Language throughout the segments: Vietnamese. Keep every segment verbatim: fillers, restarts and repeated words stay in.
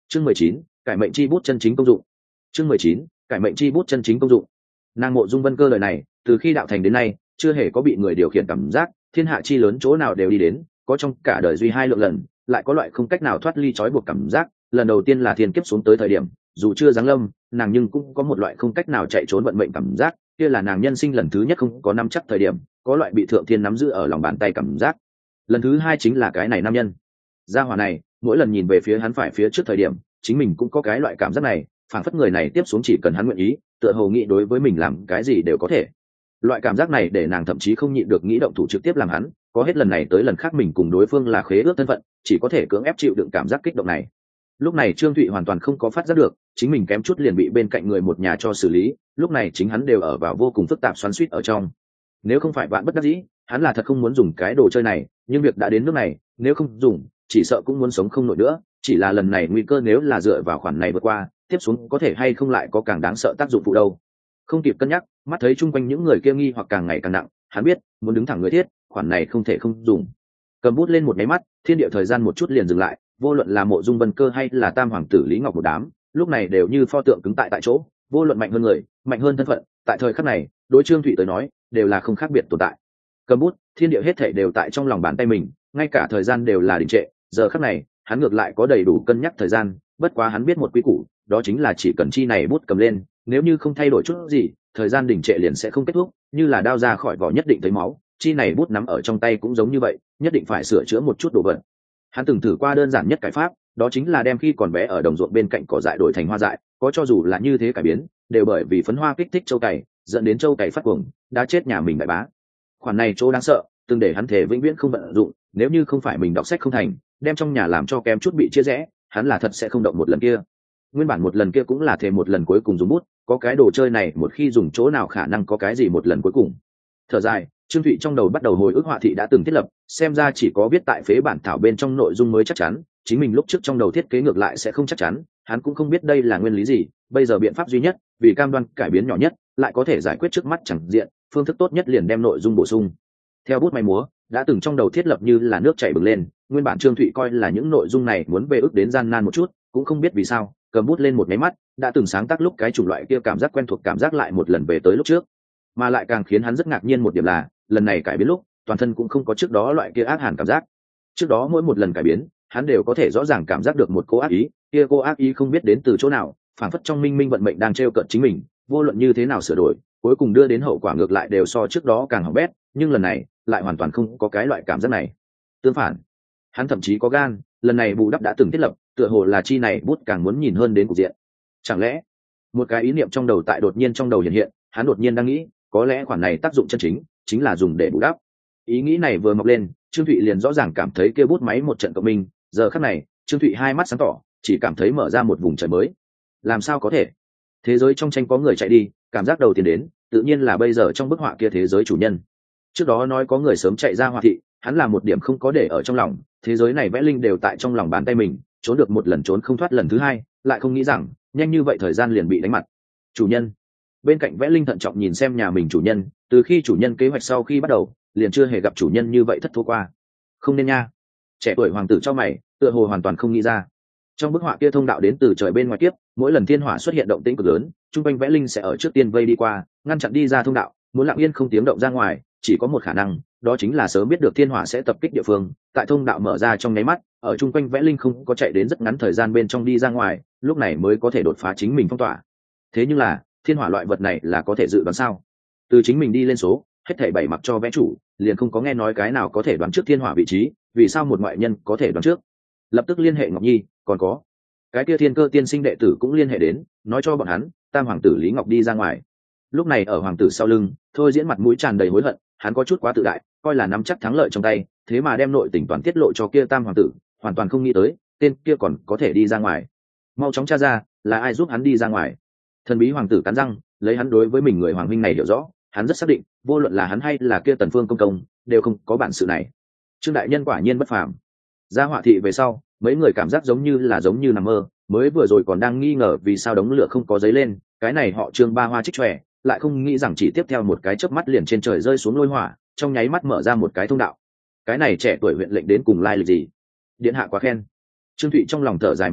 chương mười chín cải mệnh chi bút chân chính công dụng. chương mười chín cải mệnh chi bút chân chính công dụng. Nàng Mộ Dung Vân Cơ lời này từ khi đạo thành đến nay chưa hề có bị người điều khiển cảm giác thiên hạ chi lớn chỗ nào đều đi đến, có trong cả đời duy hai lượng lần lại có loại không cách nào thoát ly trói buộc cảm giác. Lần đầu tiên là thiên kiếp xuống tới thời điểm, dù chưa giáng lâm, nàng nhưng cũng có một loại không cách nào chạy trốn vận mệnh cảm giác, kia là nàng nhân sinh lần thứ nhất không có nắm chắc thời điểm, có loại bị thượng thiên nắm giữ ở lòng bàn tay cảm giác. Lần thứ hai chính là cái này nam nhân gia hỏa này, mỗi lần nhìn về phía hắn phải phía trước thời điểm, chính mình cũng có cái loại cảm giác này, phảng phất người này tiếp xuống chỉ cần hắn nguyện ý, tựa hồ nghĩ đối với mình làm cái gì đều có thể. Loại cảm giác này để nàng thậm chí không nhịn được nghĩ động thủ trực tiếp làm hắn, có hết lần này tới lần khác mình cùng đối phương là khế ước thân phận, chỉ có thể cưỡng ép chịu đựng cảm giác kích động này. Lúc này Trương Thụy hoàn toàn không có phát giác được, chính mình kém chút liền bị bên cạnh người một nhà cho xử lý, lúc này chính hắn đều ở vào vô cùng phức tạp xoắn xuýt ở trong. Nếu không phải vạn bất đắc dĩ, hắn là thật không muốn dùng cái đồ chơi này, nhưng việc đã đến nước này, nếu không dùng, chỉ sợ cũng muốn sống không nổi nữa, chỉ là lần này nguy cơ nếu là dựa vào khoản này vượt qua, tiếp xuống có thể hay không lại có càng đáng sợ tác dụng phụ đâu. Không kịp cân nhắc, mắt thấy chung quanh những người kia nghi hoặc càng ngày càng nặng, hắn biết, muốn đứng thẳng người thiết, khoản này không thể không dùng. Cầm bút lên một cái mắt, thiên địa thời gian một chút liền dừng lại, vô luận là Mộ Dung Vân Cơ hay là Tam hoàng tử Lý Ngọc một đám, lúc này đều như pho tượng cứng tại tại chỗ, vô luận mạnh hơn người, mạnh hơn thân phận, tại thời khắc này, đối Trương Thụy tới nói, đều là không khác biệt tồn tại. Cầm bút, thiên địa hết thảy đều tại trong lòng bàn tay mình, ngay cả thời gian đều là đình trệ, giờ khắc này, hắn ngược lại có đầy đủ cân nhắc thời gian, bất quá hắn biết một quy củ, đó chính là chỉ cần chi này bút cầm lên, nếu như không thay đổi chút gì, thời gian đình trệ liền sẽ không kết thúc, như là đao ra khỏi vỏ nhất định thấy máu, chi này bút nắm ở trong tay cũng giống như vậy, nhất định phải sửa chữa một chút đồ vật. Hắn từng thử qua đơn giản nhất cải pháp, đó chính là đem khi còn bé ở đồng ruộng bên cạnh cỏ dại đổi thành hoa dại, có cho dù là như thế cải biến, đều bởi vì phấn hoa kích thích châu cày, dẫn đến châu cày phát cuồng, đã chết nhà mình đại bá. Khoản này chỗ đáng sợ, từng để hắn thể vĩnh viễn không vận dụng, nếu như không phải mình đọc sách không thành, đem trong nhà làm cho kém chút bị chia rẽ, hắn là thật sẽ không động một lần kia. Nguyên bản một lần kia cũng là thề một lần cuối cùng dùng bút, có cái đồ chơi này một khi dùng chỗ nào khả năng có cái gì một lần cuối cùng. Thở dài, Trương Thụy trong đầu bắt đầu hồi ức họa thị đã từng thiết lập, xem ra chỉ có viết tại phế bản thảo bên trong nội dung mới chắc chắn, chính mình lúc trước trong đầu thiết kế ngược lại sẽ không chắc chắn, hắn cũng không biết đây là nguyên lý gì, bây giờ biện pháp duy nhất, vì cam đoan cải biến nhỏ nhất, lại có thể giải quyết trước mắt chẳng diện, phương thức tốt nhất liền đem nội dung bổ sung. Theo bút máy múa, đã từng trong đầu thiết lập như là nước chảy bừng lên, nguyên bản Trương Thụy coi là những nội dung này muốn về ức đến gian nan một chút, cũng không biết vì sao, cầm bút lên một máy mắt, đã từng sáng tác lúc cái chủng loại kia cảm giác quen thuộc cảm giác lại một lần về tới lúc trước. Mà lại càng khiến hắn rất ngạc nhiên một điểm là, lần này cải biến lúc, toàn thân cũng không có trước đó loại kia ác hàn cảm giác. Trước đó mỗi một lần cải biến, hắn đều có thể rõ ràng cảm giác được một cô ác ý, kia cô ác ý không biết đến từ chỗ nào, phản phất trong minh minh vận mệnh đang trêu cợt chính mình, vô luận như thế nào sửa đổi, cuối cùng đưa đến hậu quả ngược lại đều so trước đó càng hỏng bét, nhưng lần này lại hoàn toàn không có cái loại cảm giác này. Tương phản, hắn thậm chí có gan, lần này bù đắp đã từng thiết lập, tựa hồ là chi này bút càng muốn nhìn hơn đến cục diện. Chẳng lẽ, một cái ý niệm trong đầu tại đột nhiên trong đầu hiện hiện, hắn đột nhiên đang nghĩ, có lẽ khoản này tác dụng chân chính chính là dùng để bù đắp. Ý nghĩ này vừa mọc lên, Trương Thụy liền rõ ràng cảm thấy kia bút máy một trận cộng minh, giờ khắc này, Trương Thụy hai mắt sáng tỏ, chỉ cảm thấy mở ra một vùng trời mới. Làm sao có thể? Thế giới trong tranh có người chạy đi, cảm giác đầu tiên đến, tự nhiên là bây giờ trong bức họa kia thế giới chủ nhân. Trước đó nói có người sớm chạy ra họa thị, hắn là một điểm không có để ở trong lòng, thế giới này vẽ linh đều tại trong lòng bàn tay mình, trốn được một lần trốn không thoát lần thứ hai, lại không nghĩ rằng, nhanh như vậy thời gian liền bị đánh mặt. Chủ nhân. Bên cạnh vẽ linh thận trọng nhìn xem nhà mình chủ nhân, từ khi chủ nhân kế hoạch sau khi bắt đầu, liền chưa hề gặp chủ nhân như vậy thất thố qua. Không nên nha. Trẻ tuổi hoàng tử cho mày, tựa hồ hoàn toàn không nghĩ ra. Trong bức họa kia thông đạo đến từ trời bên ngoài kiếp, mỗi lần thiên hỏa xuất hiện động tĩnh cực lớn, trung quanh vẽ linh sẽ ở trước tiên vây đi qua, ngăn chặn đi ra thông đạo, muốn lặng yên không tiếng động ra ngoài, chỉ có một khả năng, đó chính là sớm biết được thiên hỏa sẽ tập kích địa phương, tại thông đạo mở ra trong nháy mắt, ở trung quanh vẽ linh không có chạy đến rất ngắn thời gian bên trong đi ra ngoài, lúc này mới có thể đột phá chính mình phong tỏa. Thế nhưng là, thiên hỏa loại vật này là có thể dự đoán sao? Từ chính mình đi lên số, hết thảy bảy mặc cho vẽ chủ, liền không có nghe nói cái nào có thể đoán trước thiên hỏa vị trí, vì sao một ngoại nhân có thể đoán trước? Lập tức liên hệ Ngọc Nhi, còn có cái kia thiên cơ tiên sinh đệ tử cũng liên hệ đến, nói cho bọn hắn, tam hoàng tử Lý Ngọc đi ra ngoài. Lúc này ở hoàng tử sau lưng, thôi diễn mặt mũi tràn đầy hối hận, hắn có chút quá tự đại, coi là nắm chắc thắng lợi trong tay, thế mà đem nội tình toàn tiết lộ cho kia tam hoàng tử, hoàn toàn không nghĩ tới, tên kia còn có thể đi ra ngoài. Mau chóng tra ra, là ai giúp hắn đi ra ngoài? Thần bí hoàng tử cắn răng, lấy hắn đối với mình người hoàng huynh này hiểu rõ, hắn rất xác định, vô luận là hắn hay là kia Tần Phương công công, đều không có bản sự này. Trương đại nhân quả nhiên bất phàm. Ra họa thị về sau, mấy người cảm giác giống như là giống như nằm mơ, mới vừa rồi còn đang nghi ngờ vì sao đống lửa không có giấy lên, cái này họ Trương ba hoa trích chòe, lại không nghĩ rằng chỉ tiếp theo một cái chớp mắt liền trên trời rơi xuống lôi hỏa, trong nháy mắt mở ra một cái thông đạo. Cái này trẻ tuổi huyện lệnh đến cùng lai lịch gì? Điện hạ quá khen. Trương Thụy trong lòng thở dài một hơi,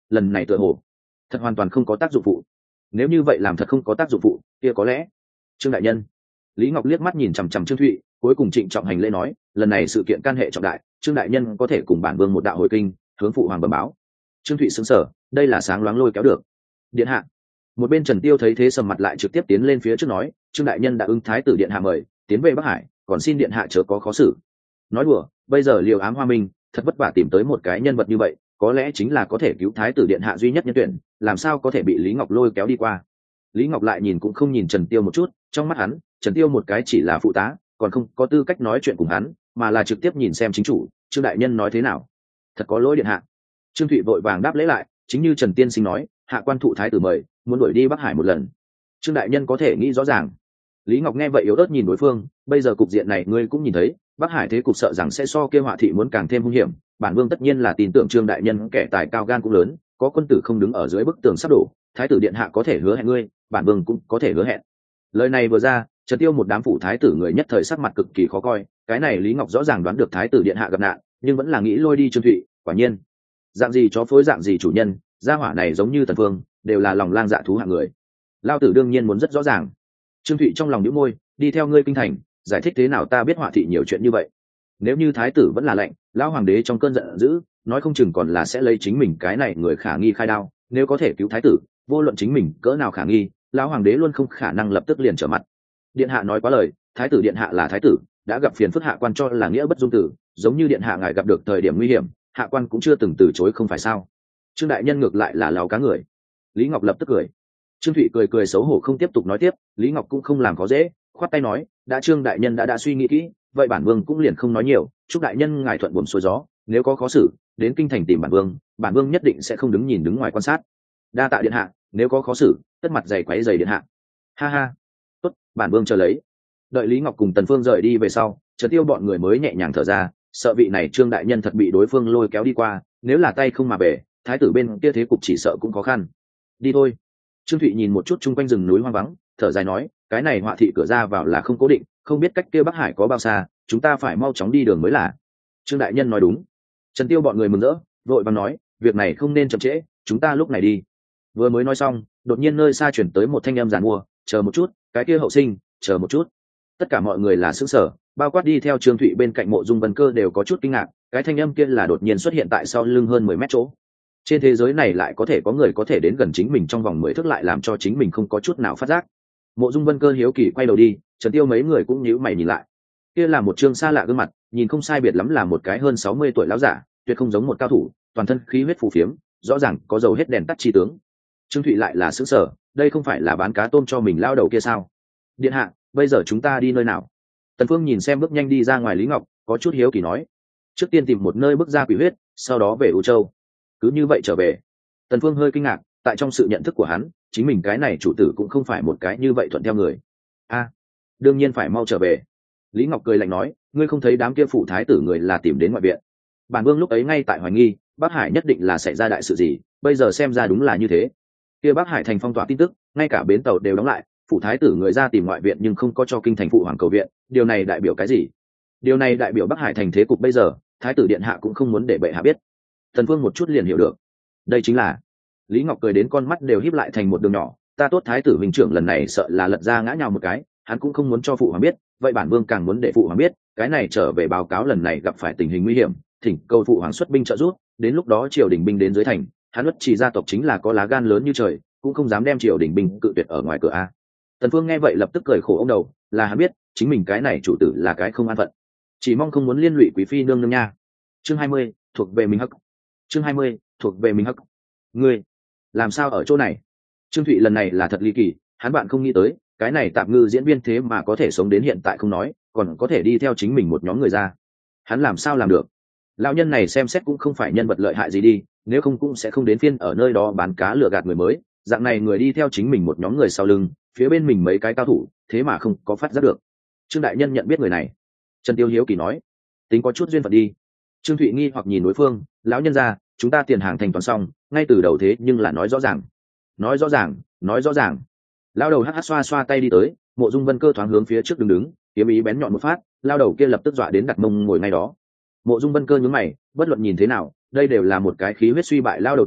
lần này tựa hồ thật hoàn toàn không có tác dụng phụ. Nếu như vậy làm thật không có tác dụng phụ kia có lẽ Trương đại nhân. Lý Ngọc liếc mắt nhìn chằm chằm Trương Thụy, cuối cùng trịnh trọng hành lễ nói, lần này sự kiện can hệ trọng đại, Trương đại nhân có thể cùng bản vương một đạo hồi kinh, hướng phụ hoàng bẩm báo. Trương Thụy sững sờ, đây là sáng loáng lôi kéo được. Điện hạ. Một bên Trần Tiêu thấy thế sầm mặt lại trực tiếp tiến lên phía trước nói, Trương đại nhân đã ưng thái tử điện hạ mời tiến về Bắc Hải, còn xin điện hạ chớ có khó xử. Nói đùa, bây giờ Liều Ám Hoa Minh thật vất vả tìm tới một cái nhân vật như vậy, có lẽ chính là có thể cứu thái tử điện hạ duy nhất nhân tuyển, làm sao có thể bị Lý Ngọc lôi kéo đi qua. Lý Ngọc lại nhìn cũng không nhìn Trần Tiêu một chút, trong mắt hắn Trần Tiêu một cái chỉ là phụ tá, còn không có tư cách nói chuyện cùng hắn, mà là trực tiếp nhìn xem chính chủ Trương đại nhân nói thế nào. Thật có lỗi điện hạ. Trương Thụy vội vàng đáp lễ lại, chính như Trần tiên sinh nói, hạ quan thụ thái tử mời, muốn đuổi đi Bắc Hải một lần. Trương đại nhân có thể nghĩ rõ ràng. Lý Ngọc nghe vậy yếu ớt nhìn đối phương, bây giờ cục diện này ngươi cũng nhìn thấy, Bắc Hải thế cục sợ rằng sẽ so kia Họa thị muốn càng thêm hung hiểm, bản vương tất nhiên là tin tưởng Trương đại nhân kẻ tài cao gan cũng lớn, có quân tử không đứng ở dưới bức tường sắp đổ, thái tử điện hạ có thể hứa hẹn ngươi, bản vương cũng có thể hứa hẹn. Lời này vừa ra, Trần Tiêu một đám phủ thái tử người nhất thời sắc mặt cực kỳ khó coi, cái này Lý Ngọc rõ ràng đoán được thái tử điện hạ gặp nạn, nhưng vẫn là nghĩ lôi đi Trương Thụy, quả nhiên, dạng gì chó phối dạng gì chủ nhân, gia hỏa này giống như Tần Phương, đều là lòng lang dạ thú hạng người. Lao tử đương nhiên muốn rất rõ ràng. Trương Thụy trong lòng nhíu môi, đi theo ngươi kinh thành, giải thích thế nào ta biết Họa thị nhiều chuyện như vậy. Nếu như thái tử vẫn là lệnh, lão hoàng đế trong cơn giận dữ, nói không chừng còn là sẽ lấy chính mình cái này người khả nghi khai đao, nếu có thể cứu thái tử, vô luận chính mình cỡ nào khả nghi, lão hoàng đế luôn không khả năng lập tức liền trở mặt. Điện hạ nói quá lời, thái tử điện hạ là thái tử, đã gặp phiền phức hạ quan cho là nghĩa bất dung tử, giống như điện hạ ngài gặp được thời điểm nguy hiểm, hạ quan cũng chưa từng từ chối không phải sao? Trương đại nhân ngược lại là láo cá người. Lý Ngọc lập tức cười. Trương Thụy cười cười xấu hổ không tiếp tục nói tiếp, Lý Ngọc cũng không làm khó dễ, khoát tay nói, đã Trương đại nhân đã đã suy nghĩ kỹ, vậy bản vương cũng liền không nói nhiều, chúc đại nhân ngài thuận buồm xuôi gió, nếu có khó xử, đến kinh thành tìm bản vương, bản vương nhất định sẽ không đứng nhìn đứng ngoài quan sát. Đa tạ điện hạ, nếu có khó xử, tất mặt dày quấy dày điện hạ. Ha ha, tốt, bản vương chờ lấy. Đợi Lý Ngọc cùng Tần Phương rời đi về sau, Trần Tiêu bọn người mới nhẹ nhàng thở ra, sợ vị này Trương đại nhân thật bị đối phương lôi kéo đi qua, nếu là tay không mà bể, thái tử bên kia thế cục chỉ sợ cũng khó khăn. Đi thôi. Trương Thụy nhìn một chút chung quanh rừng núi hoang vắng, thở dài nói, cái này Họa thị cửa ra vào là không cố định, không biết cách kia Bắc Hải có bao xa, chúng ta phải mau chóng đi đường mới là. Trương đại nhân nói đúng. Trần Tiêu bọn người mừng rỡ, vội vàng nói, việc này không nên chậm trễ, chúng ta lúc này đi. Vừa mới nói xong, đột nhiên nơi xa chuyển tới một thanh âm giàn mua, chờ một chút, cái kia hậu sinh, chờ một chút. Tất cả mọi người là sững sờ, bao quát đi theo Trương Thụy bên cạnh Mộ Dung Vân Cơ đều có chút kinh ngạc, cái thanh âm kia là đột nhiên xuất hiện tại sau lưng hơn mười mét chỗ. Trên thế giới này lại có thể có người có thể đến gần chính mình trong vòng mười thước lại làm cho chính mình không có chút nào phát giác. Mộ Dung Vân Cơ hiếu kỳ quay đầu đi, Trần Tiêu mấy người cũng nhíu mày nhìn lại. Kia là một trương xa lạ gương mặt, nhìn không sai biệt lắm là một cái hơn sáu mươi tuổi lão giả, tuyệt không giống một cao thủ, toàn thân khí huyết phù phiếm, rõ ràng có dầu hết đèn tắt chi tướng. Trương Thụy lại là sững sờ, đây không phải là bán cá tôm cho mình lao đầu kia sao? Điện hạ, bây giờ chúng ta đi nơi nào? Tần Phương nhìn xem bước nhanh đi ra ngoài Lý Ngọc, có chút hiếu kỳ nói, trước tiên tìm một nơi bước ra quỷ huyết, sau đó về U Châu. Cứ như vậy trở về. Tần Phương hơi kinh ngạc, tại trong sự nhận thức của hắn, chính mình cái này chủ tử cũng không phải một cái như vậy thuận theo người. A, à, đương nhiên phải mau trở về. Lý Ngọc cười lạnh nói, ngươi không thấy đám kia phụ thái tử người là tìm đến ngoại viện. Bản vương lúc ấy ngay tại hoài nghi, Bắc Hải nhất định là xảy ra đại sự gì, bây giờ xem ra đúng là như thế. Kia Bắc Hải thành phong tỏa tin tức, ngay cả bến tàu đều đóng lại, phụ thái tử người ra tìm ngoại viện nhưng không có cho kinh thành phụ hoàng cầu viện, điều này đại biểu cái gì? Điều này đại biểu Bắc Hải thành thế cục bây giờ, thái tử điện hạ cũng không muốn để bệ hạ biết. Tần Phương một chút liền hiểu được, đây chính là. Lý Ngọc cười đến con mắt đều híp lại thành một đường nhỏ, ta tốt thái tử huynh trưởng lần này sợ là lật ra ngã nhào một cái, hắn cũng không muốn cho phụ hoàng biết, vậy bản vương càng muốn để phụ hoàng biết, cái này trở về báo cáo lần này gặp phải tình hình nguy hiểm, thỉnh cầu phụ hoàng xuất binh trợ giúp, đến lúc đó triều đình binh đến dưới thành, hắn Uất Trì gia tộc chính là có lá gan lớn như trời, cũng không dám đem triều đình binh cự tuyệt ở ngoài cửa a. Tần Phương nghe vậy lập tức cười khổ ông đầu, là hắn biết, chính mình cái này chủ tử là cái không an phận, chỉ mong không muốn liên lụy quý phi nương nương nha. Chương hai mươi, thuộc về mình hắc. Chương hai mươi, thuộc về mình hắc. Ngươi làm sao ở chỗ này? Trương Thụy lần này là thật ly kỳ, hắn bạn không nghĩ tới, cái này tạm ngư diễn viên thế mà có thể sống đến hiện tại không nói, còn có thể đi theo chính mình một nhóm người ra. Hắn làm sao làm được? Lão nhân này xem xét cũng không phải nhân vật lợi hại gì đi, nếu không cũng sẽ không đến phiên ở nơi đó bán cá lừa gạt người mới, dạng này người đi theo chính mình một nhóm người sau lưng, phía bên mình mấy cái cao thủ, thế mà không có phát giác được. Trương đại nhân nhận biết người này. Trần Tiêu hiếu kỳ nói, tính có chút duyên phận đi. Trương Thụy nghi hoặc nhìn đối phương, lão nhân gia, chúng ta tiền hàng thành toán xong, ngay từ đầu thế nhưng là nói rõ ràng. Nói rõ ràng, nói rõ ràng. Lão đầu hắc hắc xoa xoa tay đi tới, Mộ Dung Vân Cơ thoáng hướng phía trước đứng đứng, kiếm ý bén nhọn một phát, lão đầu kia lập tức dọa đến đặt mông ngồi ngay đó. Mộ Dung Vân Cơ nhướng mày, bất luận nhìn thế nào, đây đều là một cái khí huyết suy bại lão đầu tử,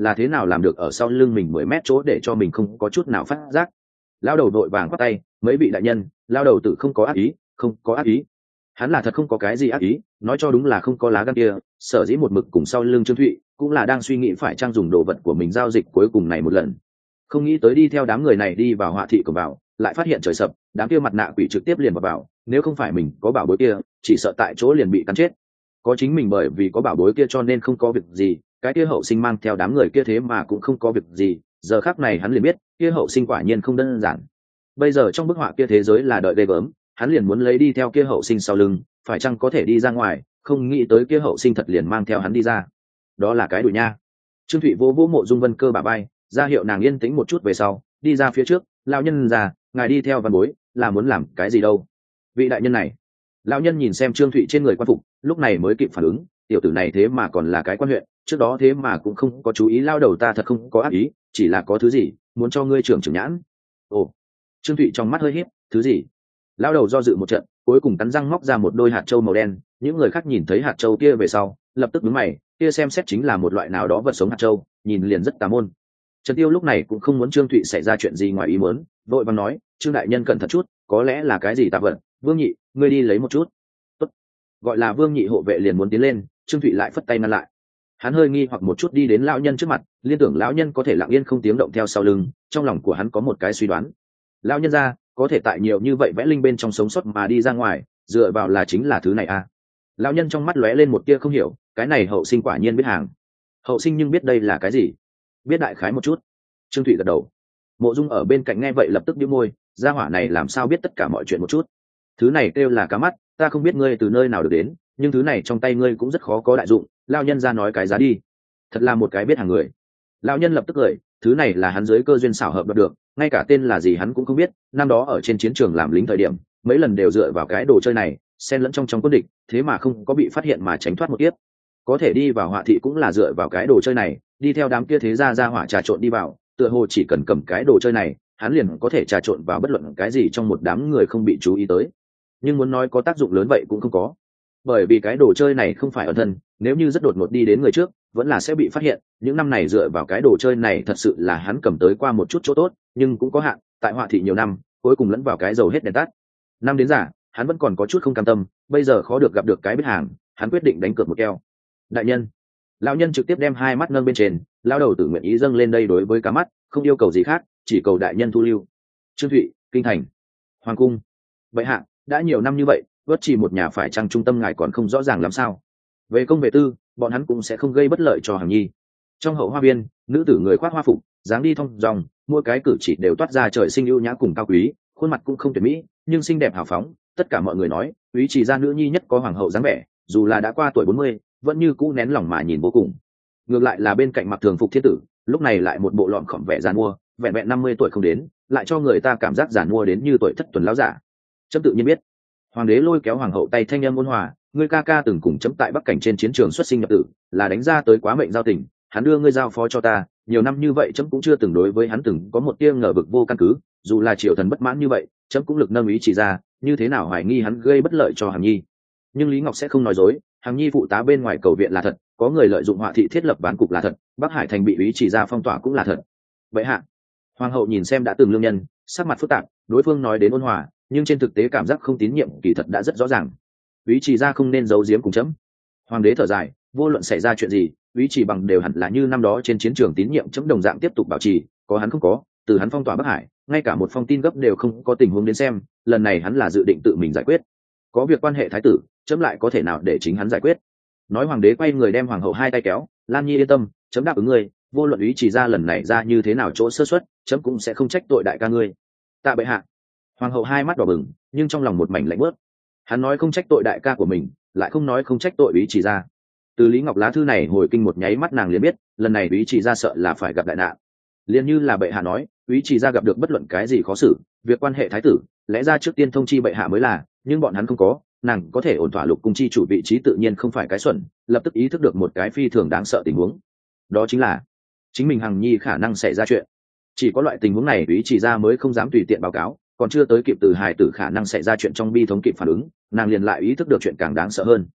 là thế nào làm được ở sau lưng mình mười mét chỗ để cho mình không có chút nào phát giác. Lao đầu đội vàng khoác tay, mấy vị đại nhân, lao đầu tự không có ác ý, không có ác ý. Hắn là thật không có cái gì ác ý, nói cho đúng là không có lá gan kia, sở dĩ một mực cùng sau lưng Trương Thụy cũng là đang suy nghĩ phải trang dùng đồ vật của mình giao dịch cuối cùng này một lần. Không nghĩ tới đi theo đám người này đi vào Họa thị cổng vào, lại phát hiện trời sập, đám kia mặt nạ quỷ trực tiếp liền vào vào, nếu không phải mình có bảo bối kia, chỉ sợ tại chỗ liền bị cắn chết. Có chính mình bởi vì có bảo bối kia cho nên không có việc gì, cái kia hậu sinh mang theo đám người kia thế mà cũng không có việc gì, giờ khắc này hắn liền biết, kia hậu sinh quả nhiên không đơn giản. Bây giờ trong bức họa kia thế giới là đợi ghê gớm, hắn liền muốn lấy đi theo kia hậu sinh sau lưng, phải chăng có thể đi ra ngoài, không nghĩ tới kia hậu sinh thật liền mang theo hắn đi ra. Đó là cái đùi nha. Trương Thụy vô vô Mộ Dung Vân Cơ bả vai, ra hiệu nàng yên tĩnh một chút về sau, đi ra phía trước, lão nhân già, ngài đi theo văn bối, là muốn làm cái gì đâu? Vị đại nhân này. Lão nhân nhìn xem Trương Thụy trên người quan phục, lúc này mới kịp phản ứng, tiểu tử này thế mà còn là cái quan huyện, trước đó thế mà cũng không có chú ý, lao đầu ta thật không có ác ý, chỉ là có thứ gì muốn cho ngươi trưởng trưởng nhãn. Ồ. Trương Thụy trong mắt hơi híp, thứ gì? Lao đầu do dự một trận, cuối cùng cắn răng móc ra một đôi hạt châu màu đen, những người khác nhìn thấy hạt châu kia về sau, lập tức nhướng mày, kia xem xét chính là một loại nào đó vật sống hạt châu, nhìn liền rất tà môn. Trần Tiêu lúc này cũng không muốn Trương Thụy xảy ra chuyện gì ngoài ý muốn, vội vàng nói, Trương đại nhân cẩn thận chút, có lẽ là cái gì tà vật, Vương Nhị, ngươi đi lấy một chút. Tốt. Gọi là Vương Nhị hộ vệ liền muốn tiến lên, Trương Thụy lại phất tay ngăn lại. Hắn hơi nghi hoặc một chút đi đến lão nhân trước mặt, liên tưởng lão nhân có thể lặng yên không tiếng động theo sau lưng, trong lòng của hắn có một cái suy đoán. Lão nhân gia, có thể tại nhiều như vậy vẽ linh bên trong sống sót mà đi ra ngoài, dựa vào là chính là thứ này à? Lão nhân trong mắt lóe lên một tia không hiểu, cái này hậu sinh quả nhiên biết hàng. Hậu sinh nhưng biết đây là cái gì? Biết đại khái một chút. Trương Thụy gật đầu. Mộ Dung ở bên cạnh nghe vậy lập tức bĩu môi, gia hỏa này làm sao biết tất cả mọi chuyện một chút? Thứ này kêu là cá mắt, ta không biết ngươi từ nơi nào được đến, nhưng thứ này trong tay ngươi cũng rất khó có đại dụng. Lão nhân ra nói cái giá đi. Thật là một cái biết hàng người. Lão nhân lập tức cười, thứ này là hắn dưới cơ duyên xảo hợp được, ngay cả tên là gì hắn cũng không biết. Năm đó ở trên chiến trường làm lính thời điểm, mấy lần đều dựa vào cái đồ chơi này, xen lẫn trong trong quân địch, thế mà không có bị phát hiện mà tránh thoát một kiếp. Có thể đi vào Họa thị cũng là dựa vào cái đồ chơi này, đi theo đám kia thế gia ra hỏa trà trộn đi vào, tựa hồ chỉ cần cầm cái đồ chơi này, hắn liền có thể trà trộn vào bất luận cái gì trong một đám người không bị chú ý tới. Nhưng muốn nói có tác dụng lớn vậy cũng không có, bởi vì cái đồ chơi này không phải ẩn thân, nếu như rất đột ngột đi đến người trước, vẫn là sẽ bị phát hiện. Những năm này dựa vào cái đồ chơi này thật sự là hắn cầm tới qua một chút chỗ tốt, nhưng cũng có hạn, tại Họa thị nhiều năm, cuối cùng lẫn vào cái dầu hết đèn tắt. Năm đến giả, hắn vẫn còn có chút không cam tâm, bây giờ khó được gặp được cái biết hàng, hắn quyết định đánh cược một keo. Đại nhân. Lão nhân trực tiếp đem hai mắt nâng bên trên, lao đầu tự nguyện ý dâng lên đây đối với cá mắt, không yêu cầu gì khác, chỉ cầu đại nhân thu lưu. Trương Thụy, kinh thành, hoàng cung. Vậy hạ, đã nhiều năm như vậy, vớt chỉ một nhà phải chăng trung tâm ngài còn không rõ ràng làm sao? Về công về tư, bọn hắn cũng sẽ không gây bất lợi cho Hằng Nhi. Trong hậu hoa viên, nữ tử người khoác hoa phục, dáng đi thong dong, mỗi cái cử chỉ đều toát ra trời sinh ưu nhã cùng cao quý, khuôn mặt cũng không tuyệt mỹ, nhưng xinh đẹp hào phóng. Tất cả mọi người nói, úy chỉ gia nữ nhi nhất có hoàng hậu dáng vẻ, dù là đã qua tuổi bốn mươi, vẫn như cũ nén lòng mà nhìn vô cùng. Ngược lại là bên cạnh mặc thường phục thiên tử, lúc này lại một bộ lọn khỏm vẻ giàn mua, vẹn vẹn năm mươi tuổi không đến, lại cho người ta cảm giác giàn mua đến như tuổi thất tuần lão giả. Chấm tự nhiên biết. Hoàng đế lôi kéo hoàng hậu tay thanh âm ôn hòa, ngươi ca ca từng cùng chấm tại bắc cảnh trên chiến trường xuất sinh nhập tử, là đánh ra tới quá mệnh giao tình, hắn đưa ngươi giao phó cho ta, nhiều năm như vậy chấm cũng chưa từng đối với hắn từng có một tia ngờ vực vô căn cứ, dù là triều thần bất mãn như vậy, chấm cũng lực nâng ý chỉ ra, như thế nào hoài nghi hắn gây bất lợi cho Hằng Nhi. Nhưng Lý Ngọc sẽ không nói dối, Hằng Nhi phụ tá bên ngoài cầu viện là thật, có người lợi dụng Họa thị thiết lập ván cục là thật, Bắc Hải thành bị ý chỉ ra phong tỏa cũng là thật. Vậy hạ, hoàng hậu nhìn xem đã từng lương nhân, sắc mặt phức tạp, đối phương nói đến ôn hòa, nhưng trên thực tế cảm giác không tín nhiệm kỳ thật đã rất rõ ràng. Ý chỉ ra không nên giấu giếm cùng chấm. Hoàng đế thở dài, vô luận xảy ra chuyện gì, ý chỉ bằng đều hẳn là như năm đó trên chiến trường tín nhiệm chấm đồng dạng tiếp tục bảo trì, có hắn không có, từ hắn phong tỏa Bắc Hải, ngay cả một phong tin gấp đều không có tình huống đến xem, lần này hắn là dự định tự mình giải quyết. Có việc quan hệ thái tử, chấm lại có thể nào để chính hắn giải quyết. Nói hoàng đế quay người đem hoàng hậu hai tay kéo, Lan Nhi yên tâm, chấm đáp ứng ngươi, vô luận ý chỉ ra lần này ra như thế nào chỗ sơ suất, chấm cũng sẽ không trách tội đại ca ngươi. Tạ bệ hạ. Hoàng hậu hai mắt đỏ bừng, nhưng trong lòng một mảnh lạnh bớt. Hắn nói không trách tội đại ca của mình, lại không nói không trách tội ý chỉ ra. Từ Lý Ngọc lá thư này hồi kinh một nháy mắt nàng liền biết, lần này ý chỉ ra sợ là phải gặp đại nạn. Liên như là bệ hạ nói, ý chỉ ra gặp được bất luận cái gì khó xử, việc quan hệ thái tử, lẽ ra trước tiên thông chi bệ hạ mới là, nhưng bọn hắn không có, nàng có thể ổn thỏa lục cung chi chủ vị trí tự nhiên không phải cái xuẩn, lập tức ý thức được một cái phi thường đáng sợ tình huống. Đó chính là chính mình Hằng Nhi khả năng xảy ra chuyện. Chỉ có loại tình huống này ý chỉ ra mới không dám tùy tiện báo cáo, còn chưa tới kịp từ hài tử khả năng xảy ra chuyện trong bi thống kịp phản ứng, nàng liền lại ý thức được chuyện càng đáng sợ hơn.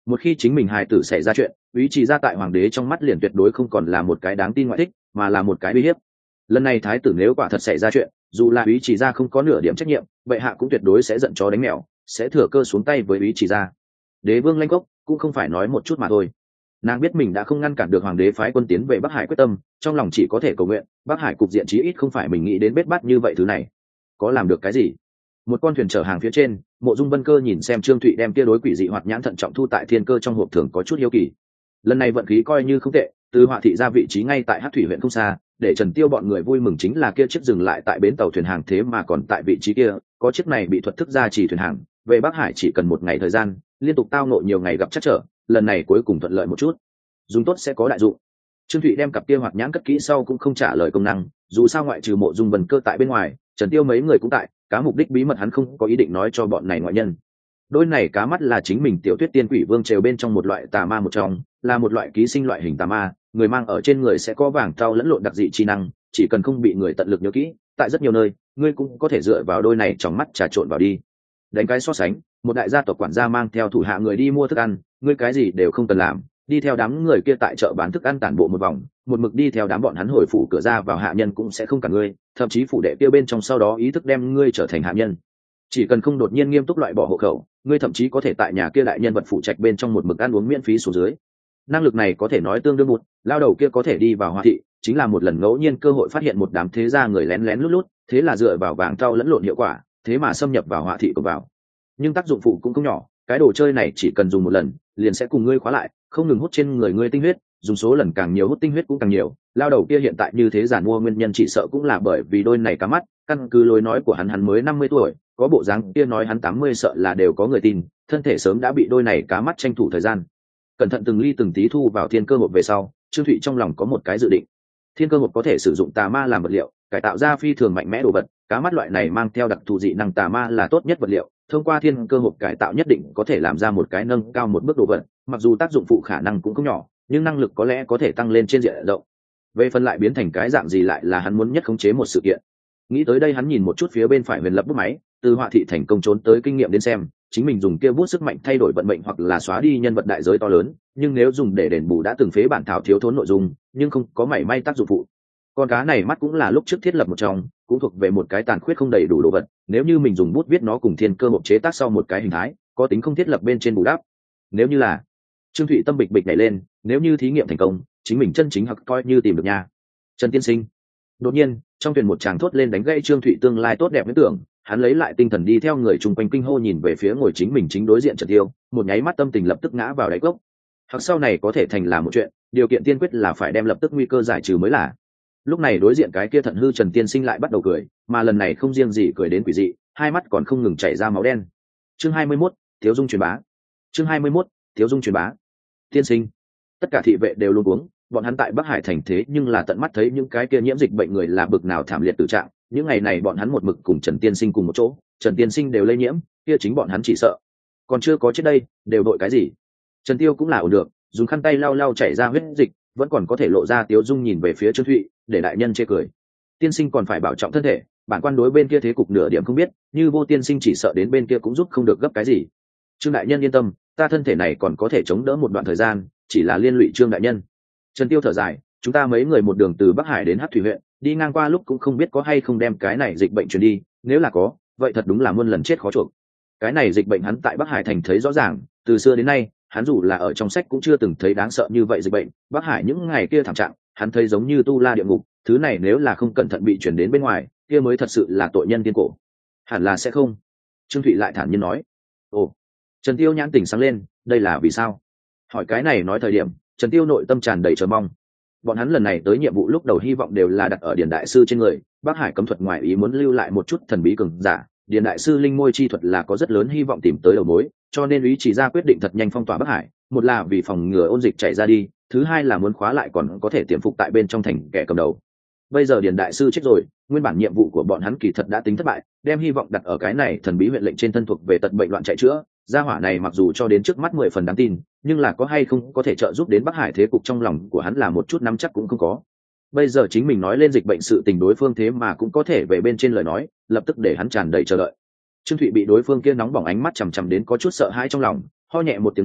một khi chính mình hài tử xảy ra chuyện, ý chỉ ra tại hoàng đế trong mắt liền tuyệt đối không còn là một cái đáng tin ngoại thích, mà là một cái uy hiếp. Lần này thái tử nếu quả thật xảy ra chuyện, dù là ý chỉ ra không có nửa điểm trách nhiệm, bệ hạ cũng tuyệt đối sẽ giận chó đánh mèo, sẽ thừa cơ xuống tay với ý chỉ ra. Đế vương Lanh Cốc cũng không phải nói một chút mà thôi. Nàng biết mình đã không ngăn cản được hoàng đế phái quân tiến về Bắc Hải quyết tâm, trong lòng chỉ có thể cầu nguyện Bắc Hải cục diện chí ít không phải mình nghĩ đến bết bát như vậy. Thứ này có làm được cái gì? Một con thuyền chở hàng phía trên, Mộ Dung Vân Cơ nhìn xem Trương Thụy đem kia đối quỷ dị hoạt nhãn thận trọng thu tại thiên cơ trong hộp thường có chút hiếu kỳ. Lần này vận khí coi như không tệ, từ Họa thị ra vị trí ngay tại Hắc Thủy huyện không xa, để Trần Tiêu bọn người vui mừng chính là kia chiếc dừng lại tại bến tàu thuyền hàng thế mà còn tại vị trí kia, có chiếc này bị thuật thức ra chỉ thuyền hàng, về Bắc Hải chỉ cần một ngày thời gian, liên tục tao ngộ nhiều ngày gặp trắc trở, lần này cuối cùng thuận lợi một chút. Dùng tốt sẽ có đại dụng. Trương Thụy đem cặp kia hoạt nhãn cất kỹ sau cũng không trả lời công năng, dù sao ngoại trừ Mộ Dung Vân Cơ tại bên ngoài, Trần Tiêu mấy người cũng tại, cá mục đích bí mật hắn không có ý định nói cho bọn này ngoại nhân. Đôi này cá mắt là chính mình tiểu Tuyết Tiên Quỷ Vương trèo bên trong một loại tà ma một trong, là một loại ký sinh loại hình tà ma, người mang ở trên người sẽ có vàng thau lẫn lộn đặc dị chi năng, chỉ cần không bị người tận lực nhớ kỹ, tại rất nhiều nơi, ngươi cũng có thể dựa vào đôi này trong mắt trà trộn vào đi. Đánh cái so sánh, một đại gia tộc quản gia mang theo thủ hạ người đi mua thức ăn, ngươi cái gì đều không cần làm, đi theo đám người kia tại chợ bán thức ăn tản bộ một vòng, một mực đi theo đám bọn hắn hồi phủ cửa ra vào hạ nhân cũng sẽ không cả ngươi, thậm chí phủ đệ kia bên trong sau đó ý thức đem ngươi trở thành hạ nhân. Chỉ cần không đột nhiên nghiêm túc loại bỏ hộ khẩu, ngươi thậm chí có thể tại nhà kia đại nhân vật phụ trạch bên trong một mực ăn uống miễn phí xuống dưới. Năng lực này có thể nói tương đương một, lao đầu kia có thể đi vào Họa thị, chính là một lần ngẫu nhiên cơ hội phát hiện một đám thế gia người lén lén lút lút, thế là dựa vào vàng trao lẫn lộn hiệu quả, thế mà xâm nhập vào Họa thị của vào. Nhưng tác dụng phụ cũng không nhỏ, cái đồ chơi này chỉ cần dùng một lần, liền sẽ cùng ngươi khóa lại, không ngừng hút trên người ngươi tinh huyết, dùng số lần càng nhiều hút tinh huyết cũng càng nhiều. Lao đầu kia hiện tại như thế giản mua nguyên nhân chỉ sợ cũng là bởi vì đôi này cá mắt, căn cứ lối nói của hắn hắn mới năm mươi tuổi, có bộ dáng kia nói hắn tám mươi sợ là đều có người tin, thân thể sớm đã bị đôi này cá mắt tranh thủ thời gian. Cẩn thận từng ly từng tí thu vào thiên cơ hộp về sau, Trương Thụy trong lòng có một cái dự định. Thiên cơ hộp có thể sử dụng tà ma làm vật liệu, cải tạo ra phi thường mạnh mẽ đồ vật, cá mắt loại này mang theo đặc thù dị năng tà ma là tốt nhất vật liệu, thông qua thiên cơ hộp cải tạo nhất định có thể làm ra một cái nâng cao một bước đồ vật, mặc dù tác dụng phụ khả năng cũng không nhỏ, nhưng năng lực có lẽ có thể tăng lên trên diện rộng. Về phần lại biến thành cái dạng gì lại là hắn muốn nhất khống chế một sự kiện. Nghĩ tới đây hắn nhìn một chút phía bên phải Huyền Lập bút máy, từ Họa thị thành công trốn tới kinh nghiệm đến xem, chính mình dùng kia bút sức mạnh thay đổi vận mệnh hoặc là xóa đi nhân vật đại giới to lớn, nhưng nếu dùng để đền bù đã từng phế bản thảo thiếu thốn nội dung, nhưng không có mảy may tác dụng phụ. Con cá này mắt cũng là lúc trước thiết lập một trong, cũng thuộc về một cái tàn khuyết không đầy đủ đồ vật, nếu như mình dùng bút viết nó cùng thiên cơ hộp chế tác sau một cái hình thái, có tính không thiết lập bên trên bù đắp. Nếu như là Trương Thụy tâm bịch bịch nhảy lên, nếu như thí nghiệm thành công, chính mình chân chính hoặc coi như tìm được nha. Trần tiên sinh. Đột nhiên, trong thuyền một chàng thốt lên đánh gãy Trương Thụy tương lai tốt đẹp viễn tưởng, hắn lấy lại tinh thần đi theo người chung quanh kinh hô nhìn về phía ngồi chính mình chính đối diện Trần Tiêu, một nháy mắt tâm tình lập tức ngã vào đáy cốc. Hoặc sau này có thể thành là một chuyện, điều kiện tiên quyết là phải đem lập tức nguy cơ giải trừ mới là. Lúc này đối diện cái kia thận hư Trần tiên sinh lại bắt đầu cười, mà lần này không riêng gì cười đến quỷ dị, hai mắt còn không ngừng chảy ra máu đen. Chương hai mươi mốt, Thiếu Dung truyền bá. Chương hai mươi mốt, Thiếu Dung truyền bá. Tiên sinh. Tất cả thị vệ đều luống cuống, bọn hắn tại Bắc Hải thành thế nhưng là tận mắt thấy những cái kia nhiễm dịch bệnh người là bực nào thảm liệt tử trạng, những ngày này bọn hắn một mực cùng Trần tiên sinh cùng một chỗ, Trần tiên sinh đều lây nhiễm, kia chính bọn hắn chỉ sợ. Còn chưa có chết đây, đều đội cái gì? Trần Tiêu cũng là ổn được, dùng khăn tay lau lau chảy ra huyết dịch, vẫn còn có thể lộ ra Tiếu Dung nhìn về phía Trương Thụy, để đại nhân chê cười. Tiên sinh còn phải bảo trọng thân thể, bản quan đối bên kia thế cục nửa điểm không biết, như vô tiên sinh chỉ sợ đến bên kia cũng giúp không được gấp cái gì. Trương đại nhân yên tâm, ta thân thể này còn có thể chống đỡ một đoạn thời gian, chỉ là liên lụy Trương đại nhân. Trần Tiêu thở dài, chúng ta mấy người một đường từ Bắc Hải đến Hắc Thủy huyện, đi ngang qua lúc cũng không biết có hay không đem cái này dịch bệnh truyền đi, nếu là có, vậy thật đúng là muôn lần chết khó chuộc. Cái này dịch bệnh hắn tại Bắc Hải thành thấy rõ ràng, từ xưa đến nay, hắn dù là ở trong sách cũng chưa từng thấy đáng sợ như vậy dịch bệnh. Bắc Hải những ngày kia thảm trạng, hắn thấy giống như tu la địa ngục, thứ này nếu là không cẩn thận bị truyền đến bên ngoài, kia mới thật sự là tội nhân tiên cổ. Hẳn là sẽ không. Trương Thụy lại thản nhiên nói. Ồ. Trần Tiêu nhãn tỉnh sáng lên, đây là vì sao? Hỏi cái này nói thời điểm, Trần Tiêu nội tâm tràn đầy chờ mong. Bọn hắn lần này tới nhiệm vụ lúc đầu hy vọng đều là đặt ở Điền đại sư trên người, Bắc Hải cấm thuật ngoài ý muốn lưu lại một chút thần bí cường giả, Điền đại sư linh môi chi thuật là có rất lớn hy vọng tìm tới đầu mối, cho nên ý chỉ ra quyết định thật nhanh phong tỏa Bắc Hải, một là vì phòng ngừa ôn dịch chạy ra đi, thứ hai là muốn khóa lại còn có thể tiềm phục tại bên trong thành kẻ cầm đầu. Bây giờ Điền đại sư chết rồi, nguyên bản nhiệm vụ của bọn hắn kỳ thật đã tính thất bại, đem hy vọng đặt ở cái này thần bí huyện lệnh trên thân thuộc về tật bệnh loạn chạy chữa, gia hỏa này mặc dù cho đến trước mắt mười phần đáng tin, nhưng là có hay không có thể trợ giúp đến Bắc Hải thế cục trong lòng của hắn là một chút nắm chắc cũng không có. Bây giờ chính mình nói lên dịch bệnh sự tình đối phương thế mà cũng có thể về bên trên lời nói, lập tức để hắn tràn đầy chờ đợi. Trương Thụy bị đối phương kia nóng bỏng ánh mắt chằm chằm đến có chút sợ hãi trong lòng, ho nhẹ một tiếng nói,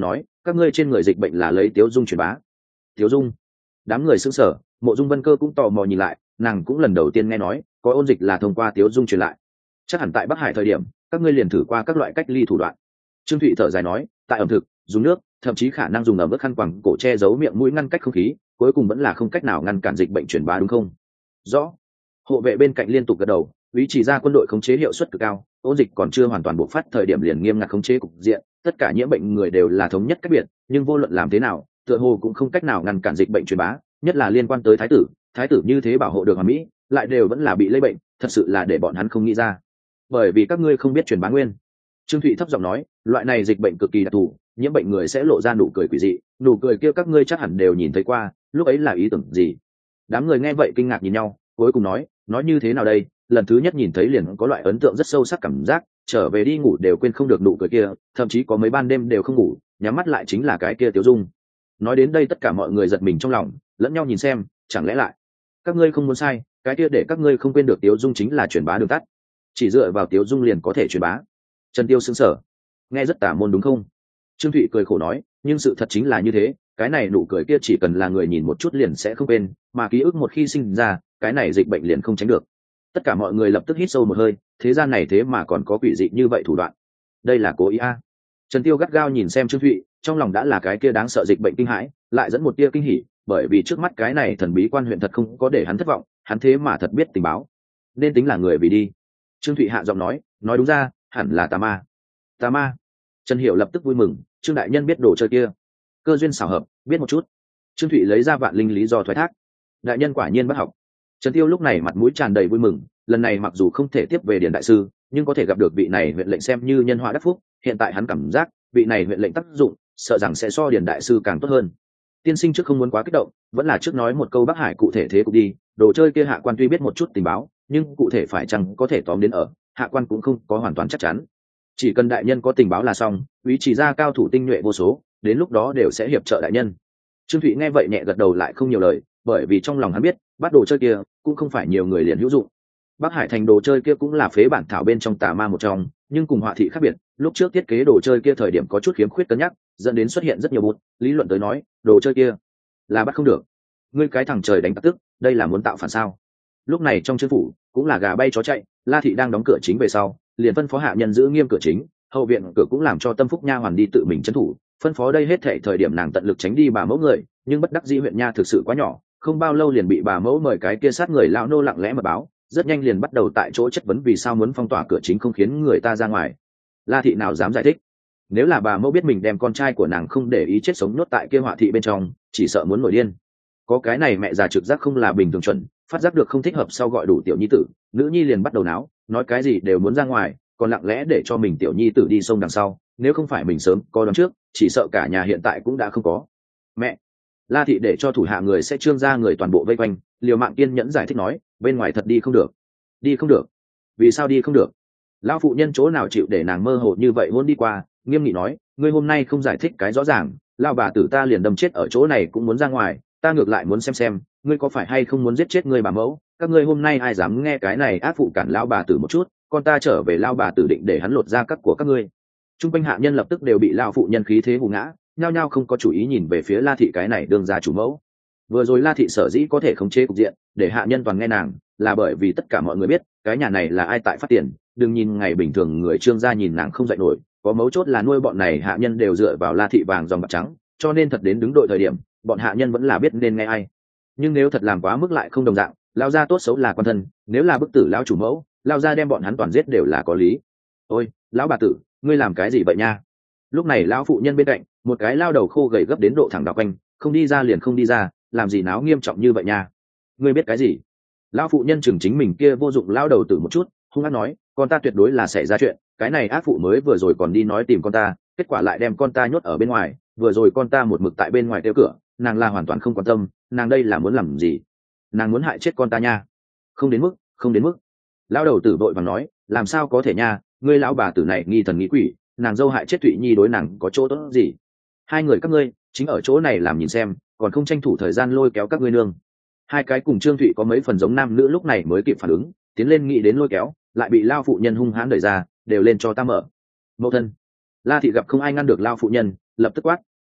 các ngươi trên người dịch bệnh là lấy Tiếu Dung truyền bá. Tiếu Dung? Đám người sững sờ, Mộ Dung Vân Cơ cũng tò mò nhìn lại, nàng cũng lần đầu tiên nghe nói có ôn dịch là thông qua Tiếu Dung truyền lại. Chắc hẳn tại Bắc Hải thời điểm các ngươi liền thử qua các loại cách ly thủ đoạn. Trương Thụy thở dài nói, tại ẩm thực, dùng nước, thậm chí khả năng dùng ẩm ướt khăn quàng cổ che giấu miệng mũi ngăn cách không khí, cuối cùng vẫn là không cách nào ngăn cản dịch bệnh truyền bá, đúng không? Rõ. Hộ vệ bên cạnh liên tục gật đầu, ý chỉ ra quân đội khống chế hiệu suất cực cao, ôn dịch còn chưa hoàn toàn bộc phát thời điểm liền nghiêm ngặt khống chế cục diện, tất cả nhiễm bệnh người đều là thống nhất cách biệt, nhưng vô luận làm thế nào, tựa hồ cũng không cách nào ngăn cản dịch bệnh truyền bá, nhất là liên quan tới thái tử, thái tử như thế bảo hộ được Hoàn Mỹ, lại đều vẫn là bị lây bệnh, thật sự là để bọn hắn không nghĩ ra. Bởi vì các ngươi không biết truyền bá nguyên. Trương Thụy thấp giọng nói, loại này dịch bệnh cực kỳ đặc thù, nhiễm bệnh người sẽ lộ ra nụ cười quỷ dị, nụ cười kia các ngươi chắc hẳn đều nhìn thấy qua, lúc ấy là ý tưởng gì? Đám người nghe vậy kinh ngạc nhìn nhau, cuối cùng nói, nói như thế nào đây, lần thứ nhất nhìn thấy liền có loại ấn tượng rất sâu sắc cảm giác, trở về đi ngủ đều quên không được nụ cười kia, thậm chí có mấy ban đêm đều không ngủ, nhắm mắt lại chính là cái kia Tiếu Dung. Nói đến đây tất cả mọi người giật mình trong lòng, lẫn nhau nhìn xem, chẳng lẽ lại các ngươi không muốn sai, cái kia để các ngươi không quên được Tiếu Dung chính là truyền bá đường tắt, chỉ dựa vào Tiếu Dung liền có thể truyền bá. Trần Tiêu sững sờ, nghe rất tà môn đúng không? Trương Thụy cười khổ nói, nhưng sự thật chính là như thế, cái này nụ cười kia chỉ cần là người nhìn một chút liền sẽ không quên, mà ký ức một khi sinh ra, cái này dịch bệnh liền không tránh được. Tất cả mọi người lập tức hít sâu một hơi, thế gian này thế mà còn có quỷ dị như vậy thủ đoạn, đây là cố ý a? À. Trần Tiêu gắt gao nhìn xem Trương Thụy, trong lòng đã là cái kia đáng sợ dịch bệnh kinh hãi, lại dẫn một tia kinh hỉ, bởi vì trước mắt cái này thần bí quan huyện thật không có để hắn thất vọng, hắn thế mà thật biết tình báo, nên tính là người vì đi. Trương Thụy hạ giọng nói, nói đúng ra, hẳn là tà ma. Tà ma? Trần Hiểu lập tức vui mừng, Trương đại nhân biết đồ chơi kia, cơ duyên xảo hợp, biết một chút. Trương Thụy lấy ra vạn linh lý do thoái thác, đại nhân quả nhiên bất học. Trần Tiêu lúc này mặt mũi tràn đầy vui mừng, lần này mặc dù không thể tiếp về Điền đại sư, nhưng có thể gặp được vị này huyện lệnh xem như nhân họa đắc phúc, hiện tại hắn cảm giác vị này huyện lệnh tác dụng, sợ rằng sẽ so Điền đại sư càng tốt hơn. Tiên sinh trước không muốn quá kích động, vẫn là trước nói một câu Bắc Hải cụ thể thế cục đi, đồ chơi kia hạ quan tuy biết một chút tình báo, nhưng cụ thể phải chăng có thể tóm đến ở, hạ quan cũng không có hoàn toàn chắc chắn. Chỉ cần đại nhân có tình báo là xong, ý chỉ ra cao thủ tinh nhuệ vô số, đến lúc đó đều sẽ hiệp trợ đại nhân. Trương Thụy nghe vậy nhẹ gật đầu lại không nhiều lời, bởi vì trong lòng hắn biết, bắt đồ chơi kia cũng không phải nhiều người liền hữu dụng. Bắc Hải thành đồ chơi kia cũng là phế bản thảo bên trong tà ma một trong, nhưng cùng họa thị khác biệt, lúc trước thiết kế đồ chơi kia thời điểm có chút khiếm khuyết cân nhắc, dẫn đến xuất hiện rất nhiều bút, lý luận tới nói, đồ chơi kia là bắt không được. Ngươi cái thằng trời đánh tặc tức, đây là muốn tạo phản sao? Lúc này trong chư phủ cũng là gà bay chó chạy, La thị đang đóng cửa chính về sau, liền phân phó hạ nhân giữ nghiêm cửa chính, hậu viện cửa cũng làm cho Tâm Phúc nha hoàn đi tự mình trấn thủ, phân phó đây hết thảy thời điểm nàng tận lực tránh đi bà mẫu người, nhưng bất đắc dĩ huyện nha thực sự quá nhỏ, không bao lâu liền bị bà mẫu mời cái kia sát người lão nô lặng lẽ mật báo, rất nhanh liền bắt đầu tại chỗ chất vấn vì sao muốn phong tỏa cửa chính không khiến người ta ra ngoài. La thị nào dám giải thích, nếu là bà mẫu biết mình đem con trai của nàng không để ý chết sống nhốt tại kia họa thị bên trong, chỉ sợ muốn nổi điên. Có cái này mẹ già trực giác không là bình thường chuẩn, phát giác được không thích hợp sau gọi đủ tiểu nhi tử, nữ nhi liền bắt đầu náo, nói cái gì đều muốn ra ngoài, còn lặng lẽ để cho mình tiểu nhi tử đi sông đằng sau, nếu không phải mình sớm có đón trước, chỉ sợ cả nhà hiện tại cũng đã không có. Mẹ! La thị để cho thủ hạ người sẽ trương ra người toàn bộ vây quanh, liều mạng kiên nhẫn giải thích nói, bên ngoài thật đi không được, đi không được. Vì sao đi không được? Lão phụ nhân chỗ nào chịu để nàng mơ hồ như vậy muốn đi qua, nghiêm nghị nói, ngươi hôm nay không giải thích cái rõ ràng, lão bà tử ta liền đâm chết ở chỗ này cũng muốn ra ngoài, ta ngược lại muốn xem xem, ngươi có phải hay không muốn giết chết ngươi bà mẫu? Các ngươi hôm nay ai dám nghe cái này ác phụ cản lão bà tử một chút, con ta trở về lão bà tử định để hắn lột da cắt của các ngươi. Trung quanh hạ nhân lập tức đều bị lão phụ nhân khí thế hù ngã, nhao nhao không có chủ ý nhìn về phía La thị cái này đương gia chủ mẫu. Vừa rồi La thị sở dĩ có thể khống chế cục diện, để hạ nhân toàn nghe nàng, là bởi vì tất cả mọi người biết, cái nhà này là ai tại phát tiền, đừng nhìn ngày bình thường người Trương gia nhìn nàng không dậy nổi, có mấu chốt là nuôi bọn này hạ nhân đều dựa vào La thị vàng dòng bạc trắng, cho nên thật đến đứng đội thời điểm, bọn hạ nhân vẫn là biết nên nghe ai. Nhưng nếu thật làm quá mức lại không đồng dạng, lão gia tốt xấu là quan thân, nếu là bức tử lão chủ mẫu, lão gia đem bọn hắn toàn giết đều là có lý. Ôi, lão bà tử, ngươi làm cái gì vậy nha? Lúc này lão phụ nhân bên cạnh, một cái lao đầu khô gầy gấp đến độ thẳng đảo quanh, không đi ra liền không đi ra, làm gì náo nghiêm trọng như vậy nha? Ngươi biết cái gì? Lão phụ nhân chừng chính mình kia vô dụng lao đầu tử một chút, hung hăng nói, con ta tuyệt đối là xảy ra chuyện, cái này ác phụ mới vừa rồi còn đi nói tìm con ta, kết quả lại đem con ta nhốt ở bên ngoài, vừa rồi con ta một mực tại bên ngoài tiêu cửa, nàng là hoàn toàn không quan tâm, nàng đây là muốn làm gì? Nàng muốn hại chết con ta nha? Không đến mức, không đến mức. Lão đầu tử vội vàng nói, làm sao có thể nha, ngươi lão bà tử này nghi thần nghi quỷ, nàng dâu hại chết Thụy Nhi đối nàng có chỗ tốt gì? Hai người các ngươi chính ở chỗ này làm nhìn xem, còn không tranh thủ thời gian lôi kéo các ngươi nương. Hai cái cùng Trương Thụy có mấy phần giống nam nữ lúc này mới kịp phản ứng, tiến lên nghĩ đến lôi kéo, lại bị lao phụ nhân hung hãn đẩy ra, đều lên cho ta mở. Mẫu thân. La thị gặp không ai ngăn được lao phụ nhân, lập tức quát,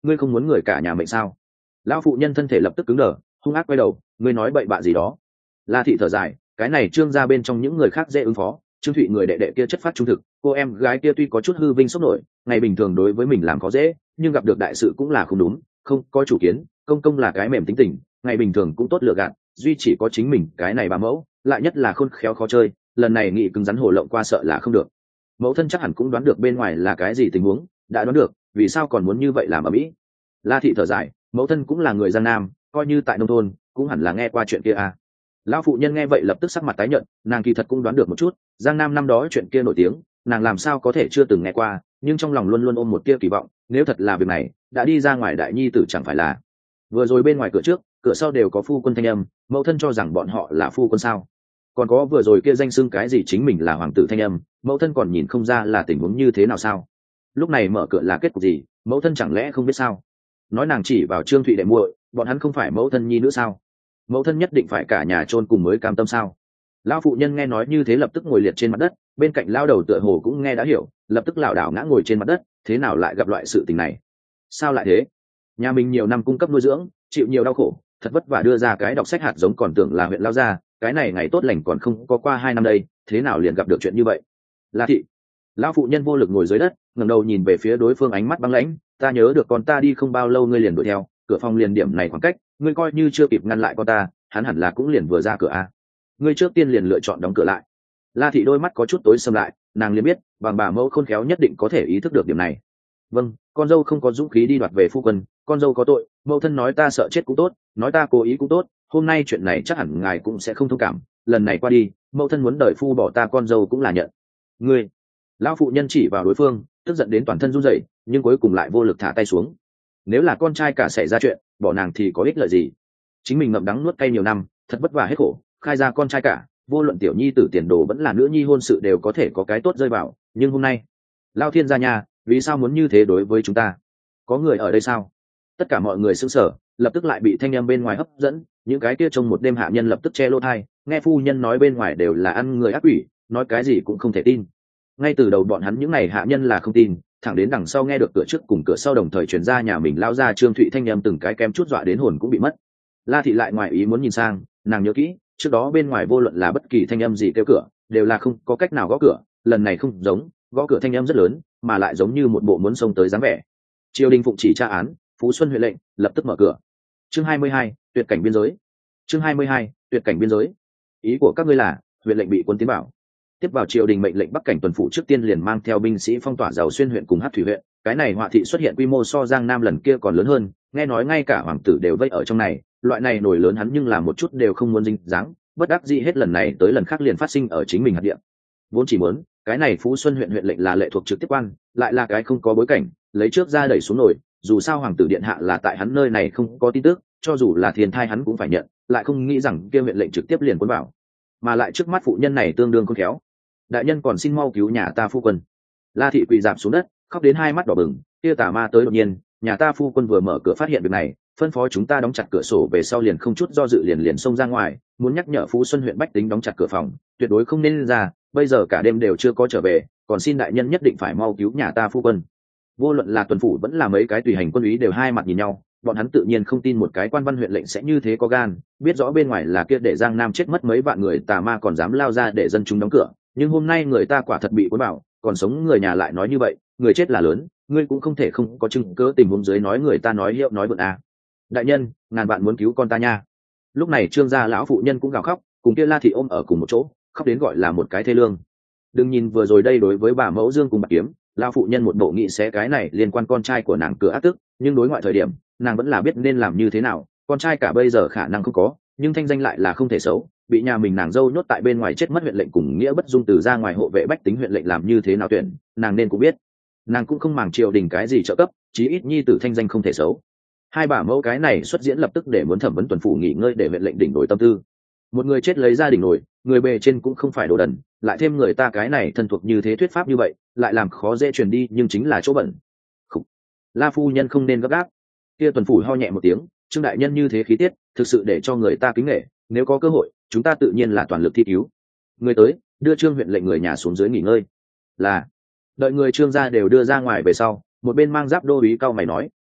ngươi không muốn người cả nhà mệnh sao? Lão phụ nhân thân thể lập tức cứng đờ, hung ác quay đầu, ngươi nói bậy bạ gì đó? La thị thở dài, cái này Trương gia bên trong những người khác dễ ứng phó, Trương Thụy người đệ đệ kia chất phát trung thực, cô em gái kia tuy có chút hư vinh sốc nổi, ngày bình thường đối với mình làm khó dễ, nhưng gặp được đại sự cũng là không đúng, không có chủ kiến, công công là cái mềm tính tình, ngày bình thường cũng tốt lựa gạt, duy chỉ có chính mình cái này bà mẫu, lại nhất là khôn khéo khó chơi, lần này nghị cứng rắn hồ lộng qua sợ là không được. Mẫu thân chắc hẳn cũng đoán được bên ngoài là cái gì tình huống, đã đoán được, vì sao còn muốn như vậy làm ở mỹ? La thị thở dài, mẫu thân cũng là người Giang Nam, coi như tại nông thôn, cũng hẳn là nghe qua chuyện kia à. Lão phụ nhân nghe vậy lập tức sắc mặt tái nhợt, nàng kỳ thật cũng đoán được một chút, Giang Nam năm đó chuyện kia nổi tiếng, nàng làm sao có thể chưa từng nghe qua, nhưng trong lòng luôn luôn ôm một tia kỳ vọng, nếu thật là việc này, đã đi ra ngoài đại nhi tử chẳng phải là. Vừa rồi bên ngoài cửa trước, cửa sau đều có phu quân thanh âm, mẫu thân cho rằng bọn họ là phu quân sao? Còn có vừa rồi kia danh xưng cái gì chính mình là hoàng tử thanh âm, mẫu thân còn nhìn không ra là tình huống như thế nào sao? Lúc này mở cửa là kết cục gì, mẫu thân chẳng lẽ không biết sao? Nói nàng chỉ vào Trương Thụy đệ muội, bọn hắn không phải mẫu thân nhi nữa sao? Mẫu thân nhất định phải cả nhà chôn cùng mới cam tâm sao? Lão phụ nhân nghe nói như thế lập tức ngồi liệt trên mặt đất, bên cạnh lão đầu tựa hồ cũng nghe đã hiểu, lập tức lảo đảo ngã ngồi trên mặt đất, thế nào lại gặp loại sự tình này? Sao lại thế? Nhà mình nhiều năm cung cấp nuôi dưỡng, chịu nhiều đau khổ, thật vất vả đưa ra cái đọc sách hạt giống còn tưởng là huyện lao gia, cái này ngày tốt lành còn không có qua hai năm đây, thế nào liền gặp được chuyện như vậy? La thị. Lão phụ nhân vô lực ngồi dưới đất, ngẩng đầu nhìn về phía đối phương ánh mắt băng lãnh, ta nhớ được con ta đi không bao lâu ngươi liền đuổi theo, cửa phòng liền điểm này khoảng cách, ngươi coi như chưa kịp ngăn lại con ta, hắn hẳn là cũng liền vừa ra cửa a. Ngươi trước tiên liền lựa chọn đóng cửa lại. La thị đôi mắt có chút tối sầm lại, nàng liền biết, bằng bà mẫu khôn khéo nhất định có thể ý thức được điểm này. Vâng, con dâu không có dũng khí đi đoạt về phu quân, con dâu có tội, mẫu thân nói ta sợ chết cũng tốt, nói ta cố ý cũng tốt, hôm nay chuyện này chắc hẳn ngài cũng sẽ không thông cảm, lần này qua đi, mẫu thân muốn đợi phu bỏ ta con dâu cũng là nhận. Ngươi, lão phụ nhân chỉ vào đối phương, tức giận đến toàn thân run rẩy, nhưng cuối cùng lại vô lực thả tay xuống. Nếu là con trai cả xảy ra chuyện, bỏ nàng thì có ích lợi gì? Chính mình ngậm đắng nuốt cay nhiều năm, thật vất vả hết khổ, khai ra con trai cả, vô luận tiểu nhi tử tiền đồ vẫn là nữ nhi hôn sự đều có thể có cái tốt rơi vào, nhưng hôm nay, Lão thiên gia nhà, vì sao muốn như thế đối với chúng ta? Có người ở đây sao? Tất cả mọi người sững sờ, lập tức lại bị thanh âm bên ngoài hấp dẫn, những cái kia trong một đêm hạ nhân lập tức che lỗ tai, nghe phu nhân nói bên ngoài đều là ăn người ác quỷ, nói cái gì cũng không thể tin. Ngay từ đầu bọn hắn những này hạ nhân là không tin, thẳng đến đằng sau nghe được cửa trước cùng cửa sau đồng thời truyền ra nhà mình lao ra Trương Thụy thanh âm từng cái kém chút dọa đến hồn cũng bị mất. La thị lại ngoài ý muốn nhìn sang, nàng nhớ kỹ, trước đó bên ngoài vô luận là bất kỳ thanh âm gì kêu cửa, đều là không có cách nào gõ cửa, lần này không giống, gõ cửa thanh âm rất lớn, mà lại giống như một bộ muốn xông tới dáng vẻ. Triều đình phụng chỉ tra án, Phú Xuân huyện lệnh, lập tức mở cửa. Chương hai mươi hai, tuyệt cảnh biên giới. Chương hai mươi hai, tuyệt cảnh biên giới. Ý của các ngươi là, huyện lệnh bị quân tiến bảo. Tiếp vào triều đình mệnh lệnh Bắc cảnh tuần phủ trước tiên liền mang theo binh sĩ phong tỏa Giàu Xuyên huyện cùng Hắc Thủy huyện, cái này họa thị xuất hiện quy mô so Giang Nam lần kia còn lớn hơn, nghe nói ngay cả hoàng tử đều vây ở trong này, loại này nổi lớn hắn nhưng là một chút đều không muốn dính dáng, bất đắc dĩ hết lần này tới lần khác liền phát sinh ở chính mình hạt địa. Vốn chỉ muốn, cái này Phú Xuân huyện huyện lệnh là lệ thuộc trực tiếp quan, lại là cái không có bối cảnh, lấy trước ra đẩy xuống nổi, dù sao hoàng tử điện hạ là tại hắn nơi này không có tin tức, cho dù là thiên thai hắn cũng phải nhận, lại không nghĩ rằng kia huyện lệnh trực tiếp liền cuốn vào, mà lại trước mắt phụ nhân này tương đương khôn khéo. Đại nhân còn xin mau cứu nhà ta phu quân. La thị quỳ dạp xuống đất, khóc đến hai mắt đỏ bừng, kia tà ma tới đột nhiên, nhà ta phu quân vừa mở cửa phát hiện việc này, phân phó chúng ta đóng chặt cửa sổ về sau liền không chút do dự liền liền xông ra ngoài, muốn nhắc nhở Phú Xuân huyện bách tính đóng chặt cửa phòng, tuyệt đối không nên ra, bây giờ cả đêm đều chưa có trở về, còn xin đại nhân nhất định phải mau cứu nhà ta phu quân. Vô luận là tuần phủ vẫn là mấy cái tùy hành quân úy đều hai mặt nhìn nhau, bọn hắn tự nhiên không tin một cái quan văn huyện lệnh sẽ như thế có gan, biết rõ bên ngoài là kia để Giang Nam chết mất mấy vạn người tà ma còn dám lao ra để dân chúng đóng cửa, nhưng hôm nay người ta quả thật bị cuốn bảo, còn sống người nhà lại nói như vậy, người chết là lớn, ngươi cũng không thể không có chứng cớ tình huống dưới nói người ta nói hiệu nói vượn à. Đại nhân, ngàn bạn muốn cứu con ta nha. Lúc này Trương gia lão phụ nhân cũng gào khóc, cùng kia La thị ôm ở cùng một chỗ, khóc đến gọi là một cái thê lương. Đừng nhìn vừa rồi đây đối với bà mẫu Dương cùng bạc kiếm, lão phụ nhân một bộ nghị xé cái này liên quan con trai của nàng cửa ác tức, nhưng đối ngoại thời điểm, nàng vẫn là biết nên làm như thế nào, con trai cả bây giờ khả năng không có, nhưng thanh danh lại là không thể xấu, bị nhà mình nàng dâu nhốt tại bên ngoài chết mất huyện lệnh cùng nghĩa bất dung từ ra ngoài hộ vệ bách tính huyện lệnh làm như thế nào tuyển, nàng nên cũng biết. Nàng cũng không màng triều đình cái gì trợ cấp, chí ít nhi tử thanh danh không thể xấu. Hai bà mẫu cái này xuất diễn lập tức để muốn thẩm vấn tuần phủ nghỉ ngơi để huyện lệnh đỉnh đổi tâm tư. Một người chết lấy ra đỉnh nổi, người bề trên cũng không phải đồ đần, lại thêm người ta cái này thân thuộc như thế thuyết pháp như vậy, lại làm khó dễ truyền đi nhưng chính là chỗ bẩn. Khủ. La phu nhân không nên gấp gáp. Kia tuần phủ ho nhẹ một tiếng, Trương đại nhân như thế khí tiết, thực sự để cho người ta kính nể, nếu có cơ hội, chúng ta tự nhiên là toàn lực thi cứu. Người tới, đưa Trương huyện lệnh người nhà xuống dưới nghỉ ngơi. Là. Đợi người Trương gia đều đưa ra ngoài về sau, một bên mang giáp đô úy cao mày nói,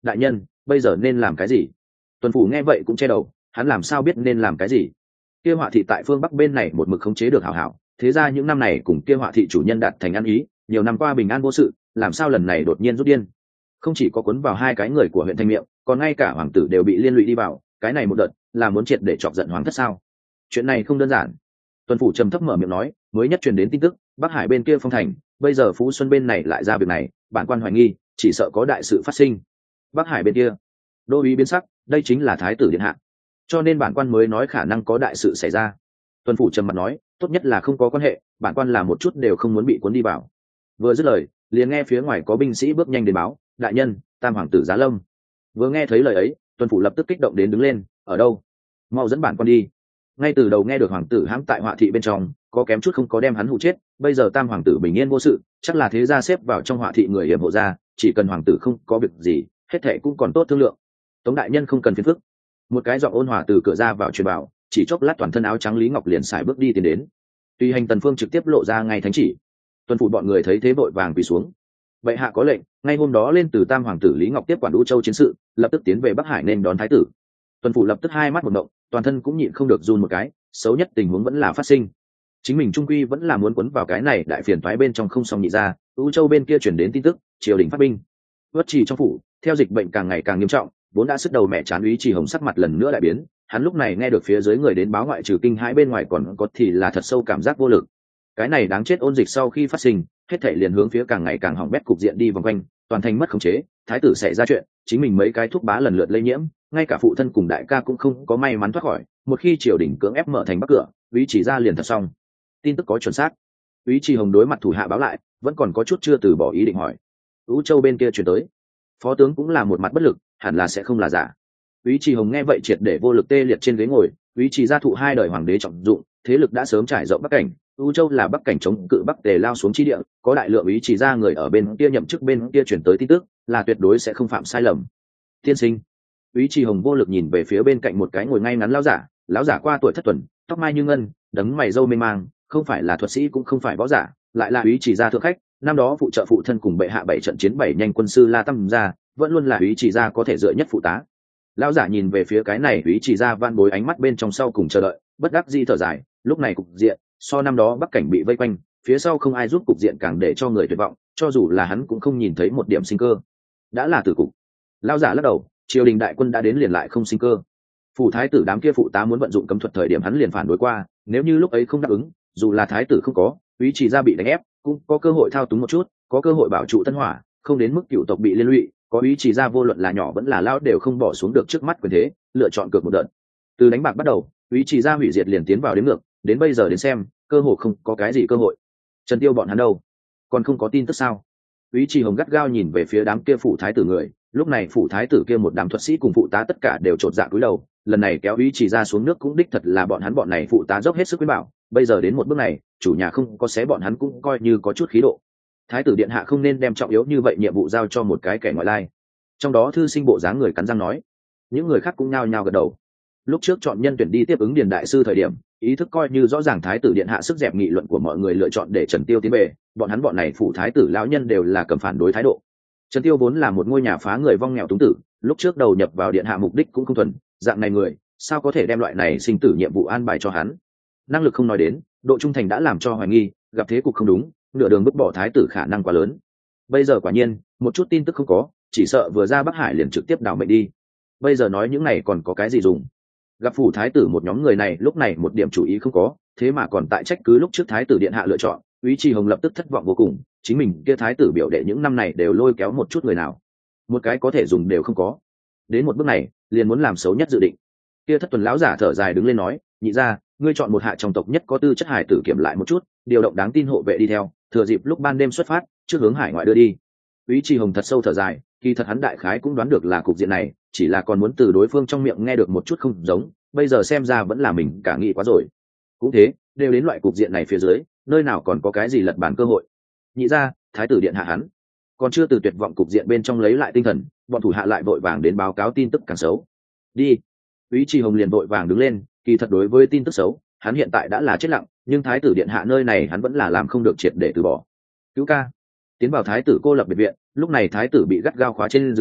đại nhân bây giờ nên làm cái gì? Tuần phủ nghe vậy cũng che đầu, hắn làm sao biết nên làm cái gì? Kia họa thị tại phương bắc bên này một mực khống chế được hảo hảo, thế ra những năm này cùng kia họa thị chủ nhân đạt thành ăn ý, nhiều năm qua bình an vô sự, làm sao lần này đột nhiên rút điên? Không chỉ có cuốn vào hai cái người của huyện Thanh Miệng, còn ngay cả hoàng tử đều bị liên lụy đi vào, cái này một đợt là muốn triệt để chọc giận hoàng thất sao? Chuyện này không đơn giản. Tuần phủ trầm thấp mở miệng nói, mới nhất truyền đến tin tức, Bắc Hải bên kia phong thành, bây giờ Phú Xuân bên này lại ra việc này, bản quan hoài nghi, chỉ sợ có đại sự phát sinh. Bắc Hải bên kia, đô úy biến sắc, đây chính là thái tử điện hạ, cho nên bản quan mới nói khả năng có đại sự xảy ra. Tuần phủ trầm mặt nói, tốt nhất là không có quan hệ, bản quan là một chút đều không muốn bị cuốn đi vào. Vừa dứt lời, liền nghe phía ngoài có binh sĩ bước nhanh đến báo, đại nhân, tam hoàng tử giá lâm. Vừa nghe thấy lời ấy, Tuần phủ lập tức kích động đến đứng lên, ở đâu? Mau dẫn bản quan đi. Ngay từ đầu nghe được hoàng tử hãm tại họa thị bên trong, có kém chút không có đem hắn hụ chết, bây giờ tam hoàng tử bình yên vô sự, chắc là thế gia xếp vào trong họa thị người hiểm hộ gia, chỉ cần hoàng tử không có việc gì, hết thảy cũng còn tốt thương lượng. Tống đại nhân không cần phiền phức. Một cái giọng ôn hòa từ cửa ra vào truyền bảo, chỉ chốc lát toàn thân áo trắng Lý Ngọc liền xài bước đi tiến đến. Tùy hành Tần Phương trực tiếp lộ ra ngay thánh chỉ. Tuần phủ bọn người thấy thế vội vàng quỳ xuống. Bệ hạ có lệnh, ngay hôm đó lên từ tam hoàng tử Lý Ngọc tiếp quản Vũ Châu chiến sự, lập tức tiến về Bắc Hải nên đón thái tử. Tuần phủ lập tức hai mắt một động, toàn thân cũng nhịn không được run một cái, xấu nhất tình huống vẫn là phát sinh. Chính mình trung quy vẫn là muốn quấn vào cái này đại phiền toái bên trong không xong nhị ra, Vũ Châu bên kia truyền đến tin tức, triều đình phát binh. Vất Trì trong phủ, theo dịch bệnh càng ngày càng nghiêm trọng, vốn đã sức đầu mẹ chán Úy Trì Hồng sắc mặt lần nữa lại biến, hắn lúc này nghe được phía dưới người đến báo ngoại trừ kinh hãi bên ngoài còn có thì là thật sâu cảm giác vô lực. Cái này đáng chết ôn dịch sau khi phát sinh, hết thảy liền hướng phía càng ngày càng hỏng bét cục diện đi vòng quanh, toàn thành mất khống chế, thái tử xảy ra chuyện, chính mình mấy cái thuốc bá lần lượt lây nhiễm, ngay cả phụ thân cùng đại ca cũng không có may mắn thoát khỏi, một khi triều đình cưỡng ép mở thành bắc cửa, Úy Trì ra liền thật xong. Tin tức có chuẩn xác. Úy Trì Hồng đối mặt thủ hạ báo lại, vẫn còn có chút chưa từ bỏ ý định hỏi. Vũ Châu bên kia truyền tới, phó tướng cũng là một mặt bất lực, hẳn là sẽ không là giả. Úy Trì Hồng nghe vậy triệt để vô lực tê liệt trên ghế ngồi, Úy Trì gia thụ hai đời hoàng đế trọng dụng, thế lực đã sớm trải rộng bắc cảnh, Vũ Châu là bắc cảnh chống cự bắc tề lao xuống chi địa, có đại lượng Úy Trì gia người ở bên kia nhậm chức bên kia chuyển tới tin tức, là tuyệt đối sẽ không phạm sai lầm. Tiên sinh. Úy Trì Hồng vô lực nhìn về phía bên cạnh một cái ngồi ngay ngắn lão giả, lão giả qua tuổi thất tuần, tóc mai như ngân, đấng mày râu mê mang, không phải là thuật sĩ cũng không phải võ giả, lại là Úy Trì gia thượng khách, năm đó phụ trợ phụ thân cùng bệ hạ bảy trận chiến bảy nhanh quân sư La Tâm gia, vẫn luôn là Úy Trì gia có thể dựa nhất phụ tá. Lão giả nhìn về phía cái này Úy Trì gia van bối ánh mắt bên trong sau cùng chờ đợi, bất đắc dĩ thở dài, lúc này cục diện so năm đó bắc cảnh bị vây quanh, phía sau không ai giúp cục diện càng để cho người tuyệt vọng, cho dù là hắn cũng không nhìn thấy một điểm sinh cơ. Đã là tử cục. Lão giả lắc đầu, triều đình đại quân đã đến liền lại không sinh cơ. Phủ thái tử đám kia phụ tá muốn vận dụng cấm thuật thời điểm hắn liền phản đối qua, nếu như lúc ấy không đáp ứng, dù là thái tử không có, Úy Trì gia bị đánh ép, cũng có cơ hội thao túng một chút, có cơ hội bảo trụ tân hỏa, không đến mức cựu tộc bị liên lụy, có Úy Trì gia vô luận là nhỏ vẫn là lão đều không bỏ xuống được trước mắt quyền thế, lựa chọn cược một đợt. Từ đánh bạc bắt đầu, Úy Trì gia hủy diệt liền tiến vào đến ngược, đến bây giờ đến xem, cơ hội không có cái gì cơ hội. Trần Tiêu bọn hắn đâu? Còn không có tin tức sao? Úy Trì Hồng gắt gao nhìn về phía đám kia phủ thái tử người, lúc này phủ thái tử kia một đám thuật sĩ cùng phụ tá tất cả đều trột dạ cúi đầu, lần này kéo Úy Trì gia xuống nước cũng đích thật là bọn hắn bọn này phụ tá dốc hết sức khuyên bảo, bây giờ đến một bước này, chủ nhà không có xé bọn hắn cũng coi như có chút khí độ. Thái tử điện hạ không nên đem trọng yếu như vậy nhiệm vụ giao cho một cái kẻ ngoại lai. Trong đó thư sinh bộ dáng người cắn răng nói, những người khác cũng nhao nhao gật đầu. Lúc trước chọn nhân tuyển đi tiếp ứng điền đại sư thời điểm, ý thức coi như rõ ràng thái tử điện hạ sức dẹp nghị luận của mọi người lựa chọn để Trần Tiêu tiến về, bọn hắn bọn này phủ thái tử lão nhân đều là cầm phản đối thái độ. Trần Tiêu vốn là một ngôi nhà phá người vong nghèo túng tử, lúc trước đầu nhập vào điện hạ mục đích cũng không thuần, dạng này người, sao có thể đem loại này sinh tử nhiệm vụ an bài cho hắn? Năng lực không nói đến, độ trung thành đã làm cho hoài nghi, gặp thế cục không đúng, nửa đường vứt bỏ thái tử khả năng quá lớn. Bây giờ quả nhiên, một chút tin tức không có, chỉ sợ vừa ra Bắc Hải liền trực tiếp đảo mệnh đi. Bây giờ nói những này còn có cái gì dùng? Gặp phủ thái tử một nhóm người này lúc này một điểm chủ ý không có, thế mà còn tại trách cứ lúc trước thái tử điện hạ lựa chọn, Úy Trì Hồng lập tức thất vọng vô cùng, chính mình kia thái tử biểu đệ những năm này đều lôi kéo một chút người nào, một cái có thể dùng đều không có. Đến một bước này, liền muốn làm xấu nhất dự định. Kia thất tuần lão giả thở dài đứng lên nói, nhị ra, ngươi chọn một hạ trong tộc nhất có tư chất hải tử kiểm lại một chút, điều động đáng tin hộ vệ đi theo, thừa dịp lúc ban đêm xuất phát, trước hướng hải ngoại đưa đi. Úy Trì Hồng thật sâu thở dài, kỳ thật hắn đại khái cũng đoán được là cục diện này, chỉ là còn muốn từ đối phương trong miệng nghe được một chút không giống, bây giờ xem ra vẫn là mình cả nghĩ quá rồi. Cũng thế, đều đến loại cục diện này phía dưới, nơi nào còn có cái gì lật bàn cơ hội. Nhị ra, thái tử điện hạ hắn còn chưa từ tuyệt vọng cục diện bên trong lấy lại tinh thần, bọn thủ hạ lại vội vàng đến báo cáo tin tức càng xấu. Đi. Úy Trì Hồng liền vội vàng đứng lên, kỳ thật đối với tin tức xấu, hắn hiện tại đã là chết lặng, nhưng thái tử điện hạ nơi này hắn vẫn là làm không được triệt để từ bỏ. Cứu ca. Tiến vào thái tử cô lập biệt viện, lúc này thái tử bị gắt gao khóa trên giường,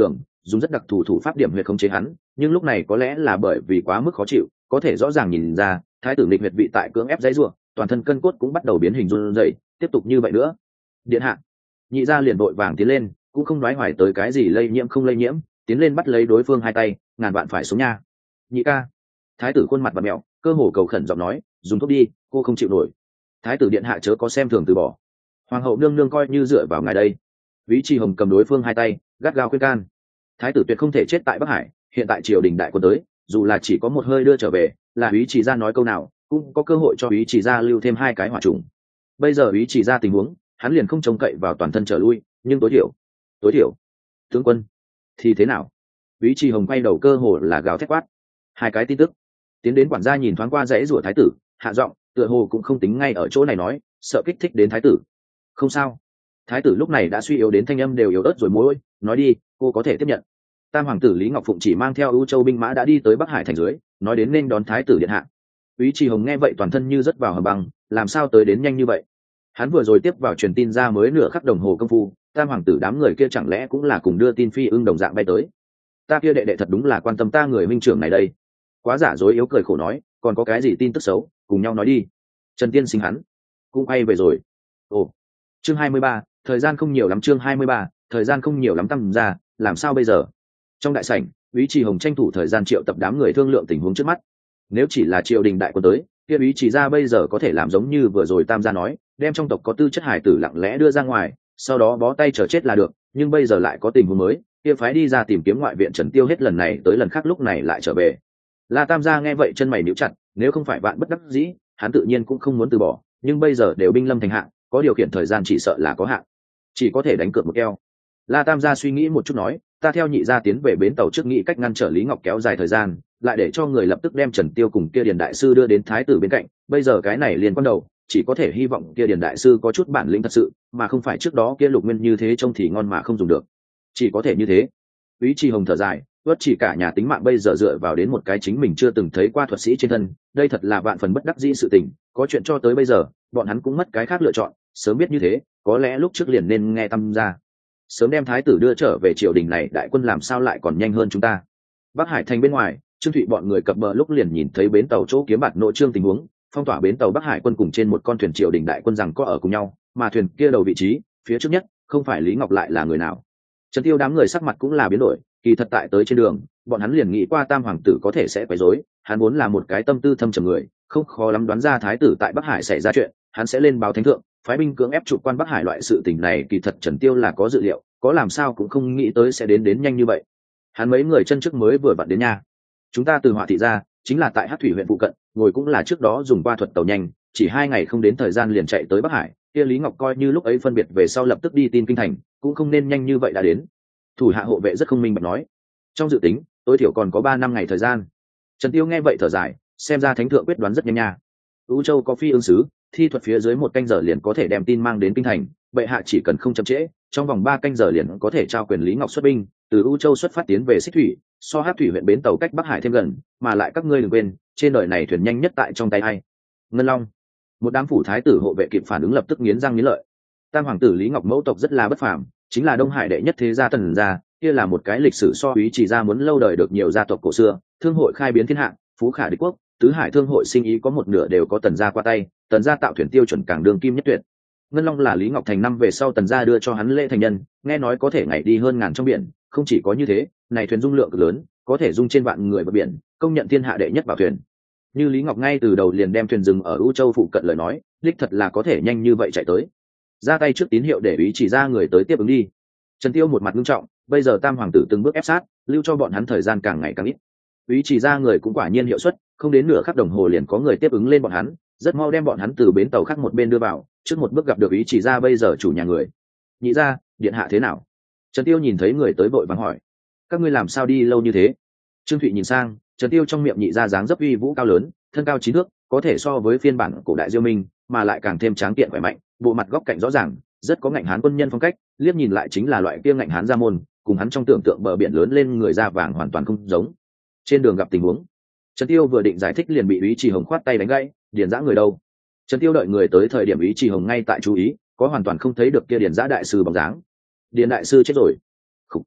dùng rất đặc thù thủ pháp điểm huyệt khống chế hắn, nhưng lúc này có lẽ là bởi vì quá mức khó chịu, có thể rõ ràng nhìn ra thái tử nghịch huyệt vị tại cưỡng ép dãy rủa, toàn thân cân cốt cũng bắt đầu biến hình run rẩy. Tiếp tục như vậy nữa, điện hạ. Nhị gia liền vội vàng tiến lên, cũng không nói hoài tới cái gì lây nhiễm không lây nhiễm, tiến lên bắt lấy đối phương hai tay, ngàn vạn phải xuống nha. Nhị ca. Thái tử khuôn mặt và mẹo, cơ hồ cầu khẩn giọng nói, dùng thuốc đi, cô không chịu nổi. Thái tử điện hạ chớ có xem thường từ bỏ. Hoàng hậu nương nương coi như dựa vào ngài đây. Úy Trì Hồng cầm đối phương hai tay, gắt gao khuyên can. Thái tử tuyệt không thể chết tại Bắc Hải, hiện tại triều đình đại quân tới, dù là chỉ có một hơi đưa trở về, là Úy Trì gia nói câu nào, cũng có cơ hội cho Úy Trì gia lưu thêm hai cái hỏa trùng. Bây giờ Úy Trì gia tình huống, hắn liền không trông cậy vào toàn thân trở lui, nhưng tối thiểu, tối thiểu, tướng quân thì thế nào? Úy Trì Hồng quay đầu cơ hồ là gào thét quát. Hai cái tin tức. Tiến đến quản gia nhìn thoáng qua dãy rủa thái tử, hạ giọng, tựa hồ cũng không tính ngay ở chỗ này nói, sợ kích thích đến thái tử. Không sao. Thái tử lúc này đã suy yếu đến thanh âm đều yếu ớt rồi môi, nói đi, cô có thể tiếp nhận. Tam hoàng tử Lý Ngọc Phụng chỉ mang theo ưu châu binh mã đã đi tới Bắc Hải thành dưới, nói đến nên đón thái tử điện hạ. Úy Trì Hồng nghe vậy toàn thân như rất vào hầm băng, làm sao tới đến nhanh như vậy? Hắn vừa rồi tiếp vào truyền tin ra mới nửa khắc đồng hồ công phu, tam hoàng tử đám người kia chẳng lẽ cũng là cùng đưa tin phi ưng đồng dạng bay tới? Ta kia đệ đệ thật đúng là quan tâm ta người huynh trưởng này đây. Quá giả dối yếu cười khổ nói, còn có cái gì tin tức xấu, cùng nhau nói đi. Trần Tiên Sinh hắn cũng bay về rồi. Ồ, chương hai mươi ba, thời gian không nhiều lắm, chương hai mươi ba, thời gian không nhiều lắm tăng ra, làm sao bây giờ? Trong đại sảnh, Úy Trì Hồng tranh thủ thời gian triệu tập đám người thương lượng tình huống trước mắt. Nếu chỉ là triều đình đại quân tới, kia Úy Trì gia bây giờ có thể làm giống như vừa rồi Tam gia nói, đem trong tộc có tư chất hải tử lặng lẽ đưa ra ngoài, sau đó bó tay chờ chết là được, nhưng bây giờ lại có tình huống mới, kia phái đi ra tìm kiếm ngoại viện Trần Tiêu hết lần này tới lần khác lúc này lại trở về. La Tam gia nghe vậy chân mày nhíu chặt, nếu không phải vạn bất đắc dĩ, hắn tự nhiên cũng không muốn từ bỏ, nhưng bây giờ đều binh lâm thành hạn, có điều kiện thời gian chỉ sợ là có hạn, chỉ có thể đánh cược một keo. La Tam gia suy nghĩ một chút nói, ta theo nhị gia tiến về bến tàu trước nghĩ cách ngăn trở Lý Ngọc kéo dài thời gian, lại để cho người lập tức đem Trần Tiêu cùng kia Điền đại sư đưa đến thái tử bên cạnh, bây giờ cái này liền quan đầu, chỉ có thể hy vọng kia Điền đại sư có chút bản lĩnh thật sự, mà không phải trước đó kia Lục Nguyên như thế trông thì ngon mà không dùng được. Chỉ có thể như thế. Úy Trì Hồng thở dài, vất chỉ cả nhà tính mạng bây giờ dựa vào đến một cái chính mình chưa từng thấy qua thuật sĩ trên thân, đây thật là vạn phần bất đắc dĩ sự tình, có chuyện cho tới bây giờ, bọn hắn cũng mất cái khác lựa chọn, sớm biết như thế, có lẽ lúc trước liền nên nghe Tam gia. Sớm đem thái tử đưa trở về triều đình này, đại quân làm sao lại còn nhanh hơn chúng ta. Bắc Hải thành bên ngoài, Trương Thụy bọn người cập bờ lúc liền nhìn thấy bến tàu chỗ kiếm bạt nội trương tình huống, phong tỏa bến tàu Bắc Hải quân cùng trên một con thuyền triều đình đại quân rằng có ở cùng nhau, mà thuyền kia đầu vị trí, phía trước nhất, không phải Lý Ngọc lại là người nào. Trần Tiêu đám người sắc mặt cũng là biến đổi, kỳ thật tại tới trên đường, bọn hắn liền nghĩ qua Tam hoàng tử có thể sẽ quấy rối, hắn vốn là một cái tâm tư thâm trầm người, không khó lắm đoán ra thái tử tại Bắc Hải xảy ra chuyện, hắn sẽ lên báo thánh thượng, phái binh cưỡng ép trụ quan Bắc Hải, loại sự tình này kỳ thật Trần Tiêu là có dự liệu, có làm sao cũng không nghĩ tới sẽ đến đến nhanh như vậy. Hắn mấy người chân trước mới vừa vặn đến nhà. Chúng ta từ Hỏa thị ra, chính là tại Hắc Thủy huyện phụ cận, ngồi cũng là trước đó dùng qua thuật tàu nhanh, chỉ hai ngày không đến thời gian liền chạy tới Bắc Hải, kia Lý Ngọc coi như lúc ấy phân biệt về sau lập tức đi tin kinh thành, cũng không nên nhanh như vậy đã đến. Thủ hạ hộ vệ rất không minh bạch nói, trong dự tính tối thiểu còn có ba năm ngày thời gian. Trần Tiêu nghe vậy thở dài, xem ra thánh thượng quyết đoán rất nhanh nha. U Châu có phi ương sứ, thi thuật phía dưới một canh giờ liền có thể đem tin mang đến kinh thành, bệ hạ chỉ cần không chậm trễ, trong vòng ba canh giờ liền có thể trao quyền Lý Ngọc xuất binh, từ U Châu xuất phát tiến về Xích Thủy, so Hát Thủy huyện bến tàu cách Bắc Hải thêm gần, mà lại các ngươi đừng quên, trên đời này thuyền nhanh nhất tại trong tay ai? Ngân Long. Một đám phủ thái tử hộ vệ kịp phản ứng lập tức nghiến răng nghiến lợi. Tam hoàng tử Lý Ngọc mẫu tộc rất là bất phàm, chính là Đông Hải đệ nhất thế gia Tần gia, kia là một cái lịch sử so Úy Trì gia muốn lâu đời được nhiều gia tộc cổ xưa, thương hội khai biến thiên hạ, phú khả địch quốc, tứ hải thương hội sinh ý có một nửa đều có Tần gia qua tay, Tần gia tạo thuyền tiêu chuẩn càng đường kim nhất tuyệt. Ngân Long là Lý Ngọc thành năm về sau Tần gia đưa cho hắn lễ thành nhân, nghe nói có thể ngày đi hơn ngàn trong biển, không chỉ có như thế, này thuyền dung lượng cực lớn, có thể dung trên vạn người bờ biển, công nhận thiên hạ đệ nhất bảo thuyền. Như Lý Ngọc ngay từ đầu liền đem thuyền dừng ở U Châu phụ cận lời nói, đích thật là có thể nhanh như vậy chạy tới. Ra tay trước tín hiệu để Úy Chỉ ra người tới tiếp ứng đi. Trần Tiêu một mặt nghiêm trọng, bây giờ Tam hoàng tử từng bước ép sát, lưu cho bọn hắn thời gian càng ngày càng ít. Úy Chỉ ra người cũng quả nhiên hiệu suất, không đến nửa khắc đồng hồ liền có người tiếp ứng lên bọn hắn, rất mau đem bọn hắn từ bến tàu khác một bên đưa vào, trước một bước gặp được Úy Chỉ ra bây giờ chủ nhà người. Nhị gia, điện hạ thế nào? Trần Tiêu nhìn thấy người tới vội vàng hỏi, các ngươi làm sao đi lâu như thế? Trương Thụy nhìn sang, Trần Tiêu trong miệng nhị gia dáng dấp uy vũ cao lớn, thân cao chín thước, có thể so với phiên bản cổ đại Diêu Minh, mà lại càng thêm tráng kiện khỏe mạnh, bộ mặt góc cạnh rõ ràng, rất có ngạnh hán quân nhân phong cách, liếc nhìn lại chính là loại kia ngạnh hán gia môn, cùng hắn trong tưởng tượng bờ biển lớn lên người da vàng hoàn toàn không giống. Trên đường gặp tình huống, Trần Tiêu vừa định giải thích liền bị Úy Trì Hồng khoát tay đánh gãy, điền giã người đâu? Trần Tiêu đợi người tới thời điểm Úy Trì Hồng ngay tại chú ý, có hoàn toàn không thấy được kia điền giã đại sư bóng dáng. Điền đại sư chết rồi. Khủ.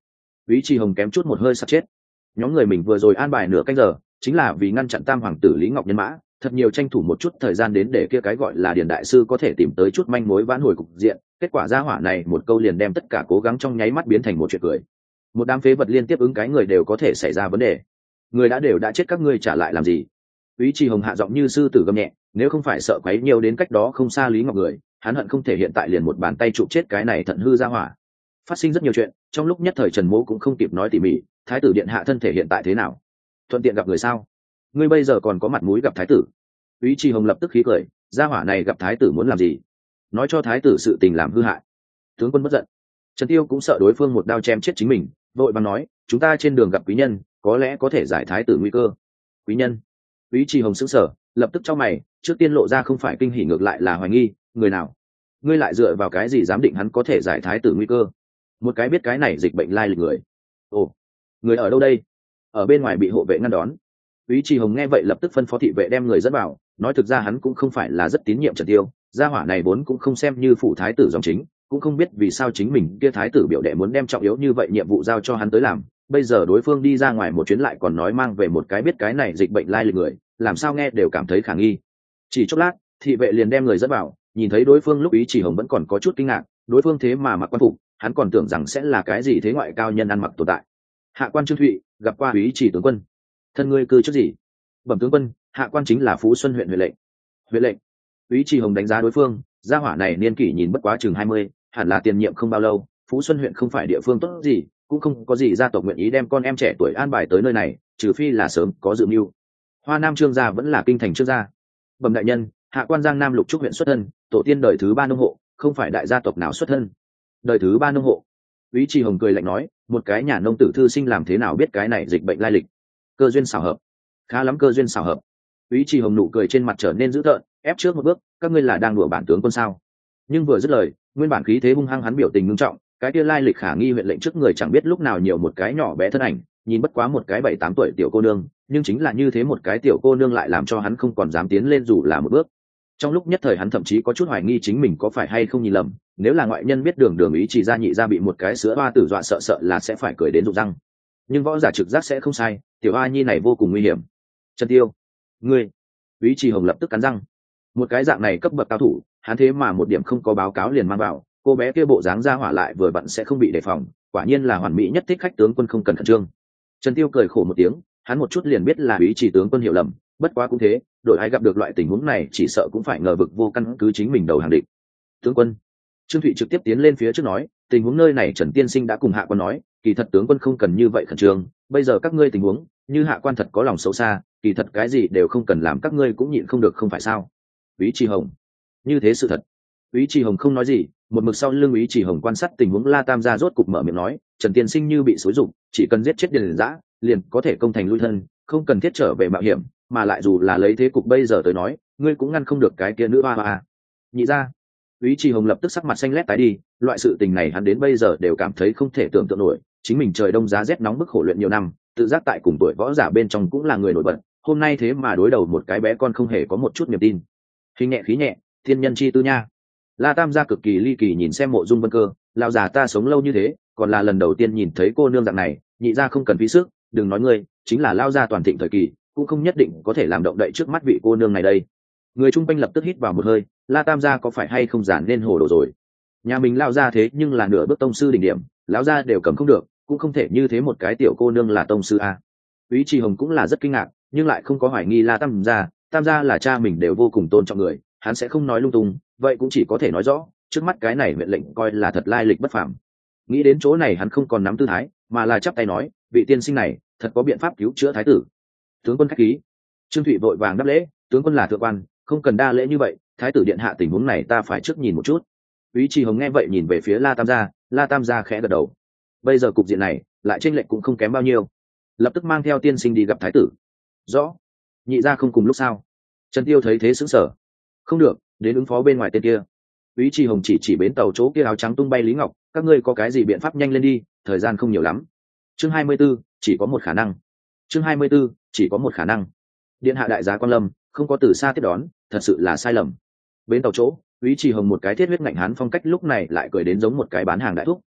Úy Trì Hồng kém chút một hơi sắp chết. Nhóm người mình vừa rồi an bài nửa canh giờ chính là vì ngăn chặn tam hoàng tử Lý Ngọc nhân mã, thật nhiều tranh thủ một chút thời gian đến để kia cái gọi là Điền đại sư có thể tìm tới chút manh mối vãn hồi cục diện. Kết quả gia hỏa này một câu liền đem tất cả cố gắng trong nháy mắt biến thành một chuyện cười. Một đám phế vật liên tiếp ứng cái người đều có thể xảy ra vấn đề. Người đã đều đã chết, các ngươi trả lại làm gì? Úy Trì Hồng hạ giọng như sư tử gầm nhẹ, nếu không phải sợ quấy nhiều đến cách đó không xa Lý Ngọc người, hắn hận không thể hiện tại liền một bàn tay chụp chết cái này thận hư gia hỏa. Phát sinh rất nhiều chuyện, trong lúc nhất thời Trần Mỗ cũng không kịp nói tỉ mỉ. Thái tử điện hạ thân thể hiện tại thế nào? Thuận tiện gặp người sao? Ngươi bây giờ còn có mặt mũi gặp thái tử? Úy Trì Hồng lập tức khí cười, gia hỏa này gặp thái tử muốn làm gì? Nói cho thái tử sự tình làm hư hại. Tướng quân bất giận. Trần Tiêu cũng sợ đối phương một đao chém chết chính mình, vội vàng nói, chúng ta trên đường gặp quý nhân, có lẽ có thể giải thái tử nguy cơ. Quý nhân? Úy Trì Hồng sững sờ, lập tức chau mày, trước tiên lộ ra không phải kinh hỉ ngược lại là hoài nghi, người nào? Ngươi lại dựa vào cái gì dám định hắn có thể giải thái tử nguy cơ? Một cái biết cái này dịch bệnh lai lịch người. Ồ, người ở đâu đây? Ở bên ngoài bị hộ vệ ngăn đón. Úy Trì Hồng nghe vậy lập tức phân phó thị vệ đem người dẫn vào, nói thực ra hắn cũng không phải là rất tín nhiệm Trần Tiêu, gia hỏa này vốn cũng không xem như phụ thái tử dòng chính, cũng không biết vì sao chính mình kia thái tử biểu đệ muốn đem trọng yếu như vậy nhiệm vụ giao cho hắn tới làm. Bây giờ đối phương đi ra ngoài một chuyến lại còn nói mang về một cái biết cái này dịch bệnh lai lịch người, làm sao nghe đều cảm thấy khả nghi. Chỉ chốc lát, thị vệ liền đem người dẫn vào, nhìn thấy đối phương lúc Úy Trì Hồng vẫn còn có chút kinh ngạc, đối phương thế mà mặc quan phục, hắn còn tưởng rằng sẽ là cái gì thế ngoại cao nhân ăn mặc tồn tại. Hạ quan Trương Thụy gặp qua Úy Trì tướng quân. Thân ngươi cư trước gì? Bẩm tướng quân, hạ quan chính là Phú Xuân huyện huyện lệnh. Huyện lệnh? Úy Trì Hồng đánh giá đối phương, gia hỏa này niên kỷ nhìn bất quá chừng hai mươi, hẳn là tiền nhiệm không bao lâu. Phú Xuân huyện không phải địa phương tốt gì, cũng không có gì gia tộc nguyện ý đem con em trẻ tuổi an bài tới nơi này, trừ phi là sớm có dự mưu. Hoa Nam Trương gia vẫn là kinh thành Trương gia. Bẩm đại nhân, hạ quan Giang Nam Lục Trúc huyện xuất thân, tổ tiên đời thứ ba nông hộ, không phải đại gia tộc nào xuất thân. Đời thứ ba nông hộ? Úy Trì Hồng cười lạnh nói, một cái nhà nông tử thư sinh làm thế nào biết cái này dịch bệnh lai lịch? Cơ duyên xảo hợp. Khá lắm cơ duyên xảo hợp. Úy Trì Hồng nụ cười trên mặt trở nên dữ tợn, ép trước một bước, các ngươi là đang đùa bản tướng quân sao? Nhưng vừa dứt lời, nguyên bản khí thế hung hăng hắn biểu tình ngưng trọng, cái kia lai lịch khả nghi huyện lệnh trước người chẳng biết lúc nào nhiều một cái nhỏ bé thân ảnh, nhìn bất quá một cái bảy tám tuổi tiểu cô nương, nhưng chính là như thế một cái tiểu cô nương lại làm cho hắn không còn dám tiến lên dù là một bước. Trong lúc nhất thời hắn thậm chí có chút hoài nghi chính mình có phải hay không nhìn lầm, nếu là ngoại nhân biết đường đường Ý Chỉ gia nhị gia bị một cái sữa hoa tử dọa sợ sợ là sẽ phải cười đến rụng răng. Nhưng võ giả trực giác sẽ không sai, tiểu a nhi này vô cùng nguy hiểm. Trần Tiêu, ngươi! Ý Chỉ Hồng lập tức cắn răng. Một cái dạng này cấp bậc cao thủ, hắn thế mà một điểm không có báo cáo liền mang vào, cô bé kia bộ dáng ra hỏa lại vừa bận sẽ không bị đề phòng, quả nhiên là hoàn mỹ nhất thích khách tướng quân không cần khẩn trương. Trần Tiêu cười khổ một tiếng, hắn một chút liền biết là Ý Chỉ tướng quân hiểu lầm, bất quá cũng thế, đội ai gặp được loại tình huống này chỉ sợ cũng phải ngờ vực vô căn cứ chính mình đầu hàng địch. Tướng quân, Trương Thụy trực tiếp tiến lên phía trước nói, tình huống nơi này Trần tiên sinh đã cùng hạ quan nói, kỳ thật tướng quân không cần như vậy khẩn trương, bây giờ các ngươi tình huống, như hạ quan thật có lòng xấu xa, kỳ thật cái gì đều không cần làm, các ngươi cũng nhịn không được không phải sao? Úy Trì Hồng, như thế sự thật. Úy Trì Hồng không nói gì, một mực sau lưng Úy Trì Hồng quan sát tình huống La Tam gia rốt cục mở miệng nói, Trần tiên sinh như bị xúi dục, chỉ cần giết chết Điền Dã, liền có thể công thành lui thân, không cần thiết trở về mạo hiểm, mà lại dù là lấy thế cục bây giờ tới nói, ngươi cũng ngăn không được cái kia nữ ba ba. Nhị ra. Úy Trì Hồng lập tức sắc mặt xanh lét tái đi, loại sự tình này hắn đến bây giờ đều cảm thấy không thể tưởng tượng nổi, chính mình trời đông giá rét nóng bức khổ luyện nhiều năm, tự giác tại cùng tuổi võ giả bên trong cũng là người nổi bật, hôm nay thế mà đối đầu một cái bé con không hề có một chút niềm tin. Hình nhẹ khí nhẹ, thiên nhân chi tư nha. La Tam gia cực kỳ ly kỳ nhìn xem Mộ Dung Vân Cơ, lão già ta sống lâu như thế, còn là lần đầu tiên nhìn thấy cô nương dạng này, nhị gia không cần phí sức, đừng nói ngươi, chính là lao gia toàn thịnh thời kỳ, cũng không nhất định có thể làm động đậy trước mắt vị cô nương này đây. Người trung quanh lập tức hít vào một hơi, La Tam gia có phải hay không giản nên hồ đồ rồi? Nhà mình lao ra thế nhưng là nửa bước tông sư đỉnh điểm, lão gia đều cầm không được, cũng không thể như thế một cái tiểu cô nương là tông sư a. Úy Trì Hồng cũng là rất kinh ngạc, nhưng lại không có hoài nghi La Tam gia, Tam gia là cha mình đều vô cùng tôn trọng người, hắn sẽ không nói lung tung, vậy cũng chỉ có thể nói rõ, trước mắt cái này mệnh lệnh coi là thật lai lịch bất phàm. Nghĩ đến chỗ này hắn không còn nắm tư thái, mà là chắp tay nói, vị tiên sinh này, thật có biện pháp cứu chữa thái tử. Tướng quân khách khí. Trương Thụy vội vàng đáp lễ, tướng quân là thượng quan, không cần đa lễ như vậy, thái tử điện hạ tình huống này ta phải trước nhìn một chút. Úy Trì Hồng nghe vậy nhìn về phía La Tam gia, La Tam gia khẽ gật đầu. Bây giờ cục diện này, lại chênh lệch cũng không kém bao nhiêu. Lập tức mang theo tiên sinh đi gặp thái tử. Rõ. Nhị gia không cùng lúc sao? Trần Tiêu thấy thế sững sờ. Không được, đến ứng phó bên ngoài tên kia. Úy Trì Hồng chỉ chỉ bến tàu chỗ kia áo trắng tung bay Lý Ngọc, các ngươi có cái gì biện pháp nhanh lên đi, thời gian không nhiều lắm. Chương hai mươi 'ư, chỉ có một khả năng. Chương hai mươi 'ư, chỉ có một khả năng. Điện hạ đại giá Quan Lâm, không có từ xa tiếp đón, thật sự là sai lầm. Bến tàu chỗ, Úy Trì Hồng một cái thiết huyết ngạnh hán phong cách lúc này lại cười đến giống một cái bán hàng đại thúc,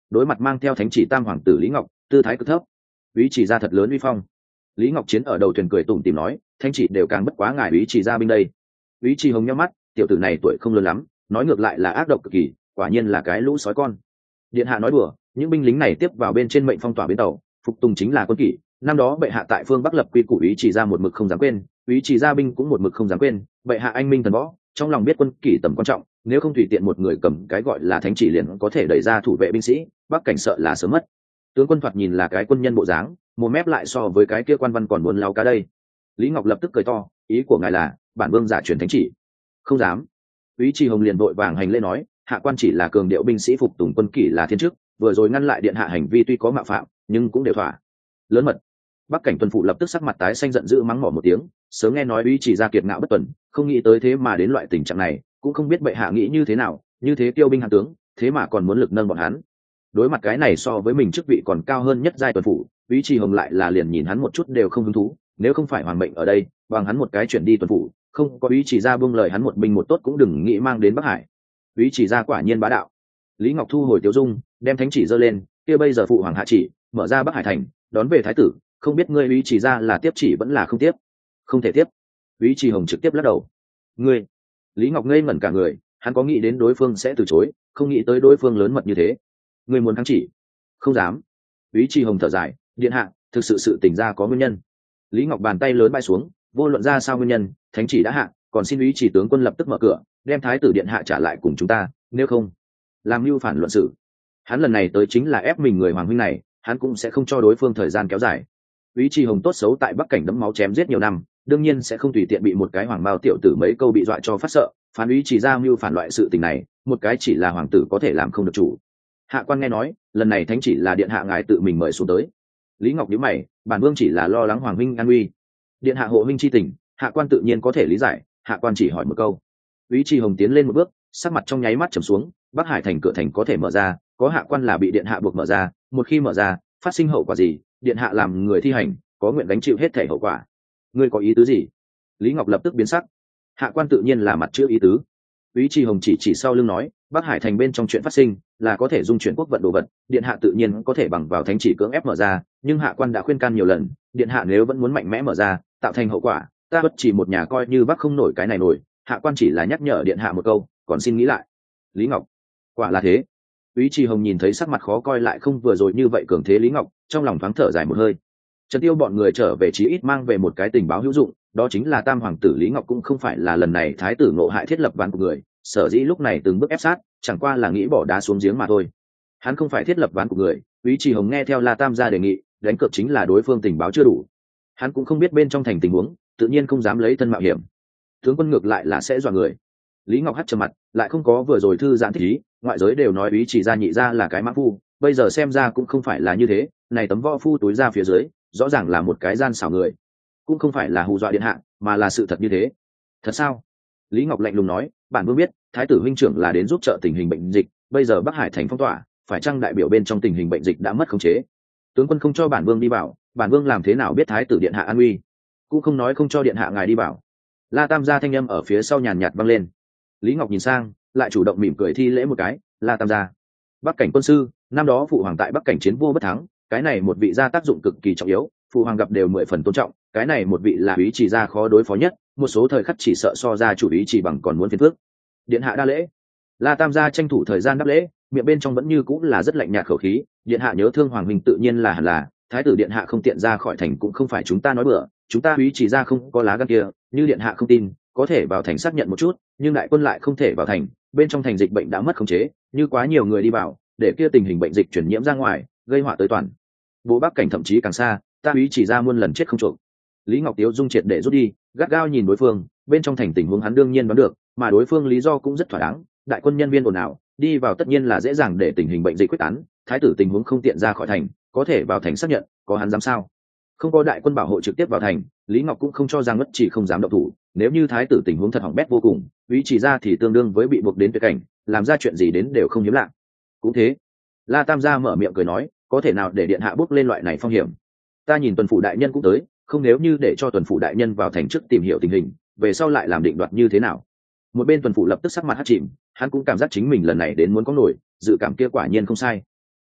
đối mặt mang theo thánh chỉ tam hoàng tử Lý Ngọc, tư thái cực thấp. Úy chỉ ra thật lớn uy phong. Lý Ngọc Chiến ở đầu thuyền cười tủm tỉm nói, thánh chỉ đều càng bất quá ngài úy chỉ ra binh đây. Úy chỉ hồng nhắm mắt, tiểu tử này tuổi không lớn lắm, nói ngược lại là ác độc cực kỳ, quả nhiên là cái lũ sói con. Điện hạ nói đùa, những binh lính này tiếp vào bên trên mệnh phong tỏa bến tàu, phục tùng chính là quân kỷ. Năm đó bệ hạ tại phương Bắc lập quy củ, úy chỉ ra một mực không dám quên, úy chỉ ra binh cũng một mực không dám quên. Bệ hạ anh minh thần võ, trong lòng biết quân kỷ tầm quan trọng, nếu không tùy tiện một người cầm cái gọi là thánh chỉ liền có thể đẩy ra thủ vệ binh sĩ, Bắc cảnh sợ là sớm mất. Tướng quân thoạt nhìn là cái quân nhân bộ dáng, một mép lại so với cái kia quan văn còn muốn lao cá đây. Lý Ngọc lập tức cười to, ý của ngài là bản vương giả truyền thánh chỉ? Không dám. Úy Trì Hồng liền vội vàng hành lễ nói, hạ quan chỉ là cường điệu binh sĩ phục tùng quân kỷ là thiên chức, vừa rồi ngăn lại điện hạ hành vi tuy có mạo phạm, nhưng cũng đều thỏa. Lớn mật. Bắc cảnh tuần phụ lập tức sắc mặt tái xanh giận dữ mắng mỏ một tiếng, sớm nghe nói Úy Trì ra kiệt ngạo bất tuần, không nghĩ tới thế mà đến loại tình trạng này, cũng không biết bệ hạ nghĩ như thế nào, như thế tiêu binh hạ tướng, thế mà còn muốn lực nâng bọn hắn. Đối mặt cái này so với mình chức vị còn cao hơn nhất giai tuần phụ, Úy Trì Hồng lại là liền nhìn hắn một chút đều không hứng thú, nếu không phải hoàng mệnh ở đây, bằng hắn một cái chuyển đi tuần phụ, không có Úy Trì ra buông lời hắn một binh một tốt cũng đừng nghĩ mang đến Bắc Hải. Úy Trì ra quả nhiên bá đạo. Lý Ngọc thu hồi tiêu dung, đem thánh chỉ giơ lên, kia bây giờ phụ hoàng hạ chỉ, mở ra Bắc Hải thành, đón về thái tử, không biết ngươi Úy Trì ra là tiếp chỉ vẫn là không tiếp? Không thể tiếp. Úy Trì Hồng trực tiếp lắc đầu. Ngươi? Lý Ngọc ngây ngẩn cả người, hắn có nghĩ đến đối phương sẽ từ chối, không nghĩ tới đối phương lớn mật như thế. Ngươi muốn thắng chỉ? Không dám. Úy Trì Hồng thở dài, điện hạ, thực sự sự tình ra có nguyên nhân. Lý Ngọc bàn tay lớn bay xuống, vô luận ra sao nguyên nhân, thánh chỉ đã hạ, còn xin Úy Trì tướng quân lập tức mở cửa, đem thái tử điện hạ trả lại cùng chúng ta, nếu không làm mưu phản luận sự. Hắn lần này tới chính là ép mình người hoàng huynh này, hắn cũng sẽ không cho đối phương thời gian kéo dài. Úy Trì Hồng tốt xấu tại Bắc cảnh đẫm máu chém giết nhiều năm, đương nhiên sẽ không tùy tiện bị một cái hoàng bao tiểu tử mấy câu bị dọa cho phát sợ, phán Úy Trì ra mưu phản loại sự tình này, một cái chỉ là hoàng tử có thể làm không được chủ. Hạ quan nghe nói, lần này thánh chỉ là điện hạ ngài tự mình mời xuống tới. Lý Ngọc nhíu mày, bản vương chỉ là lo lắng hoàng huynh an nguy. Điện hạ hộ huynh chi tình, hạ quan tự nhiên có thể lý giải, hạ quan chỉ hỏi một câu. Úy Trì Hồng tiến lên một bước, sắc mặt trong nháy mắt trầm xuống, Bắc Hải thành cửa thành có thể mở ra, có hạ quan là bị điện hạ buộc mở ra, một khi mở ra, phát sinh hậu quả gì, điện hạ làm người thi hành, có nguyện gánh chịu hết thể hậu quả. Ngươi có ý tứ gì? Lý Ngọc lập tức biến sắc. Hạ quan tự nhiên là mặt chữ ý tứ. Úy Trì Hồng chỉ chỉ sau lưng nói, Bắc Hải thành bên trong chuyện phát sinh là có thể dung chuyển quốc vận đồ vật, điện hạ tự nhiên có thể bằng vào thánh chỉ cưỡng ép mở ra, nhưng hạ quan đã khuyên can nhiều lần, điện hạ nếu vẫn muốn mạnh mẽ mở ra, tạo thành hậu quả, ta bất chỉ một nhà coi như bắc không nổi cái này nổi, hạ quan chỉ là nhắc nhở điện hạ một câu, còn xin nghĩ lại. Lý Ngọc, quả là thế. Úy Trì Hồng nhìn thấy sắc mặt khó coi lại không vừa rồi như vậy cường thế Lý Ngọc, trong lòng thoáng thở dài một hơi. Trần Tiêu bọn người trở về chí ít mang về một cái tình báo hữu dụng, đó chính là tam hoàng tử Lý Ngọc cũng không phải là lần này thái tử ngộ hại thiết lập ván của người, sở dĩ lúc này từng bước ép sát, chẳng qua là nghĩ bỏ đá xuống giếng mà thôi. Hắn không phải thiết lập ván của người. Úy Trì Hồng nghe theo La Tam gia đề nghị, đánh cược chính là đối phương tình báo chưa đủ. Hắn cũng không biết bên trong thành tình huống, tự nhiên không dám lấy thân mạo hiểm. Tướng quân ngược lại là sẽ dọa người. Lý Ngọc hất trầm mặt, lại không có vừa rồi thư giãn thích ý, ngoại giới đều nói Úy Trì gia nhị gia là cái mã phu, bây giờ xem ra cũng không phải là như thế, này tấm võ phu túi ra phía dưới, rõ ràng là một cái gian xảo người, cũng không phải là hù dọa điện hạ, mà là sự thật như thế. Thật sao? Lý Ngọc lạnh lùng nói, bản vương biết, thái tử huynh trưởng là đến giúp trợ tình hình bệnh dịch, bây giờ Bắc Hải thành phong tỏa, phải chăng đại biểu bên trong tình hình bệnh dịch đã mất khống chế? Tướng quân không cho bản vương đi vào, bản vương làm thế nào biết thái tử điện hạ an nguy? Cũng không nói không cho điện hạ ngài đi vào. La Tam gia thanh âm ở phía sau nhàn nhạt vang lên. Lý Ngọc nhìn sang, lại chủ động mỉm cười thi lễ một cái, La Tam gia. Bắc cảnh quân sư, năm đó phụ hoàng tại Bắc cảnh chiến vô bất thắng, cái này một vị gia tác dụng cực kỳ trọng yếu, phụ hoàng gặp đều mười phần tôn trọng, cái này một vị là Úy Trì gia khó đối phó nhất, một số thời khắc chỉ sợ so ra chủ Úy Trì bằng còn muốn phiền phức. Điện hạ đa lễ. La Tam gia tranh thủ thời gian đáp lễ, miệng bên trong vẫn như cũng là rất lạnh nhạt khẩu khí, điện hạ nhớ thương hoàng huynh tự nhiên là hẳn là, thái tử điện hạ không tiện ra khỏi thành cũng không phải chúng ta nói bừa, chúng ta Úy Trì gia không có lá gan kia, như điện hạ không tin, có thể vào thành xác nhận một chút, nhưng đại quân lại không thể vào thành, bên trong thành dịch bệnh đã mất khống chế, như quá nhiều người đi vào, để kia tình hình bệnh dịch truyền nhiễm ra ngoài, gây họa tới toàn bộ Bắc cảnh thậm chí càng xa, ta Úy Trì gia muôn lần chết không chuộc. Lý Ngọc Tiếu dung triệt để rút đi, gắt gao nhìn đối phương, bên trong thành tình huống hắn đương nhiên đoán được, mà đối phương lý do cũng rất thỏa đáng, đại quân nhân viên ồn ào, đi vào tất nhiên là dễ dàng để tình hình bệnh dịch quyết tán, thái tử tình huống không tiện ra khỏi thành, có thể vào thành xác nhận, có hắn dám sao? Không có đại quân bảo hộ trực tiếp vào thành, Lý Ngọc cũng không cho rằng Ngất Chỉ không dám động thủ, nếu như thái tử tình huống thật hỏng bét vô cùng, Úy Trì gia thì tương đương với bị buộc đến tuyệt cảnh, làm ra chuyện gì đến đều không hiếm lạ. Cũng thế, La Tam gia mở miệng cười nói, có thể nào để điện hạ bước lên loại này phong hiểm? Ta nhìn tuần phủ đại nhân cũng tới, không nếu như để cho tuần phủ đại nhân vào thành trước tìm hiểu tình hình, về sau lại làm định đoạt như thế nào? Một bên tuần phủ lập tức sắc mặt hắt chìm, hắn cũng cảm giác chính mình lần này đến muốn có nổi, dự cảm kia quả nhiên không sai.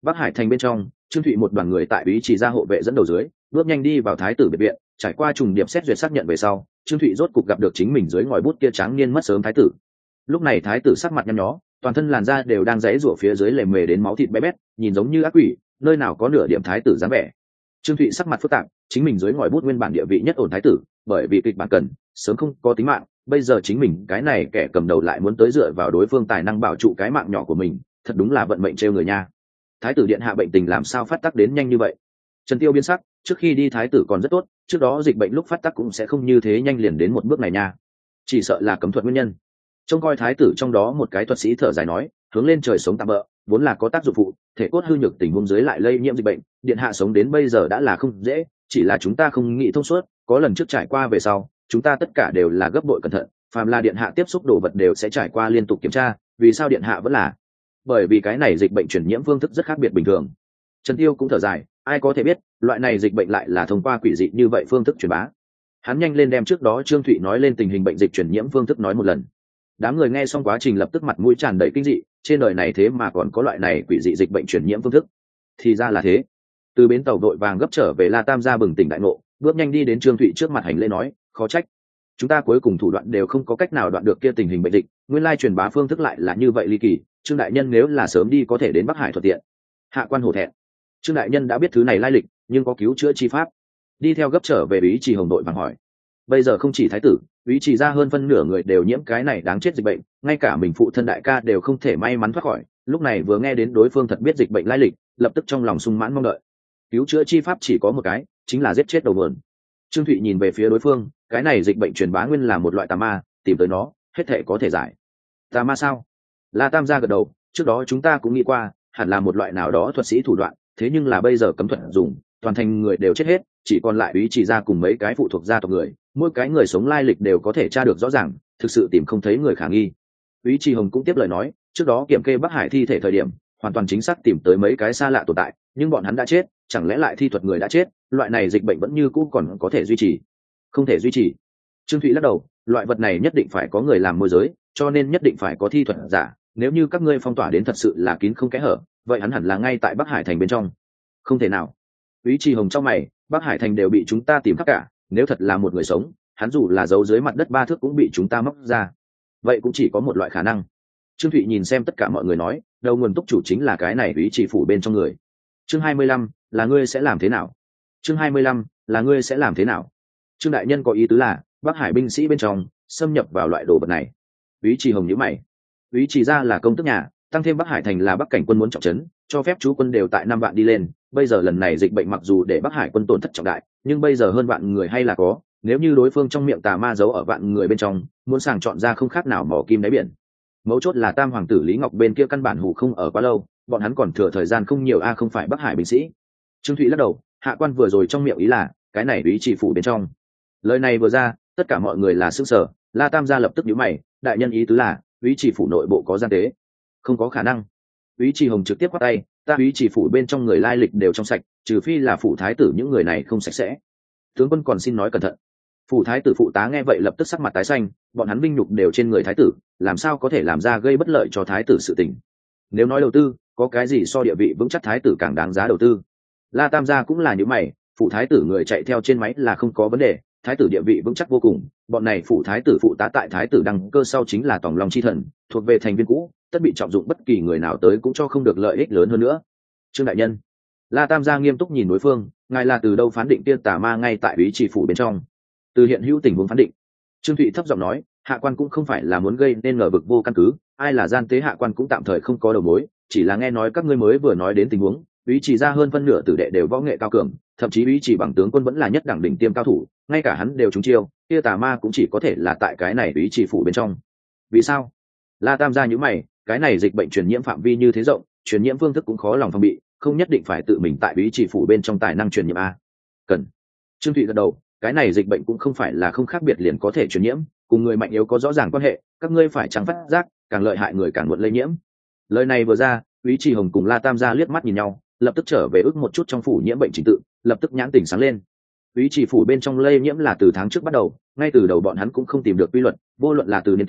Bắc Hải thành bên trong, Trương Thụy một đoàn người tại ý chỉ ra hộ vệ dẫn đầu dưới bước nhanh đi vào thái tử biệt viện. Trải qua trùng điệp xét duyệt xác nhận về sau, Trương Thụy rốt cục gặp được chính mình dưới ngòi bút kia trắng niên mất sớm thái tử. Lúc này thái tử sắc mặt nhăn nhó, toàn thân làn da đều đang rẽ rủa phía dưới lề mề đến máu thịt bé bét, nhìn giống như ác quỷ, nơi nào có nửa điểm thái tử dáng vẻ. Trương Thụy sắc mặt phức tạp, chính mình dưới ngòi bút nguyên bản địa vị nhất ổn thái tử, bởi vì kịch bản cần sớm không có tính mạng, bây giờ chính mình cái này kẻ cầm đầu lại muốn tới dựa vào đối phương tài năng bảo trụ cái mạng nhỏ của mình, thật đúng là vận mệnh trêu người nha. Thái tử điện hạ bệnh tình làm sao phát tác đến nhanh như vậy? Trần Tiêu biến sắc, trước khi đi thái tử còn rất tốt, trước đó dịch bệnh lúc phát tác cũng sẽ không như thế nhanh liền đến một bước này nha. Chỉ sợ là cấm thuật nguyên nhân. Trông coi thái tử trong đó một cái thuật sĩ thở dài nói, hướng lên trời sống tạm bỡ, vốn là có tác dụng phụ, thể cốt hư nhược tình huống dưới lại lây nhiễm dịch bệnh, điện hạ sống đến bây giờ đã là không dễ, chỉ là chúng ta không nghĩ thông suốt, có lần trước trải qua về sau, chúng ta tất cả đều là gấp bội cẩn thận, phàm là điện hạ tiếp xúc đồ vật đều sẽ trải qua liên tục kiểm tra, vì sao điện hạ vẫn là? Bởi vì cái này dịch bệnh truyền nhiễm phương thức rất khác biệt bình thường. Trần Tiêu cũng thở dài, ai có thể biết, loại này dịch bệnh lại là thông qua quỷ dị như vậy phương thức truyền bá. Hắn nhanh lên đem trước đó Trương Thụy nói lên tình hình bệnh dịch truyền nhiễm phương thức nói một lần. Đám người nghe xong quá trình lập tức mặt mũi tràn đầy kinh dị, trên đời này thế mà còn có loại này quỷ dị dịch bệnh truyền nhiễm phương thức. Thì ra là thế. Từ bến tàu đội vàng gấp trở về La Tam gia bừng tỉnh đại ngộ, bước nhanh đi đến Trương Thụy trước mặt hành lễ nói, khó trách, chúng ta cuối cùng thủ đoạn đều không có cách nào đoạn được kia tình hình bệnh dịch, nguyên lai truyền bá phương thức lại là như vậy ly kỳ. Trương đại nhân nếu là sớm đi có thể đến Bắc Hải thuận tiện. Hạ quan hổ thẹn. Trương đại nhân đã biết thứ này lai lịch, nhưng có cứu chữa chi pháp. Đi theo gấp trở về ý chỉ hồng đội vàng hỏi, bây giờ không chỉ thái tử, ý chỉ ra hơn phân nửa người đều nhiễm cái này đáng chết dịch bệnh, ngay cả mình phụ thân đại ca đều không thể may mắn thoát khỏi. Lúc này vừa nghe đến đối phương thật biết dịch bệnh lai lịch, lập tức trong lòng sung mãn mong đợi. Cứu chữa chi pháp chỉ có một cái, chính là giết chết đầu nguồn. Trương Thụy nhìn về phía đối phương, cái này dịch bệnh truyền bá nguyên là một loại tà ma, tìm tới nó hết thể có thể giải. Tà ma sao? La Tam gia gật đầu, trước đó chúng ta cũng nghĩ qua, hẳn là một loại nào đó thuật sĩ thủ đoạn, thế nhưng là bây giờ cấm thuật dùng, toàn thành người đều chết hết, chỉ còn lại ý chỉ ra cùng mấy cái phụ thuộc gia tộc người, mỗi cái người sống lai lịch đều có thể tra được rõ ràng, thực sự tìm không thấy người khả nghi. Ý chỉ hồng cũng tiếp lời nói, trước đó kiểm kê Bắc Hải thi thể thời điểm, hoàn toàn chính xác tìm tới mấy cái xa lạ tồn tại, nhưng bọn hắn đã chết, chẳng lẽ lại thi thuật người đã chết, loại này dịch bệnh vẫn như cũ còn có thể duy trì? Không thể duy trì. Trương Thụy lắc đầu, loại vật này nhất định phải có người làm môi giới, cho nên nhất định phải có thi thuật giả, nếu như các ngươi phong tỏa đến thật sự là kín không kẽ hở, vậy hắn hẳn là ngay tại Bắc Hải thành bên trong. Không thể nào. Úy Trì Hồng trong mày, Bắc Hải thành đều bị chúng ta tìm khắp cả, nếu thật là một người sống, hắn dù là giấu dưới mặt đất ba thước cũng bị chúng ta móc ra. Vậy cũng chỉ có một loại khả năng. Trương Thụy nhìn xem tất cả mọi người nói, đầu nguồn túc chủ chính là cái này Úy Trì phủ bên trong người. Chương hai mươi lăm, là ngươi sẽ làm thế nào? Chương hai mươi lăm, là ngươi sẽ làm thế nào? Trương đại nhân có ý tứ là, Bắc Hải binh sĩ bên trong xâm nhập vào loại đồ vật này. Úy Trì Hồng nhíu mày. Úy Trì ra là công tước nhà, tăng thêm Bắc Hải thành là Bắc cảnh quân muốn trọng trấn, cho phép chú quân đều tại năm vạn đi lên. Bây giờ lần này dịch bệnh mặc dù để Bắc Hải quân tổn thất trọng đại, nhưng bây giờ hơn vạn người hay là có. Nếu như đối phương trong miệng tà ma giấu ở vạn người bên trong, muốn sàng chọn ra không khác nào mỏ kim đáy biển. Mấu chốt là Tam hoàng tử Lý Ngọc bên kia căn bản hủ không ở quá lâu, bọn hắn còn thừa thời gian không nhiều a, không phải Bắc Hải binh sĩ. Trương Thụy lắc đầu, hạ quan vừa rồi trong miệng ý là cái này Úy Trì phủ bên trong. Lời này vừa ra, tất cả mọi người là sững sờ. La Tam gia lập tức nhíu mày, đại nhân ý tứ là Úy Trì phủ nội bộ có gian tế? Không có khả năng. Úy Trì Hồng trực tiếp quát tay, ta Úy Trì phủ bên trong người lai lịch đều trong sạch, trừ phi là phủ thái tử những người này không sạch sẽ. Tướng quân còn xin nói cẩn thận. Phủ thái tử phụ tá nghe vậy lập tức sắc mặt tái xanh, bọn hắn vinh nhục đều trên người thái tử, làm sao có thể làm ra gây bất lợi cho thái tử sự tình. Nếu nói đầu tư, có cái gì so địa vị vững chắc thái tử càng đáng giá đầu tư? La Tam gia cũng là như mày, phủ thái tử người chạy theo trên máy là không có vấn đề, thái tử địa vị vững chắc vô cùng, bọn này phủ thái tử phụ tá tại thái tử đăng cơ sau chính là tòng long chi thần, thuộc về thành viên cũ, tất bị trọng dụng, bất kỳ người nào tới cũng cho không được lợi ích lớn hơn nữa. Trương đại nhân, La Tam gia nghiêm túc nhìn đối phương, ngài là từ đâu phán định kia tà ma ngay tại Úy Trì phủ bên trong? Từ hiện hữu tình huống phán định. Trương Thụy thấp giọng nói, hạ quan cũng không phải là muốn gây nên ngờ vực vô căn cứ, ai là gian tế hạ quan cũng tạm thời không có đầu mối, chỉ là nghe nói các ngươi mới vừa nói đến tình huống, Úy Trì ra hơn phân nửa tử đệ đều võ nghệ cao cường, thậm chí Úy Trì bằng tướng quân vẫn là nhất đẳng đỉnh tiêm cao thủ, ngay cả hắn đều trúng chiêu, kia tà ma cũng chỉ có thể là tại cái này Úy Trì phủ bên trong. Vì sao? La Tam gia nhíu mày, cái này dịch bệnh truyền nhiễm phạm vi như thế rộng, truyền nhiễm phương thức cũng khó lòng phòng bị, không nhất định phải tự mình tại Úy Trì phủ bên trong tài năng truyền nhiễm a. Cần. Trương Thụy gật đầu, cái này dịch bệnh cũng không phải là không khác biệt liền có thể truyền nhiễm, cùng người mạnh yếu có rõ ràng quan hệ, các ngươi phải chẳng phát giác, càng lợi hại người càng muộn lây nhiễm. Lời này vừa ra, Úy Trì Hồng cùng La Tam gia liếc mắt nhìn nhau, lập tức trở về ước một chút trong phủ nhiễm bệnh trình tự, lập tức nhãn tỉnh sáng lên. Úy Trì phủ bên trong lây nhiễm là từ tháng trước bắt đầu, ngay từ đầu bọn hắn cũng không tìm được quy luật, vô luận là từ niên kỷ,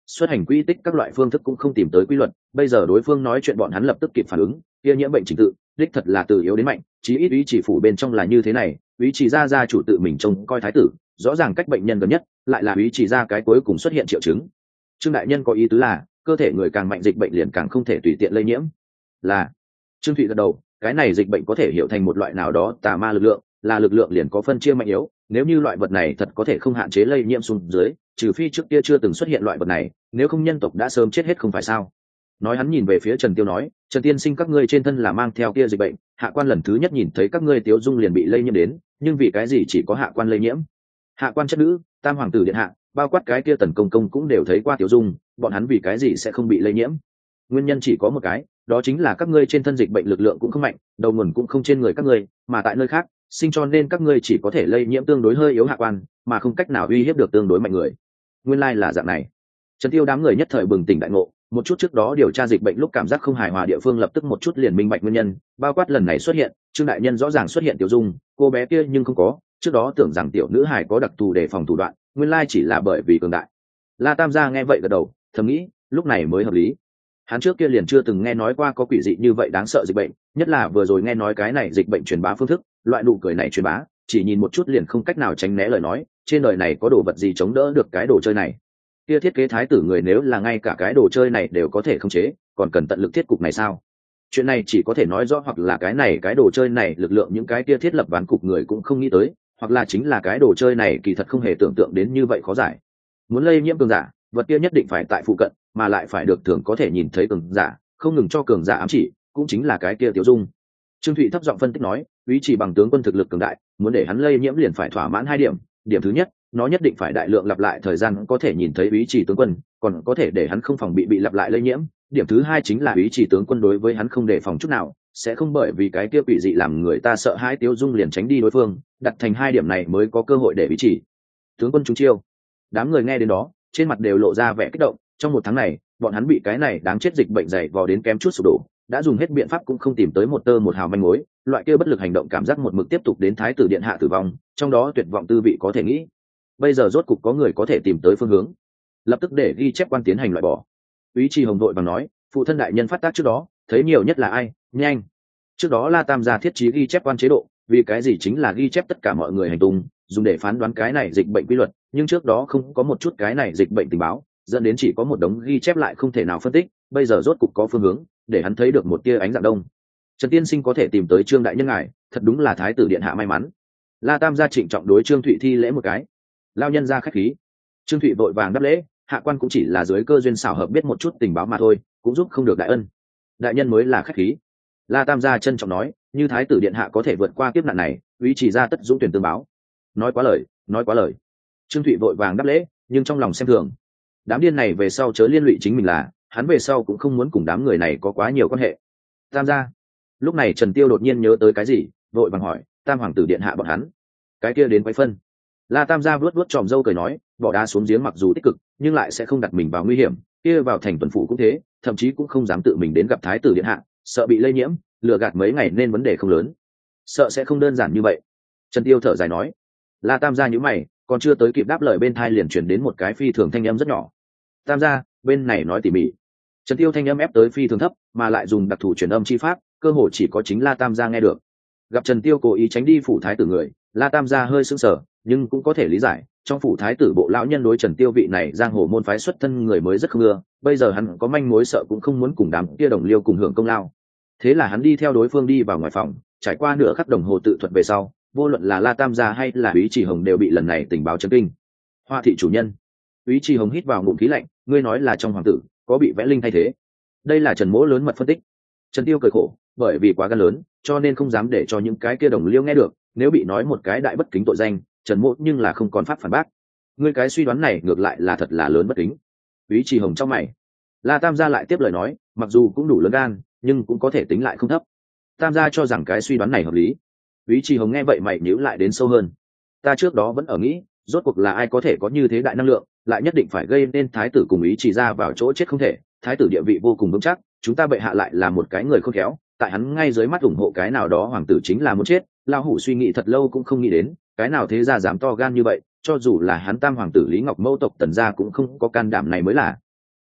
xuất hành quỹ tích các loại phương thức cũng không tìm tới quy luật. Bây giờ đối phương nói chuyện bọn hắn lập tức kịp phản ứng, kia nhiễm bệnh trình tự đích thật là từ yếu đến mạnh, chí ít ý chỉ phủ bên trong là như thế này. Ý chỉ ra ra chủ tự mình trông coi thái tử, rõ ràng cách bệnh nhân gần nhất, lại là ý chỉ ra cái cuối cùng xuất hiện triệu chứng. Trương đại nhân có ý tứ là cơ thể người càng mạnh dịch bệnh liền càng không thể tùy tiện lây nhiễm. Là. Trương Thụy gật đầu, cái này dịch bệnh có thể hiểu thành một loại nào đó tà ma lực lượng, là lực lượng liền có phân chia mạnh yếu. Nếu như loại vật này thật có thể không hạn chế lây nhiễm xuống dưới, trừ phi trước kia chưa từng xuất hiện loại vật này, nếu không nhân tộc đã sớm chết hết không phải sao? Nói hắn nhìn về phía Trần Tiêu nói, Trần tiên sinh các ngươi trên thân là mang theo kia dịch bệnh, hạ quan lần thứ nhất nhìn thấy các ngươi Tiếu Dung liền bị lây nhiễm đến, nhưng vì cái gì chỉ có hạ quan lây nhiễm? Hạ quan chất nữ, tam hoàng tử điện hạ, bao quát cái kia Tần công công cũng đều thấy qua Tiếu Dung, bọn hắn vì cái gì sẽ không bị lây nhiễm? Nguyên nhân chỉ có một cái, đó chính là các ngươi trên thân dịch bệnh lực lượng cũng không mạnh, đầu nguồn cũng không trên người các ngươi, mà tại nơi khác, sinh cho nên các ngươi chỉ có thể lây nhiễm tương đối hơi yếu hạ quan, mà không cách nào uy hiếp được tương đối mạnh người. Nguyên lai là dạng này. Trần Tiêu đám người nhất thời bừng tỉnh đại ngộ, một chút trước đó điều tra dịch bệnh lúc cảm giác không hài hòa địa phương lập tức một chút liền minh bạch nguyên nhân, bao quát lần này xuất hiện, Trương đại nhân rõ ràng xuất hiện Tiểu Dung, cô bé kia nhưng không có, trước đó tưởng rằng tiểu nữ hài có đặc thù để phòng thủ đoạn, nguyên lai chỉ là bởi vì cường đại. La Tam gia nghe vậy gật đầu, thầm nghĩ, lúc này mới hợp lý. Hắn trước kia liền chưa từng nghe nói qua có quỷ dị như vậy đáng sợ dịch bệnh, nhất là vừa rồi nghe nói cái này dịch bệnh truyền bá phương thức, loại nụ cười này truyền bá, chỉ nhìn một chút liền không cách nào tránh né lời nói, trên đời này có đồ vật gì chống đỡ được cái đồ chơi này. Kia thiết kế thái tử người nếu là ngay cả cái đồ chơi này đều có thể khống chế, còn cần tận lực thiết cục này sao? Chuyện này chỉ có thể nói rõ hoặc là cái này cái đồ chơi này lực lượng những cái kia thiết lập ván cục người cũng không nghĩ tới, hoặc là chính là cái đồ chơi này kỳ thật không hề tưởng tượng đến như vậy khó giải. Muốn lây nhiễm cường giả, vật kia nhất định phải tại phụ cận, mà lại phải được thường có thể nhìn thấy cường giả, không ngừng cho cường giả ám chỉ, cũng chính là cái kia Tiểu Dung. Trương Thụy thấp giọng phân tích nói, ý chỉ bằng tướng quân thực lực cường đại, muốn để hắn lây nhiễm liền phải thỏa mãn hai điểm, điểm thứ nhất, nó nhất định phải đại lượng lặp lại thời gian có thể nhìn thấy ý chỉ tướng quân, còn có thể để hắn không phòng bị bị lặp lại lây nhiễm, điểm thứ hai chính là ý chỉ tướng quân đối với hắn không đề phòng chút nào, sẽ không bởi vì cái kia quỷ dị làm người ta sợ hãi Tiêu Dung liền tránh đi đối phương, đặt thành hai điểm này mới có cơ hội để ý chỉ tướng quân trúng chiêu. Đám người nghe đến đó, trên mặt đều lộ ra vẻ kích động, trong một tháng này, bọn hắn bị cái này đáng chết dịch bệnh dày vò đến kém chút sụp đổ, đã dùng hết biện pháp cũng không tìm tới một tơ một hào manh mối, loại kia bất lực hành động cảm giác một mực tiếp tục đến thái tử điện hạ tử vong, trong đó tuyệt vọng tư vị có thể nghĩ. Bây giờ rốt cục có người có thể tìm tới phương hướng, lập tức để ghi chép quan tiến hành loại bỏ. Úy Trì Hồng đội bằng nói, phụ thân đại nhân phát tác trước đó, thấy nhiều nhất là ai? Nhanh. Trước đó La Tam gia thiết trí ghi chép quan chế độ, vì cái gì chính là ghi chép tất cả mọi người hành tung, dùng để phán đoán cái này dịch bệnh quy luật, nhưng trước đó không có một chút cái này dịch bệnh tình báo, dẫn đến chỉ có một đống ghi chép lại không thể nào phân tích, bây giờ rốt cục có phương hướng, để hắn thấy được một tia ánh dạng đông. Trần tiên sinh có thể tìm tới Trương đại nhân ngài, thật đúng là thái tử điện hạ may mắn. La Tam gia trịnh trọng đối Trương Thụy thi lễ một cái. Lao nhân ra khách khí. Trương Thụy vội vàng đáp lễ, hạ quan cũng chỉ là dưới cơ duyên xảo hợp biết một chút tình báo mà thôi, cũng giúp không được đại ân. Đại nhân mới là khách khí. La Tam gia trân trọng nói, như thái tử điện hạ có thể vượt qua kiếp nạn này, úy chỉ ra tất dũng tuyển tương báo. Nói quá lời, nói quá lời. Trương Thụy vội vàng đáp lễ, nhưng trong lòng xem thường. Đám điên này về sau chớ liên lụy chính mình là, hắn về sau cũng không muốn cùng đám người này có quá nhiều quan hệ. Tam gia. Lúc này Trần Tiêu đột nhiên nhớ tới cái gì, vội vàng hỏi, Tam hoàng tử điện hạ bọn hắn, cái kia đến quấy phân. La Tam gia vuốt vuốt tròm râu cười nói, bỏ đá xuống giếng mặc dù tích cực, nhưng lại sẽ không đặt mình vào nguy hiểm, kia vào thành tuần phủ cũng thế, thậm chí cũng không dám tự mình đến gặp thái tử điện hạ, sợ bị lây nhiễm, lừa gạt mấy ngày nên vấn đề không lớn. Sợ sẽ không đơn giản như vậy. Trần Tiêu thở dài nói. La Tam gia nhíu mày, còn chưa tới kịp đáp lời bên thai liền truyền đến một cái phi thường thanh âm rất nhỏ. Tam gia, bên này nói tỉ mỉ. Trần Tiêu thanh âm ép tới phi thường thấp, mà lại dùng đặc thù truyền âm chi pháp, cơ hồ chỉ có chính La Tam gia nghe được. Gặp Trần Tiêu cố ý tránh đi phủ thái tử người, La Tam gia hơi sững sờ, nhưng cũng có thể lý giải, trong phủ thái tử bộ lão nhân đối Trần Tiêu vị này giang hồ môn phái xuất thân người mới rất không ưa, bây giờ hắn có manh mối sợ cũng không muốn cùng đám kia đồng liêu cùng hưởng công lao. Thế là hắn đi theo đối phương đi vào ngoài phòng, trải qua nửa khắc đồng hồ tự thuật về sau, vô luận là La Tam gia hay là Úy Trì Hồng đều bị lần này tình báo chấn kinh. Hoa thị chủ nhân. Úy Trì Hồng hít vào ngụm khí lạnh, ngươi nói là trong hoàng tử có bị vẽ linh thay thế. Đây là Trần Mỗ lớn mật phân tích. Trần Tiêu cười khổ, bởi vì quá gan lớn, cho nên không dám để cho những cái kia đồng liêu nghe được, nếu bị nói một cái đại bất kính tội danh, Trần Mỗ nhưng là không còn pháp phản bác. Ngươi cái suy đoán này ngược lại là thật là lớn bất kính. Úy Trì Hồng trong mày. La Tam gia lại tiếp lời nói, mặc dù cũng đủ lớn gan, nhưng cũng có thể tính lại không thấp. Tam gia cho rằng cái suy đoán này hợp lý. Úy Trì Hồng nghe vậy mày nhíu lại đến sâu hơn. Ta trước đó vẫn ở nghĩ, rốt cuộc là ai có thể có như thế đại năng lượng, lại nhất định phải gây nên thái tử cùng Ý Trì ra vào chỗ chết không thể. Thái tử địa vị vô cùng vững chắc, chúng ta bệ hạ lại là một cái người khôn khéo, tại hắn ngay dưới mắt ủng hộ cái nào đó hoàng tử chính là muốn chết. Lão hủ suy nghĩ thật lâu cũng không nghĩ đến, cái nào thế gia dám to gan như vậy, cho dù là hắn tam hoàng tử Lý Ngọc Mẫu tộc Tần gia cũng không có can đảm này mới là.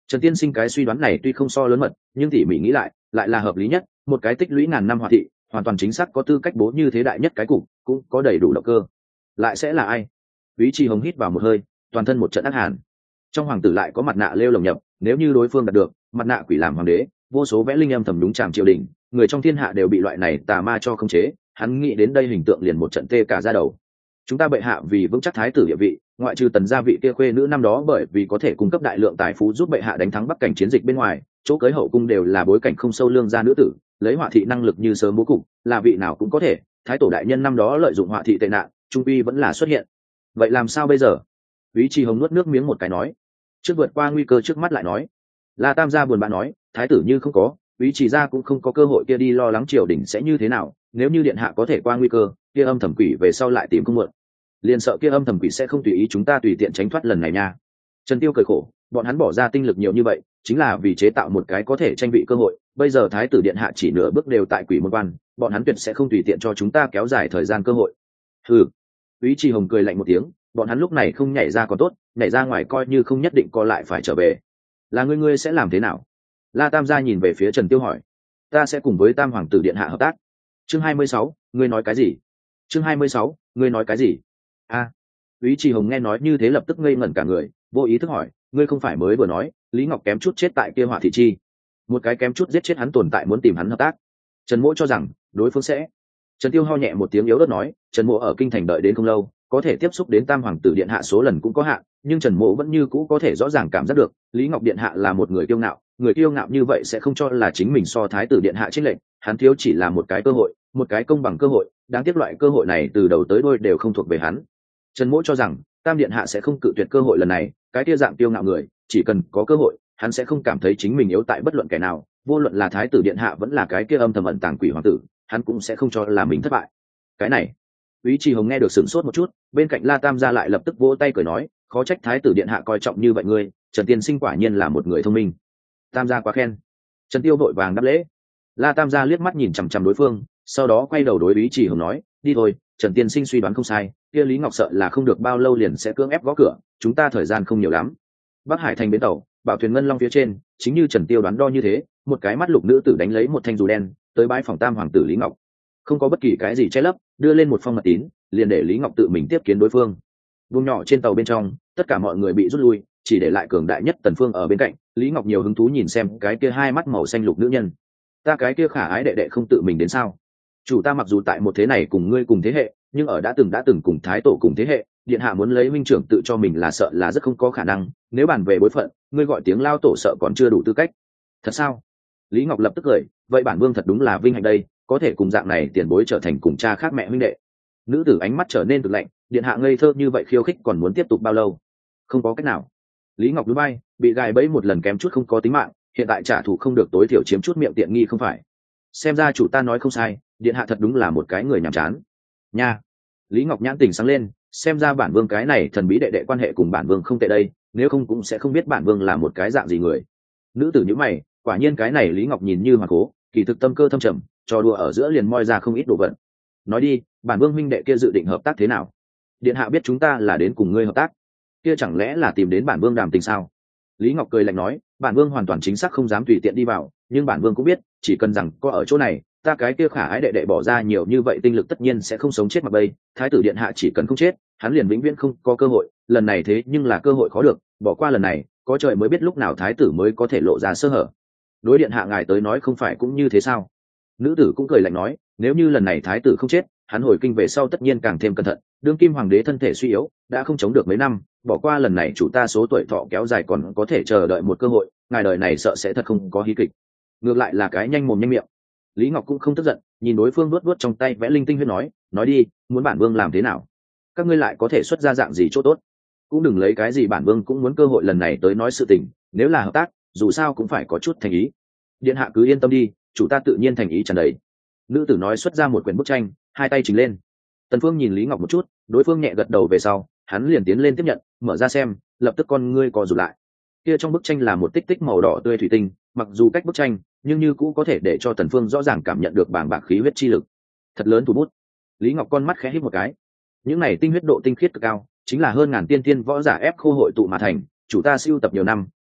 Trần Tiên Sinh cái suy đoán này tuy không so lớn mật, nhưng tỉ mỉ nghĩ lại lại là hợp lý nhất. Một cái tích lũy ngàn năm họa thị hoàn toàn chính xác có tư cách bố như thế đại nhất cái cục, cũng có đầy đủ động cơ. Lại sẽ là ai? Úy Trì Hồng hít vào một hơi, toàn thân một trận ác hàn. Trong hoàng tử lại có mặt nạ lêu lồng nhập, nếu như đối phương đạt được mặt nạ quỷ làm hoàng đế, vô số vẽ linh âm thầm đúng tràm triều đình, người trong thiên hạ đều bị loại này tà ma cho khống chế. Hắn nghĩ đến đây hình tượng liền một trận tê cả da đầu. Chúng ta bệ hạ vì vững chắc thái tử địa vị, ngoại trừ tần gia vị kia khuê nữ năm đó bởi vì có thể cung cấp đại lượng tài phú giúp bệ hạ đánh thắng bắc cảnh chiến dịch bên ngoài, chỗ cưới hậu cung đều là bối cảnh không sâu lương gia nữ tử, lấy họa thị năng lực như sớm bố cục, là vị nào cũng có thể. Thái tổ đại nhân năm đó lợi dụng họa thị tệ nạn, trung quy vẫn là xuất hiện. Vậy làm sao bây giờ? Úy Trì Hồng nuốt nước miếng một cái nói, trước vượt qua nguy cơ trước mắt lại nói. La Tam gia buồn bã nói, thái tử như không có, Úy Trì gia cũng không có cơ hội kia đi lo lắng triều đình sẽ như thế nào. Nếu như điện hạ có thể qua nguy cơ, kia âm thầm quỷ về sau lại tìm không muộn. Liền sợ kia âm thầm quỷ sẽ không tùy ý chúng ta tùy tiện tránh thoát lần này nha. Trần Tiêu cười khổ, bọn hắn bỏ ra tinh lực nhiều như vậy chính là vì chế tạo một cái có thể tranh vị cơ hội. Bây giờ thái tử điện hạ chỉ nửa bước đều tại quỷ môn quan, bọn hắn tuyệt sẽ không tùy tiện cho chúng ta kéo dài thời gian cơ hội. Hừ. Úy Trì Hồng cười lạnh một tiếng, bọn hắn lúc này không nhảy ra còn tốt, nhảy ra ngoài coi như không nhất định co lại phải trở về. Là ngươi ngươi sẽ làm thế nào? La Tam gia nhìn về phía Trần Tiêu hỏi. Ta sẽ cùng với Tam hoàng tử điện hạ hợp tác. Chương hai mươi sáu, ngươi nói cái gì? Chương hai mươi sáu, ngươi nói cái gì? A. À, Úy Trì Hồng nghe nói như thế lập tức ngây ngẩn cả người, vô ý thức hỏi, ngươi không phải mới vừa nói Lý Ngọc kém chút chết tại kia hỏa thị chi, một cái kém chút giết chết hắn tồn tại muốn tìm hắn hợp tác? Trần Mỗ cho rằng đối phương sẽ. Trần Tiêu ho nhẹ một tiếng yếu ớt nói, Trần Mỗ ở kinh thành đợi đến không lâu, có thể tiếp xúc đến Tam hoàng tử điện hạ số lần cũng có hạn, nhưng Trần Mỗ vẫn như cũ có thể rõ ràng cảm giác được Lý Ngọc điện hạ là một người kiêu ngạo, người kiêu ngạo như vậy sẽ không cho là chính mình so thái tử điện hạ chênh lệch, hắn thiếu chỉ là một cái cơ hội, một cái công bằng cơ hội, đáng tiếc loại cơ hội này từ đầu tới đuôi đều không thuộc về hắn. Trần Mỗ cho rằng Tam điện hạ sẽ không cự tuyệt cơ hội lần này, cái kia dạng kiêu ngạo người, chỉ cần có cơ hội, hắn sẽ không cảm thấy chính mình yếu tại bất luận kẻ nào, vô luận là thái tử điện hạ vẫn là cái kia âm thầm ẩn tàng quỷ hoàng tử, hắn cũng sẽ không cho là mình thất bại. Cái này, Úy Trì Hồng nghe được sửng sốt một chút, bên cạnh La Tam gia lại lập tức vỗ tay cười nói, khó trách thái tử điện hạ coi trọng như vậy ngươi, Trần tiên sinh quả nhiên là một người thông minh. Tam gia quá khen. Trần Tiêu vội vàng đáp lễ. La Tam gia liếc mắt nhìn chằm chằm đối phương, sau đó quay đầu đối Úy Trì Hồng nói, đi thôi, Trần tiên sinh suy đoán không sai, kia Lý Ngọc sợ là không được bao lâu liền sẽ cưỡng ép gõ cửa, chúng ta thời gian không nhiều lắm. Bắc Hải thành bến tàu, bảo thuyền ngân long phía trên, chính như Trần Tiêu đoán đo như thế, một cái mắt lục nữ tử đánh lấy một thanh dù đen, tới bãi phòng Tam hoàng tử Lý Ngọc. Không có bất kỳ cái gì che lấp, đưa lên một phong mật tín, liền để Lý Ngọc tự mình tiếp kiến đối phương. Vùng nhỏ trên tàu bên trong, tất cả mọi người bị rút lui, chỉ để lại cường đại nhất Tần Phương ở bên cạnh. Lý Ngọc nhiều hứng thú nhìn xem cái kia hai mắt màu xanh lục nữ nhân. Ta cái kia khả ái đệ đệ không tự mình đến sao? Chủ ta mặc dù tại một thế này cùng ngươi cùng thế hệ, nhưng ở đã từng đã từng cùng thái tổ cùng thế hệ, điện hạ muốn lấy minh trưởng tự cho mình là sợ là rất không có khả năng. Nếu bàn về bối phận, ngươi gọi tiếng lao tổ sợ còn chưa đủ tư cách. Thật sao? Lý Ngọc lập tức cười, vậy bản vương thật đúng là vinh hạnh đây, có thể cùng dạng này tiền bối trở thành cùng cha khác mẹ huynh đệ. Nữ tử ánh mắt trở nên cực lạnh, điện hạ ngây thơ như vậy khiêu khích còn muốn tiếp tục bao lâu? Không có cách nào. Lý Ngọc núi bay, bị gài bẫy một lần kém chút không có tính mạng, hiện tại trả thù không được tối thiểu chiếm chút miệng tiện nghi không phải? Xem ra chủ ta nói không sai, điện hạ thật đúng là một cái người nhàm chán. Nha. Lý Ngọc nhãn tình sáng lên, xem ra bản vương cái này thần bí đệ đệ quan hệ cùng bản vương không tệ đây, nếu không cũng sẽ không biết bản vương là một cái dạng gì người. Nữ tử nhíu mày, quả nhiên cái này Lý Ngọc nhìn như hoàn cố, kỳ thực tâm cơ thâm trầm, trò đùa ở giữa liền moi ra không ít đồ vật. Nói đi, bản vương huynh đệ kia dự định hợp tác thế nào? Điện hạ biết chúng ta là đến cùng ngươi hợp tác, kia chẳng lẽ là tìm đến bản vương đàm tình sao? Lý Ngọc cười lạnh nói, bản vương hoàn toàn chính xác không dám tùy tiện đi vào, nhưng bản vương cũng biết, chỉ cần rằng có ở chỗ này, ta cái kia khả ái đệ đệ bỏ ra nhiều như vậy tinh lực tất nhiên sẽ không sống chết mặc bay. Thái tử điện hạ chỉ cần không chết, hắn liền vĩnh viễn không có cơ hội. Lần này thế nhưng là cơ hội khó được, bỏ qua lần này, có trời mới biết lúc nào thái tử mới có thể lộ ra sơ hở. Đối điện hạ ngài tới nói không phải cũng như thế sao? Nữ tử cũng cười lạnh nói, nếu như lần này thái tử không chết, hắn hồi kinh về sau tất nhiên càng thêm cẩn thận. Đương kim hoàng đế thân thể suy yếu, đã không chống được mấy năm, bỏ qua lần này chủ ta số tuổi thọ kéo dài còn có thể chờ đợi một cơ hội, ngài đời này sợ sẽ thật không có hí kịch. Ngược lại là cái nhanh mồm nhanh miệng. Lý Ngọc cũng không tức giận, nhìn đối phương nuốt nuốt trong tay vẽ linh tinh huyết nói, nói đi, muốn bản vương làm thế nào? Các ngươi lại có thể xuất ra dạng gì chỗ tốt? Cũng đừng lấy cái gì bản vương cũng muốn cơ hội lần này tới nói sự tình, nếu là hợp tác, dù sao cũng phải có chút thành ý. Điện hạ cứ yên tâm đi, chủ ta tự nhiên thành ý tràn đầy. Nữ tử nói xuất ra một quyển bức tranh, hai tay chỉnh lên. Tần Phương nhìn Lý Ngọc một chút, đối phương nhẹ gật đầu về sau, hắn liền tiến lên tiếp nhận, mở ra xem, lập tức con ngươi co rụt lại. Kia trong bức tranh là một tích tích màu đỏ tươi thủy tinh, mặc dù cách bức tranh, nhưng như cũ có thể để cho Tần Phương rõ ràng cảm nhận được bàng bạc khí huyết chi lực. Thật lớn thủ bút. Lý Ngọc con mắt khẽ híp một cái. Những này tinh huyết độ tinh khiết cực cao, chính là hơn ngàn tiên tiên võ giả ép khô hội tụ mà thành, chủ ta siêu tập nhiều năm,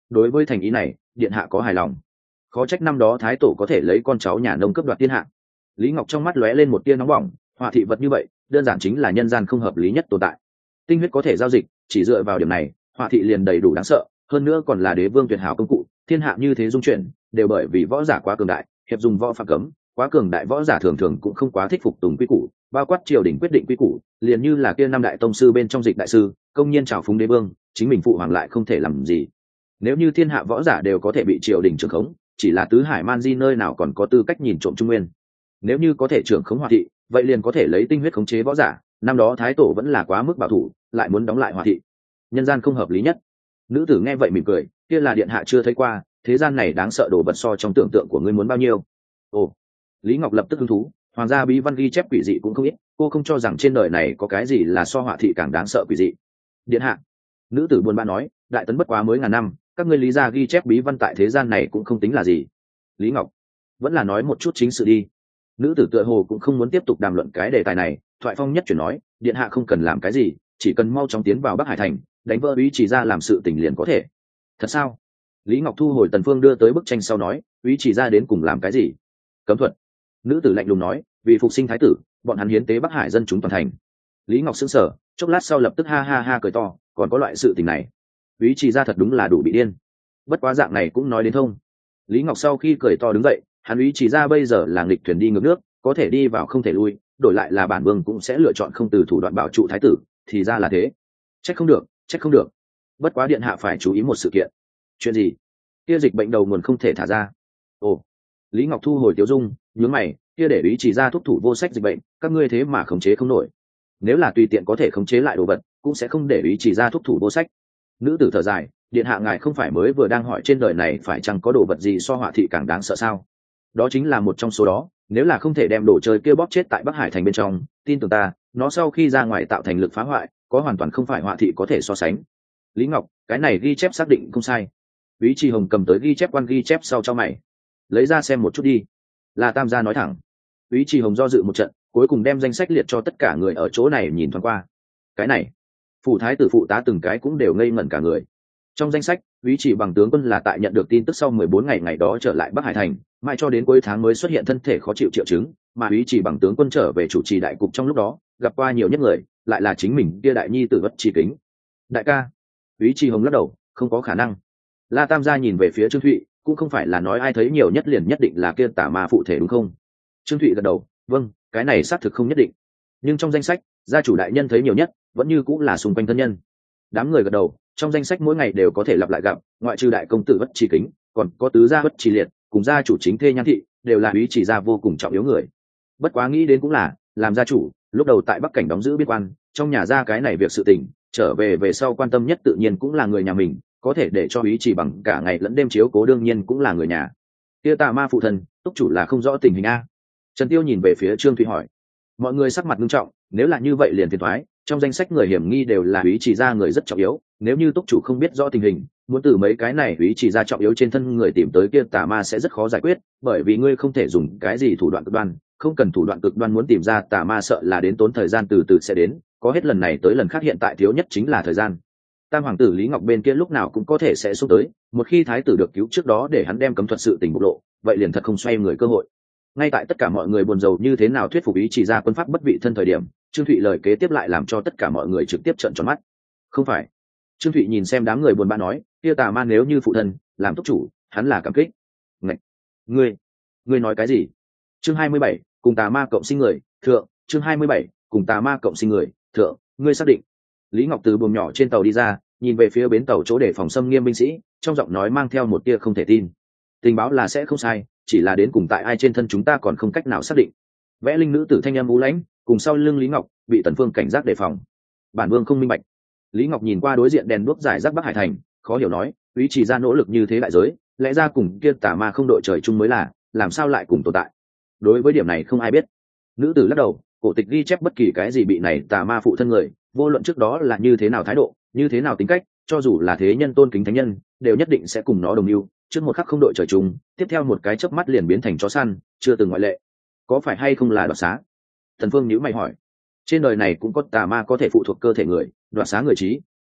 đối với thành ý này điện hạ có hài lòng. Khó trách năm đó thái tổ có thể lấy con cháu nhà nông cấp đoạt thiên hạ. Lý Ngọc trong mắt lóe lên một tia nóng bỏng, họa thị vật như vậy đơn giản chính là nhân gian không hợp lý nhất tồn tại. Tinh huyết có thể giao dịch, chỉ dựa vào điểm này họa thị liền đầy đủ đáng sợ, hơn nữa còn là đế vương tuyệt hảo công cụ. Thiên hạ như thế dung chuyển đều bởi vì võ giả quá cường đại, hiệp dùng võ phạm cấm, quá cường đại võ giả thường thường cũng không quá thích phục tùng quy củ, bao quát triều đình quyết định quy củ, liền như là kia năm đại tông sư bên trong Dịch đại sư công nhiên trào phúng đế vương, chính mình phụ hoàng lại không thể làm gì. Nếu như thiên hạ võ giả đều có thể bị triều đình trưởng khống, chỉ là tứ hải man di nơi nào còn có tư cách nhìn trộm trung nguyên. Nếu như có thể trưởng khống họa thị, vậy liền có thể lấy tinh huyết khống chế võ giả. Năm đó thái tổ vẫn là quá mức bảo thủ, lại muốn đóng lại họa thị, nhân gian không hợp lý nhất. Nữ tử nghe vậy mỉm cười, kia là điện hạ chưa thấy qua, thế gian này đáng sợ đồ vật so trong tưởng tượng của ngươi muốn bao nhiêu. Ồ, Lý Ngọc lập tức hứng thú, hoàng gia bí văn ghi chép quỷ dị cũng không ít, cô không cho rằng trên đời này có cái gì là so họa thị càng đáng sợ quỷ dị. Điện hạ, nữ tử buồn bã nói, đại tấn bất quá mới ngàn năm, các ngươi lý gia ghi chép bí văn tại thế gian này cũng không tính là gì. Lý Ngọc, vẫn là nói một chút chính sự đi. Nữ tử tựa hồ cũng không muốn tiếp tục đàm luận cái đề tài này, thoại phong nhất chuyển nói, điện hạ không cần làm cái gì, chỉ cần mau chóng tiến vào Bắc Hải thành, đánh vỡ ý chỉ ra làm sự tình liền có thể. Thật sao? Lý Ngọc thu hồi Tần Phương đưa tới bức tranh sau nói, ý chỉ ra đến cùng làm cái gì? Cấm thuật. Nữ tử lạnh lùng nói, vì phục sinh thái tử, bọn hắn hiến tế Bắc Hải dân chúng toàn thành. Lý Ngọc sững sờ, chốc lát sau lập tức ha ha ha cười to, còn có loại sự tình này? Ý chỉ ra thật đúng là đủ bị điên. Bất quá dạng này cũng nói đến thông. Lý Ngọc sau khi cười to đứng dậy, hắn ý chỉ ra bây giờ là nghịch thuyền đi ngược nước, có thể đi vào không thể lui, đổi lại là bản vương cũng sẽ lựa chọn không từ thủ đoạn bảo trụ thái tử, thì ra là thế. Trách không được, trách không được. Bất quá điện hạ phải chú ý một sự kiện. Chuyện gì? Kia dịch bệnh đầu nguồn không thể thả ra. Ồ. Lý Ngọc thu hồi tiêu dung, nhướng mày, kia để ý chỉ ra thúc thủ vô sách dịch bệnh, các ngươi thế mà khống chế không nổi. Nếu là tùy tiện có thể khống chế lại đồ vật, cũng sẽ không để ý chỉ ra thúc thủ vô sách. Nữ tử thở dài, điện hạ ngài không phải mới vừa đang hỏi trên đời này phải chăng có đồ vật gì so họa thị càng đáng sợ sao? Đó chính là một trong số đó, nếu là không thể đem đồ chơi kia bóp chết tại Bắc Hải thành bên trong, tin tưởng ta, nó sau khi ra ngoài tạo thành lực phá hoại, có hoàn toàn không phải họa thị có thể so sánh. Lý Ngọc, cái này ghi chép xác định không sai. Úy Trì Hồng cầm tới ghi chép quan ghi chép sau cho mày, lấy ra xem một chút đi. Là Tam gia nói thẳng. Úy Trì Hồng do dự một trận, cuối cùng đem danh sách liệt cho tất cả người ở chỗ này nhìn thoáng qua. Cái này, phủ thái tử phụ tá từng cái cũng đều ngây ngẩn cả người. Trong danh sách, Úy Trì Bằng tướng quân là tại nhận được tin tức sau mười bốn ngày ngày đó trở lại Bắc Hải thành, mai cho đến cuối tháng mới xuất hiện thân thể khó chịu triệu chứng, mà Úy Trì Bằng tướng quân trở về chủ trì đại cục trong lúc đó, gặp qua nhiều nhất người, lại là chính mình kia đại nhi tử Vất Trì Kính. Đại ca. Úy Trì Hồng lắc đầu, không có khả năng. La Tam gia nhìn về phía Trương Thụy, cũng không phải là nói ai thấy nhiều nhất liền nhất định là kia tà ma phụ thể đúng không? Trương Thụy gật đầu, vâng, cái này xác thực không nhất định. Nhưng trong danh sách, gia chủ đại nhân thấy nhiều nhất, vẫn như cũng là xung quanh thân nhân. Đám người gật đầu, trong danh sách mỗi ngày đều có thể lặp lại gặp, ngoại trừ đại công tử Vất Trì Kính, còn có tứ gia Vất Trì Liệt, cùng gia chủ chính thê Nhan thị, đều là Úy Trì gia vô cùng trọng yếu người. Bất quá nghĩ đến cũng là, làm gia chủ, lúc đầu tại Bắc cảnh đóng giữ biên quan, trong nhà ra cái này việc sự tình, trở về về sau quan tâm nhất tự nhiên cũng là người nhà mình, có thể để cho Úy Trì Bằng cả ngày lẫn đêm chiếu cố đương nhiên cũng là người nhà. Kia tà ma phụ thân, túc chủ là không rõ tình hình a. Trần Tiêu nhìn về phía Trương Thụy hỏi. Mọi người sắc mặt nghiêm trọng, nếu là như vậy liền phiền toái, trong danh sách người hiểm nghi đều là Úy Trì gia người rất trọng yếu, nếu như túc chủ không biết rõ tình hình, muốn từ mấy cái này Úy Trì gia trọng yếu trên thân người tìm tới kia tà ma sẽ rất khó giải quyết, bởi vì ngươi không thể dùng cái gì thủ đoạn cực đoan, không cần thủ đoạn cực đoan muốn tìm ra tà ma sợ là đến tốn thời gian từ từ sẽ đến, có hết lần này tới lần khác hiện tại thiếu nhất chính là thời gian. Tam hoàng tử Lý Ngọc bên kia lúc nào cũng có thể sẽ xuống tới, một khi thái tử được cứu trước đó để hắn đem cấm thuật sự tình bộc lộ, vậy liền thật không xoay người cơ hội. Ngay tại tất cả mọi người buồn rầu như thế nào thuyết phục Úy Trì gia quân pháp bất vị thân thời điểm, Trương Thụy lời kế tiếp lại làm cho tất cả mọi người trực tiếp trợn tròn mắt. Không phải. Trương Thụy nhìn xem đám người buồn bã nói, kia tà ma nếu như phụ thân, làm túc chủ, hắn là cảm kích. Ngạch, ngươi, ngươi nói cái gì? Chương hai mươi bảy, cùng tà ma cộng sinh người, thượng, chương hai mươi bảy, cùng tà ma cộng sinh người, thượng, ngươi xác định. Lý Ngọc từ buồng nhỏ trên tàu đi ra, nhìn về phía bến tàu chỗ để phòng xâm nghiêm binh sĩ, trong giọng nói mang theo một tia không thể tin. Tình báo là sẽ không sai, chỉ là đến cùng tại ai trên thân chúng ta còn không cách nào xác định. Vẽ linh nữ tử thanh âm u lãnh, cùng sau lưng Lý Ngọc, bị Tần Phương cảnh giác đề phòng. Bản vương không minh bạch. Lý Ngọc nhìn qua đối diện đèn đuốc giải rác Bắc Hải thành, khó hiểu nói, Úy Trì gia nỗ lực như thế đại giới, lẽ ra cùng kia tà ma không đội trời chung mới là, làm sao lại cùng tồn tại? Đối với điểm này không ai biết. Nữ tử lắc đầu, cổ tịch ghi chép bất kỳ cái gì bị này tà ma phụ thân người, vô luận trước đó là như thế nào thái độ, như thế nào tính cách, cho dù là thế nhân tôn kính thánh nhân, đều nhất định sẽ cùng nó đồng lưu, trước một khắc không đội trời chung, tiếp theo một cái chớp mắt liền biến thành chó săn, chưa từng ngoại lệ. Có phải hay không là đoạt xá? Thần Phương nhíu mày hỏi. Trên đời này cũng có tà ma có thể phụ thuộc cơ thể người, đoạt xá người trí.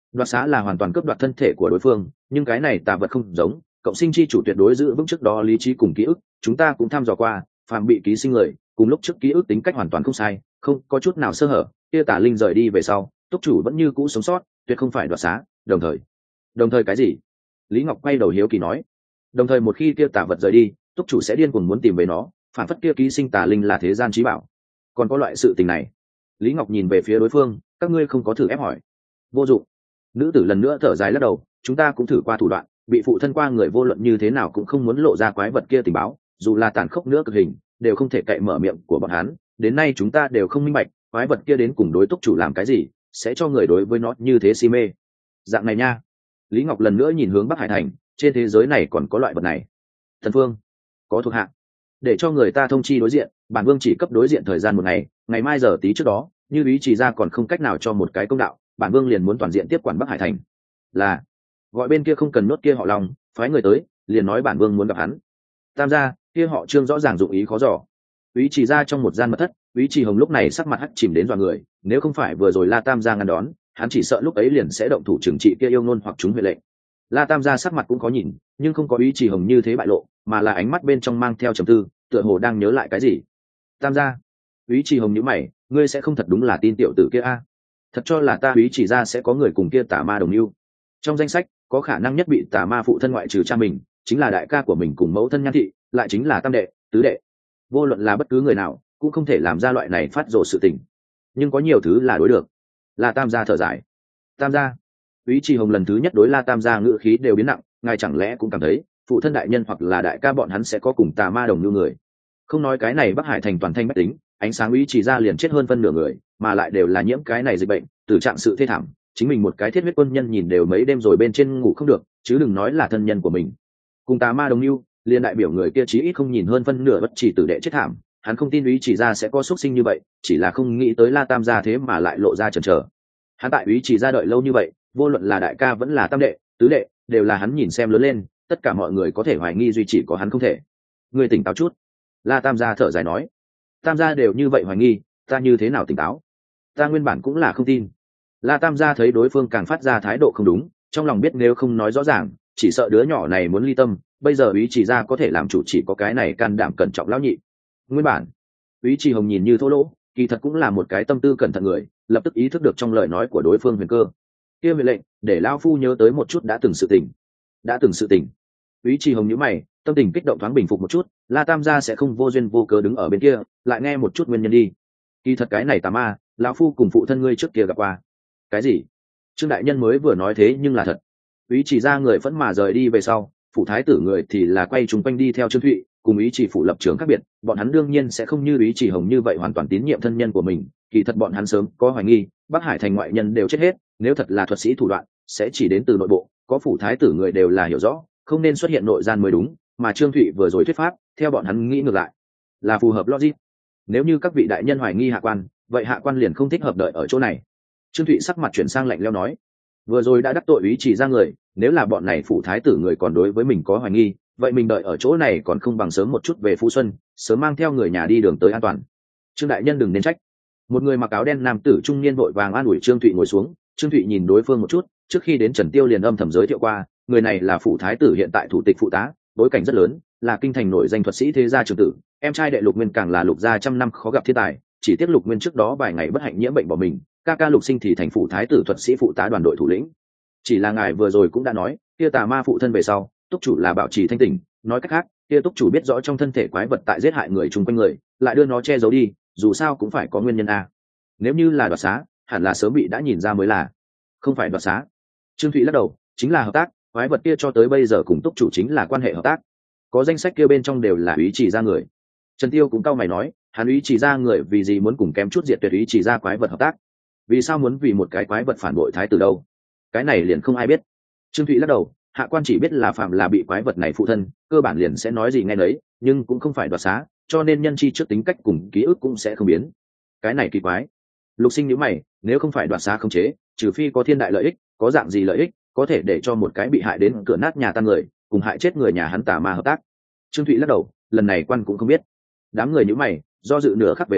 Đoạt xá là hoàn toàn cướp đoạt thân thể của đối phương, nhưng cái này tà vật không giống, cộng sinh chi chủ tuyệt đối giữ vững trước đó lý trí cùng ký ức, chúng ta cũng thăm dò qua, phàm bị ký sinh người, cùng lúc trước ký ức tính cách hoàn toàn không sai, không có chút nào sơ hở, kia tà linh rời đi về sau, túc chủ vẫn như cũ sống sót, tuyệt không phải đoạt xá, đồng thời. Đồng thời cái gì? Lý Ngọc quay đầu hiếu kỳ nói. Đồng thời một khi kia tà vật rời đi, túc chủ sẽ điên cuồng muốn tìm về nó, phản phất kia ký sinh tà linh là thế gian trí bảo. Còn có loại sự tình này? Lý Ngọc nhìn về phía đối phương, các ngươi không có thử ép hỏi. Vô dụng. Nữ tử lần nữa thở dài lắc đầu, chúng ta cũng thử qua thủ đoạn, bị phụ thân qua người vô luận như thế nào cũng không muốn lộ ra quái vật kia tình báo, dù là tàn khốc nữa cực hình, đều không thể cậy mở miệng của bọn hắn, đến nay chúng ta đều không minh bạch, quái vật kia đến cùng đối túc chủ làm cái gì, sẽ cho người đối với nó như thế si mê. Dạng này nha. Lý Ngọc lần nữa nhìn hướng Bắc Hải thành, trên thế giới này còn có loại vật này. Thần Phương, có thuộc hạ, để cho người ta thông chi đối diện, bản vương chỉ cấp đối diện thời gian một ngày, ngày mai giờ tí trước đó, như ý chỉ ra còn không cách nào cho một cái công đạo, bản vương liền muốn toàn diện tiếp quản Bắc Hải thành. Là, gọi bên kia không cần nốt kia họ Long, phái người tới, liền nói bản vương muốn gặp hắn. Tam gia, kia họ Trương rõ ràng dụng ý khó dò. Ý chỉ ra trong một gian mật thất, Ý chỉ Hồng lúc này sắc mặt hắt chìm đến dọa người, nếu không phải vừa rồi La Tam gia ngăn đón, hắn chỉ sợ lúc ấy liền sẽ động thủ trừng trị kia yêu ngôn hoặc chúng huệ lệnh. La Tam gia sắc mặt cũng có nhìn, nhưng không có Ý chỉ Hồng như thế bại lộ, mà là ánh mắt bên trong mang theo trầm tư, tựa hồ đang nhớ lại cái gì. Tam gia, Ý chỉ Hồng nhíu mày, ngươi sẽ không thật đúng là tin tiểu tử kia a? Thật cho là ta Ý chỉ ra sẽ có người cùng kia tà ma đồng mưu. Trong danh sách có khả năng nhất bị tà ma phụ thân ngoại trừ cha mình, chính là đại ca của mình cùng mẫu thân Nhan thị, lại chính là tam đệ, tứ đệ. Vô luận là bất cứ người nào, cũng không thể làm ra loại này phát rồ sự tình. Nhưng có nhiều thứ là đối được. La Tam gia thở dài. Tam gia. Úy Trì Hồng lần thứ nhất đối La Tam gia ngữ khí đều biến nặng, ngài chẳng lẽ cũng cảm thấy phụ thân đại nhân hoặc là đại ca bọn hắn sẽ có cùng tà ma đồng như người? Không nói cái này Bắc Hải thành toàn thanh bách tính, ánh sáng Úy Trì gia liền chết hơn phân nửa người, mà lại đều là nhiễm cái này dịch bệnh, tử trạng sự thê thảm, chính mình một cái thiết huyết quân nhân nhìn đều mấy đêm rồi bên trên ngủ không được, chứ đừng nói là thân nhân của mình. Cùng tà ma đồng như, liền đại biểu người kia chí ít không nhìn hơn phân nửa bất chỉ tử đệ chết thảm, hắn không tin Úy Chỉ gia sẽ có xuất sinh như vậy, chỉ là không nghĩ tới La Tam gia thế mà lại lộ ra chần chờ. Hắn tại Úy Chỉ gia đợi lâu như vậy, vô luận là đại ca vẫn là tam đệ, tứ đệ, đều là hắn nhìn xem lớn lên, tất cả mọi người có thể hoài nghi duy chỉ có hắn không thể. Người tỉnh táo chút. La Tam gia thở dài nói. Tam gia đều như vậy hoài nghi, ta như thế nào tỉnh táo? Ta nguyên bản cũng là không tin. La Tam gia thấy đối phương càng phát ra thái độ không đúng, trong lòng biết nếu không nói rõ ràng, chỉ sợ đứa nhỏ này muốn ly tâm, bây giờ Úy Chỉ gia có thể làm chủ chỉ có cái này can đảm cẩn trọng lão nhị. Nguyên bản, Úy Trì Hồng nhìn như thô lỗ, kỳ thật cũng là một cái tâm tư cẩn thận người, lập tức ý thức được trong lời nói của đối phương huyền cơ. Kia mệnh lệnh, để lão phu nhớ tới một chút đã từng sự tình. Đã từng sự tình. Úy Trì Hồng nhíu mày, tâm tình kích động thoáng bình phục một chút, La Tam gia sẽ không vô duyên vô cớ đứng ở bên kia, lại nghe một chút nguyên nhân đi. Kỳ thật cái này tà ma, lão phu cùng phụ thân ngươi trước kia gặp qua. Cái gì? Trương đại nhân mới vừa nói thế nhưng là thật. Úy Chỉ gia người vẫn mà rời đi về sau, phụ thái tử người thì là quay chúng quanh đi theo Trương Thụy, cùng Ý Chỉ phụ lập trường khác biệt, bọn hắn đương nhiên sẽ không như Ý Chỉ Hồng như vậy hoàn toàn tín nhiệm thân nhân của mình, kỳ thật bọn hắn sớm có hoài nghi, Bắc Hải thành ngoại nhân đều chết hết, nếu thật là thuật sĩ thủ đoạn, sẽ chỉ đến từ nội bộ, có phủ thái tử người đều là hiểu rõ, không nên xuất hiện nội gian mới đúng, mà Trương Thụy vừa rồi thuyết pháp, theo bọn hắn nghĩ ngược lại, là phù hợp logic. Nếu như các vị đại nhân hoài nghi hạ quan, vậy hạ quan liền không thích hợp đợi ở chỗ này. Trương Thụy sắc mặt chuyển sang lạnh lẽo nói, vừa rồi đã đắc tội Ý Chỉ ra người, nếu là bọn này phủ thái tử người còn đối với mình có hoài nghi, vậy mình đợi ở chỗ này còn không bằng sớm một chút về Phú Xuân, sớm mang theo người nhà đi đường tới an toàn. Trương đại nhân đừng nên trách. Một người mặc áo đen nam tử trung niên vội vàng an ủi Trương Thụy ngồi xuống. Trương Thụy nhìn đối phương một chút, trước khi đến Trần Tiêu liền âm thầm giới thiệu qua, người này là phủ thái tử hiện tại thủ tịch phụ tá, bối cảnh rất lớn, là kinh thành nổi danh thuật sĩ thế gia trường tử, em trai đệ Lục Nguyên càng là Lục gia trăm năm khó gặp thiên tài, chỉ tiếc Lục Nguyên trước đó vài ngày bất hạnh nhiễm bệnh bỏ mình, ca ca Lục Sinh thì thành phủ thái tử thuật sĩ phụ tá đoàn đội thủ lĩnh. Chỉ là ngài vừa rồi cũng đã nói, kia tà ma phụ thân về sau, túc chủ là bảo trì thanh tỉnh, nói cách khác, kia túc chủ biết rõ trong thân thể quái vật tại giết hại người chung quanh người, lại đưa nó che giấu đi, dù sao cũng phải có nguyên nhân a. Nếu như là đoạt xá, hẳn là sớm bị đã nhìn ra mới là. Không phải đoạt xá. Trương Thụy lắc đầu, chính là hợp tác, quái vật kia cho tới bây giờ cùng túc chủ chính là quan hệ hợp tác. Có danh sách kia bên trong đều là Úy Chỉ ra người. Trần Tiêu cũng cau mày nói, hắn Úy Chỉ ra người vì gì muốn cùng kém chút diệt tuyệt Úy Chỉ ra quái vật hợp tác? Vì sao muốn vì một cái quái vật phản bội thái tử đâu? Cái này liền không ai biết. Trương Thụy lắc đầu, hạ quan chỉ biết là phạm là bị quái vật này phụ thân, cơ bản liền sẽ nói gì nghe nấy, nhưng cũng không phải đoạt xá, cho nên nhân chi trước tính cách cùng ký ức cũng sẽ không biến. Cái này kỳ quái. Lục Sinh nhíu mày, nếu không phải đoạt xá không chế, trừ phi có thiên đại lợi ích, có dạng gì lợi ích có thể để cho một cái bị hại đến cửa nát nhà tan người, cùng hại chết người nhà hắn tà ma hợp tác? Trương Thụy lắc đầu, lần này quan cũng không biết. Đám người nhíu mày, do dự nửa khắc về sau,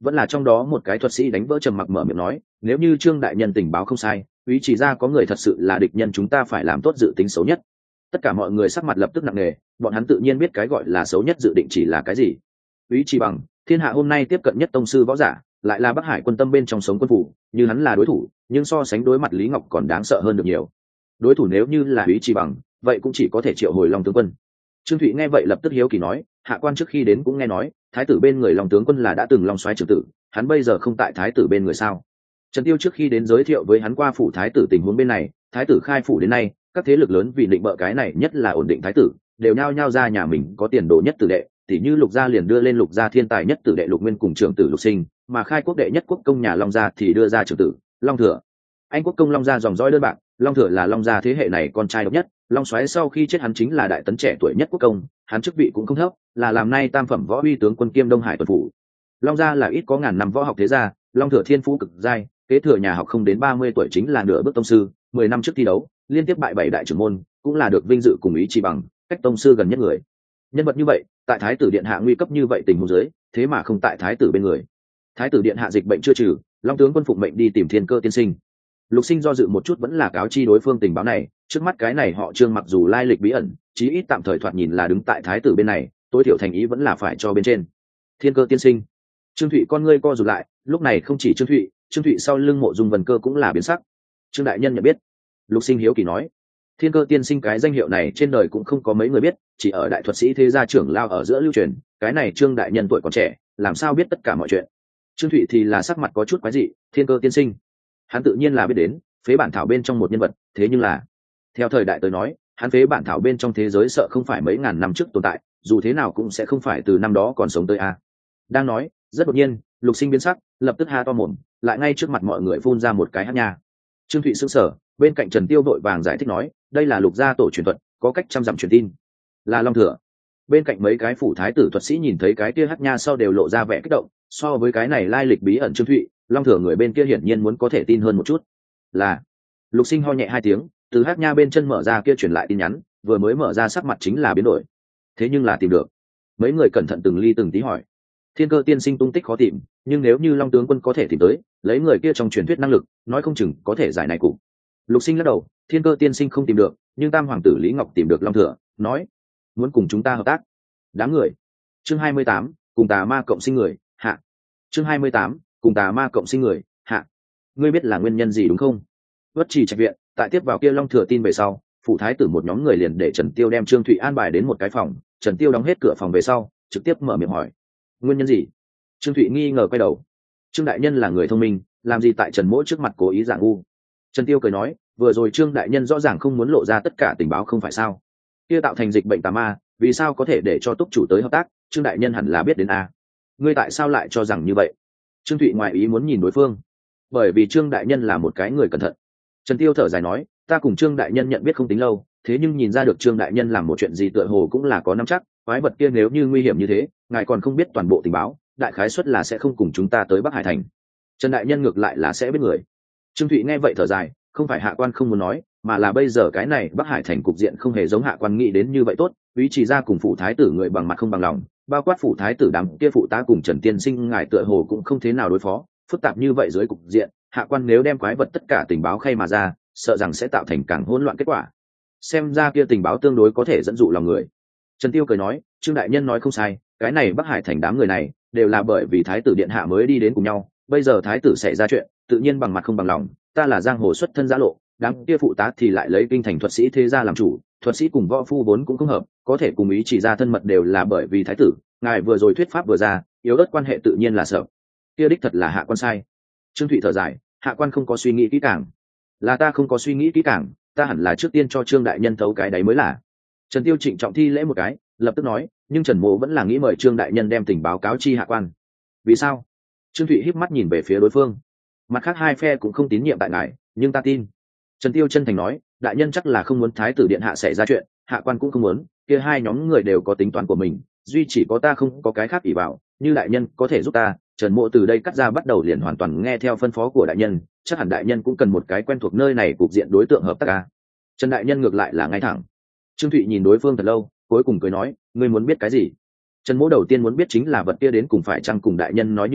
vẫn là trong đó một cái thuật sĩ đánh vỡ trầm mặc mở miệng nói, nếu như Trương đại nhân tình báo không sai, úy chỉ ra có người thật sự là địch nhân, chúng ta phải làm tốt dự tính xấu nhất. Tất cả mọi người sắc mặt lập tức nặng nề, bọn hắn tự nhiên biết cái gọi là xấu nhất dự định chỉ là cái gì. Úy chỉ bằng thiên hạ hôm nay tiếp cận nhất tông sư võ giả, lại là Bắc Hải quân tâm bên trong sống quân phủ, như hắn là đối thủ, nhưng so sánh đối mặt Lý Ngọc còn đáng sợ hơn được nhiều. Đối thủ nếu như là Úy chỉ bằng, vậy cũng chỉ có thể triệu hồi Long tướng quân. Trương Thụy nghe vậy lập tức hiếu kỳ nói, hạ quan trước khi đến cũng nghe nói thái tử bên người Long tướng quân là đã từng Long soái trưởng tử, hắn bây giờ không tại thái tử bên người sao? Trần Tiêu trước khi đến giới thiệu với hắn qua phủ thái tử tình huống bên này, thái tử khai phủ đến nay, các thế lực lớn vì định bợ cái này nhất là ổn định thái tử, đều nhao nhao ra nhà mình có tiền đồ nhất tử đệ, tỉ như Lục gia liền đưa lên Lục gia thiên tài nhất tử đệ Lục Nguyên cùng trưởng tử Lục Sinh, mà khai quốc đệ nhất quốc công nhà Long gia thì đưa ra trưởng tử Long Thừa. Anh quốc công Long gia dòng dõi đơn bạc, Long Thừa là Long gia thế hệ này con trai độc nhất, Long soái sau khi chết hắn chính là đại tấn trẻ tuổi nhất quốc công, hắn chức vị cũng không thấp, là làm nay tam phẩm võ uy tướng quân kiêm Đông Hải tuần phủ. Long gia là ít có ngàn năm võ học thế gia, Long Thừa thiên phú cực giai, kế thừa nhà học không đến ba mươi tuổi chính là nửa bước tông sư, mười năm trước thi đấu, liên tiếp bại bảy đại trưởng môn, cũng là được vinh dự cùng ý chỉ bằng, cách tông sư gần nhất người. Nhân vật như vậy, tại thái tử điện hạ nguy cấp như vậy tình huống dưới, thế mà không tại thái tử bên người. Thái tử điện hạ dịch bệnh chưa trừ, Long tướng quân phụng mệnh đi tìm Thiên Cơ tiên sinh. Lục Sinh do dự một chút vẫn là cáo chi đối phương tình báo này, trước mắt cái này họ Trương mặc dù lai lịch bí ẩn, chí ít tạm thời thoạt nhìn là đứng tại thái tử bên này, tối thiểu thành ý vẫn là phải cho bên trên. Thiên Cơ tiên sinh. Trương Thụy con ngươi co rụt lại, lúc này không chỉ Trương Thụy, Trương Thụy sau lưng Mộ Dung Vân Cơ cũng là biến sắc. Trương đại nhân nhận biết. Lục Sinh hiếu kỳ nói, Thiên Cơ tiên sinh cái danh hiệu này trên đời cũng không có mấy người biết, chỉ ở đại thuật sĩ thế gia trưởng lao ở giữa lưu truyền, cái này Trương đại nhân tuổi còn trẻ, làm sao biết tất cả mọi chuyện. Trương Thụy thì là sắc mặt có chút quái dị, Thiên Cơ tiên sinh, hắn tự nhiên là biết đến, phế bản thảo bên trong một nhân vật, thế nhưng là theo thời đại tới nói, hắn phế bản thảo bên trong thế giới sợ không phải mấy ngàn năm trước tồn tại, dù thế nào cũng sẽ không phải từ năm đó còn sống tới a. Đang nói, rất đột nhiên, Lục Sinh biến sắc, lập tức ha to mồm, lại ngay trước mặt mọi người phun ra một cái hắc nha. Trương Thụy sững sờ, bên cạnh Trần Tiêu vội vàng giải thích nói, đây là Lục gia tổ truyền thuật, có cách trăm dặm truyền tin, là Long Thừa. Bên cạnh mấy cái phủ thái tử thuật sĩ nhìn thấy cái kia hắc nha sau đều lộ ra vẻ kích động, so với cái này lai lịch bí ẩn Trương Thụy, Long Thừa người bên kia hiển nhiên muốn có thể tin hơn một chút. Là Lục Sinh ho nhẹ hai tiếng, từ hắc nha bên chân mở ra kia truyền lại tin nhắn, vừa mới mở ra sắc mặt chính là biến đổi. Thế nhưng là tìm được. Mấy người cẩn thận từng ly từng tí hỏi. Thiên Cơ tiên sinh tung tích khó tìm, nhưng nếu như Long tướng quân có thể tìm tới, lấy người kia trong truyền thuyết năng lực, nói không chừng có thể giải này cục. Lục Sinh lắc đầu, Thiên Cơ tiên sinh không tìm được, nhưng Tam hoàng tử Lý Ngọc tìm được Long Thừa, nói muốn cùng chúng ta hợp tác. Đám người. Chương hai mươi tám, cùng tà ma cộng sinh người, hạ. Chương hai mươi tám, cùng tà ma cộng sinh người, hạ. Ngươi biết là nguyên nhân gì đúng không? Vất Trì Trạch viện, tại tiếp vào kia Long Thừa tin về sau, phủ thái tử một nhóm người liền để Trần Tiêu đem Trương Thụy an bài đến một cái phòng, Trần Tiêu đóng hết cửa phòng về sau, trực tiếp mở miệng hỏi, nguyên nhân gì? Trương Thụy nghi ngờ quay đầu. Trương đại nhân là người thông minh, làm gì tại Trần Mỗ trước mặt cố ý giả ngu? Trần Tiêu cười nói, vừa rồi Trương đại nhân rõ ràng không muốn lộ ra tất cả tình báo không phải sao? Kia tạo thành dịch bệnh tà ma, vì sao có thể để cho túc chủ tới hợp tác? Trương đại nhân hẳn là biết đến a. Ngươi tại sao lại cho rằng như vậy? Trương Thụy ngoài ý muốn nhìn đối phương, bởi vì Trương đại nhân là một cái người cẩn thận. Trần Tiêu thở dài nói, ta cùng Trương đại nhân nhận biết không tính lâu, thế nhưng nhìn ra được Trương đại nhân làm một chuyện gì tựa hồ cũng là có nắm chắc, quái vật kia nếu như nguy hiểm như thế, ngài còn không biết toàn bộ tình báo, đại khái suất là sẽ không cùng chúng ta tới Bắc Hải thành. Trần đại nhân ngược lại là sẽ biết người. Trương Thụy nghe vậy thở dài, không phải hạ quan không muốn nói, mà là bây giờ cái này Bắc Hải thành cục diện không hề giống hạ quan nghĩ đến như vậy tốt, ý chỉ ra cùng phủ thái tử người bằng mặt không bằng lòng, bao quát phủ thái tử đám kia phụ tá cùng Trần tiên sinh ngài tựa hồ cũng không thế nào đối phó, phức tạp như vậy dưới cục diện, hạ quan nếu đem quái vật tất cả tình báo khay mà ra, sợ rằng sẽ tạo thành càng hỗn loạn kết quả. Xem ra kia tình báo tương đối có thể dẫn dụ lòng người. Trần Tiêu cười nói, Trương đại nhân nói không sai, cái này Bắc Hải thành đám người này đều là bởi vì thái tử điện hạ mới đi đến cùng nhau, bây giờ thái tử xảy ra chuyện, tự nhiên bằng mặt không bằng lòng, ta là giang hồ xuất thân giã lộ, đám kia phụ tá thì lại lấy kinh thành thuật sĩ thế gia làm chủ, thuật sĩ cùng võ phu vốn cũng không hợp, có thể cùng ý chỉ ra thân mật đều là bởi vì thái tử, ngài vừa rồi thuyết pháp vừa ra, yếu ớt quan hệ tự nhiên là sợ. Kia đích thật là hạ quan sai. Trương Thụy thở dài, hạ quan không có suy nghĩ kỹ càng, là ta không có suy nghĩ kỹ càng, ta hẳn là trước tiên cho Trương đại nhân thấu cái đấy mới là. Trần Tiêu trịnh trọng thi lễ một cái, lập tức nói, nhưng Trần Mộ vẫn là nghĩ mời Trương đại nhân đem tình báo cáo chi hạ quan. Vì sao? Trương Thụy híp mắt nhìn về phía đối phương. Mặt khác hai phe cũng không tín nhiệm tại ngài, nhưng ta tin. Trần Tiêu chân thành nói, đại nhân chắc là không muốn thái tử điện hạ xảy ra chuyện, hạ quan cũng không muốn, kia hai nhóm người đều có tính toán của mình, duy chỉ có ta không có cái khác ỷ vào, như đại nhân có thể giúp ta, Trần Mộ từ đây cắt ra bắt đầu liền hoàn toàn nghe theo phân phó của đại nhân, chắc hẳn đại nhân cũng cần một cái quen thuộc nơi này cục diện đối tượng hợp tác à. Trần đại nhân ngược lại là ngay thẳng. Trương Thụy nhìn đối phương thật lâu, cuối cùng cười nói, ngươi muốn biết cái gì? Trần Mỗ đầu tiên muốn biết chính là vật kia đến cùng phải chăng cùng đại nhân nói như vậy,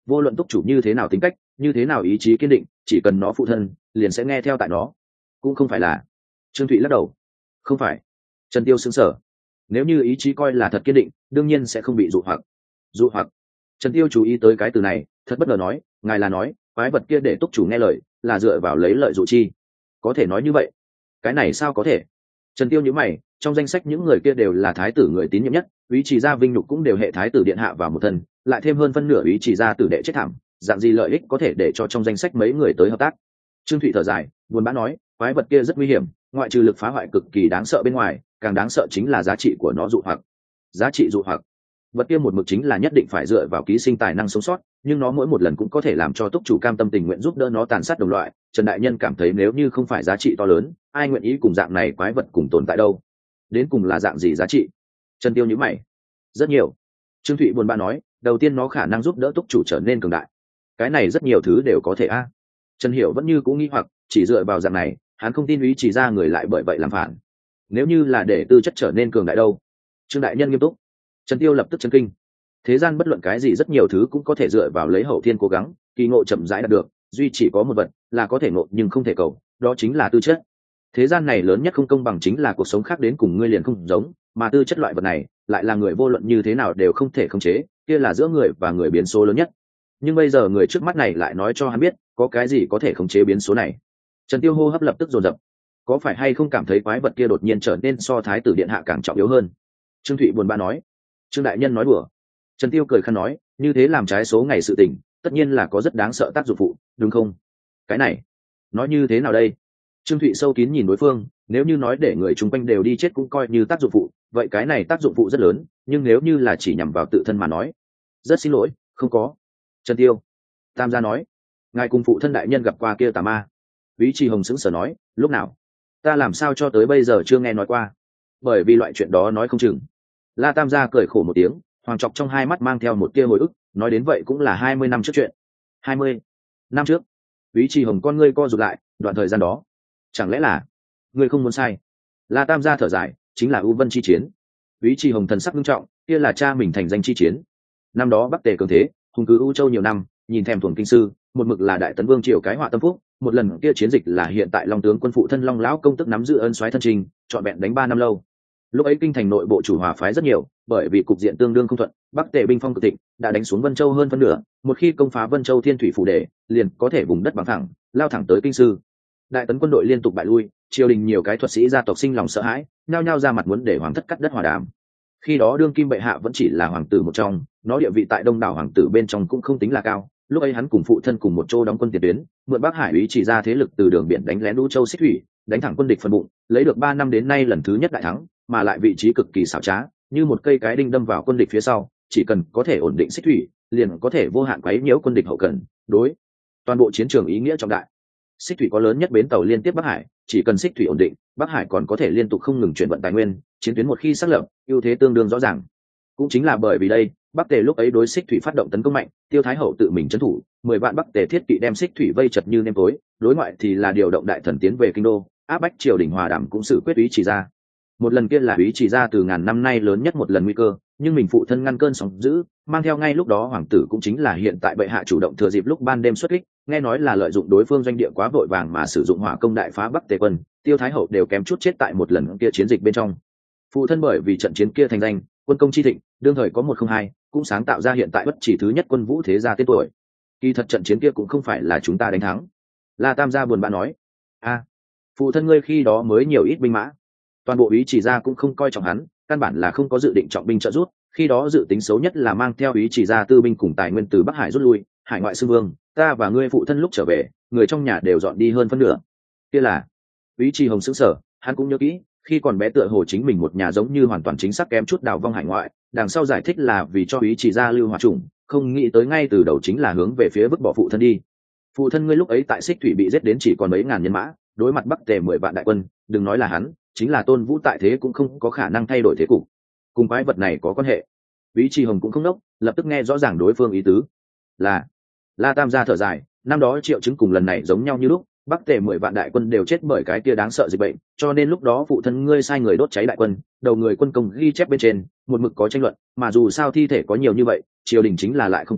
vô luận túc chủ như thế nào tính cách, như thế nào ý chí kiên định, chỉ cần nó phụ thân liền sẽ nghe theo tại nó. Cũng không phải là. Trương Thụy lắc đầu. Không phải. Trần Tiêu sững sờ. Nếu như ý chí coi là thật kiên định, đương nhiên sẽ không bị dụ hoặc. Dụ hoặc. Trần Tiêu chú ý tới cái từ này, thật bất ngờ nói, ngài là nói quái vật kia để túc chủ nghe lời là dựa vào lấy lợi dụ chi? Có thể nói như vậy? Cái này sao có thể? Trần Tiêu nhíu mày, trong danh sách những người kia đều là thái tử người tín nhiệm nhất, ý chỉ gia vinh nhục cũng đều hệ thái tử điện hạ vào một thân, lại thêm hơn phân nửa ý chỉ gia tử đệ chết thảm, dạng gì lợi ích có thể để cho trong danh sách mấy người tới hợp tác? Trương Thụy thở dài, buồn bã nói, quái vật kia rất nguy hiểm, ngoại trừ lực phá hoại cực kỳ đáng sợ bên ngoài, càng đáng sợ chính là giá trị của nó dụ hoặc. Giá trị dụ hoặc. Vật kia một mực chính là nhất định phải dựa vào ký sinh tài năng sống sót, nhưng nó mỗi một lần cũng có thể làm cho túc chủ cam tâm tình nguyện giúp đỡ nó tàn sát đồng loại. Trần đại nhân cảm thấy nếu như không phải giá trị to lớn, ai nguyện ý cùng dạng này quái vật cùng tồn tại đâu? Đến cùng là dạng gì giá trị? Trần Tiêu nhíu mày. Rất nhiều. Trương Thụy buồn bã nói, đầu tiên nó khả năng giúp đỡ túc chủ trở nên cường đại. Cái này rất nhiều thứ đều có thể a. À. Trần Hiểu vẫn như cũ nghĩ hoặc, chỉ dựa vào dạng này, hắn không tin ý chỉ ra người lại bởi vậy làm phản. Nếu như là để tư chất trở nên cường đại đâu? Trương đại nhân nghiêm túc. Trần Tiêu lập tức chấn kinh. Thế gian bất luận cái gì rất nhiều thứ cũng có thể dựa vào lấy hậu thiên cố gắng, kỳ ngộ chậm rãi đạt được, duy chỉ có một vật là có thể ngộ nhưng không thể cầu, đó chính là tư chất. Thế gian này lớn nhất không công bằng chính là cuộc sống khác đến cùng ngươi liền không giống, mà tư chất loại vật này lại là người vô luận như thế nào đều không thể khống chế, kia là giữa người và người biến số lớn nhất. Nhưng bây giờ người trước mắt này lại nói cho hắn biết, có cái gì có thể khống chế biến số này. Trần Tiêu hô hấp lập tức dồn dập. Có phải hay không cảm thấy quái vật kia đột nhiên trở nên so thái tử điện hạ càng trọng yếu hơn? Trương Thụy buồn bã nói. Trương đại nhân nói đùa. Trần Tiêu cười khăn nói, như thế làm trái số ngày sự tình, tất nhiên là có rất đáng sợ tác dụng phụ, đúng không? Cái này, nói như thế nào đây? Trương Thụy sâu kín nhìn đối phương, nếu như nói để người chung quanh đều đi chết cũng coi như tác dụng phụ, vậy cái này tác dụng phụ rất lớn, nhưng nếu như là chỉ nhằm vào tự thân mà nói, rất xin lỗi, không có. Trần Tiêu. Tam gia nói, ngài cùng phụ thân đại nhân gặp qua kia tà ma. Vĩ Trì Hồng sững sờ nói, lúc nào? Ta làm sao cho tới bây giờ chưa nghe nói qua? Bởi vì loại chuyện đó nói không chừng. La Tam gia cười khổ một tiếng, hoàng trọc trong hai mắt mang theo một tia hồi ức, nói đến vậy cũng là hai mươi năm trước chuyện. Hai mươi năm trước? Vĩ Trì Hồng con ngươi co rụt lại, đoạn thời gian đó, chẳng lẽ là ngươi không muốn sai? La Tam gia thở dài, chính là U Vân chi chiến. Vĩ Trì Hồng thần sắc nghiêm trọng, kia là cha mình thành danh chi chiến. Năm đó Bắc Tề cường thế, hùng cứ U Châu nhiều năm, nhìn thèm thuồng kinh sư, một mực là đại tấn vương triều cái họa tâm phúc. Một lần kia chiến dịch là hiện tại Long tướng quân phụ thân Long lão công tức nắm giữ ân soái thân trình, trọn vẹn đánh ba năm lâu. Lúc ấy kinh thành nội bộ chủ hòa phái rất nhiều, bởi vì cục diện tương đương không thuận, Bắc Tề binh phong cực thịnh, đã đánh xuống Vân Châu hơn phân nửa. Một khi công phá Vân Châu Thiên Thủy phủ đề, liền có thể vùng đất bằng thẳng, lao thẳng tới kinh sư. Đại tấn quân đội liên tục bại lui, triều đình nhiều cái thuật sĩ gia tộc sinh lòng sợ hãi, nhao nhao ra mặt muốn để hoàng thất cắt đất hòa đàm. Khi đó đương kim bệ hạ vẫn chỉ là hoàng tử một trong, nó địa vị tại đông đảo hoàng tử bên trong cũng không tính là cao. Lúc ấy hắn cùng phụ thân cùng một chỗ đóng quân tiền tuyến, mượn Bắc Hải ý chỉ ra thế lực từ đường biển đánh lén Lũ Châu Xích Thủy, đánh thẳng quân địch phần bụng, lấy được ba năm đến nay lần thứ nhất đại thắng, mà lại vị trí cực kỳ xảo trá, như một cây cái đinh đâm vào quân địch phía sau, chỉ cần có thể ổn định Xích Thủy, liền có thể vô hạn quấy nhiễu quân địch hậu cần, đối toàn bộ chiến trường ý nghĩa trọng đại. Xích Thủy có lớn nhất bến tàu liên tiếp Bắc Hải, chỉ cần Xích Thủy ổn định, Bắc Hải còn có thể liên tục không ngừng chuyển vận tài nguyên, chiến tuyến một khi xác lập, ưu thế tương đương rõ ràng. Cũng chính là bởi vì đây, Bắc Tề lúc ấy đối Xích Thủy phát động tấn công mạnh, Tiêu Thái Hậu tự mình trấn thủ, mười vạn Bắc Tề thiết kỵ đem Xích Thủy vây chật như nêm tối, đối ngoại thì là điều động đại thần tiến về kinh đô, áp bách triều đình hòa đàm cũng sự quyết ý chỉ ra. Một lần kia là ý chỉ ra từ ngàn năm nay lớn nhất một lần nguy cơ, nhưng mình phụ thân ngăn cơn sóng dữ, mang theo ngay lúc đó hoàng tử cũng chính là hiện tại bệ hạ chủ động thừa dịp lúc ban đêm xuất kích, nghe nói là lợi dụng đối phương doanh địa quá vội vàng mà sử dụng hỏa công đại phá Bắc Tề quân, Tiêu Thái Hậu đều kém chút chết tại một lần kia chiến dịch bên trong. Phụ thân bởi vì trận chiến kia thành danh, quân công chi thịnh, đương thời có một không hai, cũng sáng tạo ra hiện tại bất chỉ thứ nhất quân vũ thế gia tên tuổi. Kỳ thật trận chiến kia cũng không phải là chúng ta đánh thắng. La Tam gia buồn bã nói, a, phụ thân ngươi khi đó mới nhiều ít binh mã, toàn bộ ý chỉ ra cũng không coi trọng hắn, căn bản là không có dự định trọng binh trợ rút. Khi đó dự tính xấu nhất là mang theo ý chỉ ra tư binh cùng tài nguyên từ Bắc Hải rút lui, hải ngoại xưng vương. Ta và ngươi phụ thân lúc trở về, người trong nhà đều dọn đi hơn phân nửa. Kia là ý chỉ Hồng sững sờ, hắn cũng nhớ kỹ, khi còn bé tựa hồ chính mình một nhà giống như hoàn toàn chính xác kém chút đào vong hải ngoại, đằng sau giải thích là vì cho ý chỉ ra lưu hỏa chủng, không nghĩ tới ngay từ đầu chính là hướng về phía vứt bỏ phụ thân đi. Phụ thân ngươi lúc ấy tại Xích Thủy bị giết đến chỉ còn mấy ngàn nhân mã, đối mặt Bắc Tề mười vạn đại quân, đừng nói là hắn, chính là Tôn Vũ tại thế cũng không có khả năng thay đổi thế cục. Cùng quái vật này có quan hệ. Vĩ Trì Hồng cũng không đốc, lập tức nghe rõ ràng đối phương ý tứ. Là La Tam gia thở dài, năm đó triệu chứng cùng lần này giống nhau như lúc, Bắc Tề mười vạn đại quân đều chết bởi cái kia đáng sợ dịch bệnh, cho nên lúc đó phụ thân ngươi sai người đốt cháy đại quân, đầu người quân công ghi chép bên trên, một mực có tranh luận, mà dù sao thi thể có nhiều như vậy, triều đình chính là lại không tin,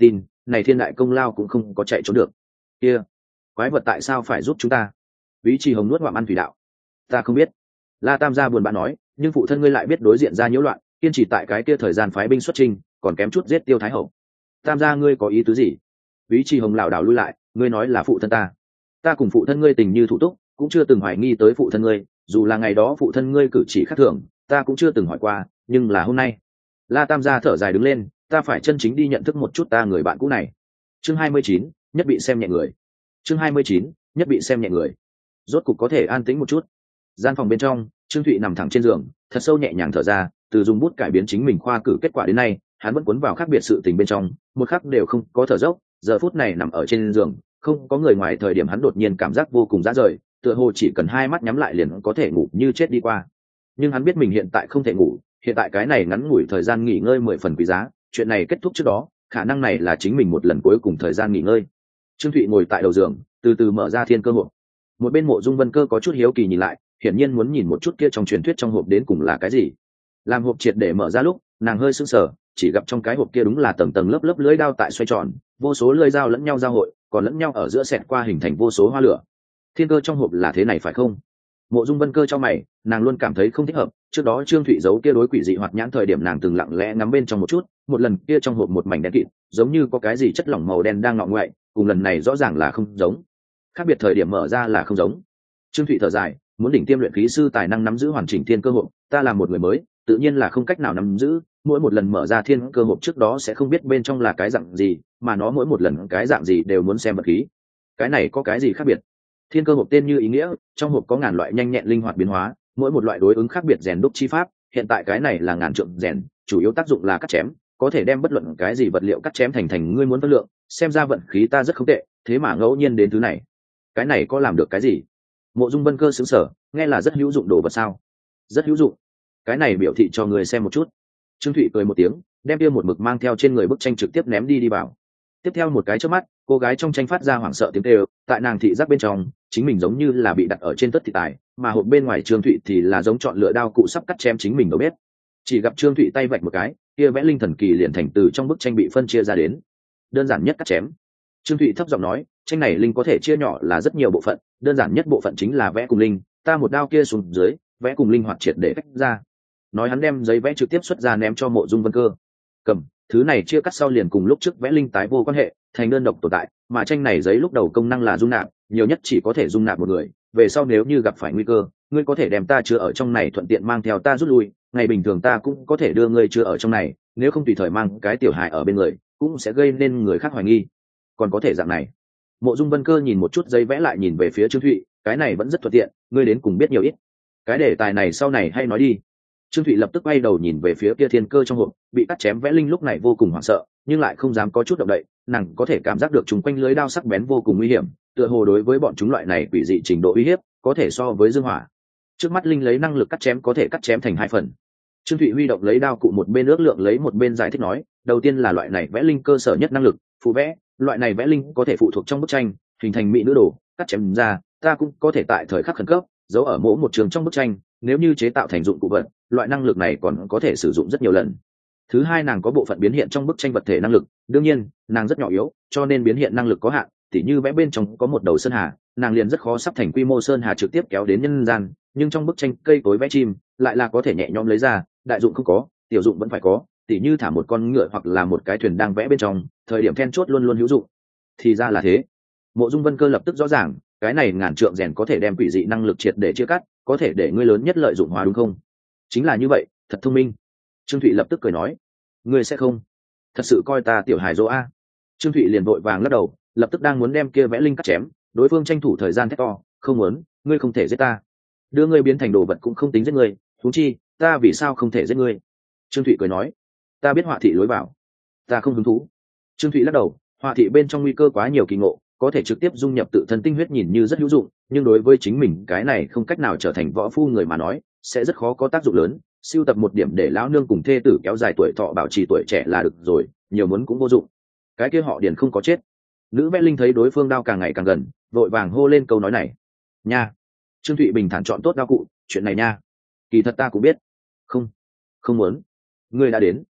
này thiên đại công lao cũng không có chạy trốn được. Kia quái vật tại sao phải giúp chúng ta? Úy Trì Hồng nuốt ngụm ăn thủy đạo. Ta không biết. La Tam gia buồn bã nói, nhưng phụ thân ngươi lại biết đối diện ra nhiễu loạn, kiên trì tại cái kia thời gian phái binh xuất chinh, còn kém chút giết Tiêu Thái Hậu. Tam gia ngươi có ý tứ gì? Úy Trì Hồng lảo đảo lui lại, ngươi nói là phụ thân ta. Ta cùng phụ thân ngươi tình như thủ túc, cũng chưa từng hoài nghi tới phụ thân ngươi, dù là ngày đó phụ thân ngươi cử chỉ khác thường, ta cũng chưa từng hỏi qua, nhưng là hôm nay. La Tam gia thở dài đứng lên, ta phải chân chính đi nhận thức một chút ta người bạn cũ này. Chương hai mươi chín, nhất bị xem nhẹ người. Chương hai mươi chín, nhất bị xem nhẹ người. Rốt cục có thể an tĩnh một chút. Gian phòng bên trong, Trương Thụy nằm thẳng trên giường, thật sâu nhẹ nhàng thở ra, từ dùng bút cải biến chính mình khoa cử kết quả đến nay, hắn vẫn cuốn vào khác biệt sự tình bên trong, một khắc đều không có thở dốc. Giờ phút này nằm ở trên giường, không có người ngoài thời điểm hắn đột nhiên cảm giác vô cùng dã rời, tựa hồ chỉ cần hai mắt nhắm lại liền có thể ngủ như chết đi qua. Nhưng hắn biết mình hiện tại không thể ngủ, hiện tại cái này ngắn ngủi thời gian nghỉ ngơi mười phần quý giá, chuyện này kết thúc trước đó, khả năng này là chính mình một lần cuối cùng thời gian nghỉ ngơi. Trương Thụy ngồi tại đầu giường, từ từ mở ra thiên cơ hộp. Một bên Mộ Dung Vân Cơ có chút hiếu kỳ nhìn lại, hiển nhiên muốn nhìn một chút kia trong truyền thuyết trong hộp đến cùng là cái gì. Làm hộp triệt để mở ra lúc, nàng hơi sững sờ, chỉ gặp trong cái hộp kia đúng là tầng tầng lớp lớp lưỡi dao tại xoay tròn, vô số lưỡi dao lẫn nhau giao hội, còn lẫn nhau ở giữa xẹt qua hình thành vô số hoa lửa. Thiên cơ trong hộp là thế này phải không? Mộ Dung Vân Cơ cho mày, nàng luôn cảm thấy không thích hợp, trước đó Trương Thụy giấu kia đối quỷ dị hoạt nhãn thời điểm nàng từng lặng lẽ ngắm bên trong một chút, một lần kia trong hộp một mảnh đen kịt, giống như có cái gì chất lỏng màu đen đang ngọ ngoại, cùng lần này rõ ràng là không giống. Khác biệt thời điểm mở ra là không giống. Trương Thụy thở dài, muốn đỉnh tiêm luyện khí sư tài năng nắm giữ hoàn chỉnh thiên cơ hộp, ta là một người mới, tự nhiên là không cách nào nắm giữ, mỗi một lần mở ra thiên cơ hộp trước đó sẽ không biết bên trong là cái dạng gì, mà nó mỗi một lần cái dạng gì đều muốn xem vật khí. Cái này có cái gì khác biệt? Thiên cơ hộp tên như ý nghĩa, trong hộp có ngàn loại nhanh nhẹn linh hoạt biến hóa, mỗi một loại đối ứng khác biệt rèn đúc chi pháp, hiện tại cái này là ngàn trượng rèn, chủ yếu tác dụng là cắt chém, có thể đem bất luận cái gì vật liệu cắt chém thành thành ngươi muốn phân lượng, xem ra vận khí ta rất không tệ, thế mà ngẫu nhiên đến thứ này. Cái này có làm được cái gì? Mộ Dung Vân Cơ sững sờ, nghe là rất hữu dụng đồ vật sao? Rất hữu dụng. Cái này biểu thị cho người xem một chút. Trương Thụy cười một tiếng, đem kia một mực mang theo trên người bức tranh trực tiếp ném đi đi vào. Tiếp theo một cái chớp mắt, cô gái trong tranh phát ra hoảng sợ tiếng kêu, tại nàng thị giác bên trong, chính mình giống như là bị đặt ở trên tất thị tài, mà hộp bên ngoài Trương Thụy thì là giống chọn lựa đao cụ sắp cắt chém chính mình đầu bếp. Chỉ gặp Trương Thụy tay vạch một cái, kia vẽ linh thần kỳ liền thành từ trong bức tranh bị phân chia ra đến. Đơn giản nhất cắt chém. Trương Thụy thấp giọng nói, tranh này linh có thể chia nhỏ là rất nhiều bộ phận, đơn giản nhất bộ phận chính là vẽ cùng linh, ta một đao kia xuống dưới, vẽ cùng linh hoạt triệt để cách ra. Nói hắn đem giấy vẽ trực tiếp xuất ra ném cho Mộ Dung Vân Cơ. Cầm, thứ này chia cắt sau liền cùng lúc trước vẽ linh tái vô quan hệ, thành đơn độc tồn tại, mà tranh này giấy lúc đầu công năng là dung nạp, nhiều nhất chỉ có thể dung nạp một người, về sau nếu như gặp phải nguy cơ, ngươi có thể đem ta chứa ở trong này thuận tiện mang theo ta rút lui, ngày bình thường ta cũng có thể đưa ngươi chứa ở trong này, nếu không tùy thời mang cái tiểu hài ở bên người, cũng sẽ gây nên người khác hoài nghi. Còn có thể dạng này. Mộ Dung Vân Cơ nhìn một chút giấy vẽ lại nhìn về phía Trương Thụy, cái này vẫn rất thuận tiện, ngươi đến cùng biết nhiều ít. Cái đề tài này sau này hay nói đi. Trương Thụy lập tức quay đầu nhìn về phía kia thiên cơ trong hộp, bị cắt chém vẽ linh lúc này vô cùng hoảng sợ, nhưng lại không dám có chút động đậy, nàng có thể cảm giác được chúng quanh lưới đao sắc bén vô cùng nguy hiểm, tựa hồ đối với bọn chúng loại này quỷ dị trình độ uy hiếp, có thể so với dương hỏa. Trước mắt linh lấy năng lực cắt chém có thể cắt chém thành hai phần. Trương Thụy huy động lấy đao cụ một bên ước lượng lấy một bên giải thích nói, đầu tiên là loại này vẽ linh cơ sở nhất năng lực, phụ vẽ, loại này vẽ linh có thể phụ thuộc trong bức tranh, hình thành mỹ nữ đồ, cắt chém ra, ta cũng có thể tại thời khắc khẩn cấp, giấu ở mỗi một trường trong bức tranh, nếu như chế tạo thành dụng cụ vật, loại năng lực này còn có thể sử dụng rất nhiều lần. Thứ hai, nàng có bộ phận biến hiện trong bức tranh vật thể năng lực, đương nhiên, nàng rất nhỏ yếu, cho nên biến hiện năng lực có hạn, tỉ như vẽ bên trong có một đầu sơn hà, nàng liền rất khó sắp thành quy mô sơn hà trực tiếp kéo đến nhân gian, nhưng trong bức tranh cây cối vẽ chim, lại là có thể nhẹ nhõm lấy ra, đại dụng không có, tiểu dụng vẫn phải có, tỉ như thả một con ngựa hoặc là một cái thuyền đang vẽ bên trong, thời điểm then chốt luôn luôn hữu dụng. Thì ra là thế. Mộ Dung Vân Cơ lập tức rõ ràng, cái này ngàn trượng rèn có thể đem quỷ dị năng lực triệt để chia cắt, có thể để ngươi lớn nhất lợi dụng hóa đúng không? Chính là như vậy, thật thông minh. Trương Thụy lập tức cười nói, ngươi sẽ không thật sự coi ta tiểu hài dỗ a? Trương Thụy liền vội vàng lắc đầu, lập tức đang muốn đem kia vẽ linh cắt chém, đối phương tranh thủ thời gian thét to, không muốn, ngươi không thể giết ta, đưa ngươi biến thành đồ vật cũng không tính giết ngươi, huống chi ta vì sao không thể giết ngươi? Trương Thụy cười nói, ta biết họa thị lối vào, ta không hứng thú. Trương Thụy lắc đầu, họa thị bên trong nguy cơ quá nhiều kỳ ngộ, có thể trực tiếp dung nhập tự thân tinh huyết nhìn như rất hữu dụng, nhưng đối với chính mình cái này không cách nào trở thành võ phu người mà nói, sẽ rất khó có tác dụng lớn. Siêu tập một điểm để lão nương cùng thê tử kéo dài tuổi thọ bảo trì tuổi trẻ là được rồi, nhiều muốn cũng vô dụng. Cái kia họ Điền không có chết. Nữ vẽ linh thấy đối phương đao càng ngày càng gần, vội vàng hô lên câu nói này. Nha. Trương Thụy bình thản chọn tốt đao cụ, chuyện này nha, kỳ thật ta cũng biết. Không, không muốn. Ngươi đã đến.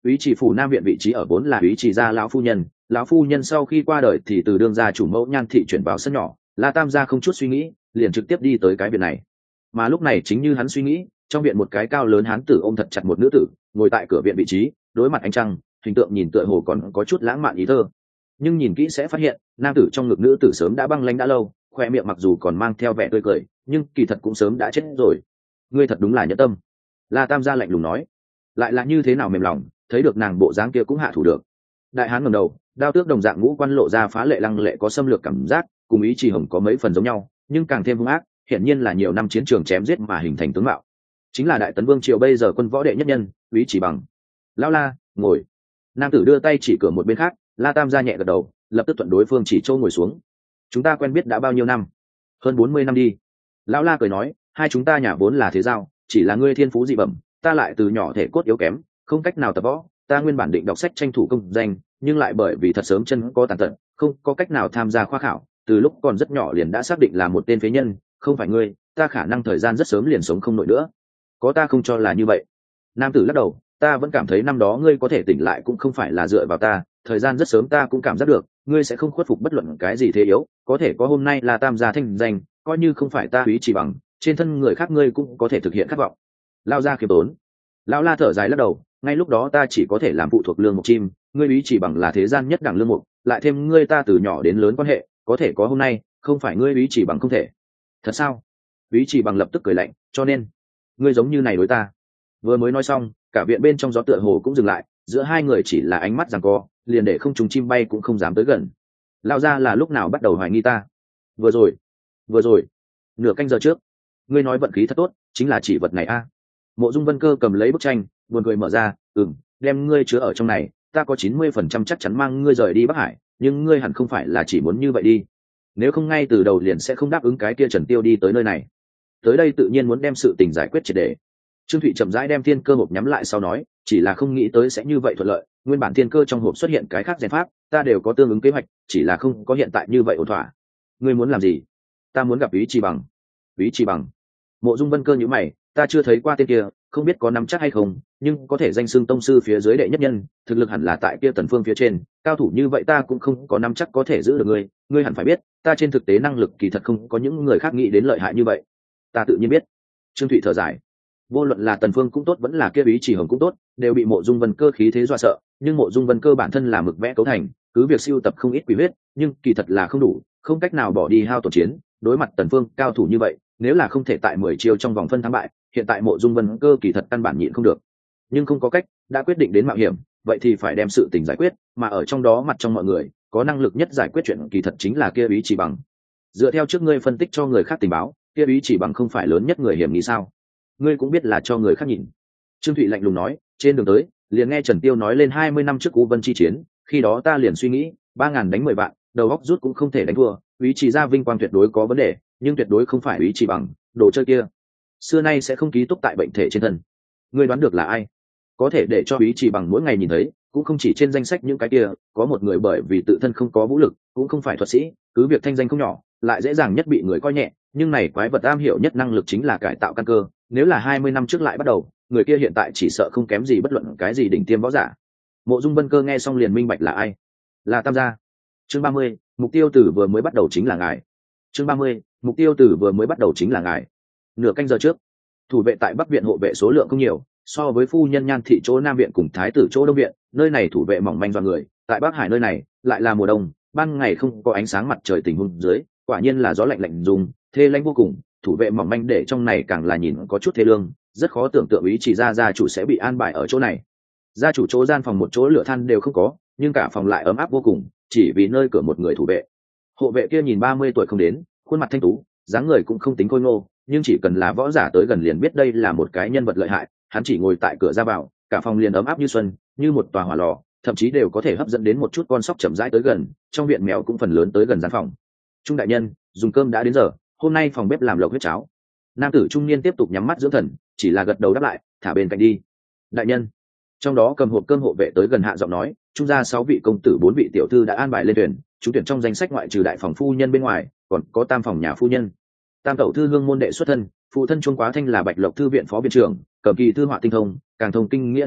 úy chỉ phủ nam viện vị trí ở vốn là úy chỉ gia lão phu nhân, lão phu nhân sau khi qua đời thì từ đương gia chủ mẫu Nhan thị chuyển vào sân nhỏ, La Tam gia không chút suy nghĩ liền trực tiếp đi tới cái viện này. Mà lúc này chính như hắn suy nghĩ, trong viện một cái cao lớn hán tử ôm thật chặt một nữ tử, ngồi tại cửa viện vị trí, đối mặt ánh trăng, hình tượng nhìn tựa hồ còn có chút lãng mạn ý thơ. Nhưng nhìn kỹ sẽ phát hiện, nam tử trong ngực nữ tử sớm đã băng lãnh đã lâu, khoe miệng mặc dù còn mang theo vẻ tươi cười, nhưng kỳ thật cũng sớm đã chết rồi. Ngươi thật đúng là nhẫn tâm. La Tam gia lạnh lùng nói. Lại là như thế nào mềm lòng, thấy được nàng bộ dáng kia cũng hạ thủ được. Đại hán ngẩng đầu, đao tước đồng dạng ngũ quan lộ ra phá lệ lăng lệ có xâm lược cảm giác, cùng ý chỉ hồng có mấy phần giống nhau, nhưng càng thêm hung ác, hiển nhiên là nhiều năm chiến trường chém giết mà hình thành tướng mạo. Chính là đại tấn vương triều bây giờ quân võ đệ nhất nhân, Úy Chỉ Bằng. Lão La, ngồi. Nam tử đưa tay chỉ cửa một bên khác, La Tam gia nhẹ gật đầu, lập tức thuận đối phương chỉ châu ngồi xuống. Chúng ta quen biết đã bao nhiêu năm? Hơn bốn mươi năm đi. Lão La cười nói, hai chúng ta nhà vốn là thế giao, chỉ là ngươi thiên phú dị bẩm, ta lại từ nhỏ thể cốt yếu kém, không cách nào tập võ, ta nguyên bản định đọc sách tranh thủ công danh, nhưng lại bởi vì thật sớm chân có tàn tật, không có cách nào tham gia khoa khảo, từ lúc còn rất nhỏ liền đã xác định là một tên phế nhân, không phải ngươi, ta khả năng thời gian rất sớm liền sống không nổi nữa. Có ta không cho là như vậy. Nam tử lắc đầu, ta vẫn cảm thấy năm đó ngươi có thể tỉnh lại cũng không phải là dựa vào ta, thời gian rất sớm ta cũng cảm giác được, ngươi sẽ không khuất phục bất luận cái gì thế yếu, có thể có hôm nay là Tam gia thanh danh, coi như không phải ta Úy Chỉ Bằng, trên thân người khác ngươi cũng có thể thực hiện khát vọng. Lao ra khiêm tốn. Lão La thở dài lắc đầu, ngay lúc đó ta chỉ có thể làm phụ thuộc lương mục chim, ngươi Úy Chỉ Bằng là thế gian nhất đẳng lương mục, lại thêm ngươi ta từ nhỏ đến lớn quan hệ, có thể có hôm nay, không phải ngươi Úy Chỉ Bằng không thể. Thật sao? Úy Chỉ Bằng lập tức cười lạnh, cho nên ngươi giống như này đối ta. Vừa mới nói xong, cả viện bên trong gió tựa hồ cũng dừng lại, giữa hai người chỉ là ánh mắt giằng co, liền để không trùng chim bay cũng không dám tới gần. Lão gia là lúc nào bắt đầu hoài nghi ta? Vừa rồi, vừa rồi, nửa canh giờ trước. Ngươi nói vận khí thật tốt, chính là chỉ vật này a. À. Mộ Dung Vân Cơ cầm lấy bức tranh, buồn cười mở ra, ừm, đem ngươi chứa ở trong này, ta có chín mươi phần trăm chắc chắn mang ngươi rời đi Bắc Hải, nhưng ngươi hẳn không phải là chỉ muốn như vậy đi. Nếu không ngay từ đầu liền sẽ không đáp ứng cái kia Trần Tiêu đi tới nơi này. Tới đây tự nhiên muốn đem sự tình giải quyết triệt để. Trương Thụy chậm rãi đem thiên cơ hộp nhắm lại sau nói, chỉ là không nghĩ tới sẽ như vậy thuận lợi, nguyên bản thiên cơ trong hộp xuất hiện cái khác rèn pháp, ta đều có tương ứng kế hoạch, chỉ là không có hiện tại như vậy ổn thỏa. Ngươi muốn làm gì? Ta muốn gặp Úy Chỉ Bằng. Úy Chỉ Bằng? Mộ Dung Vân Cơ nhíu mày, ta chưa thấy qua tên kia, không biết có nắm chắc hay không, nhưng có thể danh xưng tông sư phía dưới đệ nhất nhân, thực lực hẳn là tại kia Tần Phương phía trên, cao thủ như vậy ta cũng không có nắm chắc có thể giữ được ngươi, ngươi hẳn phải biết, ta trên thực tế năng lực kỳ thật không có những người khác nghĩ đến lợi hại như vậy. Ta tự nhiên biết. Trương Thụy thở dài. Vô luận là Tần Phương cũng tốt vẫn là kia Úy Chỉ Hồng cũng tốt, đều bị Mộ Dung Vân Cơ khí thế dọa sợ, nhưng Mộ Dung Vân Cơ bản thân là mực vẽ cấu thành, cứ việc siêu tập không ít quỷ huyết, nhưng kỳ thật là không đủ, không cách nào bỏ đi hao tổn chiến, đối mặt Tần Phương cao thủ như vậy, nếu là không thể tại mười chiêu trong vòng phân thắng bại, hiện tại Mộ Dung Vân Cơ kỳ thật căn bản nhịn không được. Nhưng không có cách, đã quyết định đến mạo hiểm, vậy thì phải đem sự tình giải quyết, mà ở trong đó mặt trong mọi người, có năng lực nhất giải quyết chuyện kỳ thật chính là kia Úy Chỉ Bằng. Dựa theo trước ngươi phân tích cho người khác tình báo, kia Úy Chỉ Bằng không phải lớn nhất người hiểm nghi sao? Ngươi cũng biết là cho người khác nhìn. Trương Thụy lạnh lùng nói, trên đường tới, liền nghe Trần Tiêu nói lên hai mươi năm trước U Vân chi chiến, khi đó ta liền suy nghĩ, ba ngàn đánh mười vạn, đầu óc rút cũng không thể đánh thua, Úy Chỉ gia vinh quang tuyệt đối có vấn đề, nhưng tuyệt đối không phải Úy Chỉ Bằng, đồ chơi kia xưa nay sẽ không ký túc tại bệnh thể trên thân. Ngươi đoán được là ai? Có thể để cho Úy Chỉ Bằng mỗi ngày nhìn thấy, cũng không chỉ trên danh sách những cái kia, có một người bởi vì tự thân không có vũ lực, cũng không phải thuật sĩ, cứ việc thanh danh không nhỏ, lại dễ dàng nhất bị người coi nhẹ, nhưng này quái vật am hiểu nhất năng lực chính là cải tạo căn cơ, nếu là hai mươi năm trước lại bắt đầu, người kia hiện tại chỉ sợ không kém gì bất luận cái gì đỉnh tiêm võ giả. Mộ Dung Vân Cơ nghe xong liền minh bạch là ai. Là Tam gia. Chương ba mươi, mục tiêu từ vừa mới bắt đầu chính là ngài. Chương ba mươi, mục tiêu từ vừa mới bắt đầu chính là ngài. Nửa canh giờ trước, thủ vệ tại Bắc viện hộ vệ số lượng không nhiều, so với phu nhân Nhan thị chỗ Nam viện cùng thái tử chỗ Đông viện, nơi này thủ vệ mỏng manh do người, tại Bắc Hải nơi này, lại là mùa đông, ban ngày không có ánh sáng mặt trời tình huống dưới, quả nhiên là gió lạnh lạnh dùng, thê lạnh vô cùng, thủ vệ mỏng manh để trong này càng là nhìn có chút thê lương, rất khó tưởng tượng Úy Chỉ gia gia chủ sẽ bị an bài ở chỗ này. Gia chủ chỗ gian phòng một chỗ lửa than đều không có, nhưng cả phòng lại ấm áp vô cùng, chỉ vì nơi cửa một người thủ vệ. Hộ vệ kia nhìn ba mươi tuổi không đến, khuôn mặt thanh tú, dáng người cũng không tính khôi ngô, nhưng chỉ cần là võ giả tới gần liền biết đây là một cái nhân vật lợi hại. Hắn chỉ ngồi tại cửa ra vào, cả phòng liền ấm áp như xuân, như một tòa hỏa lò, thậm chí đều có thể hấp dẫn đến một chút con sóc chậm rãi tới gần. Trong viện mèo cũng phần lớn tới gần gian phòng. Trung đại nhân, dùng cơm đã đến giờ, hôm nay phòng bếp làm lẩu huyết cháo. Nam tử trung niên tiếp tục nhắm mắt dưỡng thần, chỉ là gật đầu đáp lại, thả bên cạnh đi. Đại nhân. Trong đó cầm hộp cơm hộ vệ tới gần hạ giọng nói, trung gia sáu vị công tử bốn vị tiểu thư đã an bài lên tuyển, trúng tuyển trong danh sách ngoại trừ đại phòng phu nhân bên ngoài, còn có tam phòng nhà phu nhân. Tam tẩu thư hương môn đệ xuất thân, phụ thân Trung Quá Thanh là Bạch Lộc thư viện phó viện trưởng, cầm kỳ thư họa tinh thông, càng thông kinh nghĩa nước luận,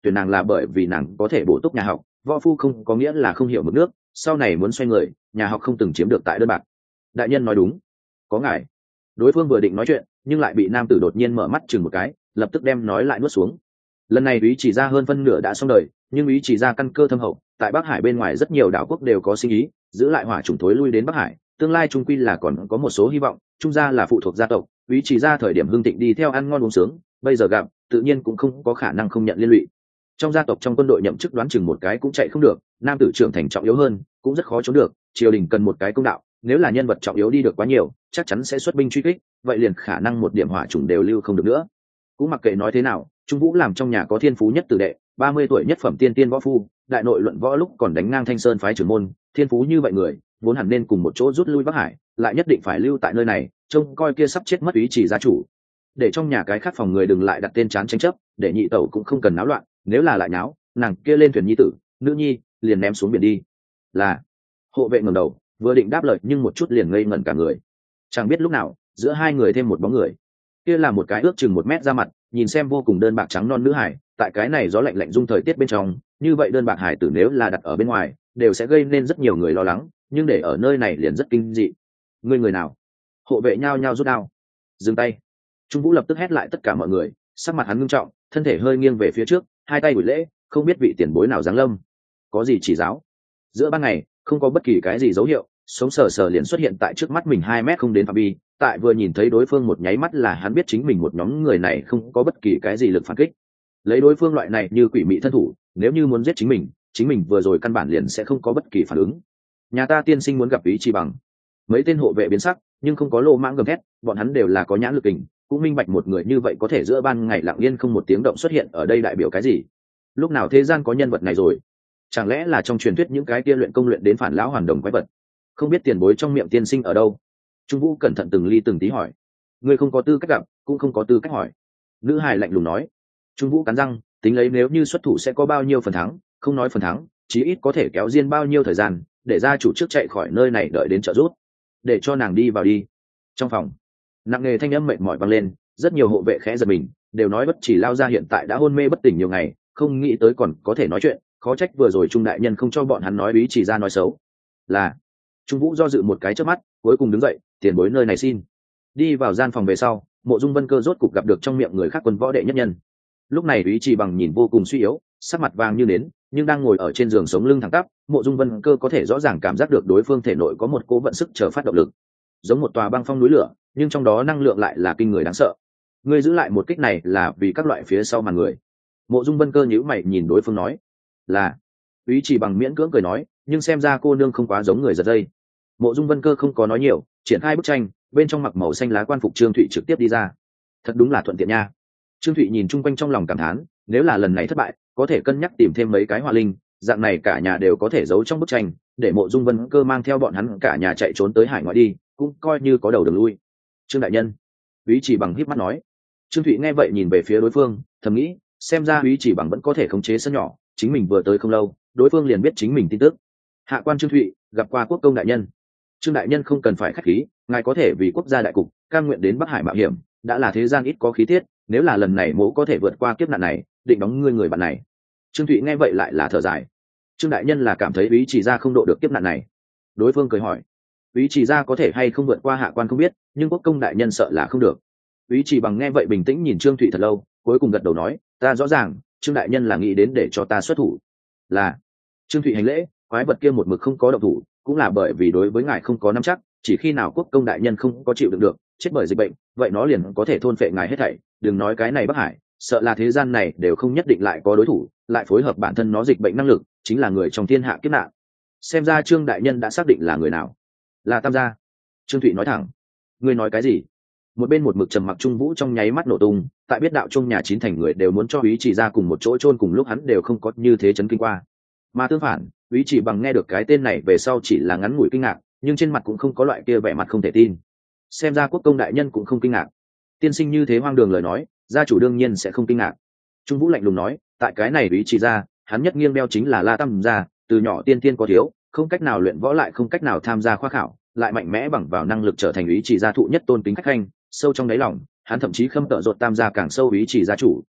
tuyển nàng là bởi vì nàng có thể bổ túc nhà học, võ phu không có nghĩa là không hiểu mực nước, sau này muốn xoay người, nhà học không từng chiếm được tại đơn bạc. Đại nhân nói đúng, có ngài. Đối phương vừa định nói chuyện, nhưng lại bị nam tử đột nhiên mở mắt chừng một cái, lập tức đem nói lại nuốt xuống. Lần này ý chỉ ra hơn phân nửa đã xong đời, nhưng ý chỉ ra căn cơ thâm hậu, tại Bắc Hải bên ngoài rất nhiều đảo quốc đều có sinh ý, giữ lại hỏa chủng thối lui đến Bắc Hải, tương lai trung quy là còn có một số hy vọng. Trung gia là phụ thuộc gia tộc, ý chỉ ra thời điểm hưng thịnh đi theo ăn ngon uống sướng, bây giờ gặp tự nhiên cũng không có khả năng không nhận liên lụy. Trong gia tộc trong quân đội nhậm chức đoán chừng một cái cũng chạy không được, nam tử trưởng thành trọng yếu hơn, cũng rất khó trốn được, triều đình cần một cái công đạo, nếu là nhân vật trọng yếu đi được quá nhiều, chắc chắn sẽ xuất binh truy kích, vậy liền khả năng một điểm hỏa chủng đều lưu không được nữa. Cũng mặc kệ nói thế nào, Trung Vũ làm trong nhà có thiên phú nhất tử đệ, ba mươi tuổi nhất phẩm tiên tiên võ phu, đại nội luận võ lúc còn đánh ngang Thanh Sơn phái trưởng môn, thiên phú như vậy người, vốn hẳn nên cùng một chỗ rút lui Bắc Hải, lại nhất định phải lưu tại nơi này, trông coi kia sắp chết mất ý chỉ gia chủ. Để trong nhà cái khác phòng người đừng lại đặt tên chán tranh chấp, để nhị tẩu cũng không cần náo loạn, nếu là lại náo, nàng kia lên thuyền nhi tử, nữ nhi, liền ném xuống biển đi. Là. Hộ vệ ngẩng đầu, vừa định đáp lời nhưng một chút liền ngây ngẩn cả người. Chẳng biết lúc nào, giữa hai người thêm một bóng người. Kia là một cái ước chừng một mét ra mặt, nhìn xem vô cùng đơn bạc trắng non nữ hải, tại cái này gió lạnh lạnh dung thời tiết bên trong, như vậy đơn bạc hải tử nếu là đặt ở bên ngoài, đều sẽ gây nên rất nhiều người lo lắng, nhưng để ở nơi này liền rất kinh dị. Người người nào? Hộ vệ nhao nhao rút đao. Dừng tay. Trung Vũ lập tức hét lại tất cả mọi người, sắc mặt hắn nghiêm trọng, thân thể hơi nghiêng về phía trước, hai tay buổi lễ, không biết vị tiền bối nào giáng lâm, có gì chỉ giáo. Giữa ban ngày, không có bất kỳ cái gì dấu hiệu, sống sờ sờ liền xuất hiện tại trước mắt mình hai mét không đến phạm vi, tại vừa nhìn thấy đối phương một nháy mắt là hắn biết chính mình một nhóm người này không có bất kỳ cái gì lực phản kích. Lấy đối phương loại này như quỷ mị thân thủ, nếu như muốn giết chính mình, chính mình vừa rồi căn bản liền sẽ không có bất kỳ phản ứng. Nhà ta tiên sinh muốn gặp ý chi bằng. Mấy tên hộ vệ biến sắc, nhưng không có lô mãng gầm thét, bọn hắn đều là có nhãn lực kình, cũng minh bạch một người như vậy có thể giữa ban ngày lặng yên không một tiếng động xuất hiện ở đây đại biểu cái gì. Lúc nào thế gian có nhân vật này rồi? Chẳng lẽ là trong truyền thuyết những cái kia luyện công luyện đến phản lão hoàn đồng quái vật? Không biết tiền bối trong miệng tiên sinh ở đâu? Trung Vũ cẩn thận từng ly từng tí hỏi. Ngươi không có tư cách gặp, cũng không có tư cách hỏi. Nữ hài lạnh lùng nói. Trung Vũ cắn răng, tính lấy nếu như xuất thủ sẽ có bao nhiêu phần thắng, không nói phần thắng, chí ít có thể kéo riêng bao nhiêu thời gian, để gia chủ trước chạy khỏi nơi này đợi đến trợ giúp. Để cho nàng đi vào đi. Trong phòng, nặng nề thanh âm mệt mỏi vang lên, rất nhiều hộ vệ khẽ giật mình, đều nói bất chỉ lao ra hiện tại đã hôn mê bất tỉnh nhiều ngày, không nghĩ tới còn có thể nói chuyện, khó trách vừa rồi Trung đại nhân không cho bọn hắn nói ý chỉ ra nói xấu. Là. Trung Vũ do dự một cái trước mắt, cuối cùng đứng dậy, tiền bối nơi này xin. Đi vào gian phòng về sau, Mộ Dung Vân Cơ rốt cục gặp được trong miệng người khác quân võ đệ nhất nhân. Lúc này ý chỉ bằng nhìn vô cùng suy yếu, sắc mặt vàng như nến, nhưng đang ngồi ở trên giường sống lưng thẳng tắp, Mộ Dung Vân Cơ có thể rõ ràng cảm giác được đối phương thể nội có một cỗ vận sức chờ phát động lực, giống một tòa băng phong núi lửa, nhưng trong đó năng lượng lại là kinh người đáng sợ. Ngươi giữ lại một kích này là vì các loại phía sau màn người. Mộ Dung Vân Cơ nhíu mày nhìn đối phương nói. Là. Ý chỉ bằng miễn cưỡng cười nói, nhưng xem ra cô nương không quá giống người giật dây. Mộ Dung Vân Cơ không có nói nhiều, triển khai bức tranh, bên trong mặc màu xanh lá quan phục Trương Thụy trực tiếp đi ra. Thật đúng là thuận tiện nha. Trương Thụy nhìn chung quanh trong lòng cảm thán, nếu là lần này thất bại, có thể cân nhắc tìm thêm mấy cái hỏa linh, dạng này cả nhà đều có thể giấu trong bức tranh, để Mộ Dung Vân Cơ mang theo bọn hắn cả nhà chạy trốn tới hải ngoại đi, cũng coi như có đầu đường lui. Trương đại nhân. Ý chỉ bằng híp mắt nói. Trương Thụy nghe vậy nhìn về phía đối phương, thầm nghĩ, xem ra Ý chỉ bằng vẫn có thể khống chế sân nhỏ, chính mình vừa tới không lâu, đối phương liền biết chính mình tin tức. Hạ quan Trương Thụy, gặp qua quốc công đại nhân. Trương đại nhân không cần phải khách khí, ngài có thể vì quốc gia đại cục, cam nguyện đến Bắc Hải mạo hiểm, đã là thế gian ít có khí tiết, nếu là lần này mỗ có thể vượt qua kiếp nạn này, định đóng ngươi người bạn này. Trương Thụy nghe vậy lại là thở dài. Trương đại nhân là cảm thấy Ý chỉ ra không độ được kiếp nạn này. Đối phương cười hỏi, Ý chỉ ra có thể hay không vượt qua hạ quan không biết, nhưng quốc công đại nhân sợ là không được. Ý chỉ bằng nghe vậy bình tĩnh nhìn Trương Thụy thật lâu, cuối cùng gật đầu nói, ta rõ ràng, Trương đại nhân là nghĩ đến để cho ta xuất thủ. Là. Trương Thụy hành lễ, quái vật kia một mực không có động thủ, cũng là bởi vì đối với ngài không có nắm chắc, chỉ khi nào quốc công đại nhân không có chịu đựng được, chết bởi dịch bệnh, vậy nó liền có thể thôn phệ ngài hết thảy, đừng nói cái này Bắc Hải, sợ là thế gian này đều không nhất định lại có đối thủ, lại phối hợp bản thân nó dịch bệnh năng lực, chính là người trong thiên hạ kiếp nạn. Xem ra Trương đại nhân đã xác định là người nào. Là Tam gia. Trương Thụy nói thẳng. Ngươi nói cái gì? Một bên một mực trầm mặc Trung Vũ trong nháy mắt nổ tung, tại biết đạo trong nhà chín thành người đều muốn cho Ý chỉ ra cùng một chỗ chôn cùng lúc hắn đều không có như thế chấn kinh qua. Mà tương phản, Ý chỉ bằng nghe được cái tên này về sau chỉ là ngắn ngủi kinh ngạc, nhưng trên mặt cũng không có loại kia vẻ mặt không thể tin. Xem ra quốc công đại nhân cũng không kinh ngạc. Tiên sinh như thế hoang đường lời nói, gia chủ đương nhiên sẽ không kinh ngạc. Trung Vũ lạnh lùng nói, tại cái này Ý chỉ ra, hắn nhất nghiêng đeo chính là La Tam gia, từ nhỏ tiên tiên có thiếu, không cách nào luyện võ lại không cách nào tham gia khoa khảo, lại mạnh mẽ bằng vào năng lực trở thành Ý chỉ gia thụ nhất tôn kính khách khanh, sâu trong đáy lòng, hắn thậm chí khâm tợ ruột Tam gia càng sâu Ý chỉ gia chủ.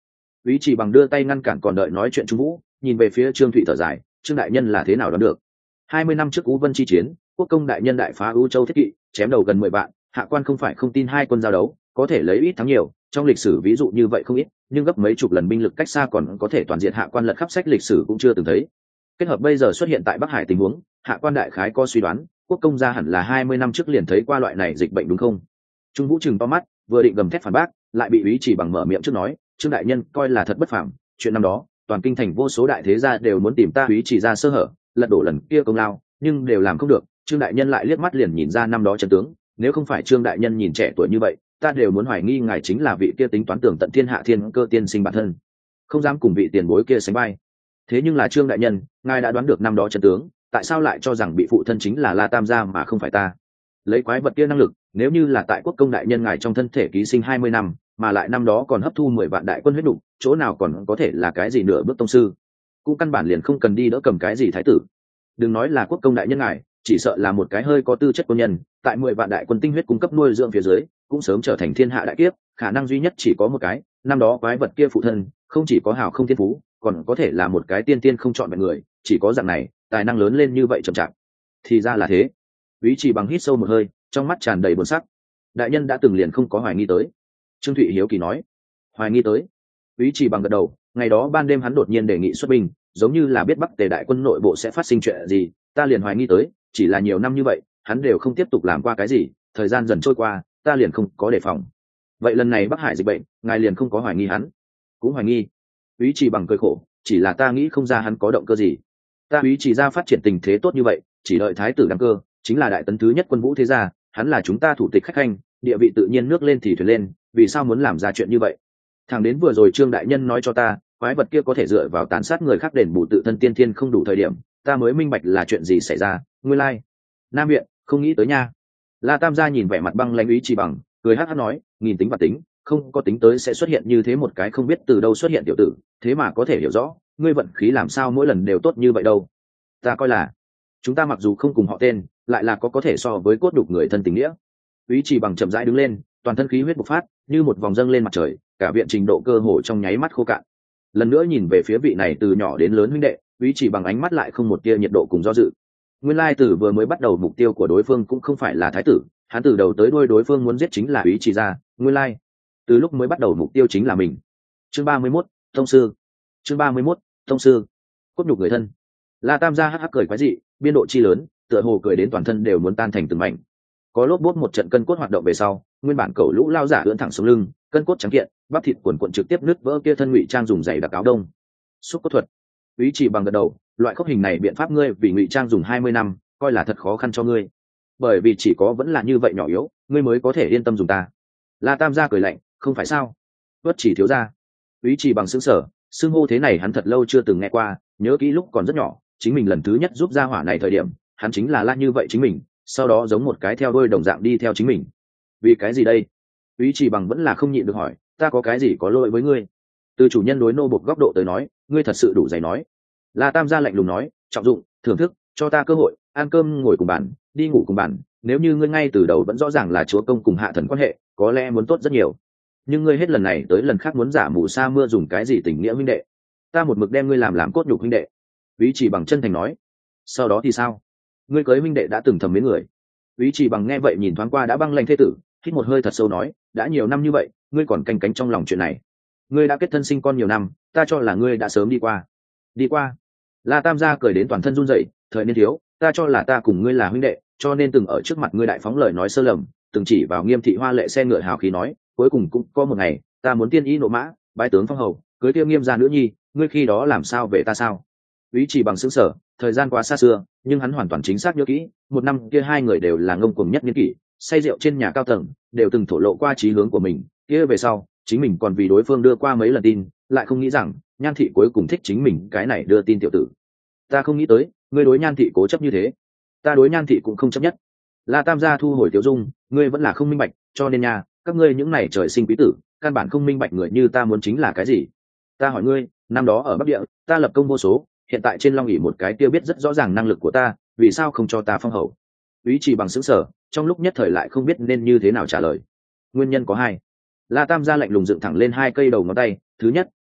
Úy Chỉ Bằng đưa tay ngăn cản còn đợi nói chuyện Trung Vũ, nhìn về phía Trương Thụy thở dài, Trương đại nhân là thế nào đoán được? Hai mươi năm trước Ú Vân chi chiến, quốc công đại nhân đại phá ưu châu thiết kỵ, chém đầu gần mười vạn, hạ quan không phải không tin hai quân giao đấu có thể lấy ít thắng nhiều, trong lịch sử ví dụ như vậy không ít, nhưng gấp mấy chục lần binh lực cách xa còn có thể toàn diện hạ quan lật khắp sách lịch sử cũng chưa từng thấy. Kết hợp bây giờ xuất hiện tại Bắc Hải tình huống, hạ quan đại khái có suy đoán, quốc công gia hẳn là hai mươi năm trước liền thấy qua loại này dịch bệnh đúng không? Trung Vũ trừng to mắt, vừa định gầm thét phản bác, lại bị Úy Chỉ Bằng mở miệng trước nói, Trương đại nhân coi là thật bất phàm, chuyện năm đó, toàn kinh thành vô số đại thế gia đều muốn tìm ta Úy Chỉ ra sơ hở, lật đổ lần kia công lao, nhưng đều làm không được. Trương đại nhân lại liếc mắt liền nhìn ra năm đó trận tướng, nếu không phải Trương đại nhân nhìn trẻ tuổi như vậy, ta đều muốn hoài nghi ngài chính là vị kia tính toán tưởng tận thiên hạ thiên cơ tiên sinh bản thân, không dám cùng vị tiền bối kia sánh vai. Thế nhưng là Trương đại nhân, ngài đã đoán được năm đó trận tướng, tại sao lại cho rằng bị phụ thân chính là La Tam gia mà không phải ta? Lấy quái vật kia năng lực, nếu như là tại quốc công đại nhân ngài trong thân thể ký sinh hai mươi năm, mà lại năm đó còn hấp thu mười vạn đại quân huyết đủ, chỗ nào còn có thể là cái gì nửa bước tông sư? Cũng căn bản liền không cần đi đỡ cầm cái gì thái tử. Đừng nói là quốc công đại nhân ngài, chỉ sợ là một cái hơi có tư chất quân nhân, tại mười vạn đại quân tinh huyết cung cấp nuôi dưỡng phía dưới, cũng sớm trở thành thiên hạ đại kiếp, khả năng duy nhất chỉ có một cái, năm đó quái vật kia phụ thân, không chỉ có hào không thiên phú, còn có thể là một cái tiên tiên không chọn vẹn người, chỉ có dạng này, tài năng lớn lên như vậy chậm chạp. Thì ra là thế. Úy Chỉ Bằng hít sâu một hơi, trong mắt tràn đầy buồn sắc. Đại nhân đã từng liền không có hoài nghi tới. Trương Thụy hiếu kỳ nói. Hoài nghi tới. Úy Chỉ Bằng gật đầu, ngày đó ban đêm hắn đột nhiên đề nghị xuất binh, giống như là biết Bắc Tề đại quân nội bộ sẽ phát sinh chuyện gì, ta liền hoài nghi tới, chỉ là nhiều năm như vậy, hắn đều không tiếp tục làm qua cái gì, thời gian dần trôi qua, ta liền không có đề phòng. Vậy lần này Bắc Hải dịch bệnh, ngài liền không có hoài nghi hắn? Cũng hoài nghi. Úy Chỉ Bằng cười khổ, chỉ là ta nghĩ không ra hắn có động cơ gì. Ta Úy Chỉ ra phát triển tình thế tốt như vậy, chỉ đợi thái tử đăng cơ, chính là đại tấn thứ nhất quân vũ thế gia, hắn là chúng ta thủ tịch khách khanh, địa vị tự nhiên nước lên thì thuyền lên, vì sao muốn làm ra chuyện như vậy? Thằng đến vừa rồi Trương đại nhân nói cho ta, quái vật kia có thể dựa vào tàn sát người khác đền bù tự thân tiên thiên không đủ thời điểm, ta mới minh bạch là chuyện gì xảy ra. Nguyên lai, like. Nam viện, không nghĩ tới nha. La Tam gia nhìn vẻ mặt băng lãnh Úy Chỉ Bằng, cười hắc hắc nói, nghìn tính và tính, không có tính tới sẽ xuất hiện như thế một cái không biết từ đâu xuất hiện tiểu tử, thế mà có thể hiểu rõ, ngươi vận khí làm sao mỗi lần đều tốt như vậy đâu. Ta coi là, chúng ta mặc dù không cùng họ tên, lại là có có thể so với cốt đục người thân tình nghĩa. Úy Chỉ Bằng chậm rãi đứng lên, toàn thân khí huyết bộc phát, như một vòng dâng lên mặt trời, cả viện trình độ cơ hồ trong nháy mắt khô cạn. Lần nữa nhìn về phía vị này từ nhỏ đến lớn huynh đệ, Úy Chỉ Bằng ánh mắt lại không một tia nhiệt độ cùng do dự. Nguyên lai từ vừa mới bắt đầu mục tiêu của đối phương cũng không phải là thái tử, hắn từ đầu tới đuôi đối phương muốn giết chính là Úy Chỉ gia. Nguyên lai từ lúc mới bắt đầu mục tiêu chính là mình. Chương ba mươi mốt, tông sư. Chương ba mươi mốt, tông sư. Cốt nhục người thân. La Tam gia hắc hắc cười quái dị, biên độ chi lớn, tựa hồ cười đến toàn thân đều muốn tan thành từng mảnh. Có lốp bốt một trận cân cốt hoạt động về sau, nguyên bản cầu lũ lao giả ưỡn thẳng sống lưng, cân cốt trắng kiện, bắp thịt cuộn cuộn trực tiếp nứt vỡ kia thân ngụy trang dùng giày đặc áo đông. Xúc cốt thuật. Úy Chỉ Bằng gật đầu, loại khốc hình này biện pháp ngươi vì ngụy trang dùng hai mươi năm, coi là thật khó khăn cho ngươi. Bởi vì chỉ có vẫn là như vậy nhỏ yếu, ngươi mới có thể yên tâm dùng ta. La Tam gia cười lạnh, không phải sao? Tuất Chỉ thiếu gia. Úy Chỉ Bằng sững sờ, xưng hô thế này hắn thật lâu chưa từng nghe qua, nhớ kỹ lúc còn rất nhỏ, chính mình lần thứ nhất giúp gia hỏa này thời điểm, hắn chính là la như vậy chính mình, sau đó giống một cái theo đuôi đồng dạng đi theo chính mình. Vì cái gì đây? Úy Chỉ Bằng vẫn là không nhịn được hỏi, ta có cái gì có lỗi với ngươi? Từ chủ nhân đối nô bộc góc độ tới nói, ngươi thật sự đủ dày nói. La Tam gia lạnh lùng nói, trọng dụng, thưởng thức, cho ta cơ hội, ăn cơm ngồi cùng bàn, đi ngủ cùng bàn, nếu như ngươi ngay từ đầu vẫn rõ ràng là chúa công cùng hạ thần quan hệ, có lẽ muốn tốt rất nhiều. Nhưng ngươi hết lần này tới lần khác muốn giả mù sa mưa dùng cái gì tình nghĩa huynh đệ? Ta một mực đem ngươi làm làm cốt nhục huynh đệ. Úy Chỉ Bằng chân thành nói. Sau đó thì sao? Ngươi cưới huynh đệ đã từng thầm mến người. Úy Chỉ Bằng nghe vậy nhìn thoáng qua đã băng lanh thế tử, hít một hơi thật sâu nói, đã nhiều năm như vậy, ngươi còn canh cánh trong lòng chuyện này. Ngươi đã kết thân sinh con nhiều năm, ta cho là ngươi đã sớm đi qua. Đi qua? La Tam gia cười đến toàn thân run rẩy, thời niên thiếu, ta cho là ta cùng ngươi là huynh đệ, cho nên từng ở trước mặt ngươi đại phóng lời nói sơ lầm, từng chỉ vào Nghiêm thị hoa lệ xe ngựa hào khí nói, cuối cùng cũng có một ngày, ta muốn tiên y nộ mã, bái tướng phong hầu, cưới tiêu Nghiêm gia nữ nhi, ngươi khi đó làm sao về ta sao? Úy Chỉ Bằng sững sờ, thời gian quá xa xưa, nhưng hắn hoàn toàn chính xác nhớ kỹ, một năm kia hai người đều là ngông cuồng nhất niên kỷ, say rượu trên nhà cao tầng, đều từng thổ lộ qua chí hướng của mình, kia về sau, chính mình còn vì đối phương đưa qua mấy lần tin, lại không nghĩ rằng, Nhan thị cuối cùng thích chính mình cái này đưa tin tiểu tử. Ta không nghĩ tới, ngươi đối Nhan thị cố chấp như thế. Ta đối Nhan thị cũng không chấp nhất. La Tam gia thu hồi tiểu dung, ngươi vẫn là không minh bạch, cho nên nha, các ngươi những này trời sinh quý tử, căn bản không minh bạch người như ta muốn chính là cái gì. Ta hỏi ngươi, năm đó ở Bắc Địa, ta lập công vô số, hiện tại trên Long ỷ một cái tiêu biết rất rõ ràng năng lực của ta, vì sao không cho ta phong hầu? Úy Chỉ Bằng sững sờ, trong lúc nhất thời lại không biết nên như thế nào trả lời. Nguyên nhân có hai. La Tam gia lạnh lùng dựng thẳng lên hai cây đầu ngón tay, thứ nhất,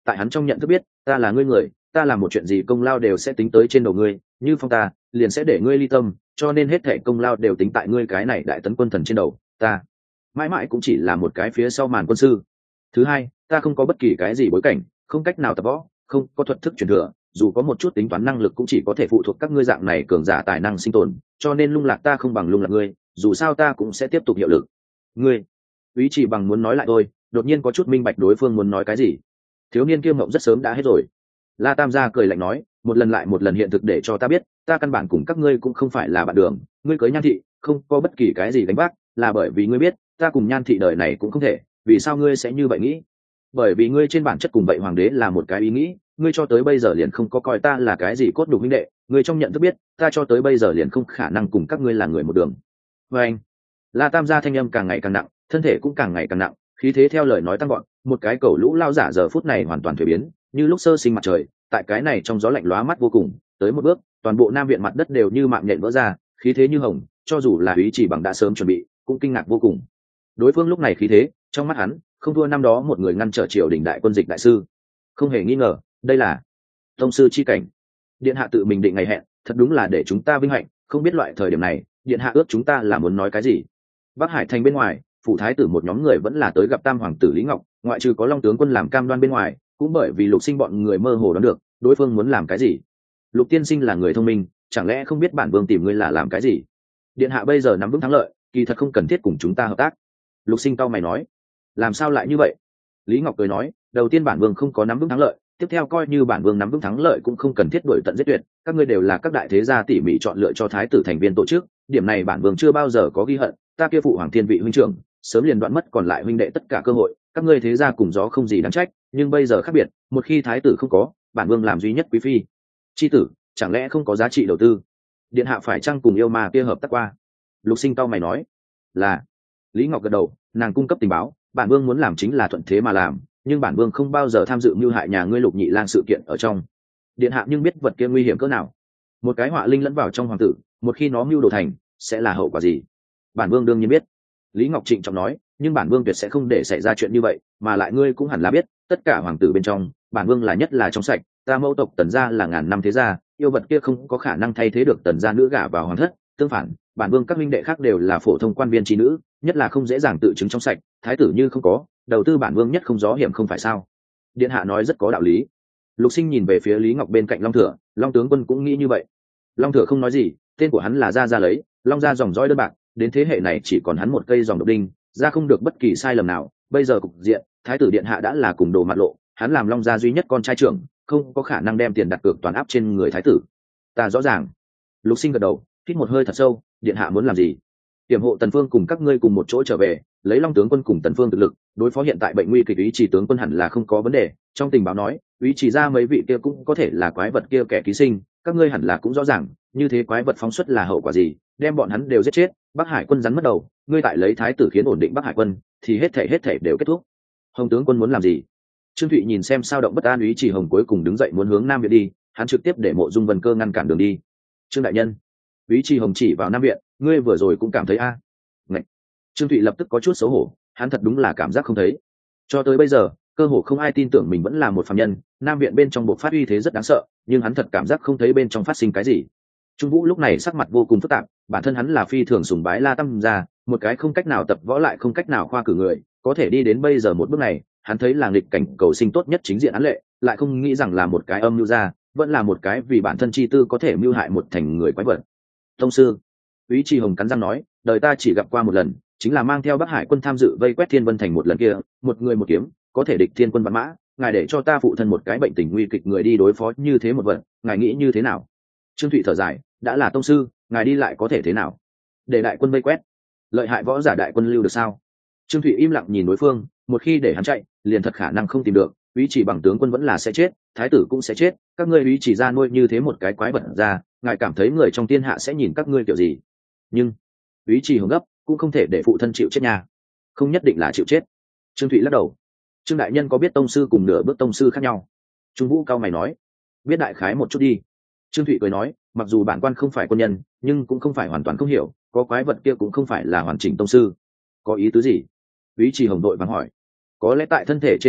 tại hắn trong nhận thức biết ta là ngươi người, ta làm một chuyện gì công lao đều sẽ tính tới trên đầu ngươi, như phong ta liền sẽ để ngươi ly tâm, cho nên hết thệ công lao đều tính tại ngươi cái này đại tấn quân thần trên đầu. Ta mãi mãi cũng chỉ là một cái phía sau màn quân sư. Thứ hai, ta không có bất kỳ cái gì bối cảnh, không cách nào tập võ, không có thuật thức truyền thừa, dù có một chút tính toán năng lực cũng chỉ có thể phụ thuộc các ngươi dạng này cường giả tài năng sinh tồn, cho nên lung lạc ta không bằng lung lạc ngươi, dù sao ta cũng sẽ tiếp tục hiệu lực. Ngươi Úy Chỉ Bằng muốn nói lại thôi, đột nhiên có chút minh bạch đối phương muốn nói cái gì. Thiếu niên kiêm ngộng rất sớm đã hết rồi. La Tam gia cười lạnh nói, một lần lại một lần hiện thực để cho ta biết, ta căn bản cùng các ngươi cũng không phải là bạn đường, ngươi cưới Nhan thị không có bất kỳ cái gì đánh bác, là bởi vì ngươi biết ta cùng Nhan thị đời này cũng không thể. Vì sao ngươi sẽ như vậy nghĩ? Bởi vì ngươi trên bản chất cùng vậy hoàng đế là một cái ý nghĩ, ngươi cho tới bây giờ liền không có coi ta là cái gì cốt đủ huynh đệ, ngươi trong nhận thức biết ta cho tới bây giờ liền không khả năng cùng các ngươi là người một đường. Và anh La Tam gia thanh âm càng ngày càng nặng, thân thể cũng càng ngày càng nặng, khí thế theo lời nói tăng gọn, một cái cầu lũ lao giả giờ phút này hoàn toàn thay biến, như lúc sơ sinh mặt trời, tại cái này trong gió lạnh lóa mắt vô cùng, tới một bước, toàn bộ Nam viện mặt đất đều như mạng nhện vỡ ra, khí thế như hồng, cho dù là Úy Chỉ Bằng đã sớm chuẩn bị, cũng kinh ngạc vô cùng. Đối phương lúc này khí thế, trong mắt hắn, không thua năm đó một người ngăn trở triều đình đại quân dịch đại sư. Không hề nghi ngờ, đây là tông sư chi cảnh. Điện hạ tự mình định ngày hẹn, thật đúng là để chúng ta vinh hạnh, không biết loại thời điểm này, điện hạ ước chúng ta là muốn nói cái gì. Bắc Hải thành bên ngoài, phủ thái tử một nhóm người vẫn là tới gặp tam hoàng tử Lý Ngọc, ngoại trừ có Long tướng quân làm cam đoan bên ngoài, cũng bởi vì Lục Sinh bọn người mơ hồ đoán được đối phương muốn làm cái gì. Lục tiên sinh là người thông minh, chẳng lẽ không biết bản vương tìm ngươi là làm cái gì? Điện hạ bây giờ nắm vững thắng lợi, kỳ thật không cần thiết cùng chúng ta hợp tác. Lục Sinh cau mày nói. Làm sao lại như vậy? Lý Ngọc cười nói, đầu tiên bản vương không có nắm vững thắng lợi, tiếp theo coi như bản vương nắm vững thắng lợi cũng không cần thiết đuổi tận giết tuyệt, các ngươi đều là các đại thế gia tỉ mỉ chọn lựa cho thái tử thành viên tổ chức, điểm này bản vương chưa bao giờ có ghi hận, ta kia phụ hoàng thiên vị huynh trưởng, sớm liền đoạn mất còn lại huynh đệ tất cả cơ hội, các ngươi thế gia cùng gió không gì đáng trách, nhưng bây giờ khác biệt, một khi thái tử không có, bản vương làm duy nhất quý phi chi tử, chẳng lẽ không có giá trị đầu tư? Điện hạ phải chăng cùng yêu ma kia hợp tác qua? Lục Sinh cau mày nói. Là. Lý Ngọc gật đầu, nàng cung cấp tình báo, bản vương muốn làm chính là thuận thế mà làm, nhưng bản vương không bao giờ tham dự mưu hại nhà ngươi Lục Nhị Lang sự kiện ở trong. Điện hạ nhưng biết vật kia nguy hiểm cỡ nào? Một cái họa linh lẫn vào trong hoàng tử, một khi nó mưu đồ thành, sẽ là hậu quả gì? Bản vương đương nhiên biết. Lý Ngọc trịnh trọng nói, nhưng bản vương tuyệt sẽ không để xảy ra chuyện như vậy, mà lại ngươi cũng hẳn là biết, tất cả hoàng tử bên trong, bản vương là nhất là trong sạch, ta mẫu tộc Tần gia là ngàn năm thế gia, yêu vật kia không có khả năng thay thế được Tần gia nữ gả vào hoàng thất, tương phản, bản vương các minh đệ khác đều là phổ thông quan viên trí nữ, nhất là không dễ dàng tự chứng trong sạch, thái tử như không có, đầu tư bản vương nhất không gió hiểm không phải sao? Điện hạ nói rất có đạo lý. Lục Sinh nhìn về phía Lý Ngọc bên cạnh Long Thừa, Long tướng quân cũng nghĩ như vậy. Long Thừa không nói gì, tên của hắn là gia gia lấy, Long gia dòng dõi đơn bạc, đến thế hệ này chỉ còn hắn một cây dòng độc đinh, ra không được bất kỳ sai lầm nào. Bây giờ cục diện, thái tử điện hạ đã là cùng đồ mặt lộ, hắn làm Long gia duy nhất con trai trưởng, không có khả năng đem tiền đặt cược toàn áp trên người thái tử. Ta rõ ràng. Lục Sinh gật đầu, hít một hơi thật sâu, điện hạ muốn làm gì? Tiềm hộ Tần Phương cùng các ngươi cùng một chỗ trở về, lấy Long tướng quân cùng Tần Phương thực lực, đối phó hiện tại bệnh nguy kịch Úy Chỉ tướng quân hẳn là không có vấn đề. Trong tình báo nói, Úy Chỉ ra mấy vị kia cũng có thể là quái vật kia kẻ ký sinh, các ngươi hẳn là cũng rõ ràng, như thế quái vật phóng xuất là hậu quả gì, đem bọn hắn đều giết chết, Bắc Hải quân rắn mất đầu, ngươi tại lấy thái tử khiến ổn định Bắc Hải quân, thì hết thảy hết thảy đều kết thúc. Hồng tướng quân muốn làm gì? Trương Thụy nhìn xem sao động bất an Úy Chỉ Hồng cuối cùng đứng dậy muốn hướng Nam Viện đi, hắn trực tiếp để Mộ Dung Vân Cơ ngăn cản đường đi. Trương đại nhân. Úy Chỉ Hồng chỉ vào Nam Viện, ngươi vừa rồi cũng cảm thấy a? Ngậy. Trương Thụy lập tức có chút xấu hổ, hắn thật đúng là cảm giác không thấy. Cho tới bây giờ, cơ hồ không ai tin tưởng mình vẫn là một phàm nhân, Nam Viện bên trong bộ phát uy thế rất đáng sợ, nhưng hắn thật cảm giác không thấy bên trong phát sinh cái gì. Trung Vũ lúc này sắc mặt vô cùng phức tạp, bản thân hắn là phi thường sùng bái La Tam gia, một cái không cách nào tập võ lại không cách nào khoa cử người, có thể đi đến bây giờ một bước này, hắn thấy là nghịch cảnh cầu sinh tốt nhất chính diện án lệ, lại không nghĩ rằng là một cái âm mưu gia, vẫn là một cái vì bản thân chi tư có thể mưu hại một thành người quái vật. Tông sư. Úy Chỉ Hồng cắn răng nói, đời ta chỉ gặp qua một lần, chính là mang theo Bắc Hải quân tham dự vây quét Thiên Vân thành một lần kia, một người một kiếm, có thể địch thiên quân vạn mã, ngài để cho ta phụ thân một cái bệnh tình nguy kịch người đi đối phó như thế một vật, ngài nghĩ như thế nào? Trương Thụy thở dài, đã là tông sư, ngài đi lại có thể thế nào? Để đại quân vây quét, lợi hại võ giả đại quân lưu được sao? Trương Thụy im lặng nhìn đối phương, một khi để hắn chạy, liền thật khả năng không tìm được, Úy Chỉ Bằng tướng quân vẫn là sẽ chết, thái tử cũng sẽ chết, các ngươi Úy Chỉ ra nuôi như thế một cái quái vật ra, ngài cảm thấy người trong thiên hạ sẽ nhìn các ngươi kiểu gì? Nhưng Úy Chỉ Hồng gấp, cũng không thể để phụ thân chịu chết nha. Không nhất định là chịu chết. Trương Thụy lắc đầu. Trương đại nhân có biết tông sư cùng nửa bước tông sư khác nhau? Trung Vũ cao mày nói. Biết đại khái một chút đi. Trương Thụy cười nói, mặc dù bản quan không phải quân nhân, nhưng cũng không phải hoàn toàn không hiểu, có quái vật kia cũng không phải là hoàn chỉnh tông sư. Có ý tứ gì? Úy Chỉ Hồng đội vắng hỏi. Có lẽ tại thân thể trên lực lượng,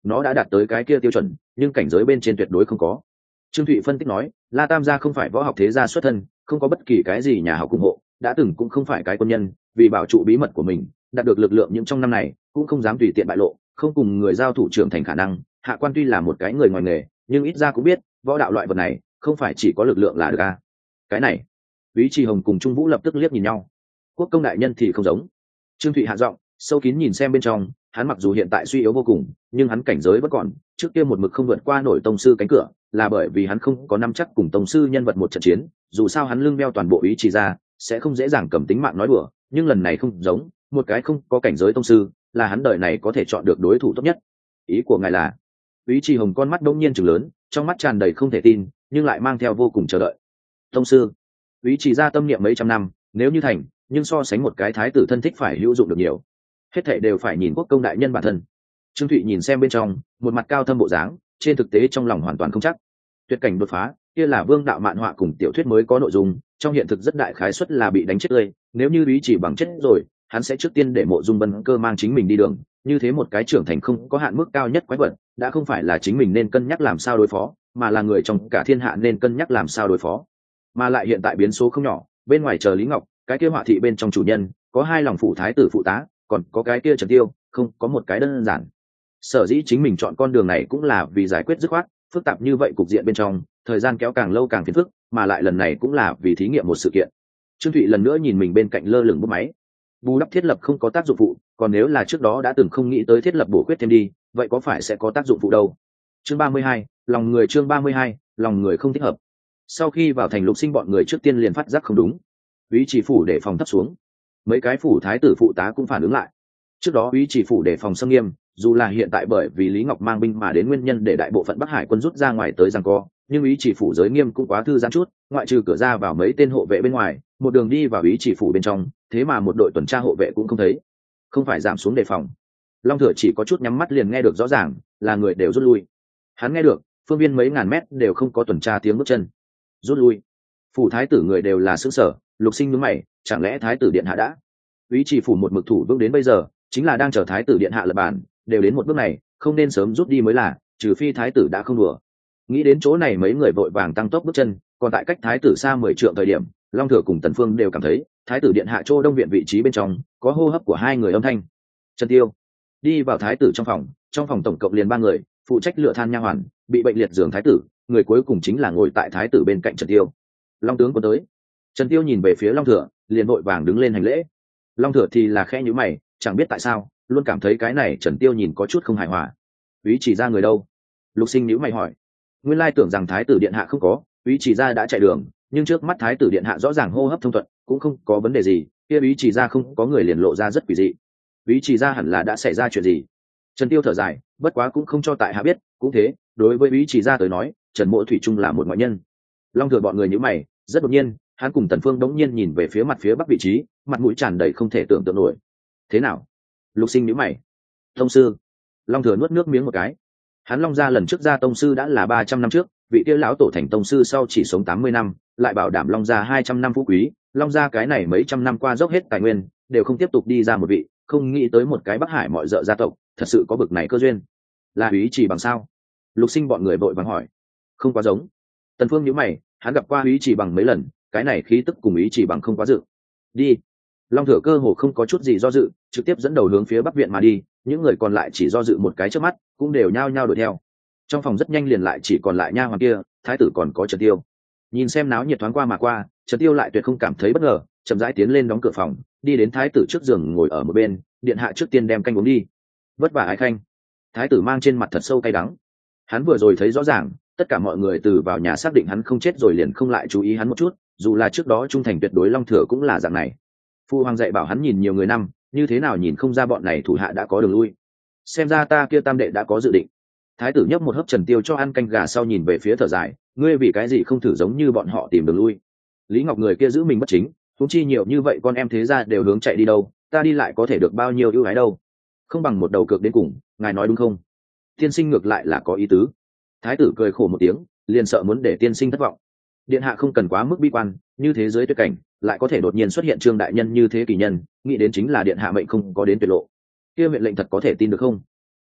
nó đã đạt tới cái kia tiêu chuẩn nhưng cảnh giới bên trên tuyệt đối không có. Trương Thụy phân tích nói, La Tam gia không phải võ học thế gia xuất thân, không có bất kỳ cái gì nhà học ủng hộ, đã từng cũng không phải cái quân nhân, vì bảo trụ bí mật của mình, đạt được lực lượng những trong năm này, cũng không dám tùy tiện bại lộ, không cùng người giao thủ trưởng thành khả năng. Hạ quan tuy là một cái người ngoài nghề, nhưng ít ra cũng biết, võ đạo loại vật này, không phải chỉ có lực lượng là được a. Cái này, Úy Trì Hồng cùng Trung Vũ lập tức liếc nhìn nhau. Quốc công đại nhân thì không giống. Trương Thụy hạ giọng, sâu kín nhìn xem bên trong, hắn mặc dù hiện tại suy yếu vô cùng, nhưng hắn cảnh giới vẫn còn, trước kia một mực không vượt qua nổi tông sư cánh cửa, là bởi vì hắn không có nắm chắc cùng tông sư nhân vật một trận chiến, dù sao hắn lưng đeo toàn bộ ý chỉ ra, sẽ không dễ dàng cầm tính mạng nói đùa, nhưng lần này không giống, một cái không có cảnh giới tông sư, là hắn đời này có thể chọn được đối thủ tốt nhất. Ý của ngài là? Úy Trì Hồng con mắt đống nhiên trừng lớn, trong mắt tràn đầy không thể tin, nhưng lại mang theo vô cùng chờ đợi. Tông sư? Úy Trì ra tâm niệm mấy trăm năm, nếu như thành, nhưng so sánh một cái thái tử thân thích phải hữu dụng được nhiều. Hết thảy đều phải nhìn quốc công đại nhân bản thân. Trương Thụy nhìn xem bên trong, một mặt cao thâm bộ dáng, trên thực tế trong lòng hoàn toàn không chắc. Tuyệt cảnh đột phá, kia là vương đạo mạn họa cùng tiểu thuyết mới có nội dung, trong hiện thực rất đại khái suất là bị đánh chết tươi, nếu như Úy Chỉ bằng chết rồi, hắn sẽ trước tiên để Mộ Dung Bân Cơ mang chính mình đi đường, như thế một cái trưởng thành không có hạn mức cao nhất quái vật, đã không phải là chính mình nên cân nhắc làm sao đối phó, mà là người trong cả thiên hạ nên cân nhắc làm sao đối phó. Mà lại hiện tại biến số không nhỏ, bên ngoài chờ Lý Ngọc, cái kia họa thị bên trong chủ nhân, có hai lòng phụ thái tử phụ tá, còn có cái kia Trần Tiêu, không có một cái đơn giản. Sở dĩ chính mình chọn con đường này cũng là vì giải quyết dứt khoát phức tạp như vậy cục diện bên trong, thời gian kéo càng lâu càng phiền phức, mà lại lần này cũng là vì thí nghiệm một sự kiện. Trương Thụy lần nữa nhìn mình bên cạnh lơ lửng bút máy, bù đắp thiết lập không có tác dụng phụ, còn nếu là trước đó đã từng không nghĩ tới thiết lập bổ khuyết thêm đi, vậy có phải sẽ có tác dụng phụ đâu? Chương ba mươi hai, lòng người chương ba mươi hai, lòng người không thích hợp. Sau khi vào thành Lục Sinh bọn người trước tiên liền phát giác không đúng, Úy Chỉ phủ để phòng thấp xuống, mấy cái phủ thái tử phụ tá cũng phản ứng lại. Trước đó Úy Chỉ phủ để phòng xâm nghiêm, dù là hiện tại bởi vì Lý Ngọc mang binh mà đến nguyên nhân để đại bộ phận Bắc Hải quân rút ra ngoài tới giằng co, nhưng Úy Chỉ phủ giới nghiêm cũng quá thư giãn chút, ngoại trừ cửa ra vào mấy tên hộ vệ bên ngoài, một đường đi vào Úy Chỉ phủ bên trong, thế mà một đội tuần tra hộ vệ cũng không thấy. Không phải giảm xuống đề phòng, Long Thừa chỉ có chút nhắm mắt liền nghe được rõ ràng, là người đều rút lui. Hắn nghe được, phương viên mấy ngàn mét đều không có tuần tra tiếng bước chân. Rút lui. Phủ thái tử người đều là xứ sở, Lục Sinh nhướng mày, chẳng lẽ thái tử điện hạ đã? Úy Chỉ phủ một mực thủ vững đến bây giờ, chính là đang chờ thái tử điện hạ lập bản, đều đến một bước này, không nên sớm rút đi mới là, trừ phi thái tử đã không đùa. Nghĩ đến chỗ này mấy người vội vàng tăng tốc bước chân, còn tại cách thái tử xa mười trượng thời điểm, Long Thừa cùng Tần Phương đều cảm thấy, thái tử điện hạ chỗ đông viện vị trí bên trong, có hô hấp của hai người âm thanh. Trần Tiêu đi vào thái tử trong phòng, trong phòng tổng cộng liền ba người, phụ trách lựa than nha hoàn, bị bệnh liệt giường thái tử, người cuối cùng chính là ngồi tại thái tử bên cạnh Trần Tiêu. Long tướng có tới. Trần Tiêu nhìn về phía Long Thừa, liền vội vàng đứng lên hành lễ. Long Thừa thì là khẽ nhíu mày, chẳng biết tại sao, luôn cảm thấy cái này Trần Tiêu nhìn có chút không hài hòa. Úy Chỉ ra người đâu? Lục Sinh nhíu mày hỏi. Nguyên lai tưởng rằng thái tử điện hạ không có, Úy Chỉ ra đã chạy đường, nhưng trước mắt thái tử điện hạ rõ ràng hô hấp thông thuận, cũng không có vấn đề gì, kia Úy Chỉ ra không có người liền lộ ra rất quỷ dị. Úy Chỉ ra hẳn là đã xảy ra chuyện gì? Trần Tiêu thở dài, bất quá cũng không cho tại hạ biết, cũng thế, đối với Úy Chỉ ra tới nói, Trần Mộ thủy chung là một ngoại nhân. Long Thừa bọn người nhíu mày, rất đột nhiên, hắn cùng Tần Phương đống nhiên nhìn về phía mặt phía bắc vị trí, mặt mũi tràn đầy không thể tưởng tượng nổi. Thế nào? Lục Sinh nhíu mày. Tông sư. Long Thừa nuốt nước miếng một cái. Hắn Long gia lần trước ra tông sư đã là ba trăm năm trước, vị kia lão tổ thành tông sư sau chỉ sống tám mươi năm, lại bảo đảm Long gia hai trăm năm phú quý, Long gia cái này mấy trăm năm qua dốc hết tài nguyên, đều không tiếp tục đi ra một vị, không nghĩ tới một cái Bắc Hải mọi dợ gia tộc, thật sự có bực này cơ duyên. Là Úy Chỉ bằng sao? Lục Sinh bọn người vội vàng hỏi. Không quá giống. Tần Phương nhíu mày, hắn gặp qua Úy Chỉ bằng mấy lần, cái này khí tức cùng Úy Chỉ bằng không quá dự. Đi. Long Thừa cơ hồ không có chút gì do dự, trực tiếp dẫn đầu hướng phía bắc viện mà đi, những người còn lại chỉ do dự một cái trước mắt, cũng đều nhao nhao đuổi theo. Trong phòng rất nhanh liền lại chỉ còn lại nha hoàn kia, thái tử còn có Trần Tiêu. Nhìn xem náo nhiệt thoáng qua mà qua, Trần Tiêu lại tuyệt không cảm thấy bất ngờ, chậm rãi tiến lên đóng cửa phòng, đi đến thái tử trước giường ngồi ở một bên, điện hạ trước tiên đem canh uống đi. Vất vả Ái Khanh. Thái tử mang trên mặt thật sâu cay đắng. Hắn vừa rồi thấy rõ ràng, tất cả mọi người từ vào nhà xác định hắn không chết rồi liền không lại chú ý hắn một chút, dù là trước đó trung thành tuyệt đối Long Thừa cũng là dạng này. Phu hoàng dạy bảo hắn nhìn nhiều người năm, như thế nào nhìn không ra bọn này thủ hạ đã có đường lui. Xem ra ta kia tam đệ đã có dự định. Thái tử nhấp một hớp Trần Tiêu cho ăn canh gà sau nhìn về phía thở dài, ngươi vì cái gì không thử giống như bọn họ tìm đường lui. Lý Ngọc người kia giữ mình bất chính, huống chi nhiều như vậy con em thế ra đều hướng chạy đi đâu, ta đi lại có thể được bao nhiêu ưu ái đâu. Không bằng một đầu cược đến cùng, ngài nói đúng không? Tiên sinh ngược lại là có ý tứ. Thái tử cười khổ một tiếng, liền sợ muốn để tiên sinh thất vọng. Điện hạ không cần quá mức bi quan, như thế giới tuyệt cảnh lại có thể đột nhiên xuất hiện Trương đại nhân như thế kỳ nhân, nghĩ đến chính là điện hạ mệnh không có đến tuyệt lộ. Kia mệnh lệnh thật có thể tin được không?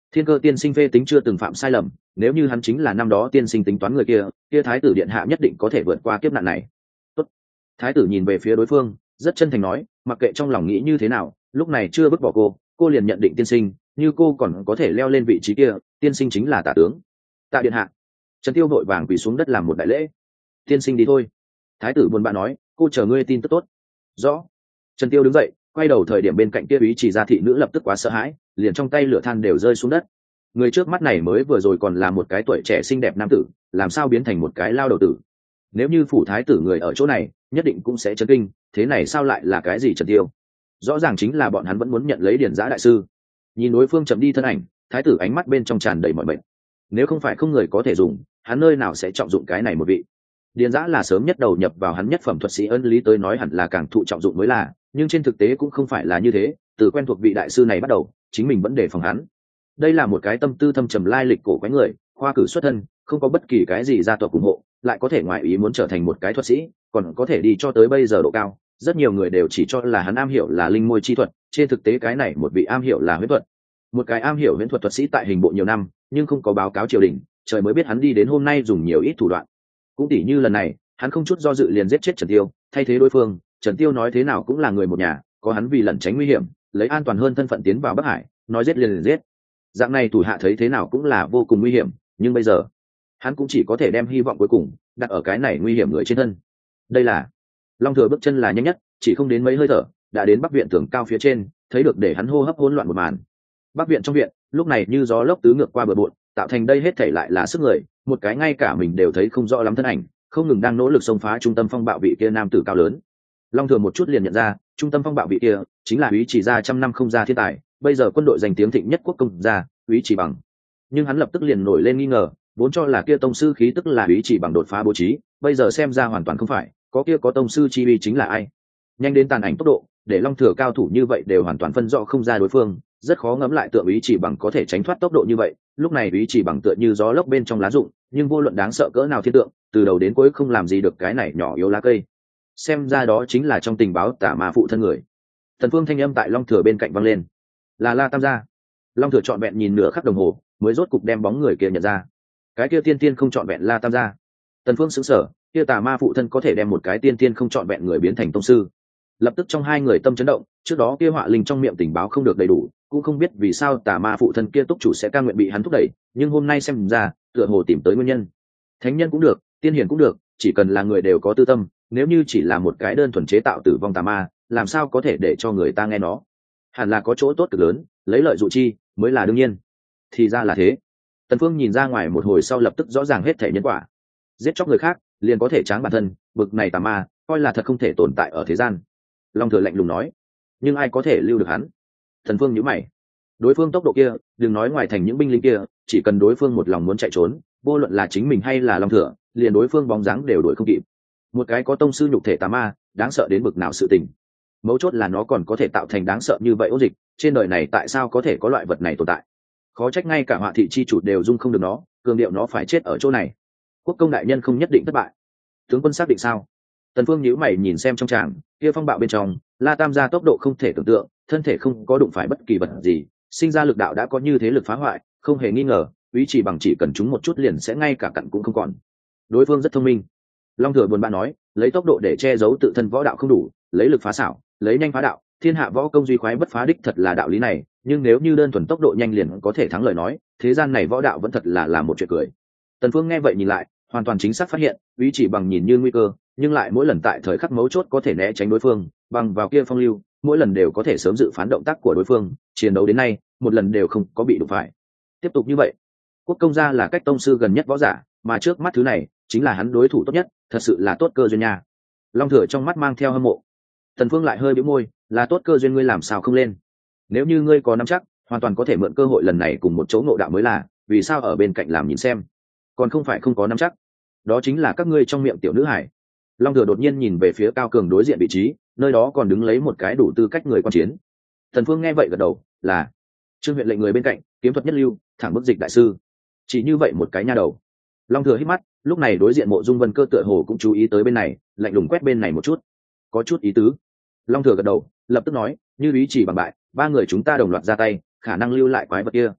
Thiên Cơ tiên sinh phê tính chưa từng phạm sai lầm, nếu như hắn chính là năm đó tiên sinh tính toán người kia, kia thái tử điện hạ nhất định có thể vượt qua kiếp nạn này. Tốt. Thái tử nhìn về phía đối phương, rất chân thành nói, mặc kệ trong lòng nghĩ như thế nào, lúc này chưa vứt bỏ cô, cô liền nhận định tiên sinh, như cô còn có thể leo lên vị trí kia, tiên sinh chính là Tả tướng. Tạ điện hạ. Trần Tiêu vội vàng quỳ xuống đất làm một đại lễ. Tiên sinh đi thôi. Thái tử buồn bã nói, cô chờ ngươi tin tức tốt. Rõ. Trần Tiêu đứng dậy, quay đầu thời điểm bên cạnh kia úy chỉ ra thị nữ lập tức quá sợ hãi, liền trong tay lửa than đều rơi xuống đất. Người trước mắt này mới vừa rồi còn là một cái tuổi trẻ xinh đẹp nam tử, làm sao biến thành một cái lao đầu tử? Nếu như phủ thái tử người ở chỗ này, nhất định cũng sẽ chấn kinh, thế này sao lại là cái gì Trần Tiêu? Rõ ràng chính là bọn hắn vẫn muốn nhận lấy Điền Giã đại sư. Nhìn đối phương chậm đi thân ảnh, thái tử ánh mắt bên trong tràn đầy mọi mệt. Nếu không phải không người có thể dùng, hắn nơi nào sẽ trọng dụng cái này một vị? Điền Giã là sớm nhất đầu nhập vào hắn nhất phẩm thuật sĩ ân lý tới nói hẳn là càng thụ trọng dụng mới là, nhưng trên thực tế cũng không phải là như thế, từ quen thuộc vị đại sư này bắt đầu, chính mình vẫn đề phòng hắn. Đây là một cái tâm tư thâm trầm lai lịch cổ quái người, khoa cử xuất thân, không có bất kỳ cái gì gia tộc ủng hộ, lại có thể ngoại ý muốn trở thành một cái thuật sĩ, còn có thể đi cho tới bây giờ độ cao. Rất nhiều người đều chỉ cho là hắn am hiểu là linh môi chi thuật, trên thực tế cái này một vị am hiểu là huyễn thuật. Một cái am hiểu huyễn thuật thuật sĩ tại hình bộ nhiều năm, nhưng không có báo cáo triều đình, trời mới biết hắn đi đến hôm nay dùng nhiều ít thủ đoạn. Cũng tỉ như lần này, hắn không chút do dự liền giết chết Trần Tiêu, thay thế đối phương, Trần Tiêu nói thế nào cũng là người một nhà, có hắn vì lẩn tránh nguy hiểm, lấy an toàn hơn thân phận tiến vào Bắc Hải, nói giết liền liền giết. Dạng này thủ hạ thấy thế nào cũng là vô cùng nguy hiểm, nhưng bây giờ, hắn cũng chỉ có thể đem hy vọng cuối cùng đặt ở cái này nguy hiểm người trên thân. Đây là Long Thừa bước chân là nhanh nhất, chỉ không đến mấy hơi thở, đã đến Bắc viện tường cao phía trên, thấy được để hắn hô hấp hỗn loạn một màn. Bắc viện trong viện, lúc này như gió lốc tứ ngược qua bờ bộn, tạo thành đây hết thảy lại là sức người, một cái ngay cả mình đều thấy không rõ lắm thân ảnh, không ngừng đang nỗ lực xông phá trung tâm phong bạo vị kia nam tử cao lớn. Long Thừa một chút liền nhận ra, trung tâm phong bạo vị kia chính là úy chỉ gia trăm năm không ra thiên tài, bây giờ quân đội giành tiếng thịnh nhất quốc công gia, úy chỉ bằng. Nhưng hắn lập tức liền nổi lên nghi ngờ, vốn cho là kia tông sư khí tức là úy chỉ bằng đột phá bố trí, bây giờ xem ra hoàn toàn không phải, có kia có tông sư chi uy chính là ai? Nhanh đến tàn ảnh tốc độ, để Long Thừa cao thủ như vậy đều hoàn toàn phân rõ không ra đối phương, rất khó ngẫm lại tượng úy chỉ bằng có thể tránh thoát tốc độ như vậy. Lúc này úy chỉ bằng tựa như gió lốc bên trong lá rụng, nhưng vô luận đáng sợ cỡ nào thiên tượng, từ đầu đến cuối không làm gì được cái này nhỏ yếu lá cây. Xem ra đó chính là trong tình báo Tả Ma phụ thân người. Thần Phương thanh âm tại Long Thừa bên cạnh vang lên, là La Tam gia. Long Thừa trọn vẹn nhìn nửa khắc đồng hồ, mới rốt cục đem bóng người kia nhận ra. Cái kia tiên tiên không trọn vẹn La Tam gia. Tần Phương sững sờ, kia Tả Ma phụ thân có thể đem một cái tiên tiên không trọn vẹn người biến thành tông sư. Lập tức trong hai người tâm chấn động, trước đó kia họa linh trong miệng tình báo không được đầy đủ, cũng không biết vì sao Tả Ma phụ thân kia túc chủ sẽ ca nguyện bị hắn thúc đẩy, nhưng hôm nay xem ra, tựa hồ tìm tới nguyên nhân. Thánh nhân cũng được, tiên hiền cũng được, chỉ cần là người đều có tư tâm, nếu như chỉ là một cái đơn thuần chế tạo tử vong tà ma, làm sao có thể để cho người ta nghe nó? Hẳn là có chỗ tốt cực lớn, lấy lợi dụ chi mới là đương nhiên. Thì ra là thế. Tần Phương nhìn ra ngoài một hồi sau lập tức rõ ràng hết thể nhân quả. Giết chóc người khác, liền có thể tráng bản thân, bực này tà ma, coi là thật không thể tồn tại ở thế gian. Long Thừa lạnh lùng nói, nhưng ai có thể lưu được hắn? Tần Phương nhíu mày. Đối phương tốc độ kia, đừng nói ngoài thành những binh lính kia, chỉ cần đối phương một lòng muốn chạy trốn, vô luận là chính mình hay là Long Thừa, liền đối phương bóng dáng đều đuổi không kịp. Một cái có tông sư nhục thể tà ma, đáng sợ đến bực nào sự tình. Mấu chốt là nó còn có thể tạo thành đáng sợ như vậy ôn dịch, trên đời này tại sao có thể có loại vật này tồn tại? Khó trách ngay cả họa thị chi chủ đều dung không được nó, cường điệu nó phải chết ở chỗ này. Quốc công đại nhân không nhất định thất bại. Tướng quân xác định sao? Tần Phương nhíu mày nhìn xem trong tràng, kia phong bạo bên trong, La Tam gia tốc độ không thể tưởng tượng, thân thể không có đụng phải bất kỳ vật gì, sinh ra lực đạo đã có như thế lực phá hoại, không hề nghi ngờ, úy chỉ bằng chỉ cần chúng một chút liền sẽ ngay cả cặn cũng không còn. Đối phương rất thông minh. Long Thừa buồn bã nói, lấy tốc độ để che giấu tự thân võ đạo không đủ, lấy lực phá xảo, lấy nhanh phá đạo, thiên hạ võ công duy khoái bất phá đích thật là đạo lý này, nhưng nếu như đơn thuần tốc độ nhanh liền có thể thắng lời nói, thế gian này võ đạo vẫn thật là là một chuyện cười. Tần Phương nghe vậy nhìn lại, hoàn toàn chính xác phát hiện, úy chỉ bằng nhìn như nguy cơ, nhưng lại mỗi lần tại thời khắc mấu chốt có thể né tránh đối phương, bằng vào kia phong lưu, mỗi lần đều có thể sớm dự phán động tác của đối phương, chiến đấu đến nay, một lần đều không có bị đụng phải. Tiếp tục như vậy, quốc công gia là cách tông sư gần nhất võ giả, mà trước mắt thứ này chính là hắn đối thủ tốt nhất, thật sự là tốt cơ duyên nha. Long Thừa trong mắt mang theo hâm mộ. Tần Phương lại hơi bĩu môi, là tốt cơ duyên ngươi làm sao không lên? Nếu như ngươi có nắm chắc, hoàn toàn có thể mượn cơ hội lần này cùng một chỗ ngộ đạo mới là, vì sao ở bên cạnh làm nhìn xem? Còn không phải không có nắm chắc. Đó chính là các ngươi trong miệng tiểu nữ hải. Long Thừa đột nhiên nhìn về phía cao cường đối diện vị trí, nơi đó còn đứng lấy một cái đủ tư cách người quan chiến. Tần Phương nghe vậy gật đầu, là Trương huyện lệnh người bên cạnh, kiếm thuật nhất lưu, thẳng bức dịch đại sư. Chỉ như vậy một cái nha đầu. Long Thừa hít mắt, lúc này đối diện Mộ Dung Vân Cơ tựa hồ cũng chú ý tới bên này, lạnh lùng quét bên này một chút. Có chút ý tứ. Long Thừa gật đầu, lập tức nói, như ý chỉ bằng bại, ba người chúng ta đồng loạt ra tay, khả năng lưu lại quái vật kia.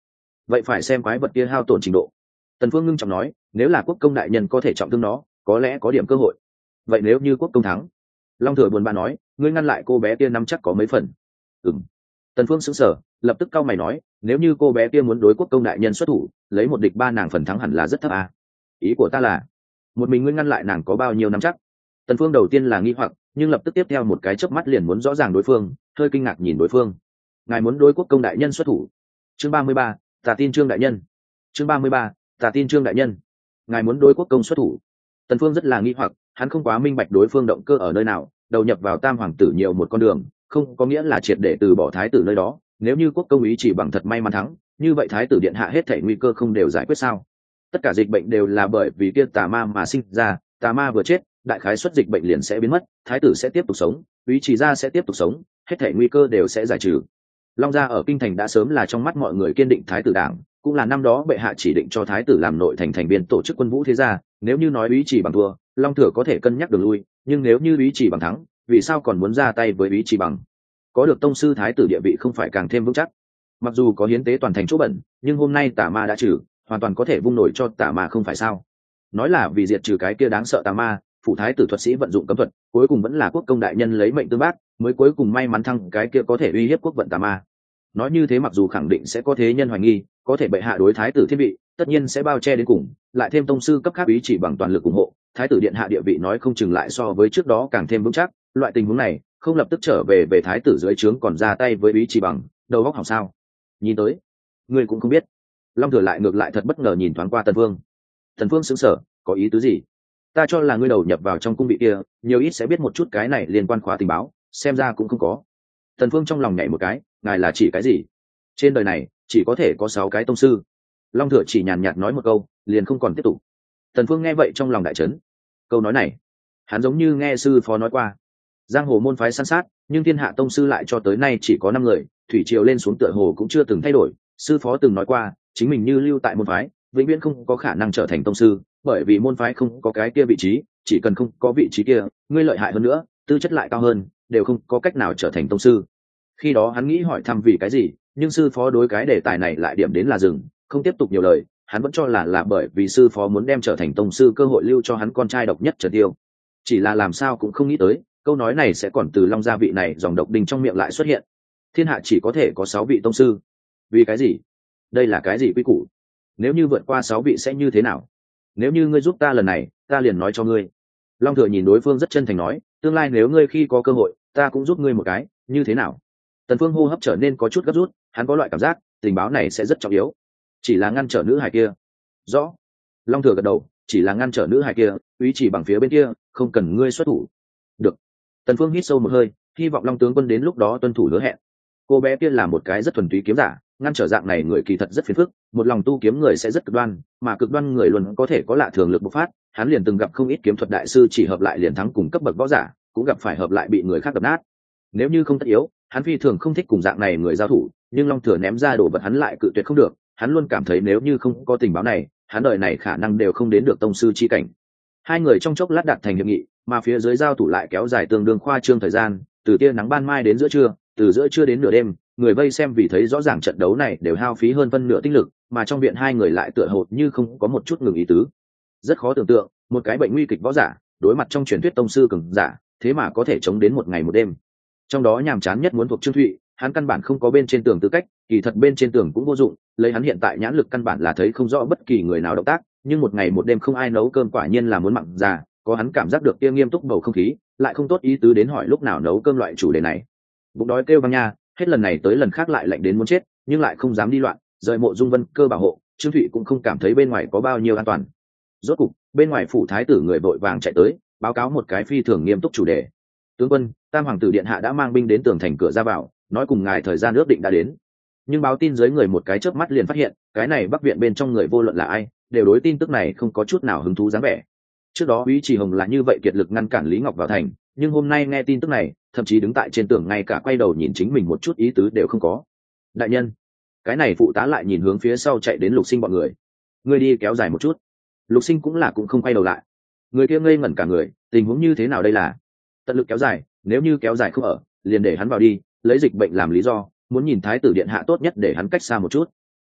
vậy phải xem quái vật kia hao tổn trình độ. Tần Phương ngưng trọng nói, nếu là quốc công đại nhân có thể trọng thương nó, có lẽ có điểm cơ hội. Vậy nếu như quốc công thắng? Long Thừa buồn bã nói, ngươi ngăn lại cô bé kia năm chắc có mấy phần. Ừm. Tần Phương sững sờ, lập tức cau mày nói, nếu như cô bé kia muốn đối quốc công đại nhân xuất thủ, lấy một địch ba nàng phần thắng hẳn là rất thấp à? Ý của ta là, một mình ngươi ngăn lại nàng có bao nhiêu năm chắc? Tần Phương đầu tiên là nghi hoặc, nhưng lập tức tiếp theo một cái chớp mắt liền muốn rõ ràng đối phương, hơi kinh ngạc nhìn đối phương. Ngài muốn đối quốc công đại nhân xuất thủ? Chương ba mươi ba, ta tin Trương đại nhân. Chương ba mươi ba, ta tin Trương đại nhân. Ngài muốn đối quốc công xuất thủ? Tần Phương rất là nghi hoặc, hắn không quá minh bạch đối phương động cơ ở nơi nào, đầu nhập vào Tam hoàng tử nhiều một con đường, không có nghĩa là triệt để từ bỏ thái tử nơi đó. Nếu như quốc công ý chỉ bằng thật may mắn thắng, như vậy thái tử điện hạ hết thảy nguy cơ không đều giải quyết sao? Tất cả dịch bệnh đều là bởi vì kia tà ma mà sinh ra, tà ma vừa chết, đại khái suất dịch bệnh liền sẽ biến mất, thái tử sẽ tiếp tục sống, ý chỉ gia sẽ tiếp tục sống, hết thảy nguy cơ đều sẽ giải trừ. Long gia ở kinh thành đã sớm là trong mắt mọi người kiên định thái tử đảng, cũng là năm đó bệ hạ chỉ định cho thái tử làm nội thành thành viên tổ chức quân vũ thế gia. Nếu như nói ý chỉ bằng thua, Long thừa có thể cân nhắc đường lui, nhưng nếu như ý chỉ bằng thắng, vì sao còn muốn ra tay với ý chỉ bằng? Có được tông sư thái tử địa vị không phải càng thêm vững chắc? Mặc dù có hiến tế toàn thành chỗ bẩn, nhưng hôm nay tà ma đã trừ, hoàn toàn có thể vung nổi cho tà ma không phải sao? Nói là vì diệt trừ cái kia đáng sợ tà ma, phụ thái tử thuật sĩ vận dụng cấm thuật, cuối cùng vẫn là quốc công đại nhân lấy mệnh tương bác, mới cuối cùng may mắn thăng cái kia có thể uy hiếp quốc vận tà ma. Nói như thế mặc dù khẳng định sẽ có thế nhân hoài nghi, có thể bệ hạ đối thái tử thiên vị tất nhiên sẽ bao che đến cùng, lại thêm tông sư cấp khác ý chỉ bằng toàn lực ủng hộ, thái tử điện hạ địa vị nói không chừng lại so với trước đó càng thêm vững chắc. Loại tình huống này không lập tức trở về về thái tử dưới trướng còn ra tay với ý chỉ bằng, đầu óc hỏng sao? Nhìn tới ngươi cũng không biết. Long Thừa lại ngược lại thật bất ngờ nhìn thoáng qua Tần Vương. Tần Vương sững sờ, có ý tứ gì? Ta cho là ngươi đầu nhập vào trong cung vị kia, nhiều ít sẽ biết một chút cái này liên quan khóa tình báo, xem ra cũng không có. Tần Vương trong lòng nhảy một cái, ngài là chỉ cái gì? Trên đời này chỉ có thể có sáu cái tông sư. Long Thừa chỉ nhàn nhạt nói một câu, liền không còn tiếp tục. Tần Vương nghe vậy trong lòng đại chấn. Câu nói này, hắn giống như nghe sư phó nói qua. Giang hồ môn phái san sát, nhưng thiên hạ tông sư lại cho tới nay chỉ có năm người, thủy triều lên xuống tựa hồ cũng chưa từng thay đổi. Sư phó từng nói qua, chính mình như lưu tại môn phái, vĩnh viễn không có khả năng trở thành tông sư, bởi vì môn phái không có cái kia vị trí, chỉ cần không có vị trí kia, ngươi lợi hại hơn nữa, tư chất lại cao hơn, đều không có cách nào trở thành tông sư. Khi đó hắn nghĩ hỏi thăm vì cái gì, nhưng sư phó đối cái đề tài này lại điểm đến là dừng, không tiếp tục nhiều lời. Hắn vẫn cho là là bởi vì sư phó muốn đem trở thành tông sư cơ hội lưu cho hắn con trai độc nhất Trần Tiêu. Chỉ là làm sao cũng không nghĩ tới, câu nói này sẽ còn từ Long gia vị này dòng độc đinh trong miệng lại xuất hiện. Thiên hạ chỉ có thể có sáu vị tông sư. Vì cái gì? Đây là cái gì quy củ? Nếu như vượt qua sáu vị sẽ như thế nào? Nếu như ngươi giúp ta lần này, ta liền nói cho ngươi. Long Thừa nhìn đối phương rất chân thành nói, tương lai nếu ngươi khi có cơ hội, ta cũng giúp ngươi một cái, như thế nào? Tần Phương hô hấp trở nên có chút gấp rút, hắn có loại cảm giác tình báo này sẽ rất trọng yếu. Chỉ là ngăn trở nữ hài kia. Rõ. Long Thừa gật đầu, chỉ là ngăn trở nữ hài kia, ý chỉ bằng phía bên kia, không cần ngươi xuất thủ. Được. Tần Phương hít sâu một hơi, hy vọng Long tướng quân đến lúc đó tuân thủ hứa hẹn. Cô bé kia là một cái rất thuần túy kiếm giả, ngăn trở dạng này người kỳ thật rất phiền phức, một lòng tu kiếm người sẽ rất cực đoan, mà cực đoan người luôn có thể có lạ thường lực bộc phát. Hắn liền từng gặp không ít kiếm thuật đại sư chỉ hợp lại liền thắng cùng cấp bậc võ giả, cũng gặp phải hợp lại bị người khác đập nát. Nếu như không tất yếu, hắn phi thường không thích cùng dạng này người giao thủ, nhưng Long Thừa ném ra đồ vật hắn lại cự tuyệt không được. Hắn luôn cảm thấy nếu như không có tình báo này, hắn đời này khả năng đều không đến được tông sư chi cảnh. Hai người trong chốc lát đạt thành hiệp nghị, mà phía dưới giao thủ lại kéo dài tương đương khoa trương thời gian, từ tia nắng ban mai đến giữa trưa, từ giữa trưa đến nửa đêm, người vây xem vì thấy rõ ràng trận đấu này đều hao phí hơn phân nửa tinh lực, mà trong viện hai người lại tựa hồ như không có một chút ngừng ý tứ. Rất khó tưởng tượng, một cái bệnh nguy kịch võ giả, đối mặt trong truyền thuyết tông sư cường giả, thế mà có thể chống đến một ngày một đêm. Trong đó nhàm chán nhất muốn thuộc Trương Thụy, hắn căn bản không có bên trên tường tư cách, kỳ thật bên trên tường cũng vô dụng, lấy hắn hiện tại nhãn lực căn bản là thấy không rõ bất kỳ người nào động tác, nhưng một ngày một đêm không ai nấu cơm quả nhiên là muốn mặn già, có hắn cảm giác được kia nghiêm túc bầu không khí, lại không tốt ý tứ đến hỏi lúc nào nấu cơm loại chủ đề này. Bụng đói kêu vang nha, hết lần này tới lần khác lại lạnh đến muốn chết, nhưng lại không dám đi loạn, rời Mộ Dung Vân Cơ bảo hộ, Trương Thụy cũng không cảm thấy bên ngoài có bao nhiêu an toàn. Rốt cục, bên ngoài phủ thái tử người vội vàng chạy tới, báo cáo một cái phi thường nghiêm túc chủ đề. Tướng quân, Tam hoàng tử điện hạ đã mang binh đến tường thành cửa ra vào, nói cùng ngài thời gian ước định đã đến. Nhưng báo tin dưới người một cái chớp mắt liền phát hiện, cái này Bắc viện bên trong người vô luận là ai, đều đối tin tức này không có chút nào hứng thú dáng vẻ. Trước đó Úy Trì Hồng là như vậy kiệt lực ngăn cản Lý Ngọc vào thành, nhưng hôm nay nghe tin tức này, thậm chí đứng tại trên tường ngay cả quay đầu nhìn chính mình một chút ý tứ đều không có. Đại nhân, cái này phụ tá lại nhìn hướng phía sau chạy đến Lục Sinh bọn người. Ngươi đi kéo dài một chút. Lục Sinh cũng là cũng không quay đầu lại. Người kia ngây ngẩn cả người, tình huống như thế nào đây là? Tận lực kéo dài, nếu như kéo dài không ở, liền để hắn vào đi, lấy dịch bệnh làm lý do, muốn nhìn thái tử điện hạ tốt nhất để hắn cách xa một chút.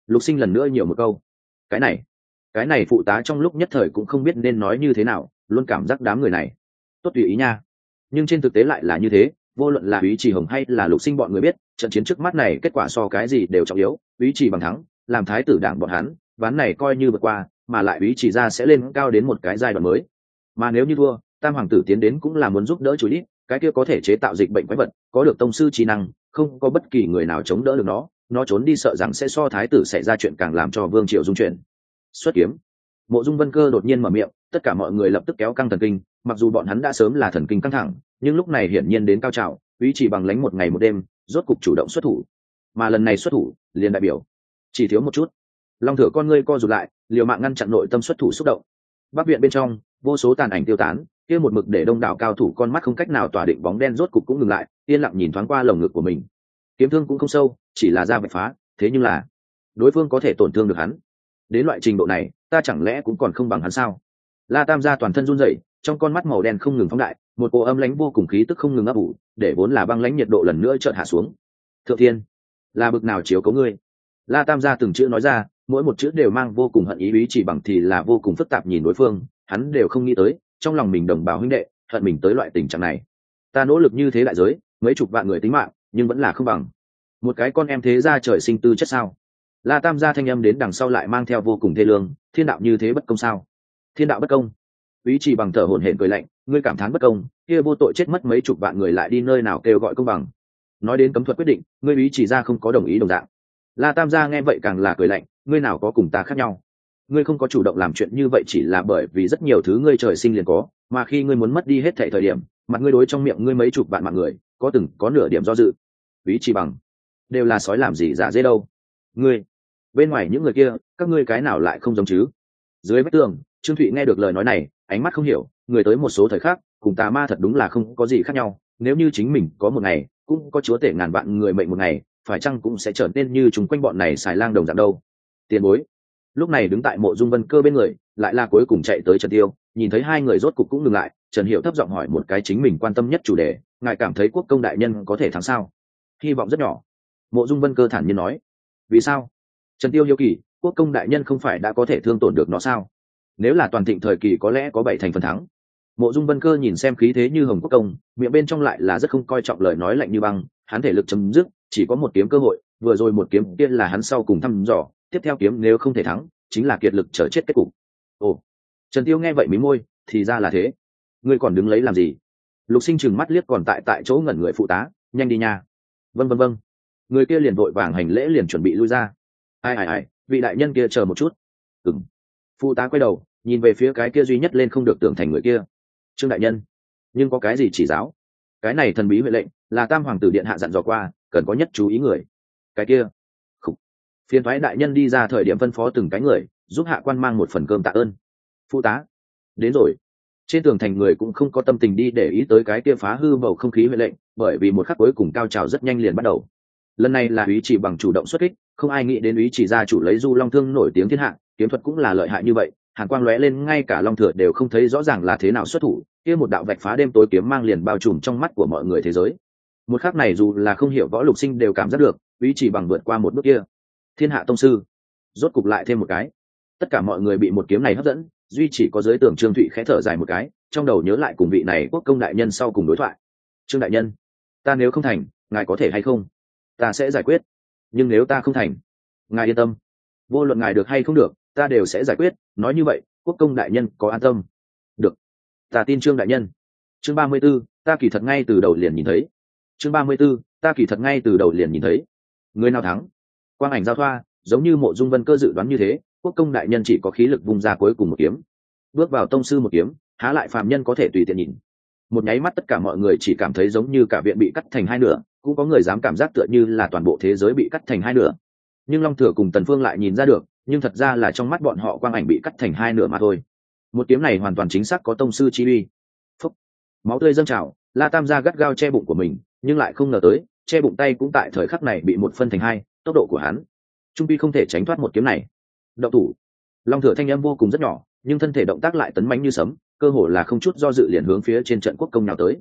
Lục Sinh lần nữa nhiều một câu. Cái này, cái này phụ tá trong lúc nhất thời cũng không biết nên nói như thế nào, luôn cảm giác đám người này tốt tùy ý nha. Nhưng trên thực tế lại là như thế, vô luận là Úy Chỉ Hồng hay là Lục Sinh bọn người biết, trận chiến trước mắt này kết quả so cái gì đều trọng yếu, Úy Chỉ bằng thắng, làm thái tử đảng bọn hắn, ván này coi như vượt qua, mà lại Úy Chỉ ra sẽ lên cao đến một cái giai đoạn mới. Mà nếu như thua, Tam hoàng tử tiến đến cũng là muốn giúp đỡ chú ít, cái kia có thể chế tạo dịch bệnh quái vật, có được tông sư trí năng, không có bất kỳ người nào chống đỡ được nó, nó trốn đi sợ rằng sẽ so thái tử xảy ra chuyện càng làm cho vương triều dung chuyển. Xuất kiếm. Mộ Dung Vân Cơ đột nhiên mở miệng, tất cả mọi người lập tức kéo căng thần kinh, mặc dù bọn hắn đã sớm là thần kinh căng thẳng, nhưng lúc này hiển nhiên đến cao trào, Úy Chỉ bằng lánh một ngày một đêm, rốt cục chủ động xuất thủ. Mà lần này xuất thủ, liền đại biểu chỉ thiếu một chút. Long Thừa con ngươi co rụt lại, liều mạng ngăn chặn nội tâm xuất thủ xúc động. Bắc viện bên trong, vô số tàn ảnh tiêu tán, kia một mực để đông đảo cao thủ con mắt không cách nào tỏa định bóng đen rốt cục cũng ngừng lại, yên lặng nhìn thoáng qua lồng ngực của mình. Kiếm thương cũng không sâu, chỉ là da vạch phá, thế nhưng là đối phương có thể tổn thương được hắn. Đến loại trình độ này, ta chẳng lẽ cũng còn không bằng hắn sao? La Tam gia toàn thân run rẩy, trong con mắt màu đen không ngừng phóng đại, một cỗ âm lãnh vô cùng khí tức không ngừng ấp ủ, để vốn là băng lãnh nhiệt độ lần nữa chợt hạ xuống. Thượng Thiên, là bực nào chiếu cố ngươi? La Tam gia từng chữ nói ra, mỗi một chữ đều mang vô cùng hận ý, Úy Chỉ bằng thì là vô cùng phức tạp nhìn đối phương, hắn đều không nghĩ tới, trong lòng mình đồng bào huynh đệ, hận mình tới loại tình trạng này. Ta nỗ lực như thế đại giới, mấy chục vạn người tính mạng, nhưng vẫn là không bằng một cái con em thế gia trời sinh tư chất sao? La Tam gia thanh âm đến đằng sau lại mang theo vô cùng thê lương, thiên đạo như thế bất công sao? Thiên đạo bất công? Úy Chỉ bằng thở hổn hển cười lạnh, ngươi cảm thán bất công, kia vô tội chết mất mấy chục vạn người lại đi nơi nào kêu gọi công bằng? Nói đến cấm thuật quyết định, ngươi Úy Chỉ ra không có đồng ý đồng dạng. La Tam gia nghe vậy càng là cười lạnh, ngươi nào có cùng ta khác nhau? Ngươi không có chủ động làm chuyện như vậy chỉ là bởi vì rất nhiều thứ ngươi trời sinh liền có, mà khi ngươi muốn mất đi hết thảy thời điểm, mặt ngươi đối trong miệng ngươi mấy chục vạn mạng người, có từng có nửa điểm do dự. Úy Chỉ bằng, đều là sói làm gì dạ dễ đâu. Ngươi, bên ngoài những người kia, các ngươi cái nào lại không giống chứ? Dưới vách tường, Trương Thụy nghe được lời nói này, ánh mắt không hiểu, người tới một số thời khắc, cùng tà ma thật đúng là không có gì khác nhau, nếu như chính mình có một ngày, cũng có chúa tể ngàn vạn người mệnh một ngày, phải chăng cũng sẽ trở nên như chúng quanh bọn này xài lang đồng dạng đâu. Tiền bối. Lúc này đứng tại Mộ Dung Vân Cơ bên người, lại là cuối cùng chạy tới Trần Tiêu, nhìn thấy hai người rốt cục cũng ngừng lại, Trần Hiểu thấp giọng hỏi một cái chính mình quan tâm nhất chủ đề, ngài cảm thấy quốc công đại nhân có thể thắng sao? Hy vọng rất nhỏ. Mộ Dung Vân Cơ thản nhiên nói. Vì sao? Trần Tiêu hiếu kỳ, quốc công đại nhân không phải đã có thể thương tổn được nó sao? Nếu là toàn thịnh thời kỳ có lẽ có bảy thành phần thắng. Mộ Dung Vân Cơ nhìn xem khí thế như hồng quốc công, miệng bên trong lại là rất không coi trọng lời nói lạnh như băng, hắn thể lực chấm dứt, chỉ có một kiếm cơ hội, vừa rồi một kiếm kia là hắn sau cùng thăm dò, tiếp theo kiếm nếu không thể thắng, chính là kiệt lực chờ chết kết cục. Ồ. Trần Tiêu nghe vậy mí môi, thì ra là thế. Ngươi còn đứng lấy làm gì? Lục Sinh trừng mắt liếc còn tại tại chỗ ngẩn người phụ tá, nhanh đi nha. Vâng vâng vâng. Người kia liền vội vàng hành lễ liền chuẩn bị lui ra. Ai ai ai, vị đại nhân kia chờ một chút. Ừm. Phụ tá quay đầu, nhìn về phía cái kia duy nhất lên không được tưởng thành người kia. Trương đại nhân, nhưng có cái gì chỉ giáo? Cái này thần bí huệ lệnh, là Tam hoàng tử điện hạ dặn dò qua, cần có nhất chú ý người. Cái kia. Khủ. Phiên thoái đại nhân đi ra thời điểm phân phó từng cái người, giúp hạ quan mang một phần cơm tạ ơn. Phụ tá. Đến rồi. Trên tường thành người cũng không có tâm tình đi để ý tới cái kia phá hư bầu không khí huệ lệnh, bởi vì một khắc cuối cùng cao trào rất nhanh liền bắt đầu. Lần này là Úy Chỉ bằng chủ động xuất kích, không ai nghĩ đến Úy Chỉ gia chủ lấy Du Long Thương nổi tiếng thiên hạ, kiếm thuật cũng là lợi hại như vậy, hàn quang lóe lên ngay cả Long Thừa đều không thấy rõ ràng là thế nào xuất thủ, kia một đạo vạch phá đêm tối kiếm mang liền bao trùm trong mắt của mọi người thế giới. Một khắc này dù là không hiểu võ Lục Sinh đều cảm giác được, Úy Chỉ bằng vượt qua một bước kia. Thiên hạ tông sư, rốt cục lại thêm một cái. Tất cả mọi người bị một kiếm này hấp dẫn, duy chỉ có dưới tưởng Trương Thụy khẽ thở dài một cái, trong đầu nhớ lại cùng vị này quốc công đại nhân sau cùng đối thoại. Trương đại nhân, ta nếu không thành, ngài có thể hay không? Ta sẽ giải quyết. Nhưng nếu ta không thành, ngài yên tâm, vô luận ngài được hay không được, ta đều sẽ giải quyết. Nói như vậy, quốc công đại nhân có an tâm? Được, ta tin Trương đại nhân. Chương ba mươi 34, ta kỳ thật ngay từ đầu liền nhìn thấy. Chương ba mươi 34, ta kỳ thật ngay từ đầu liền nhìn thấy. Người nào thắng? Quang ảnh giao thoa, giống như Mộ Dung Vân Cơ dự đoán như thế, quốc công đại nhân chỉ có khí lực vung ra cuối cùng một kiếm. Bước vào tông sư một kiếm, há lại phàm nhân có thể tùy tiện nhìn. Một nháy mắt tất cả mọi người chỉ cảm thấy giống như cả viện bị cắt thành hai nửa, cũng có người dám cảm giác tựa như là toàn bộ thế giới bị cắt thành hai nửa. Nhưng Long Thừa cùng Tần Phương lại nhìn ra được, nhưng thật ra là trong mắt bọn họ quang ảnh bị cắt thành hai nửa mà thôi. Một kiếm này hoàn toàn chính xác có tông sư chi uy. Phốc. Máu tươi dâng trào, La Tam gia gắt gao che bụng của mình, nhưng lại không ngờ tới, che bụng tay cũng tại thời khắc này bị một phân thành hai, tốc độ của hắn, trung quy không thể tránh thoát một kiếm này. Động thủ. Long Thừa thanh âm vô cùng rất nhỏ, nhưng thân thể động tác lại tấn mãnh như sấm, cơ hồ là không chút do dự liền hướng phía trên trận quốc công nào tới.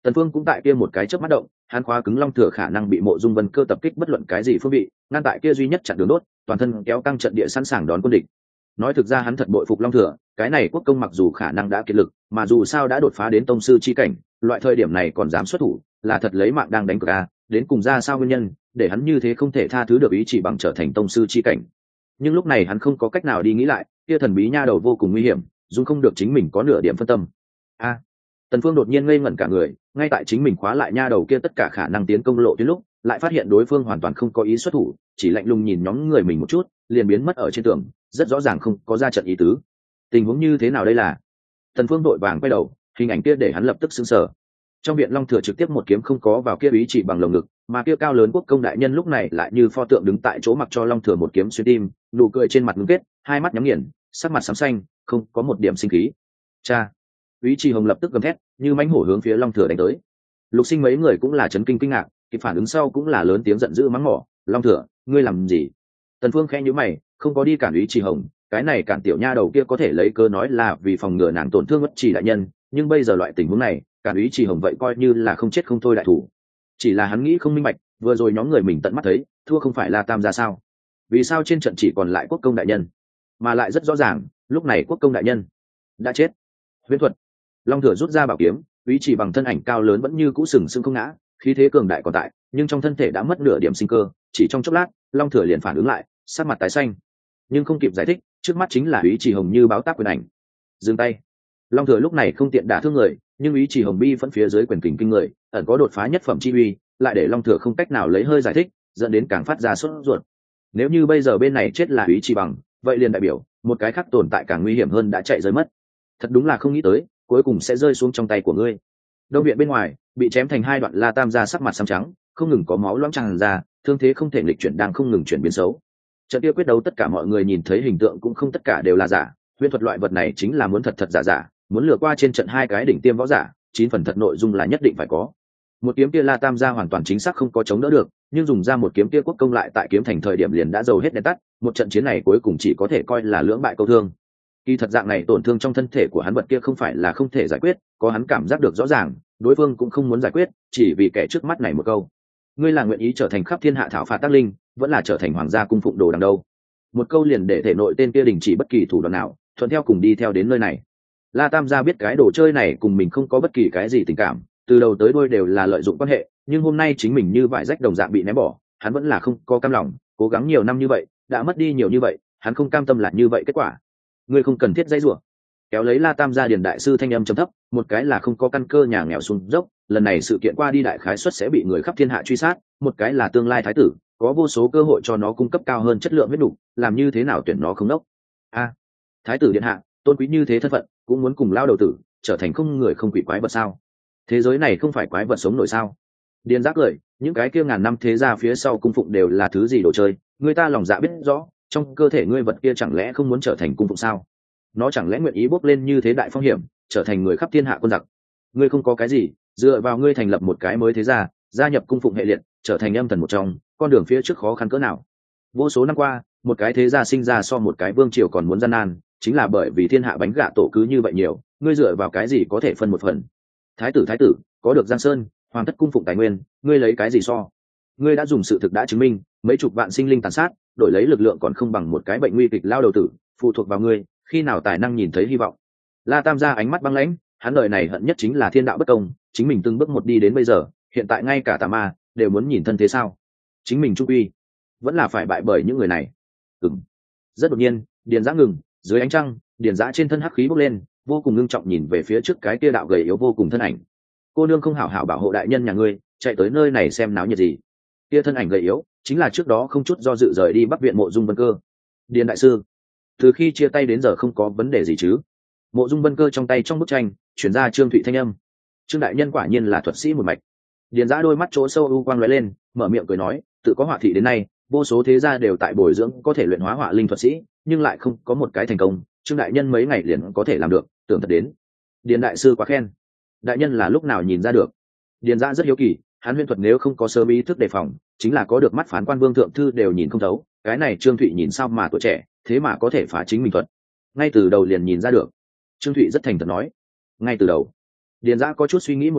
Tần Phương cũng tại kia một cái chớp mắt động, hắn khóa cứng Long Thừa khả năng bị Mộ Dung Vân Cơ tập kích bất luận cái gì phương vị, ngăn tại kia duy nhất chặn đường đốt, toàn thân kéo căng trận địa sẵn sàng đón quân địch. Nói thực ra hắn thật bội phục Long Thừa, cái này quốc công mặc dù khả năng đã kiệt lực, mà dù sao đã đột phá đến tông sư chi cảnh, loại thời điểm này còn dám xuất thủ, là thật lấy mạng đang đánh cược a, đến cùng ra sao nguyên nhân, để hắn như thế không thể tha thứ được ý chỉ bằng trở thành tông sư chi cảnh. Nhưng lúc này hắn không có cách nào đi nghĩ lại, kia thần bí nha đầu vô cùng nguy hiểm, dung không được chính mình có nửa điểm phân tâm. A, Tần Phương đột nhiên ngây ngẩn cả người, ngay tại chính mình khóa lại nha đầu kia tất cả khả năng tiến công lộ tuyến lúc, lại phát hiện đối phương hoàn toàn không có ý xuất thủ, chỉ lạnh lùng nhìn nhóm người mình một chút, liền biến mất ở trên tường, rất rõ ràng không có ra trận ý tứ. Tình huống như thế nào đây là? Tần Phương đội vàng quay đầu, hình ảnh kia để hắn lập tức sững sờ. Trong viện Long Thừa trực tiếp một kiếm không có vào kia ý chỉ bằng lồng ngực, mà kia cao lớn quốc công đại nhân lúc này lại như pho tượng đứng tại chỗ mặc cho Long Thừa một kiếm xuyên tim, nụ cười trên mặt ngưng kết, hai mắt nhắm nghiền, sắc mặt xám xanh, không có một điểm sinh khí. Cha! Úy Trì Hồng lập tức gầm thét, như mãnh hổ hướng phía Long Thừa đánh tới. Lục Sinh mấy người cũng là chấn kinh kinh ngạc, kịp phản ứng sau cũng là lớn tiếng giận dữ mắng mỏ, "Long Thừa, ngươi làm gì?" Tần Phương khẽ nhíu mày, không có đi cản Úy Trì Hồng, cái này cản tiểu nha đầu kia có thể lấy cớ nói là vì phòng ngừa nàng tổn thương Bất Trì đại nhân, nhưng bây giờ loại tình huống này, cản Úy Trì Hồng vậy coi như là không chết không thôi đại thủ. Chỉ là hắn nghĩ không minh bạch, vừa rồi nhóm người mình tận mắt thấy, thua không phải là Tam gia sao? Vì sao trên trận chỉ còn lại quốc công đại nhân? Mà lại rất rõ ràng, lúc này quốc công đại nhân đã chết. Huyễn thuật. Long Thừa rút ra bảo kiếm, Úy Chỉ bằng thân ảnh cao lớn vẫn như cũ sừng sững không ngã, khí thế cường đại còn tại, nhưng trong thân thể đã mất nửa điểm sinh cơ, chỉ trong chốc lát, Long Thừa liền phản ứng lại, sắc mặt tái xanh. Nhưng không kịp giải thích, trước mắt chính là Úy Chỉ Hồng như báo táp quyền ảnh. Dừng tay. Long Thừa lúc này không tiện đả thương người, nhưng Úy Chỉ Hồng bi phân phía dưới quyền kình kinh người, ẩn có đột phá nhất phẩm chi uy, lại để Long Thừa không cách nào lấy hơi giải thích, dẫn đến càng phát ra sốt ruột. Nếu như bây giờ bên này chết là Úy Chỉ bằng, vậy liền đại biểu một cái khác tồn tại càng nguy hiểm hơn đã chạy rơi mất. Thật đúng là không nghĩ tới, cuối cùng sẽ rơi xuống trong tay của ngươi. Đông viện bên ngoài bị chém thành hai đoạn, La Tam gia sắc mặt xám trắng, không ngừng có máu loãng tràn ra, thương thế không thể nghịch chuyển đang không ngừng chuyển biến xấu. Trận kia quyết đấu tất cả mọi người nhìn thấy hình tượng cũng không tất cả đều là giả, huyễn thuật loại vật này chính là muốn thật thật giả giả, muốn lừa qua trên trận hai cái đỉnh tiêm võ giả, chín phần thật nội dung là nhất định phải có. Một kiếm kia La Tam gia hoàn toàn chính xác không có chống đỡ được, nhưng dùng ra một kiếm kia quốc công lại tại kiếm thành thời điểm liền đã dầu hết đèn tắt, một trận chiến này cuối cùng chỉ có thể coi là lưỡng bại câu thương. Kỳ thật dạng này tổn thương trong thân thể của hắn vật kia không phải là không thể giải quyết, có hắn cảm giác được rõ ràng, đối phương cũng không muốn giải quyết, chỉ vì kẻ trước mắt này một câu. Ngươi là nguyện ý trở thành khắp thiên hạ thảo phạt tác linh, vẫn là trở thành hoàng gia cung phụng đồ đằng đâu? Một câu liền để thể nội tên kia đình chỉ bất kỳ thủ đoạn nào, thuận theo cùng đi theo đến nơi này. La Tam gia biết cái đồ chơi này cùng mình không có bất kỳ cái gì tình cảm, từ đầu tới đuôi đều là lợi dụng quan hệ, nhưng hôm nay chính mình như vải rách đồng dạng bị ném bỏ, hắn vẫn là không có cam lòng, cố gắng nhiều năm như vậy, đã mất đi nhiều như vậy, hắn không cam tâm là như vậy kết quả. Ngươi không cần thiết dây rủa. Kéo lấy La Tam gia điền đại sư thanh âm trầm thấp, một cái là không có căn cơ nhà nghèo xuống dốc, lần này sự kiện qua đi đại khái suất sẽ bị người khắp thiên hạ truy sát, một cái là tương lai thái tử, có vô số cơ hội cho nó cung cấp cao hơn chất lượng huyết đủ, làm như thế nào tuyển nó không đốc. A, thái tử điện hạ, tôn quý như thế thân phận, cũng muốn cùng lao đầu tử, trở thành không người không quỷ quái vật sao? Thế giới này không phải quái vật sống nổi sao? Điền Giác cười, những cái kia ngàn năm thế gia phía sau cung phụng đều là thứ gì đồ chơi, người ta lòng dạ biết rõ, trong cơ thể ngươi vật kia chẳng lẽ không muốn trở thành cung phụng sao? Nó chẳng lẽ nguyện ý bốc lên như thế đại phong hiểm, trở thành người khắp thiên hạ quân giặc? Ngươi không có cái gì, dựa vào ngươi thành lập một cái mới thế gia, gia nhập cung phụng hệ liệt, trở thành âm thần một trong, con đường phía trước khó khăn cỡ nào? Vô số năm qua, một cái thế gia sinh ra so một cái vương triều còn muốn gian nan, chính là bởi vì thiên hạ bánh gạ tổ cứ như vậy nhiều, ngươi dựa vào cái gì có thể phân một phần? Thái tử thái tử, có được Giang Sơn, hoàng thất cung phụng tài nguyên, ngươi lấy cái gì so? Ngươi đã dùng sự thực đã chứng minh, mấy chục vạn sinh linh tàn sát, đổi lấy lực lượng còn không bằng một cái bệnh nguy kịch lao đầu tử, phụ thuộc vào ngươi, khi nào tài năng nhìn thấy hy vọng? La Tam gia ánh mắt băng lãnh, hắn đời này hận nhất chính là thiên đạo bất công, chính mình từng bước một đi đến bây giờ, hiện tại ngay cả tà ma đều muốn nhìn thân thế sao? Chính mình trung quy vẫn là phải bại bởi những người này. Ừm. Rất đột nhiên, Điền Giã ngừng, dưới ánh trăng, Điền Giã trên thân hắc khí bốc lên, vô cùng ngưng trọng nhìn về phía trước cái kia đạo gầy yếu vô cùng thân ảnh. Cô nương không hảo hảo bảo hộ đại nhân nhà ngươi, chạy tới nơi này xem náo nhiệt gì? Kia thân ảnh gầy yếu, chính là trước đó không chút do dự rời đi Bắc viện Mộ Dung Vân Cơ. Điền đại sư, từ khi chia tay đến giờ không có vấn đề gì chứ? Mộ Dung Vân Cơ trong tay trong bức tranh chuyển ra Trương Thụy thanh âm. Trương đại nhân quả nhiên là thuật sĩ một mạch. Điền Giã đôi mắt chỗ sâu u quang lóe lên, mở miệng cười nói, tự có họa thị đến nay, vô số thế gia đều tại bồi dưỡng có thể luyện hóa họa linh thuật sĩ, nhưng lại không có một cái thành công. Trương đại nhân mấy ngày liền có thể làm được, tưởng thật đến. Điền đại sư quá khen. Đại nhân là lúc nào nhìn ra được? Điền Giã rất hiếu kỳ, hắn huyền thuật nếu không có sớm ý thức đề phòng, chính là có được mắt phán quan vương thượng thư đều nhìn không thấu. Cái này Trương Thụy nhìn sao mà tuổi trẻ, thế mà có thể phá chính mình thuật, ngay từ đầu liền nhìn ra được. Trương Thụy rất thành thật nói, ngay từ đầu. Điền Giã có chút suy nghĩ một chút,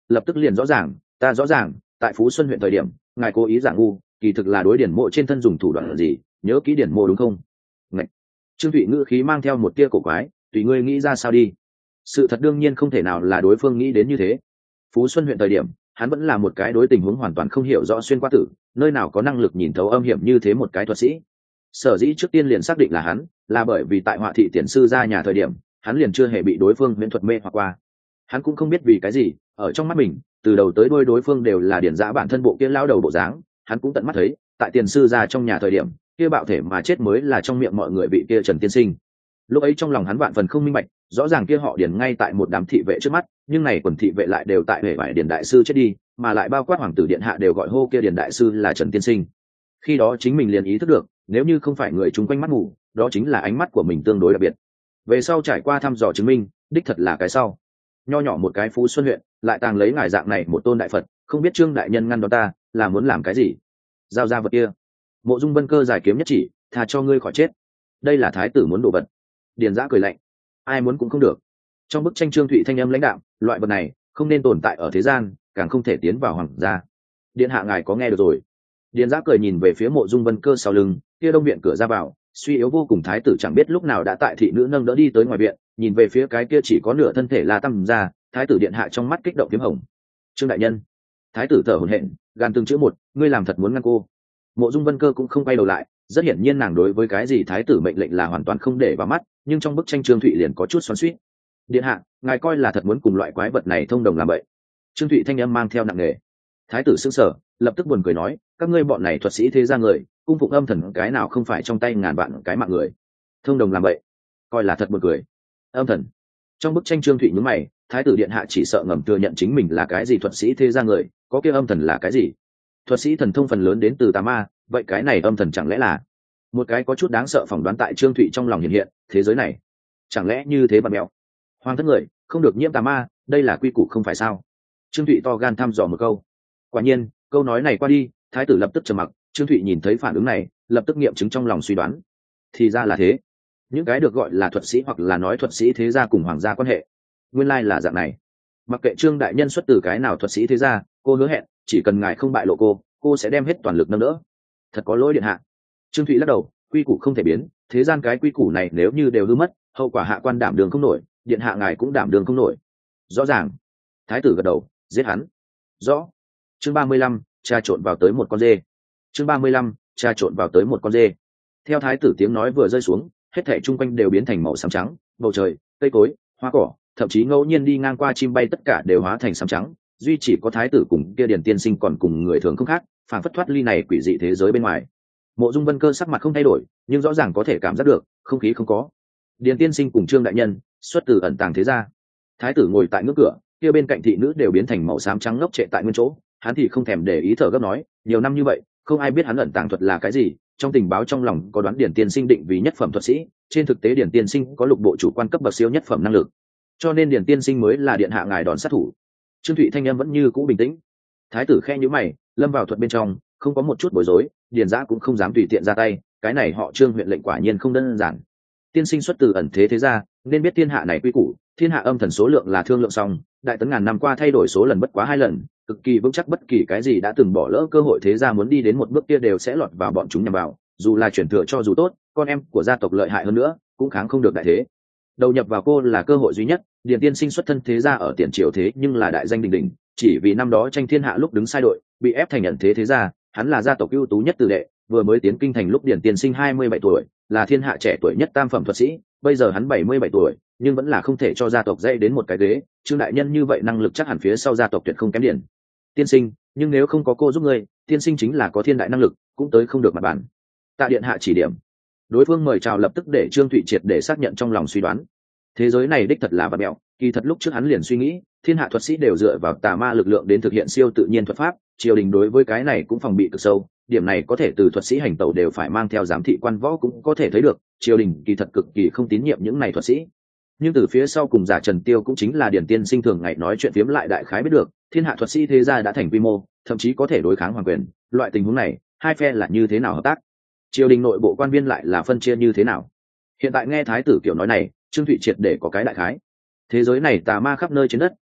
lập tức liền rõ ràng, ta rõ ràng, tại Phú Xuân huyện thời điểm, ngài cố ý giả ngu, kỳ thực là đối điển mộ trên thân dùng thủ đoạn gì, nhớ kỹ điển mộ đúng không? Ngạch. Trương Thụy ngữ khí mang theo một tia cổ quái, tùy ngươi nghĩ ra sao đi. Sự thật đương nhiên không thể nào là đối phương nghĩ đến như thế. Phú Xuân huyện thời điểm, hắn vẫn là một cái đối tình huống hoàn toàn không hiểu rõ xuyên qua tử, nơi nào có năng lực nhìn thấu âm hiểm như thế một cái thuật sĩ. Sở dĩ trước tiên liền xác định là hắn, là bởi vì tại Họa thị tiền sư ra nhà thời điểm, hắn liền chưa hề bị đối phương huyễn thuật mê hoặc qua. Hắn cũng không biết vì cái gì, ở trong mắt mình, từ đầu tới đuôi đối phương đều là điển dã bản thân bộ kia lao đầu bộ dáng, hắn cũng tận mắt thấy, tại tiền sư ra trong nhà thời điểm, kia bạo thể mà chết mới là trong miệng mọi người vị kia Trần tiên sinh. Lúc ấy trong lòng hắn vạn phần không minh bạch, rõ ràng kia họ điển ngay tại một đám thị vệ trước mắt, nhưng này quần thị vệ lại đều tại hệ vải điển đại sư chết đi, mà lại bao quát hoàng tử điện hạ đều gọi hô kia điển đại sư là Trần tiên sinh. Khi đó chính mình liền ý thức được, nếu như không phải người chung quanh mắt mù, đó chính là ánh mắt của mình tương đối đặc biệt. Về sau trải qua thăm dò chứng minh, đích thật là cái sau. Nho nhỏ một cái Phú Xuân huyện, lại tàng lấy ngài dạng này một tôn đại Phật, không biết Trương đại nhân ngăn đó ta, là muốn làm cái gì? Giao ra vật kia. Mộ Dung Vân Cơ giải kiếm nhất chỉ, tha cho ngươi khỏi chết. Đây là thái tử muốn đồ vật. Điền Giã cười lạnh, ai muốn cũng không được. Trong bức tranh Trương Thụy thanh âm lãnh đạm, loại vật này không nên tồn tại ở thế gian, càng không thể tiến vào hoàng gia. Điện hạ ngài có nghe được rồi? Điền Giã cười nhìn về phía Mộ Dung Vân Cơ sau lưng, kia đông viện cửa ra vào, suy yếu vô cùng thái tử chẳng biết lúc nào đã tại thị nữ nâng đỡ đi tới ngoài viện, nhìn về phía cái kia chỉ có nửa thân thể La Tam ra, thái tử điện hạ trong mắt kích động phiếm hồng. Trương đại nhân. Thái tử thở hổn hển, gan từng chữ một, ngươi làm thật muốn ngăn cô. Mộ Dung Vân Cơ cũng không quay đầu lại, rất hiển nhiên nàng đối với cái gì thái tử mệnh lệnh là hoàn toàn không để vào mắt, nhưng trong bức tranh Trương Thụy liền có chút xoắn xuýt. Điện hạ, ngài coi là thật muốn cùng loại quái vật này thông đồng làm vậy? Trương Thụy thanh âm mang theo nặng nề. Thái tử sững sờ, lập tức buồn cười nói, các ngươi bọn này thuật sĩ thế gia người, cung phụng âm thần cái nào không phải trong tay ngàn vạn cái mạng người, thông đồng làm vậy, coi là thật buồn cười. Âm thần. Trong bức tranh Trương Thụy nhướng mày, thái tử điện hạ chỉ sợ ngầm thừa nhận chính mình là cái gì thuật sĩ thế gia người, có kia âm thần là cái gì? Thuật sĩ thần thông phần lớn đến từ tà ma, vậy cái này âm thần chẳng lẽ là một cái có chút đáng sợ phỏng đoán tại Trương Thụy trong lòng hiện hiện, thế giới này chẳng lẽ như thế bạt mèo, hoàng thất người không được nhiễm tà ma, đây là quy củ không phải sao? Trương Thụy to gan thăm dò một câu. Quả nhiên, câu nói này qua đi, thái tử lập tức trầm mặc. Trương Thụy nhìn thấy phản ứng này, lập tức nghiệm chứng trong lòng suy đoán. Thì ra là thế, những cái được gọi là thuật sĩ hoặc là nói thuật sĩ thế gia cùng hoàng gia quan hệ, nguyên lai là dạng này. Mặc kệ Trương đại nhân xuất từ cái nào thuật sĩ thế gia, cô hứa hẹn, chỉ cần ngài không bại lộ cô, cô sẽ đem hết toàn lực nâng đỡ. Thật có lỗi điện hạ. Trương Thụy lắc đầu, quy củ không thể biến, thế gian cái quy củ này nếu như đều hư mất, hậu quả hạ quan đảm đường không nổi, điện hạ ngài cũng đảm đường không nổi. Rõ ràng. Thái tử gật đầu, giết hắn. Rõ. Chương ba mươi lăm, trà trộn vào tới một con dê. Chương ba mươi lăm, trà trộn vào tới một con dê. Theo thái tử tiếng nói vừa rơi xuống, hết thảy chung quanh đều biến thành màu xám trắng, bầu trời, cây cối, hoa cỏ, thậm chí ngẫu nhiên đi ngang qua chim bay tất cả đều hóa thành xám trắng, duy chỉ có thái tử cùng kia Điền tiên sinh còn cùng người thường không khác, phản phất thoát ly này quỷ dị thế giới bên ngoài. Mộ Dung Vân Cơ sắc mặt không thay đổi, nhưng rõ ràng có thể cảm giác được, không khí không có. Điền tiên sinh cùng Trương đại nhân, xuất từ ẩn tàng thế gia. Thái tử ngồi tại ngưỡng cửa, kia bên cạnh thị nữ đều biến thành màu xám trắng ngốc trệ tại nguyên chỗ, hắn thì không thèm để ý thở gấp nói, nhiều năm như vậy, không ai biết hắn ẩn tàng thuật là cái gì, trong tình báo trong lòng có đoán Điền tiên sinh định vì nhất phẩm thuật sĩ, trên thực tế Điền tiên sinh có lục bộ chủ quan cấp bậc siêu nhất phẩm năng lực, cho nên Điền tiên sinh mới là điện hạ ngài đòn sát thủ. Trương Thụy thanh âm vẫn như cũ bình tĩnh. Thái tử khe nhíu mày, lâm vào thuật bên trong, không có một chút bối rối, Điền Giã cũng không dám tùy tiện ra tay, cái này họ Trương huyện lệnh quả nhiên không đơn giản. Tiên sinh xuất từ ẩn thế thế gia, nên biết thiên hạ này quy củ, thiên hạ âm thần số lượng là thương lượng xong, đại tấn ngàn năm qua thay đổi số lần bất quá hai lần, cực kỳ vững chắc bất kỳ cái gì đã từng bỏ lỡ cơ hội thế gia muốn đi đến một bước kia đều sẽ lọt vào bọn chúng nhằm vào, dù là chuyển thừa cho dù tốt, con em của gia tộc lợi hại hơn nữa, cũng kháng không được đại thế. Đầu nhập vào cô là cơ hội duy nhất, Điền tiên sinh xuất thân thế gia ở tiền triều thế nhưng là đại danh đình đình, chỉ vì năm đó tranh thiên hạ lúc đứng sai đội, bị ép thành ẩn thế thế gia, hắn là gia tộc ưu tú nhất từ đệ, vừa mới tiến kinh thành lúc Điền tiên sinh hai mươi bảy tuổi, là thiên hạ trẻ tuổi nhất tam phẩm thuật sĩ, bây giờ hắn bảy mươi bảy tuổi, nhưng vẫn là không thể cho gia tộc dễ đến một cái ghế. Trương đại nhân như vậy năng lực chắc hẳn phía sau gia tộc tuyệt không kém Điền tiên sinh, nhưng nếu không có cô giúp ngươi, tiên sinh chính là có thiên đại năng lực, cũng tới không được mặt bản. Tạ điện hạ chỉ điểm. Đối phương mời chào lập tức để Trương Thụy triệt để xác nhận trong lòng suy đoán. Thế giới này đích thật là vật mẹo, kỳ thật lúc trước hắn liền suy nghĩ, thiên hạ thuật sĩ đều dựa vào tà ma lực lượng đến thực hiện siêu tự nhiên thuật pháp, triều đình đối với cái này cũng phòng bị cực sâu, điểm này có thể từ thuật sĩ hành tẩu đều phải mang theo giám thị quan võ cũng có thể thấy được, triều đình kỳ thật cực kỳ không tín nhiệm những này thuật sĩ. Nhưng từ phía sau cùng giả Trần Tiêu cũng chính là Điền tiên sinh thường ngày nói chuyện phiếm lại đại khái biết được, thiên hạ thuật sĩ thế gia đã thành quy mô, thậm chí có thể đối kháng hoàng quyền, loại tình huống này, hai phe là như thế nào hợp tác? Triều đình nội bộ quan viên lại là phân chia như thế nào? Hiện tại nghe thái tử kiểu nói này, Trương Thụy triệt để có cái đại khái. Thế giới này tà ma khắp nơi trên đất,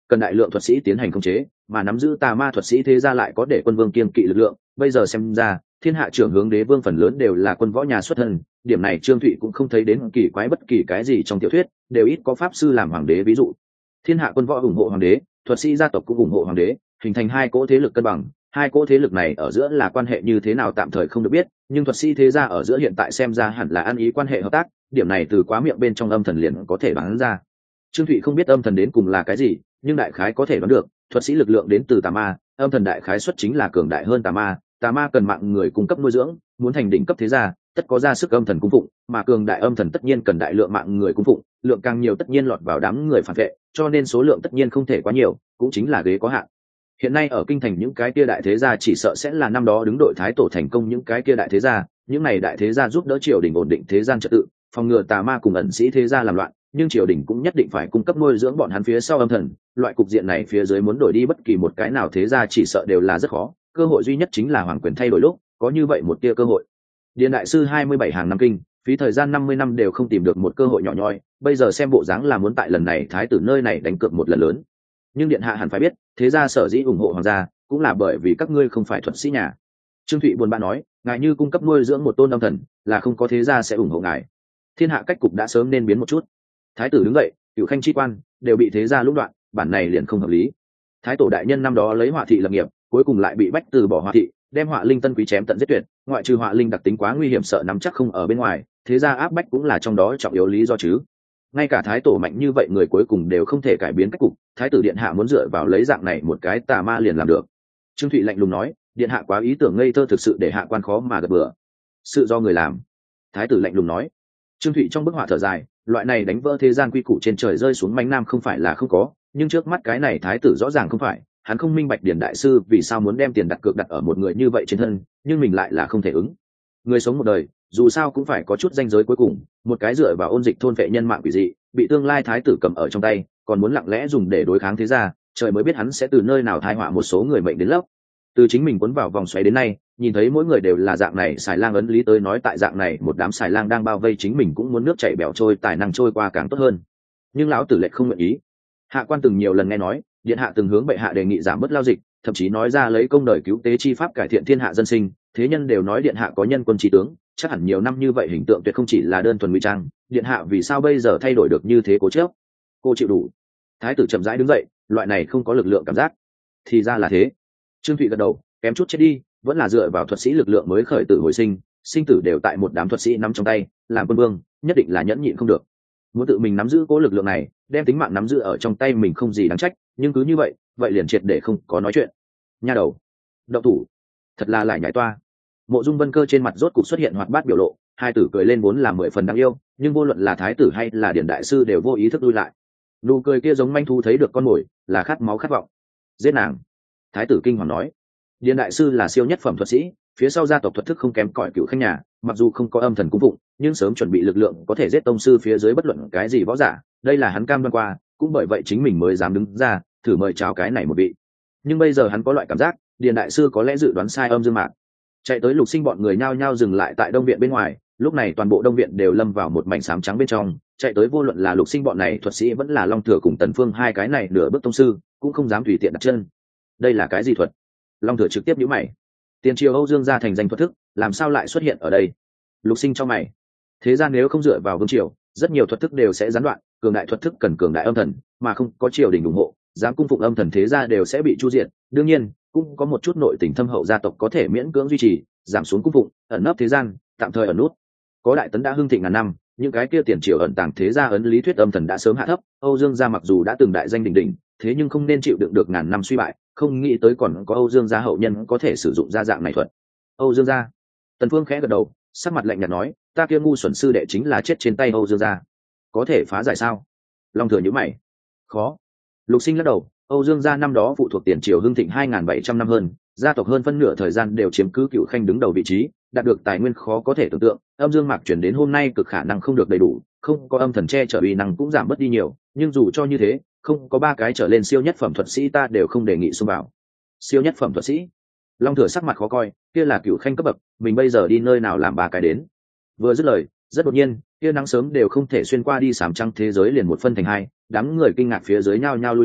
cần đại lượng thuật sĩ tiến hành khống chế, mà nắm giữ tà ma thuật sĩ thế gia lại có để quân vương kiên kỵ lực lượng. Bây giờ xem ra thiên hạ trưởng hướng đế vương phần lớn đều là quân võ nhà xuất thân, điểm này Trương Thụy cũng không thấy đến kỳ quái bất kỳ cái gì trong tiểu thuyết, đều ít có pháp sư làm hoàng đế ví dụ. Thiên hạ quân võ ủng hộ hoàng đế, thuật sĩ gia tộc cũng ủng hộ hoàng đế, hình thành hai cỗ thế lực cân bằng. Hai cỗ thế lực này ở giữa là quan hệ như thế nào tạm thời không được biết, nhưng thuật sĩ thế gia ở giữa hiện tại xem ra hẳn là ăn ý quan hệ hợp tác, điểm này từ quá miệng bên trong âm thần liền có thể đoán ra. Trương Thụy không biết âm thần đến cùng là cái gì, nhưng đại khái có thể đoán được, thuật sĩ lực lượng đến từ tà ma, âm thần đại khái xuất chính là cường đại hơn tà ma, tà ma cần mạng người cung cấp nuôi dưỡng, muốn thành đỉnh cấp thế gia, tất có ra sức âm thần cung phụng, mà cường đại âm thần tất nhiên cần đại lượng mạng người cung phụng, lượng càng nhiều tất nhiên lọt vào đám người phản vệ, cho nên số lượng tất nhiên không thể quá nhiều, cũng chính là ghế có hạn. Hiện nay ở kinh thành những cái kia đại thế gia chỉ sợ sẽ là năm đó đứng đội thái tổ thành công những cái kia đại thế gia, những này đại thế gia giúp đỡ triều đình ổn định thế gian trật tự, phòng ngừa tà ma cùng ẩn sĩ thế gia làm loạn, nhưng triều đình cũng nhất định phải cung cấp nuôi dưỡng bọn hắn phía sau âm thần. Loại cục diện này phía dưới muốn đổi đi bất kỳ một cái nào thế gia chỉ sợ đều là rất khó, cơ hội duy nhất chính là hoàng quyền thay đổi lúc, có như vậy một tia cơ hội. Điền đại sư hai mươi bảy hàng năm kinh, phí thời gian năm mươi năm đều không tìm được một cơ hội nhỏ nhoi, bây giờ xem bộ dáng là muốn tại lần này thái tử nơi này đánh cược một lần lớn. Nhưng điện hạ hẳn phải biết, thế gia sở dĩ ủng hộ hoàng gia, cũng là bởi vì các ngươi không phải thuật sĩ nhà. Trương Thụy buồn bã nói, ngài như cung cấp nuôi dưỡng một tôn âm thần, là không có thế gia sẽ ủng hộ ngài. Thiên hạ cách cục đã sớm nên biến một chút. Thái tử đứng dậy, cửu khanh chi quan đều bị thế gia lũng đoạn, bản này liền không hợp lý. Thái tổ đại nhân năm đó lấy họa thị lập nghiệp, cuối cùng lại bị bách từ bỏ họa thị, đem họa linh tân quý chém tận giết tuyệt, ngoại trừ họa linh đặc tính quá nguy hiểm sợ nắm chắc không ở bên ngoài, thế gia áp bách cũng là trong đó trọng yếu lý do chứ. Ngay cả thái tổ mạnh như vậy người cuối cùng đều không thể cải biến cách cục, thái tử điện hạ muốn dựa vào lấy dạng này một cái tà ma liền làm được. Trương Thụy lạnh lùng nói, điện hạ quá ý tưởng ngây thơ thực sự để hạ quan khó mà gật bừa. Sự do người làm. Thái tử lạnh lùng nói. Trương Thụy trong bức họa thở dài, loại này đánh vỡ thế gian quy củ trên trời rơi xuống mánh nam không phải là không có, nhưng trước mắt cái này thái tử rõ ràng không phải, hắn không minh bạch Điền đại sư vì sao muốn đem tiền đặt cược đặt ở một người như vậy trên thân, nhưng mình lại là không thể ứng. Người sống một đời, dù sao cũng phải có chút danh giới cuối cùng, một cái dựa vào ôn dịch thôn vệ nhân mạng quỷ dị, bị tương lai thái tử cầm ở trong tay, còn muốn lặng lẽ dùng để đối kháng thế gia, trời mới biết hắn sẽ từ nơi nào thai họa một số người mệnh đến lốc. Từ chính mình cuốn vào vòng xoáy đến nay, nhìn thấy mỗi người đều là dạng này, xài lang ấn lý tới nói tại dạng này một đám xài lang đang bao vây chính mình cũng muốn nước chảy bẻo trôi, tài năng trôi qua càng tốt hơn. Nhưng lão tử lệnh không nguyện ý. Hạ quan từng nhiều lần nghe nói, điện hạ từng hướng bệ hạ đề nghị giảm bớt lao dịch, thậm chí nói ra lấy công đời cứu tế chi pháp cải thiện thiên hạ dân sinh, thế nhân đều nói điện hạ có nhân quân trí tướng, chắc hẳn nhiều năm như vậy hình tượng tuyệt không chỉ là đơn thuần ngụy trang, điện hạ vì sao bây giờ thay đổi được như thế cố chấp? Cô chịu đủ. Thái tử chậm rãi đứng dậy, loại này không có lực lượng cảm giác. Thì ra là thế. Trương Thụy gật đầu, kém chút chết đi, vẫn là dựa vào thuật sĩ lực lượng mới khởi tử hồi sinh, sinh tử đều tại một đám thuật sĩ nắm trong tay, làm quân vương, nhất định là nhẫn nhịn không được. Muốn tự mình nắm giữ cố lực lượng này, đem tính mạng nắm giữ ở trong tay mình không gì đáng trách, nhưng cứ như vậy, vậy liền triệt để không có nói chuyện. Nha đầu, động thủ, thật là lại nhảy toa. Mộ Dung Vân Cơ trên mặt rốt cục xuất hiện hoạt bát biểu lộ, hai tử cười lên vốn là mười phần đáng yêu, nhưng vô luận là thái tử hay là Điền đại sư đều vô ý thức lui lại. Nụ cười kia giống manh thú thấy được con mồi, là khát máu khát vọng. Giết nàng. Thái tử kinh hoàng nói. Điền đại sư là siêu nhất phẩm thuật sĩ, phía sau gia tộc thuật thức không kém cỏi Cửu Khanh nhà, mặc dù không có âm thần cung phụng, nhưng sớm chuẩn bị lực lượng có thể giết tông sư phía dưới bất luận cái gì võ giả, đây là hắn cam đoan qua, cũng bởi vậy chính mình mới dám đứng ra thử mời chào cái này một vị. Nhưng bây giờ hắn có loại cảm giác, Điền đại sư có lẽ dự đoán sai âm dương mạc. Chạy tới Lục Sinh bọn người nhao nhao dừng lại tại đông viện bên ngoài, lúc này toàn bộ đông viện đều lâm vào một mảnh xám trắng bên trong, chạy tới vô luận là Lục Sinh bọn này thuật sĩ vẫn là Long Thừa cùng Tần Phương hai cái này nửa bước tông sư, cũng không dám tùy tiện đặt chân. Đây là cái gì thuật? Long Thừa trực tiếp nhíu mày. Tiền triều Âu Dương gia thành danh thuật thức, làm sao lại xuất hiện ở đây? Lục Sinh cho mày. Thế gian nếu không dựa vào vương triều, rất nhiều thuật thức đều sẽ gián đoạn, cường đại thuật thức cần cường đại âm thần, mà không có triều đình ủng hộ, dám cung phụng âm thần thế gia đều sẽ bị chu diệt. Đương nhiên, cũng có một chút nội tình thâm hậu gia tộc có thể miễn cưỡng duy trì, giảm xuống cung phụng, ẩn nấp thế gian, tạm thời ẩn nút. Có đại tấn đã hưng thịnh ngàn năm, những cái kia tiền triều ẩn tàng thế gia ấn lý thuyết âm thần đã sớm hạ thấp. Âu Dương gia mặc dù đã từng đại danh đỉnh đỉnh, thế nhưng không nên chịu đựng được ngàn năm suy bại, không nghĩ tới còn có Âu Dương gia hậu nhân có thể sử dụng gia dạng này thuật. Âu Dương gia. Tần Phương khẽ gật đầu, sắc mặt lạnh nhạt nói, ta kia ngu xuẩn sư đệ chính là chết trên tay Âu Dương gia. Có thể phá giải sao? Long Thừa nhíu mày. Khó. Lục Sinh lắc đầu, Âu Dương gia năm đó phụ thuộc tiền triều hưng thịnh hai nghìn bảy trăm năm hơn, gia tộc hơn phân nửa thời gian đều chiếm cứ Cửu Khanh đứng đầu vị trí, đạt được tài nguyên khó có thể tưởng tượng. Âm Dương Mạc chuyển đến hôm nay cực khả năng không được đầy đủ, không có âm thần che chở uy năng cũng giảm bớt đi nhiều, nhưng dù cho như thế, không có ba cái trở lên siêu nhất phẩm thuật sĩ ta đều không đề nghị xông vào. Siêu nhất phẩm thuật sĩ? Long Thừa sắc mặt khó coi, kia là Cửu Khanh cấp bậc, mình bây giờ đi nơi nào làm ba cái đến? Vừa dứt lời, rất đột nhiên, kia nắng sớm đều không thể xuyên qua đi sám trăng thế giới liền một phân thành hai, đám người kinh ngạc phía dưới nhao nhao lui lại,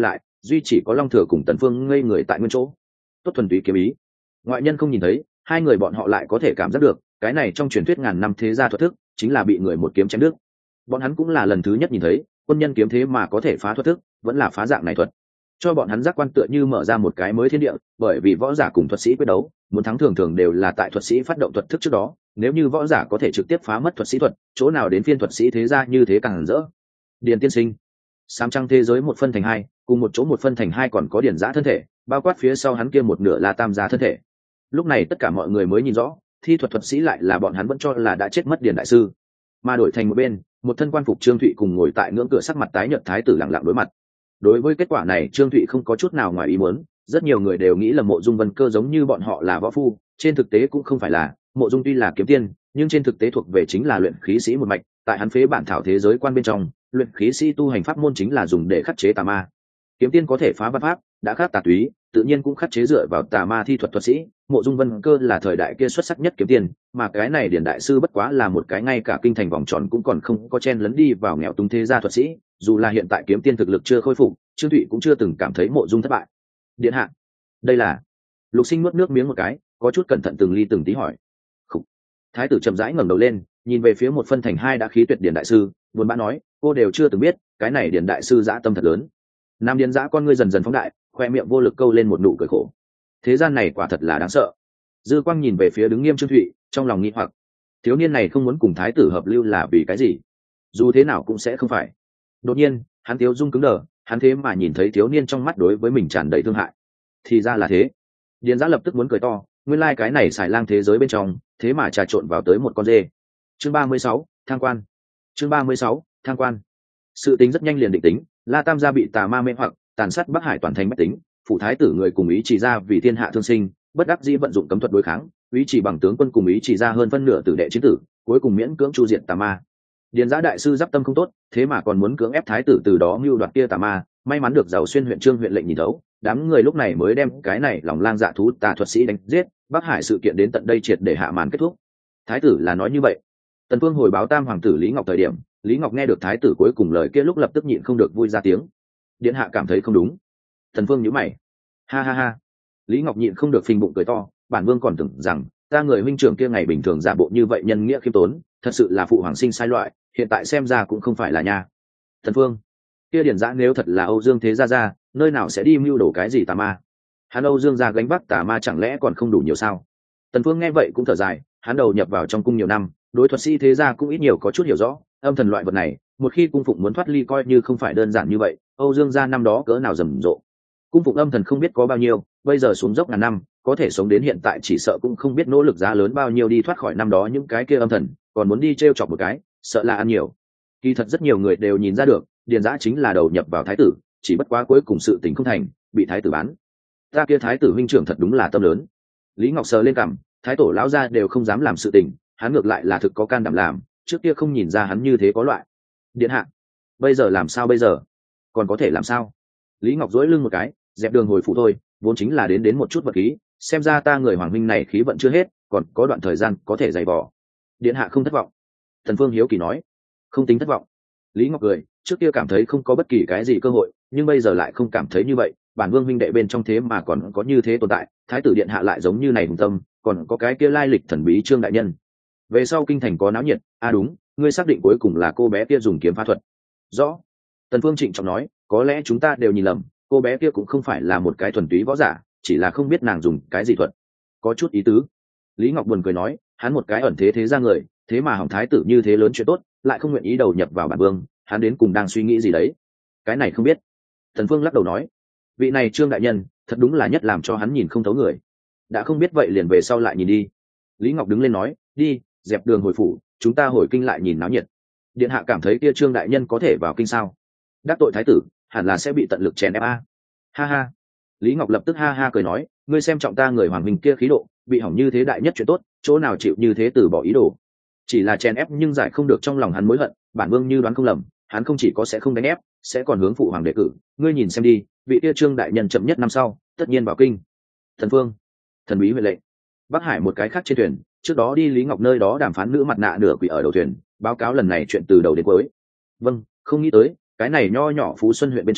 duy chỉ có Long Thừa cùng Tần Phương ngây người tại nguyên chỗ. Tốt thuần túy kiếm ý, ngoại nhân không nhìn thấy, hai người bọn họ lại có thể cảm giác được, cái này trong truyền thuyết ngàn năm thế gia thuật thức chính là bị người một kiếm chém đứt. Bọn hắn cũng là lần thứ nhất nhìn thấy quân nhân kiếm thế mà có thể phá thuật thức, vẫn là phá dạng này thuật, cho bọn hắn giác quan tựa như mở ra một cái mới thiên địa. Bởi vì võ giả cùng thuật sĩ quyết đấu, muốn thắng thường thường đều là tại thuật sĩ phát động thuật thức trước đó, nếu như võ giả có thể trực tiếp phá mất thuật sĩ thuật, chỗ nào đến phiên thuật sĩ thế gia như thế càng rỡ. Điền tiên sinh, sám trăng thế giới một phân thành hai, cùng một chỗ một phân thành hai còn có điển giã thân thể, bao quát phía sau hắn kia một nửa là tam gia thân thể. Lúc này tất cả mọi người mới nhìn rõ, thi thuật thuật sĩ lại là bọn hắn vẫn cho là đã chết mất điền đại sư, mà đổi thành một bên, một thân quan phục Trương Thụy cùng ngồi tại ngưỡng cửa sắc mặt tái nhợt thái tử lặng lặng đối mặt. Đối với kết quả này, Trương Thụy không có chút nào ngoài ý muốn, rất nhiều người đều nghĩ là Mộ Dung Vân Cơ giống như bọn họ là võ phu, trên thực tế cũng không phải là. Mộ Dung tuy là kiếm tiên, nhưng trên thực tế thuộc về chính là luyện khí sĩ một mạch, tại hắn phế bản thảo thế giới quan bên trong, luyện khí sĩ tu hành pháp môn chính là dùng để khắc chế tà ma. Kiếm tiên có thể phá văn pháp, đã khắc tà túy, tự nhiên cũng khắc chế dựa vào tà ma thi thuật thuật sĩ. Mộ Dung Vân Cơ là thời đại kia xuất sắc nhất kiếm tiên, mà cái này Điền đại sư bất quá là một cái ngay cả kinh thành vòng tròn cũng còn không có chen lấn đi vào nghèo túng thế gia thuật sĩ. Dù là hiện tại kiếm tiên thực lực chưa khôi phục, Trương Thụy cũng chưa từng cảm thấy Mộ Dung thất bại. Điện hạ, đây là... Lục Sinh nuốt nước miếng một cái, có chút cẩn thận từng ly từng tí hỏi. Khủ. Thái tử chậm rãi ngẩng đầu lên, nhìn về phía một phân thành hai đã khí tuyệt Điền đại sư, buồn bã nói, cô đều chưa từng biết, cái này Điền đại sư dã tâm thật lớn. Nam Điền dã con ngươi dần dần phóng đại, khoe miệng vô lực câu lên một nụ cười khổ. Thế gian này quả thật là đáng sợ. Dư Quang nhìn về phía đứng nghiêm Trương Thụy, trong lòng nghi hoặc, thiếu niên này không muốn cùng thái tử hợp lưu là vì cái gì? Dù thế nào cũng sẽ không phải. Đột nhiên, hắn thiếu dung cứng đờ, hắn thế mà nhìn thấy thiếu niên trong mắt đối với mình tràn đầy thương hại. Thì ra là thế. Điền Giã lập tức muốn cười to, nguyên lai like cái này xài lang thế giới bên trong, thế mà trà trộn vào tới một con dê. Chương ba mươi sáu, thang quan. Chương ba mươi sáu, thang quan. Sự tính rất nhanh liền định tính, La Tam gia bị tà ma mê hoặc, tàn sát Bắc Hải toàn thành bách tính, phụ thái tử người cùng ý chỉ ra vì thiên hạ thương sinh, bất đắc dĩ vận dụng cấm thuật đối kháng, ý chỉ bằng tướng quân cùng ý chỉ ra hơn phân nửa tử đệ chiến tử, cuối cùng miễn cưỡng chu diệt tà ma. Điền Giã đại sư giáp tâm không tốt, thế mà còn muốn cưỡng ép thái tử từ đó mưu đoạt kia tà ma, may mắn được Giàu Xuyên huyện Trương huyện lệnh nhìn thấu, đám người lúc này mới đem cái này lòng lang dạ thú tà thuật sĩ đánh giết, Bắc Hải sự kiện đến tận đây triệt để hạ màn kết thúc. Thái tử là nói như vậy. Tần Phương hồi báo Tam hoàng tử Lý Ngọc thời điểm, Lý Ngọc nghe được thái tử cuối cùng lời kia lúc lập tức nhịn không được vui ra tiếng. Điện hạ cảm thấy không đúng. Tần Phương nhíu mày. Ha ha ha. Lý Ngọc nhịn không được phình bụng cười to, bản vương còn tưởng rằng ta người huynh trưởng kia ngày bình thường giả bộ như vậy nhân nghĩa khiêm tốn, thật sự là phụ hoàng sinh sai loại, hiện tại xem ra cũng không phải là nha. Tần Phương, kia Điền Giã nếu thật là Âu Dương thế gia gia, nơi nào sẽ đi mưu đồ cái gì tà ma? Hắn Âu Dương gia gánh vác tà ma chẳng lẽ còn không đủ nhiều sao? Tần Phương nghe vậy cũng thở dài, hắn đầu nhập vào trong cung nhiều năm, đối thuật sĩ thế gia cũng ít nhiều có chút hiểu rõ, âm thần loại vật này, một khi cung phụng muốn thoát ly coi như không phải đơn giản như vậy. Âu Dương gia năm đó cỡ nào rầm rộ, cung phụng âm thần không biết có bao nhiêu, bây giờ xuống dốc ngàn năm, có thể sống đến hiện tại chỉ sợ cũng không biết nỗ lực giá lớn bao nhiêu đi thoát khỏi năm đó những cái kia âm thần, còn muốn đi trêu chọc một cái, sợ là ăn nhiều. Kỳ thật rất nhiều người đều nhìn ra được, Điền Giã chính là đầu nhập vào thái tử, chỉ bất quá cuối cùng sự tình không thành, bị thái tử bán. Ta kia thái tử huynh trưởng thật đúng là tâm lớn. Lý Ngọc sờ lên cằm, thái tổ lão gia đều không dám làm sự tình, hắn ngược lại là thực có can đảm làm, trước kia không nhìn ra hắn như thế có loại. Điện hạ, bây giờ làm sao bây giờ? Còn có thể làm sao? Lý Ngọc duỗi lưng một cái, dẹp đường hồi phủ thôi, vốn chính là đến đến một chút vật khí, xem ra ta người hoàng huynh này khí vận chưa hết, còn có đoạn thời gian có thể dày vò. Điện hạ không thất vọng. Thần Phương hiếu kỳ nói. Không tính thất vọng. Lý Ngọc cười, trước kia cảm thấy không có bất kỳ cái gì cơ hội, nhưng bây giờ lại không cảm thấy như vậy, bản vương huynh đệ bên trong thế mà còn có như thế tồn tại, thái tử điện hạ lại giống như này hùng tâm, còn có cái kia lai lịch thần bí Trương đại nhân. Về sau kinh thành có náo nhiệt, à đúng, ngươi xác định cuối cùng là cô bé kia dùng kiếm phá thuật. Rõ. Tần Phương trịnh trọng nói, có lẽ chúng ta đều nhìn lầm, cô bé kia cũng không phải là một cái thuần túy võ giả, chỉ là không biết nàng dùng cái gì thuật. Có chút ý tứ. Lý Ngọc buồn cười nói, hắn một cái ẩn thế thế ra người, thế mà hỏng thái tử như thế lớn chuyện tốt, lại không nguyện ý đầu nhập vào bản vương, hắn đến cùng đang suy nghĩ gì đấy? Cái này không biết. Tần Phương lắc đầu nói, vị này Trương đại nhân, thật đúng là nhất làm cho hắn nhìn không thấu người. Đã không biết vậy liền về sau lại nhìn đi. Lý Ngọc đứng lên nói, đi, dẹp đường hồi phủ, chúng ta hồi kinh lại nhìn náo nhiệt. Điện hạ cảm thấy kia Trương đại nhân có thể vào kinh sao? Đắc tội thái tử, hẳn là sẽ bị tận lực chèn ép a. Ha ha. Lý Ngọc lập tức ha ha cười nói, ngươi xem trọng ta người hoàng huynh kia khí độ, bị hỏng như thế đại nhất chuyện tốt, chỗ nào chịu như thế từ bỏ ý đồ. Chỉ là chèn ép nhưng giải không được trong lòng hắn mối hận, bản vương như đoán không lầm, hắn không chỉ có sẽ không đánh ép, sẽ còn hướng phụ hoàng đề cử, ngươi nhìn xem đi, vị kia Trương đại nhân chậm nhất năm sau, tất nhiên vào kinh. Thần Phương, thần bí huệ lệnh. Bắc Hải một cái khác trên thuyền, trước đó đi Lý Ngọc nơi đó đàm phán nữ mặt nạ nửa quỷ ở đầu thuyền, báo cáo lần này chuyện từ đầu đến cuối. Vâng, không nghĩ tới, cái này nho nhỏ Phú Xuân huyện bên trong,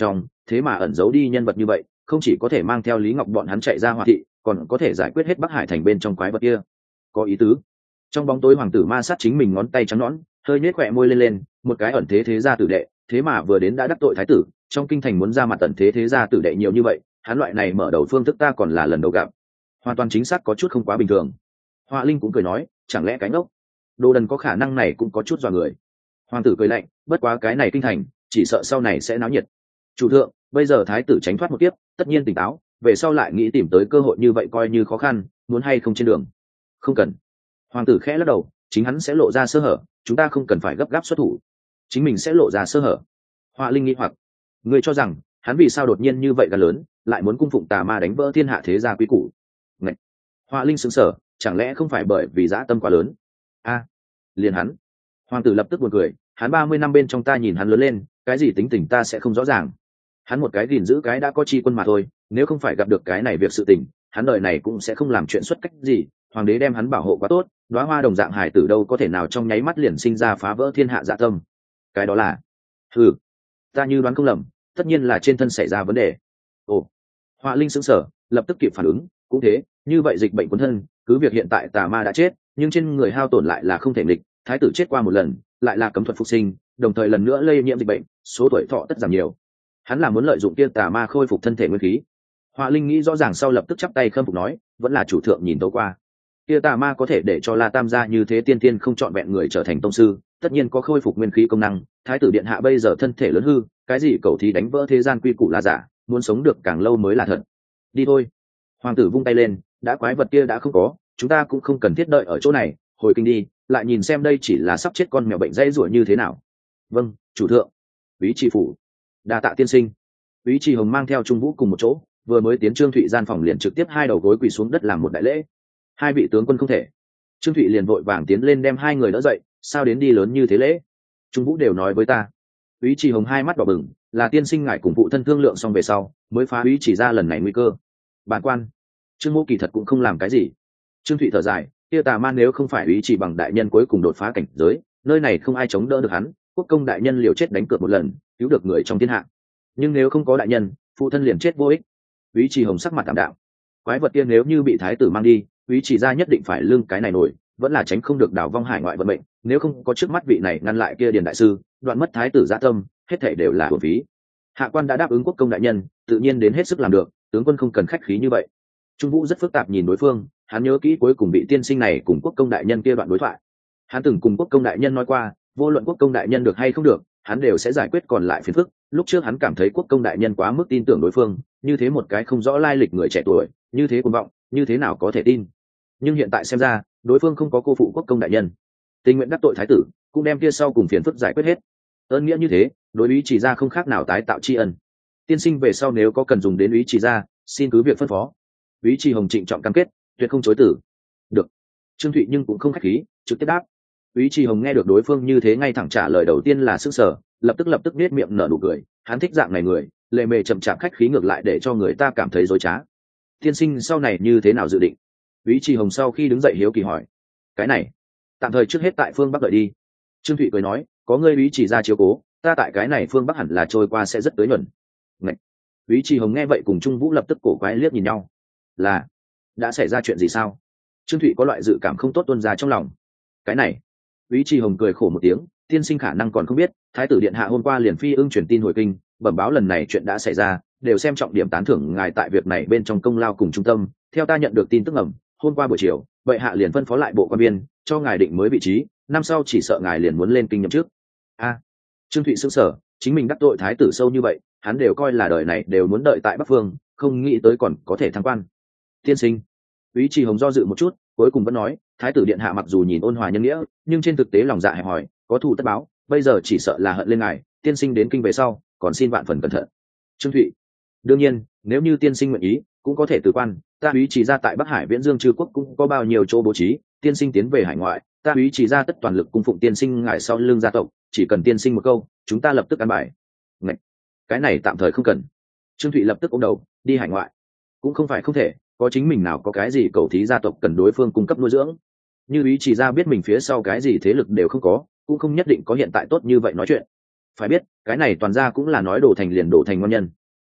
thế mà ẩn giấu đi nhân vật như vậy, không chỉ có thể mang theo Lý Ngọc bọn hắn chạy ra Hoa thị, còn có thể giải quyết hết Bắc Hải thành bên trong quái vật kia. Có ý tứ. Trong bóng tối hoàng tử ma sát chính mình ngón tay trắng nõn, hơi nhếch khóe môi lên lên, một cái ẩn thế thế gia tử đệ, thế mà vừa đến đã đắc tội thái tử, trong kinh thành muốn ra mặt ẩn thế thế gia tử đệ nhiều như vậy, hắn loại này mở đầu phương thức ta còn là lần đầu gặp. Hoàn toàn chính xác có chút không quá bình thường. Hoa Linh cũng cười nói, chẳng lẽ cái ngốc đồ đần có khả năng này cũng có chút dọa người. Hoàng tử cười lạnh, bất quá cái này kinh thành chỉ sợ sau này sẽ náo nhiệt. Chủ thượng, bây giờ thái tử tránh thoát một kiếp, tất nhiên tỉnh táo, về sau lại nghĩ tìm tới cơ hội như vậy coi như khó khăn, muốn hay không trên đường. Không cần. Hoàng tử khẽ lắc đầu, chính hắn sẽ lộ ra sơ hở, chúng ta không cần phải gấp gáp xuất thủ, chính mình sẽ lộ ra sơ hở. Hoa Linh nghĩ hoặc, người cho rằng hắn vì sao đột nhiên như vậy gan lớn, lại muốn cung phụng tà ma đánh vỡ thiên hạ thế gia quý củ? Ngạch. Hoa Linh sững sờ, chẳng lẽ không phải bởi vì dã tâm quá lớn? A, liền hắn. Hoàng tử lập tức buồn cười, hắn ba mươi năm bên trong ta nhìn hắn lớn lên, cái gì tính tình ta sẽ không rõ ràng. Hắn một cái gìn giữ cái đã có chi quân mà thôi, nếu không phải gặp được cái này việc sự tình, hắn đời này cũng sẽ không làm chuyện xuất cách gì. Hoàng đế đem hắn bảo hộ quá tốt, đóa hoa đồng dạng hải tử đâu có thể nào trong nháy mắt liền sinh ra phá vỡ thiên hạ dạ tâm. Cái đó là, ừ, ta như đoán không lầm, tất nhiên là trên thân xảy ra vấn đề. Ồ. Hoa Linh sững sờ, lập tức kịp phản ứng, cũng thế, như vậy dịch bệnh cuốn thân, cứ việc hiện tại tà ma đã chết, nhưng trên người hao tổn lại là không thể nghịch, thái tử chết qua một lần, lại là cấm thuật phục sinh, đồng thời lần nữa lây nhiễm dịch bệnh, số tuổi thọ tất giảm nhiều. Hắn là muốn lợi dụng kia tà ma khôi phục thân thể nguyên khí. Hoa Linh nghĩ rõ ràng sau lập tức chắp tay khâm phục nói, vẫn là chủ thượng nhìn tấu qua. Kia tà ma có thể để cho La Tam gia như thế tiên tiên không chọn vẹn người trở thành tông sư, tất nhiên có khôi phục nguyên khí công năng. Thái tử điện hạ bây giờ thân thể lớn hư, cái gì cầu thì đánh vỡ thế gian quy củ là giả, muốn sống được càng lâu mới là thật. Đi thôi. Hoàng tử vung tay lên, đã quái vật kia đã không có, chúng ta cũng không cần thiết đợi ở chỗ này, hồi kinh đi, lại nhìn xem đây chỉ là sắp chết con mèo bệnh dây rủa như thế nào. Vâng, chủ thượng. Úy tri phủ. Đa tạ tiên sinh. Úy tri hồng mang theo Trung Vũ cùng một chỗ, vừa mới tiến Trương Thụy gian phòng liền trực tiếp hai đầu gối quỳ xuống đất làm một đại lễ. Hai vị tướng quân không thể. Trương Thụy liền vội vàng tiến lên đem hai người đỡ dậy, sao đến đi lớn như thế lễ? Trung Vũ đều nói với ta. Úy tri hồng hai mắt đỏ bừng, là tiên sinh ngài cùng phụ thân thương lượng xong về sau, mới phá úy chỉ ra lần này nguy cơ. Bản quan. Trương Mỗ kỳ thật cũng không làm cái gì. Trương Thụy thở dài, kia tà man nếu không phải úy chỉ bằng đại nhân cuối cùng đột phá cảnh giới, nơi này không ai chống đỡ được hắn, quốc công đại nhân liều chết đánh cược một lần, cứu được người trong thiên hạ. Nhưng nếu không có đại nhân, phụ thân liền chết vô ích. Úy chỉ hồng sắc mặt tạm đạm. Quái vật kia nếu như bị thái tử mang đi, úy chỉ ra nhất định phải lương cái này nổi, vẫn là tránh không được đảo vong hải ngoại vận mệnh, nếu không có trước mắt vị này ngăn lại kia điền đại sư, đoạn mất thái tử dạ tâm, hết thảy đều là uổng phí. Hạ quan đã đáp ứng quốc công đại nhân, tự nhiên đến hết sức làm được, tướng quân không cần khách khí như vậy. Trung Vũ rất phức tạp nhìn đối phương, hắn nhớ kỹ cuối cùng bị tiên sinh này cùng quốc công đại nhân kia đoạn đối thoại. Hắn từng cùng quốc công đại nhân nói qua, vô luận quốc công đại nhân được hay không được, hắn đều sẽ giải quyết còn lại phiền phức. Lúc trước hắn cảm thấy quốc công đại nhân quá mức tin tưởng đối phương, như thế một cái không rõ lai lịch người trẻ tuổi, như thế cuồng vọng, như thế nào có thể tin. Nhưng hiện tại xem ra, đối phương không có cô phụ quốc công đại nhân, tình nguyện đắc tội thái tử, cũng đem kia sau cùng phiền phức giải quyết hết. Ơn nghĩa như thế, đối ý chỉ ra không khác nào tái tạo tri ân. Tiên sinh về sau nếu có cần dùng đến ý chỉ ra, xin cứ việc phân phó. Úy tri hồng trịnh trọng cam kết, tuyệt không chối từ. Được. Trương Thụy nhưng cũng không khách khí, trực tiếp đáp. Úy tri hồng nghe được đối phương như thế ngay thẳng trả lời đầu tiên là sức sở, lập tức lập tức nết miệng nở nụ cười. Hắn thích dạng này người, lề mề chậm chạp khách khí ngược lại để cho người ta cảm thấy dối trá. Tiên sinh sau này như thế nào dự định? Úy tri hồng sau khi đứng dậy hiếu kỳ hỏi. Cái này, tạm thời trước hết tại phương Bắc đợi đi. Trương Thụy cười nói, có ngươi úy chỉ ra chiếu cố, ta tại cái này phương Bắc hẳn là trôi qua sẽ rất tới nhuần. Ngạch. Úy tri hồng nghe vậy cùng Trung Vũ lập tức cổ quái liếc nhìn nhau. Là, đã xảy ra chuyện gì sao? Trương Thụy có loại dự cảm không tốt tuôn ra trong lòng. Cái này, Úy tri hồng cười khổ một tiếng, tiên sinh khả năng còn không biết, thái tử điện hạ hôm qua liền phi ưng truyền tin hồi kinh, bẩm báo lần này chuyện đã xảy ra, đều xem trọng điểm tán thưởng ngài tại việc này bên trong công lao cùng trung tâm. Theo ta nhận được tin tức ẩm, hôm qua buổi chiều, vậy hạ liền phân phó lại bộ quan viên, cho ngài định mới vị trí, năm sau chỉ sợ ngài liền muốn lên kinh nhậm chức. A. Trương Thụy sững sờ, chính mình đắc tội thái tử sâu như vậy, hắn đều coi là đời này đều muốn đợi tại Bắc Phương, không nghĩ tới còn có thể thăng quan. Tiên sinh. Úy tri hồng do dự một chút, cuối cùng vẫn nói, thái tử điện hạ mặc dù nhìn ôn hòa nhân nghĩa, nhưng trên thực tế lòng dạ hẹp hòi, có thù tất báo, bây giờ chỉ sợ là hận lên ngài. Tiên sinh đến kinh về sau, còn xin vạn phần cẩn thận. Trương Thụy. Đương nhiên, nếu như tiên sinh nguyện ý, cũng có thể từ quan, ta úy chỉ ra tại Bắc Hải Viễn Dương Trư Quốc cũng có bao nhiêu chỗ bố trí, tiên sinh tiến về hải ngoại, ta úy chỉ ra tất toàn lực cung phụng tiên sinh ngài sau lưng gia tộc, chỉ cần tiên sinh một câu, chúng ta lập tức ăn bài. Ngạch. Cái này tạm thời không cần. Trương Thụy lập tức ôm đầu, đi hải ngoại cũng không phải không thể, có chính mình nào có cái gì cầu thí gia tộc cần đối phương cung cấp nuôi dưỡng. Như ý chỉ ra biết mình phía sau cái gì thế lực đều không có, cũng không nhất định có hiện tại tốt như vậy nói chuyện. Phải biết, cái này toàn ra cũng là nói đổ thành liền đổ thành ngon nhân.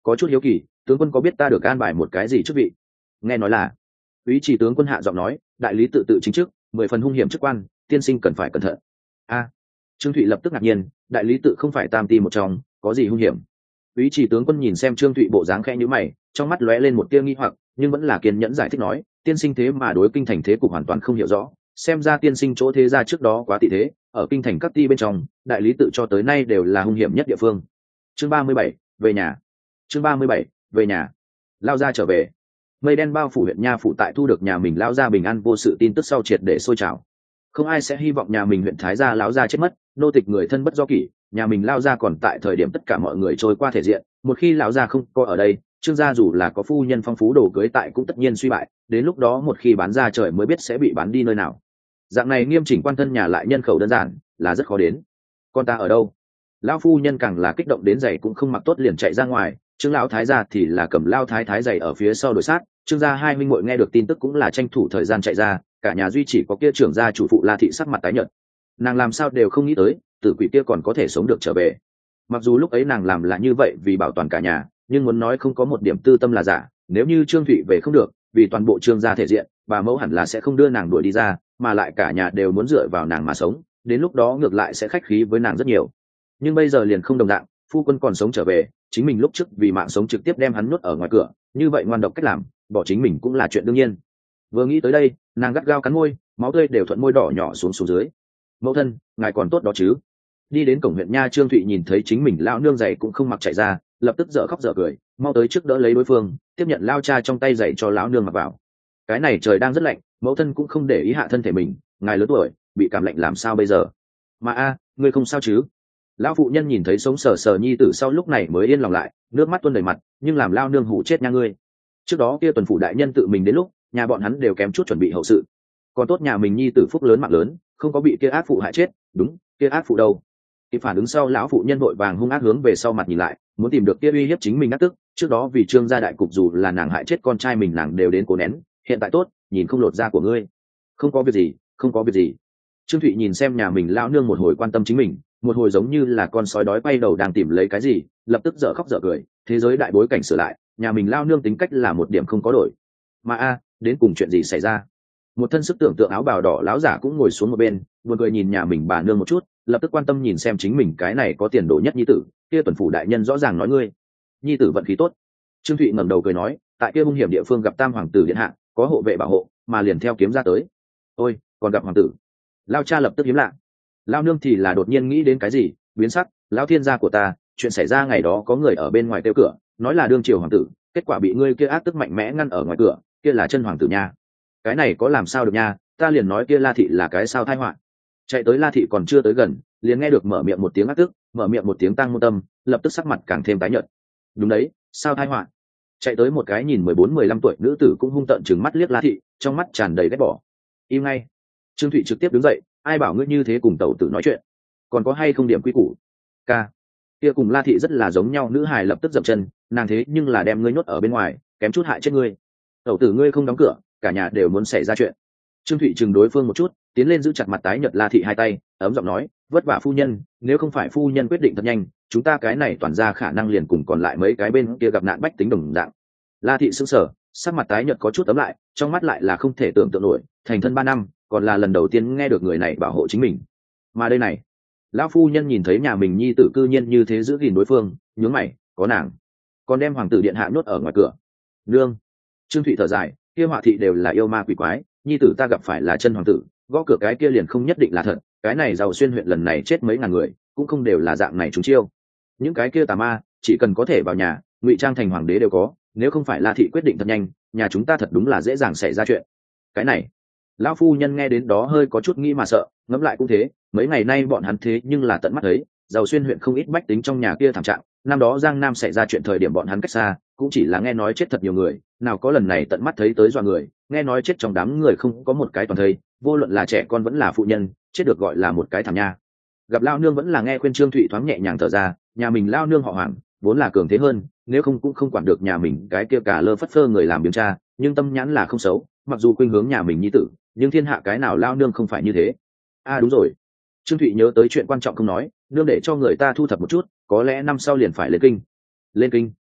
có chút hiếu kỳ, tướng quân có biết ta được an bài một cái gì chức vị? Nghe nói là úy chỉ tướng quân hạ giọng nói, đại lý tự tự chính chức, mười phần hung hiểm chức quan, tiên sinh cần phải cẩn thận. A. Trương Thụy lập tức ngạc nhiên, đại lý tự không phải tam ti một trong, có gì hung hiểm? Úy chỉ tướng quân nhìn xem Trương Thụy bộ dáng khẽ nhíu mày, trong mắt lóe lên một tia nghi hoặc, nhưng vẫn là kiên nhẫn giải thích nói, tiên sinh thế mà đối kinh thành thế cục hoàn toàn không hiểu rõ, xem ra tiên sinh chỗ thế gia trước đó quá tị thế, ở kinh thành các ti bên trong, đại lý tự cho tới nay đều là hung hiểm nhất địa phương. Chương ba mươi bảy, về nhà. Chương ba mươi bảy, về nhà. Lao ra trở về. Mây đen bao phủ huyện nha phụ tại thu được nhà mình lao ra bình an vô sự tin tức sau triệt để sôi trào. Không ai sẽ hy vọng nhà mình huyện thái gia lão gia chết mất, nô tịch người thân bất do kỷ, nhà mình lao ra còn tại thời điểm tất cả mọi người trôi qua thể diện, một khi lão gia không có ở đây, Trương gia dù là có phu nhân phong phú đồ cưới tại cũng tất nhiên suy bại, đến lúc đó một khi bán ra trời mới biết sẽ bị bán đi nơi nào. Dạng này nghiêm chỉnh quan thân nhà lại nhân khẩu đơn giản, là rất khó đến. Con ta ở đâu? Lão phu nhân càng là kích động đến giày cũng không mặc tốt liền chạy ra ngoài, Trương lão thái gia thì là cầm lao thái thái giày ở phía sau đuổi sát. Trương gia hai huynh muội nghe được tin tức cũng là tranh thủ thời gian chạy ra, cả nhà duy chỉ có kia trưởng gia chủ phụ La thị sắc mặt tái nhợt. Nàng làm sao đều không nghĩ tới, tử quỷ kia còn có thể sống được trở về. Mặc dù lúc ấy nàng làm là như vậy vì bảo toàn cả nhà, nhưng muốn nói không có một điểm tư tâm là giả. Nếu như Trương Thụy về không được, vì toàn bộ Trương gia thể diện, bà mẫu hẳn là sẽ không đưa nàng đuổi đi ra, mà lại cả nhà đều muốn dựa vào nàng mà sống, đến lúc đó ngược lại sẽ khách khí với nàng rất nhiều. Nhưng bây giờ liền không đồng dạng, phu quân còn sống trở về, chính mình lúc trước vì mạng sống trực tiếp đem hắn nuốt ở ngoài cửa, như vậy ngoan độc cách làm, bỏ chính mình cũng là chuyện đương nhiên. Vừa nghĩ tới đây, nàng gắt gao cắn môi, máu tươi đều thuận môi đỏ nhỏ xuống xuống dưới. Mẫu thân, ngài còn tốt đó chứ? Đi đến cổng huyện nha, Trương Thụy nhìn thấy chính mình lão nương giày cũng không mặc chạy ra, lập tức dở khóc dở cười, mau tới trước đỡ lấy đối phương, tiếp nhận lao cha trong tay giày cho lão nương mặc vào. Cái này trời đang rất lạnh, mẫu thân cũng không để ý hạ thân thể mình, ngài lớn tuổi, bị cảm lạnh làm sao bây giờ? Mà a, ngươi không sao chứ? Lão phụ nhân nhìn thấy sống sờ sờ nhi tử sau lúc này mới yên lòng lại, nước mắt tuôn đầy mặt, nhưng làm lao nương hủ chết nha ngươi. Trước đó kia tuần phủ đại nhân tự mình đến lúc, nhà bọn hắn đều kém chút chuẩn bị hậu sự, còn tốt nhà mình nhi tử phúc lớn mạng lớn, không có bị kia ác phụ hại chết. Đúng, kia ác phụ đâu? Khi phản ứng sau, lão phụ nhân vội vàng hung ác hướng về sau mặt nhìn lại, muốn tìm được kia uy hiếp chính mình ác tức. Trước đó vì Trương gia đại cục dù là nàng hại chết con trai mình nàng đều đến cố nén, hiện tại tốt, nhìn không lột da của ngươi. Không có việc gì, không có việc gì. Trương Thụy nhìn xem nhà mình lão nương một hồi quan tâm chính mình, một hồi giống như là con sói đói quay đầu đang tìm lấy cái gì, lập tức dở khóc dở cười. Thế giới đại bối cảnh sửa lại, nhà mình lao nương tính cách là một điểm không có đổi. Mà a, đến cùng chuyện gì xảy ra? Một thân sức tưởng tượng áo bào đỏ lão giả cũng ngồi xuống một bên, buồn cười nhìn nhà mình bà nương một chút, lập tức quan tâm nhìn xem chính mình cái này có tiền đồ nhất nhi tử. Kia tuần phủ đại nhân rõ ràng nói ngươi nhi tử vận khí tốt. Trương Thụy ngẩng đầu cười nói, tại kia hung hiểm địa phương gặp tam hoàng tử điện hạ, có hộ vệ bảo hộ, mà liền theo kiếm ra tới. Ôi, còn gặp hoàng tử? Lao cha lập tức hiếm lạ. Lao nương thì là đột nhiên nghĩ đến cái gì, biến sắc, lão thiên gia của ta, chuyện xảy ra ngày đó có người ở bên ngoài kêu cửa, nói là đương triều hoàng tử, kết quả bị ngươi kia ác tức mạnh mẽ ngăn ở ngoài cửa, kia là chân hoàng tử nha. Cái này có làm sao được nha, ta liền nói kia La thị là cái sao tai họa. Chạy tới La thị còn chưa tới gần, liền nghe được mở miệng một tiếng ác tức, mở miệng một tiếng tăng môn tâm, lập tức sắc mặt càng thêm tái nhợt. Đúng đấy, sao tai họa? Chạy tới một cái nhìn mười bốn mười lăm tuổi nữ tử cũng hung tợn trừng mắt liếc La thị, trong mắt tràn đầy ghét bỏ. Im ngay. Trương Thụy trực tiếp đứng dậy, ai bảo ngươi như thế cùng tẩu tử nói chuyện, còn có hay không điểm quy củ? Ca. Kia cùng La thị rất là giống nhau, nữ hài lập tức dậm chân, nàng thế nhưng là đem ngươi nhốt ở bên ngoài, kém chút hại chết ngươi. Tẩu tử ngươi không đóng cửa, cả nhà đều muốn xảy ra chuyện. Trương Thụy chừng đối phương một chút, tiến lên giữ chặt mặt tái nhợt La thị hai tay, ấm giọng nói, vất vả phu nhân, nếu không phải phu nhân quyết định thật nhanh, chúng ta cái này toàn ra khả năng liền cùng còn lại mấy cái bên kia gặp nạn bách tính đồng dạng. La thị sững sờ, sắc mặt tái nhợt có chút ấm lại, trong mắt lại là không thể tưởng tượng nổi, thành thân ba năm, còn là lần đầu tiên nghe được người này bảo hộ chính mình. Mà đây này, lão phu nhân nhìn thấy nhà mình nhi tử cư nhiên như thế giữ gìn đối phương, nhướng mày, có nàng, còn đem hoàng tử điện hạ nhốt ở ngoài cửa. Nương. Trương Thụy thở dài, kia họa thị đều là yêu ma quỷ quái, nhi tử ta gặp phải là chân hoàng tử, gõ cửa cái kia liền không nhất định là thật, cái này giàu xuyên huyện lần này chết mấy ngàn người, cũng không đều là dạng này chúng chiêu. Những cái kia tà ma, chỉ cần có thể vào nhà, ngụy trang thành hoàng đế đều có, nếu không phải La thị quyết định thật nhanh, nhà chúng ta thật đúng là dễ dàng xảy ra chuyện. Cái này, lão phu nhân nghe đến đó hơi có chút nghĩ mà sợ, ngẫm lại cũng thế, mấy ngày nay bọn hắn thế nhưng là tận mắt thấy, giàu xuyên huyện không ít bách tính trong nhà kia thảm trạng, năm đó Giang Nam xảy ra chuyện thời điểm bọn hắn cách xa, cũng chỉ là nghe nói chết thật nhiều người, nào có lần này tận mắt thấy tới dọa người, nghe nói chết trong đám người không có một cái toàn thây, vô luận là trẻ con vẫn là phụ nhân, chết được gọi là một cái thảm nha. Gặp lao nương vẫn là nghe khuyên, Trương Thụy thoáng nhẹ nhàng thở ra, nhà mình lao nương họ Hoàng, vốn là cường thế hơn, nếu không cũng không quản được nhà mình cái kia cả lơ phất phơ người làm biếng cha, nhưng tâm nhãn là không xấu, mặc dù khuynh hướng nhà mình nhi tử, nhưng thiên hạ cái nào lao nương không phải như thế. À đúng rồi, Trương Thụy nhớ tới chuyện quan trọng không nói, nương để cho người ta thu thập một chút, có lẽ năm sau liền phải lên kinh. Lên kinh?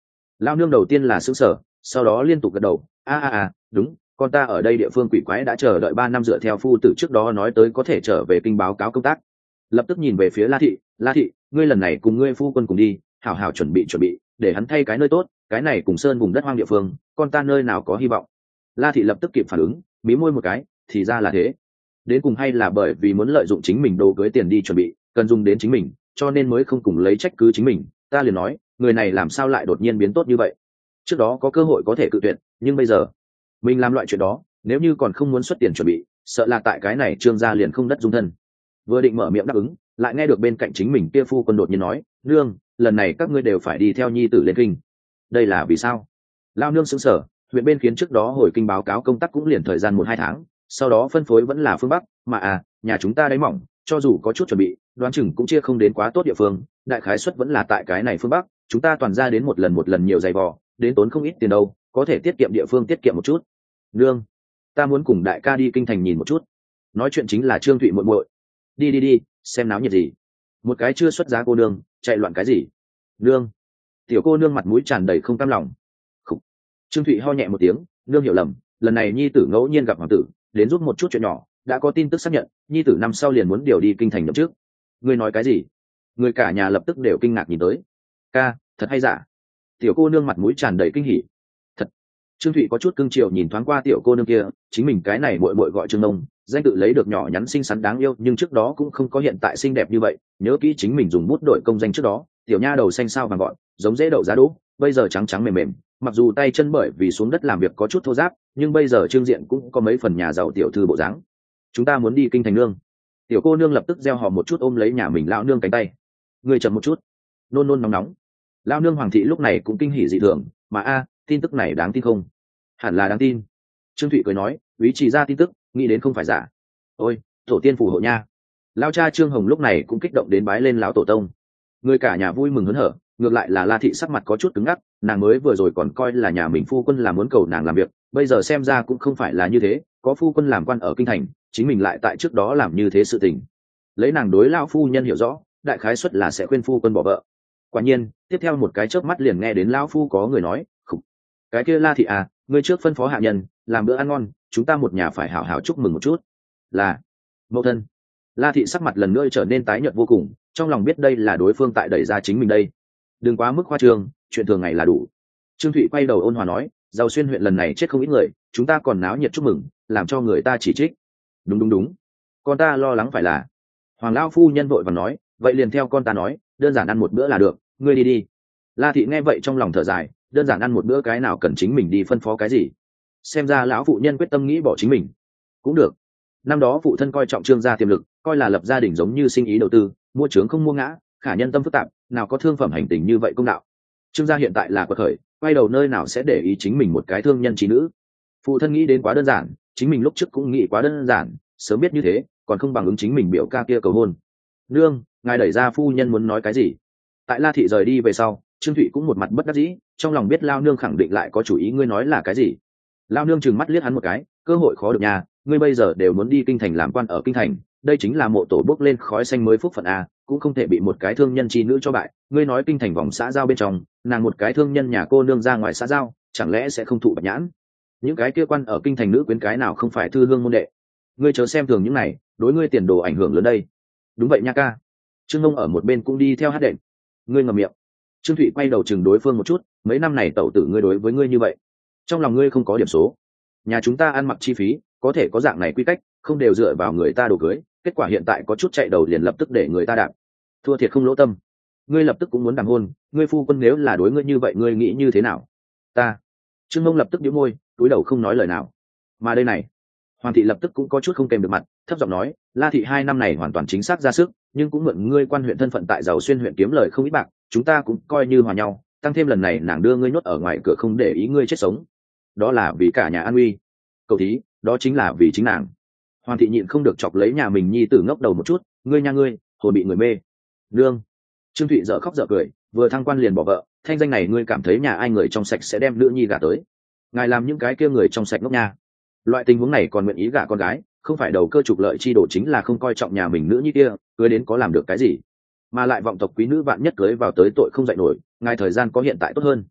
Lao nương đầu tiên là xứng sở, sau đó liên tục gật đầu. A a a, đúng, con ta ở đây địa phương quỷ quái đã chờ đợi ba năm dựa theo phu tử trước đó nói tới có thể trở về kinh báo cáo công tác. Lập tức nhìn về phía La thị. La thị, ngươi lần này cùng ngươi phu quân cùng đi, hảo hảo chuẩn bị chuẩn bị, để hắn thay cái nơi tốt, cái này cùng sơn vùng đất hoang địa phương, con ta nơi nào có hy vọng. La thị lập tức kịp phản ứng, mí môi một cái, thì ra là thế. Đến cùng hay là bởi vì muốn lợi dụng chính mình đồ cưới tiền đi chuẩn bị, cần dùng đến chính mình, cho nên mới không cùng lấy trách cứ chính mình. Ta liền nói, người này làm sao lại đột nhiên biến tốt như vậy? Trước đó có cơ hội có thể cự tuyệt, nhưng bây giờ mình làm loại chuyện đó, nếu như còn không muốn xuất tiền chuẩn bị, sợ là tại cái này Trương gia liền không đất dung thân. Vừa định mở miệng đáp ứng, lại nghe được bên cạnh chính mình kia phu quân đột nhiên nói, nương, lần này các ngươi đều phải đi theo nhi tử lên kinh. Đây là vì sao? Lao nương sững sờ, huyện bên khiến trước đó hồi kinh báo cáo công tác cũng liền thời gian một hai tháng, sau đó phân phối vẫn là phương bắc, mà à, nhà chúng ta đáy mỏng, cho dù có chút chuẩn bị, đoán chừng cũng chia không đến quá tốt địa phương, đại khái suất vẫn là tại cái này phương bắc, chúng ta toàn ra đến một lần một lần nhiều dày vò, đến tốn không ít tiền đâu, có thể tiết kiệm địa phương tiết kiệm một chút. Nương, ta muốn cùng đại ca đi kinh thành nhìn một chút. Nói chuyện chính là Trương Thụy muội muội. Đi đi đi, xem náo nhiệt gì. Một cái chưa xuất giá cô nương, chạy loạn cái gì? Nương. Tiểu cô nương mặt mũi tràn đầy không cam lòng. Khủ. Trương Thụy ho nhẹ một tiếng, nương hiểu lầm, lần này nhi tử ngẫu nhiên gặp hoàng tử, đến giúp một chút chuyện nhỏ, đã có tin tức xác nhận, nhi tử năm sau liền muốn điều đi kinh thành nhậm trước. Ngươi nói cái gì? Người cả nhà lập tức đều kinh ngạc nhìn tới. Ca, thật hay giả? Tiểu cô nương mặt mũi tràn đầy kinh hỉ. Thật. Trương Thụy có chút cưng chiều nhìn thoáng qua tiểu cô nương kia, chính mình cái này muội muội gọi Trương Nông, danh tự lấy được nhỏ nhắn xinh xắn đáng yêu, nhưng trước đó cũng không có hiện tại xinh đẹp như vậy. Nhớ kỹ chính mình dùng bút đổi công danh trước đó, tiểu nha đầu xanh sao vàng gọn, giống dễ đậu giá đỗ, bây giờ trắng trắng mềm mềm, mặc dù tay chân bởi vì xuống đất làm việc có chút thô ráp, nhưng bây giờ trương diện cũng có mấy phần nhà giàu tiểu thư bộ dáng. Chúng ta muốn đi kinh thành nương. Tiểu cô nương lập tức gieo họ một chút ôm lấy nhà mình lão nương cánh tay. Người chậm một chút. Nôn nôn nóng nóng. Lão nương hoàng thị lúc này cũng kinh hỉ dị thường, mà a, tin tức này đáng tin không? Hẳn là đáng tin. Trương Thụy cười nói, ý chỉ ra tin tức, nghĩ đến không phải giả. Ôi, tổ tiên phù hộ nha. Lão cha Trương Hồng lúc này cũng kích động đến bái lên lão tổ tông. Người cả nhà vui mừng hớn hở, ngược lại là La thị sắc mặt có chút cứng ngắc, nàng mới vừa rồi còn coi là nhà mình phu quân là muốn cầu nàng làm việc, bây giờ xem ra cũng không phải là như thế, có phu quân làm quan ở kinh thành, chính mình lại tại trước đó làm như thế sự tình. Lấy nàng đối lão phu nhân hiểu rõ, đại khái suất là sẽ khuyên phu quân bỏ vợ. Quả nhiên, tiếp theo một cái chớp mắt liền nghe đến lão phu có người nói, khục, cái kia La thị à, ngươi trước phân phó hạ nhân, làm bữa ăn ngon, chúng ta một nhà phải hảo hảo chúc mừng một chút. Là mẫu thân. La thị sắc mặt lần nữa trở nên tái nhợt vô cùng, trong lòng biết đây là đối phương tại đẩy ra chính mình đây. Đừng quá mức khoa trương, chuyện thường ngày là đủ. Trương Thụy quay đầu ôn hòa nói, Giàu Xuyên huyện lần này chết không ít người, chúng ta còn náo nhiệt chúc mừng, làm cho người ta chỉ trích. Đúng đúng đúng, con ta lo lắng phải là. Hoàng lão phu nhân vội vàng nói, vậy liền theo con ta nói, đơn giản ăn một bữa là được, ngươi đi đi. La thị nghe vậy trong lòng thở dài, đơn giản ăn một bữa cái nào cần chính mình đi phân phó cái gì. Xem ra lão phụ nhân quyết tâm nghĩ bỏ chính mình. Cũng được. Năm đó phụ thân coi trọng Trương gia tiềm lực, coi là lập gia đình giống như sinh ý đầu tư, mua trướng không mua ngã, khả nhân tâm phức tạp, nào có thương phẩm hành tình như vậy công đạo. Trương gia hiện tại là quật khởi, quay đầu nơi nào sẽ để ý chính mình một cái thương nhân trí nữ. Phụ thân nghĩ đến quá đơn giản, chính mình lúc trước cũng nghĩ quá đơn giản, sớm biết như thế, còn không bằng ứng chính mình biểu ca kia cầu hôn. Nương, ngài đẩy ra phu nhân muốn nói cái gì? Tại La thị rời đi về sau, Trương Thụy cũng một mặt bất đắc dĩ, trong lòng biết lao nương khẳng định lại có chủ ý, ngươi nói là cái gì? Lao nương trừng mắt liếc hắn một cái, cơ hội khó được nhà, ngươi bây giờ đều muốn đi kinh thành làm quan ở kinh thành, đây chính là mộ tổ bốc lên khói xanh mới phúc phận a, cũng không thể bị một cái thương nhân chi nữ cho bại. Ngươi nói kinh thành vòng xã giao bên trong, nàng một cái thương nhân nhà cô nương ra ngoài xã giao, chẳng lẽ sẽ không thụ bạch nhãn? Những cái kia quan ở kinh thành nữ quyến cái nào không phải thư hương môn đệ? Ngươi chớ xem thường những này, đối ngươi tiền đồ ảnh hưởng lớn đây. Đúng vậy nha ca. Trương Ngông ở một bên cũng đi theo hát đệm. Ngươi ngậm miệng. Trương Thụy quay đầu chừng đối phương một chút, mấy năm này tẩu tử ngươi đối với ngươi như vậy, trong lòng ngươi không có điểm số. Nhà chúng ta ăn mặc chi phí, có thể có dạng này quy cách, không đều dựa vào người ta đồ cưới, kết quả hiện tại có chút chạy đầu liền lập tức để người ta đạp, thua thiệt không lỗ tâm. Ngươi lập tức cũng muốn đàm hôn, ngươi phu quân nếu là đối ngươi như vậy ngươi nghĩ như thế nào? Ta. Trương Mông lập tức nhíu môi, cúi đầu không nói lời nào. Mà đây này, Hoàng thị lập tức cũng có chút không kèm được mặt, thấp giọng nói, La thị hai năm này hoàn toàn chính xác ra sức, nhưng cũng mượn ngươi quan huyện thân phận tại Giàu Xuyên huyện kiếm lời không ít bạc, chúng ta cũng coi như hòa nhau, tăng thêm lần này nàng đưa ngươi nhốt ở ngoài cửa không để ý ngươi chết sống, đó là vì cả nhà an uy. Cậu thí, đó chính là vì chính nàng. Hoàng thị nhịn không được chọc lấy nhà mình nhi tử ngốc đầu một chút, ngươi nha ngươi, hồn bị người mê. Nương. Trương Thụy dở khóc dở cười, vừa thăng quan liền bỏ vợ, thanh danh này ngươi cảm thấy nhà ai người trong sạch sẽ đem nữ nhi gả tới? Ngài làm những cái kia người trong sạch ngốc nha. Loại tình huống này còn nguyện ý gả con gái, không phải đầu cơ trục lợi chi đổ chính là không coi trọng nhà mình nữ nhi kia, cưới đến có làm được cái gì? Mà lại vọng tộc quý nữ vạn nhất cưới vào tới tội không dạy nổi, ngài thời gian có hiện tại tốt hơn.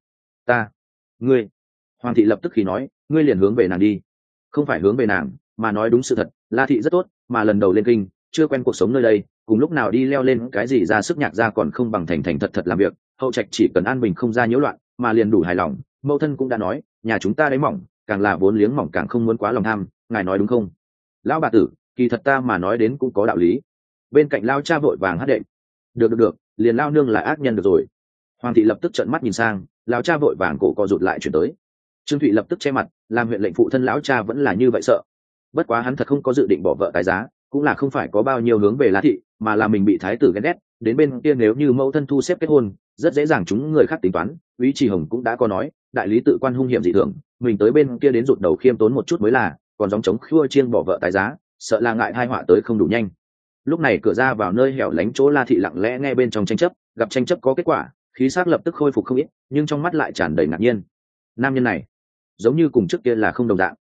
ta ngươi hoàng thị lập tức khi nói ngươi liền hướng về nàng đi. Không phải hướng về nàng, mà nói đúng sự thật, La thị rất tốt, mà lần đầu lên kinh chưa quen cuộc sống nơi đây, cùng lúc nào đi leo lên cái gì ra sức nhạc ra còn không bằng thành thành thật thật làm việc. Hậu trạch chỉ cần an bình không ra nhiễu loạn mà liền đủ hài lòng. Mẫu thân cũng đã nói nhà chúng ta đáy mỏng, càng là vốn liếng mỏng càng không muốn quá lòng tham, ngài nói đúng không? Lão bà tử, kỳ thật ta mà nói đến cũng có đạo lý. Bên cạnh lao cha vội vàng hát đệm. Được được được, liền lao nương là ác nhân được rồi. Hoàng thị lập tức trợn mắt nhìn sang, lão cha vội vàng cổ co rụt lại chuyển tới. Trương Thụy lập tức che mặt, làm huyện lệnh phụ thân lão cha vẫn là như vậy sợ. Bất quá hắn thật không có dự định bỏ vợ tái giá, cũng là không phải có bao nhiêu hướng về La thị, mà là mình bị thái tử ghen ghét, đến bên kia nếu như mẫu thân thu xếp kết hôn, rất dễ dàng chúng người khác tính toán. Úy Trì Hồng cũng đã có nói, đại lý tự quan hung hiểm dị thường, mình tới bên kia đến rụt đầu khiêm tốn một chút mới là, còn gióng chống khua chiêng bỏ vợ tái giá, sợ là ngại tai họa tới không đủ nhanh. Lúc này cửa ra vào nơi hẻo lánh chỗ La thị lặng lẽ nghe bên trong tranh chấp, gặp tranh chấp có kết quả, khí sắc lập tức khôi phục không ít, nhưng trong mắt lại tràn đầy ngạc nhiên. Nam nhân này giống như cùng trước kia là không đồng dạng.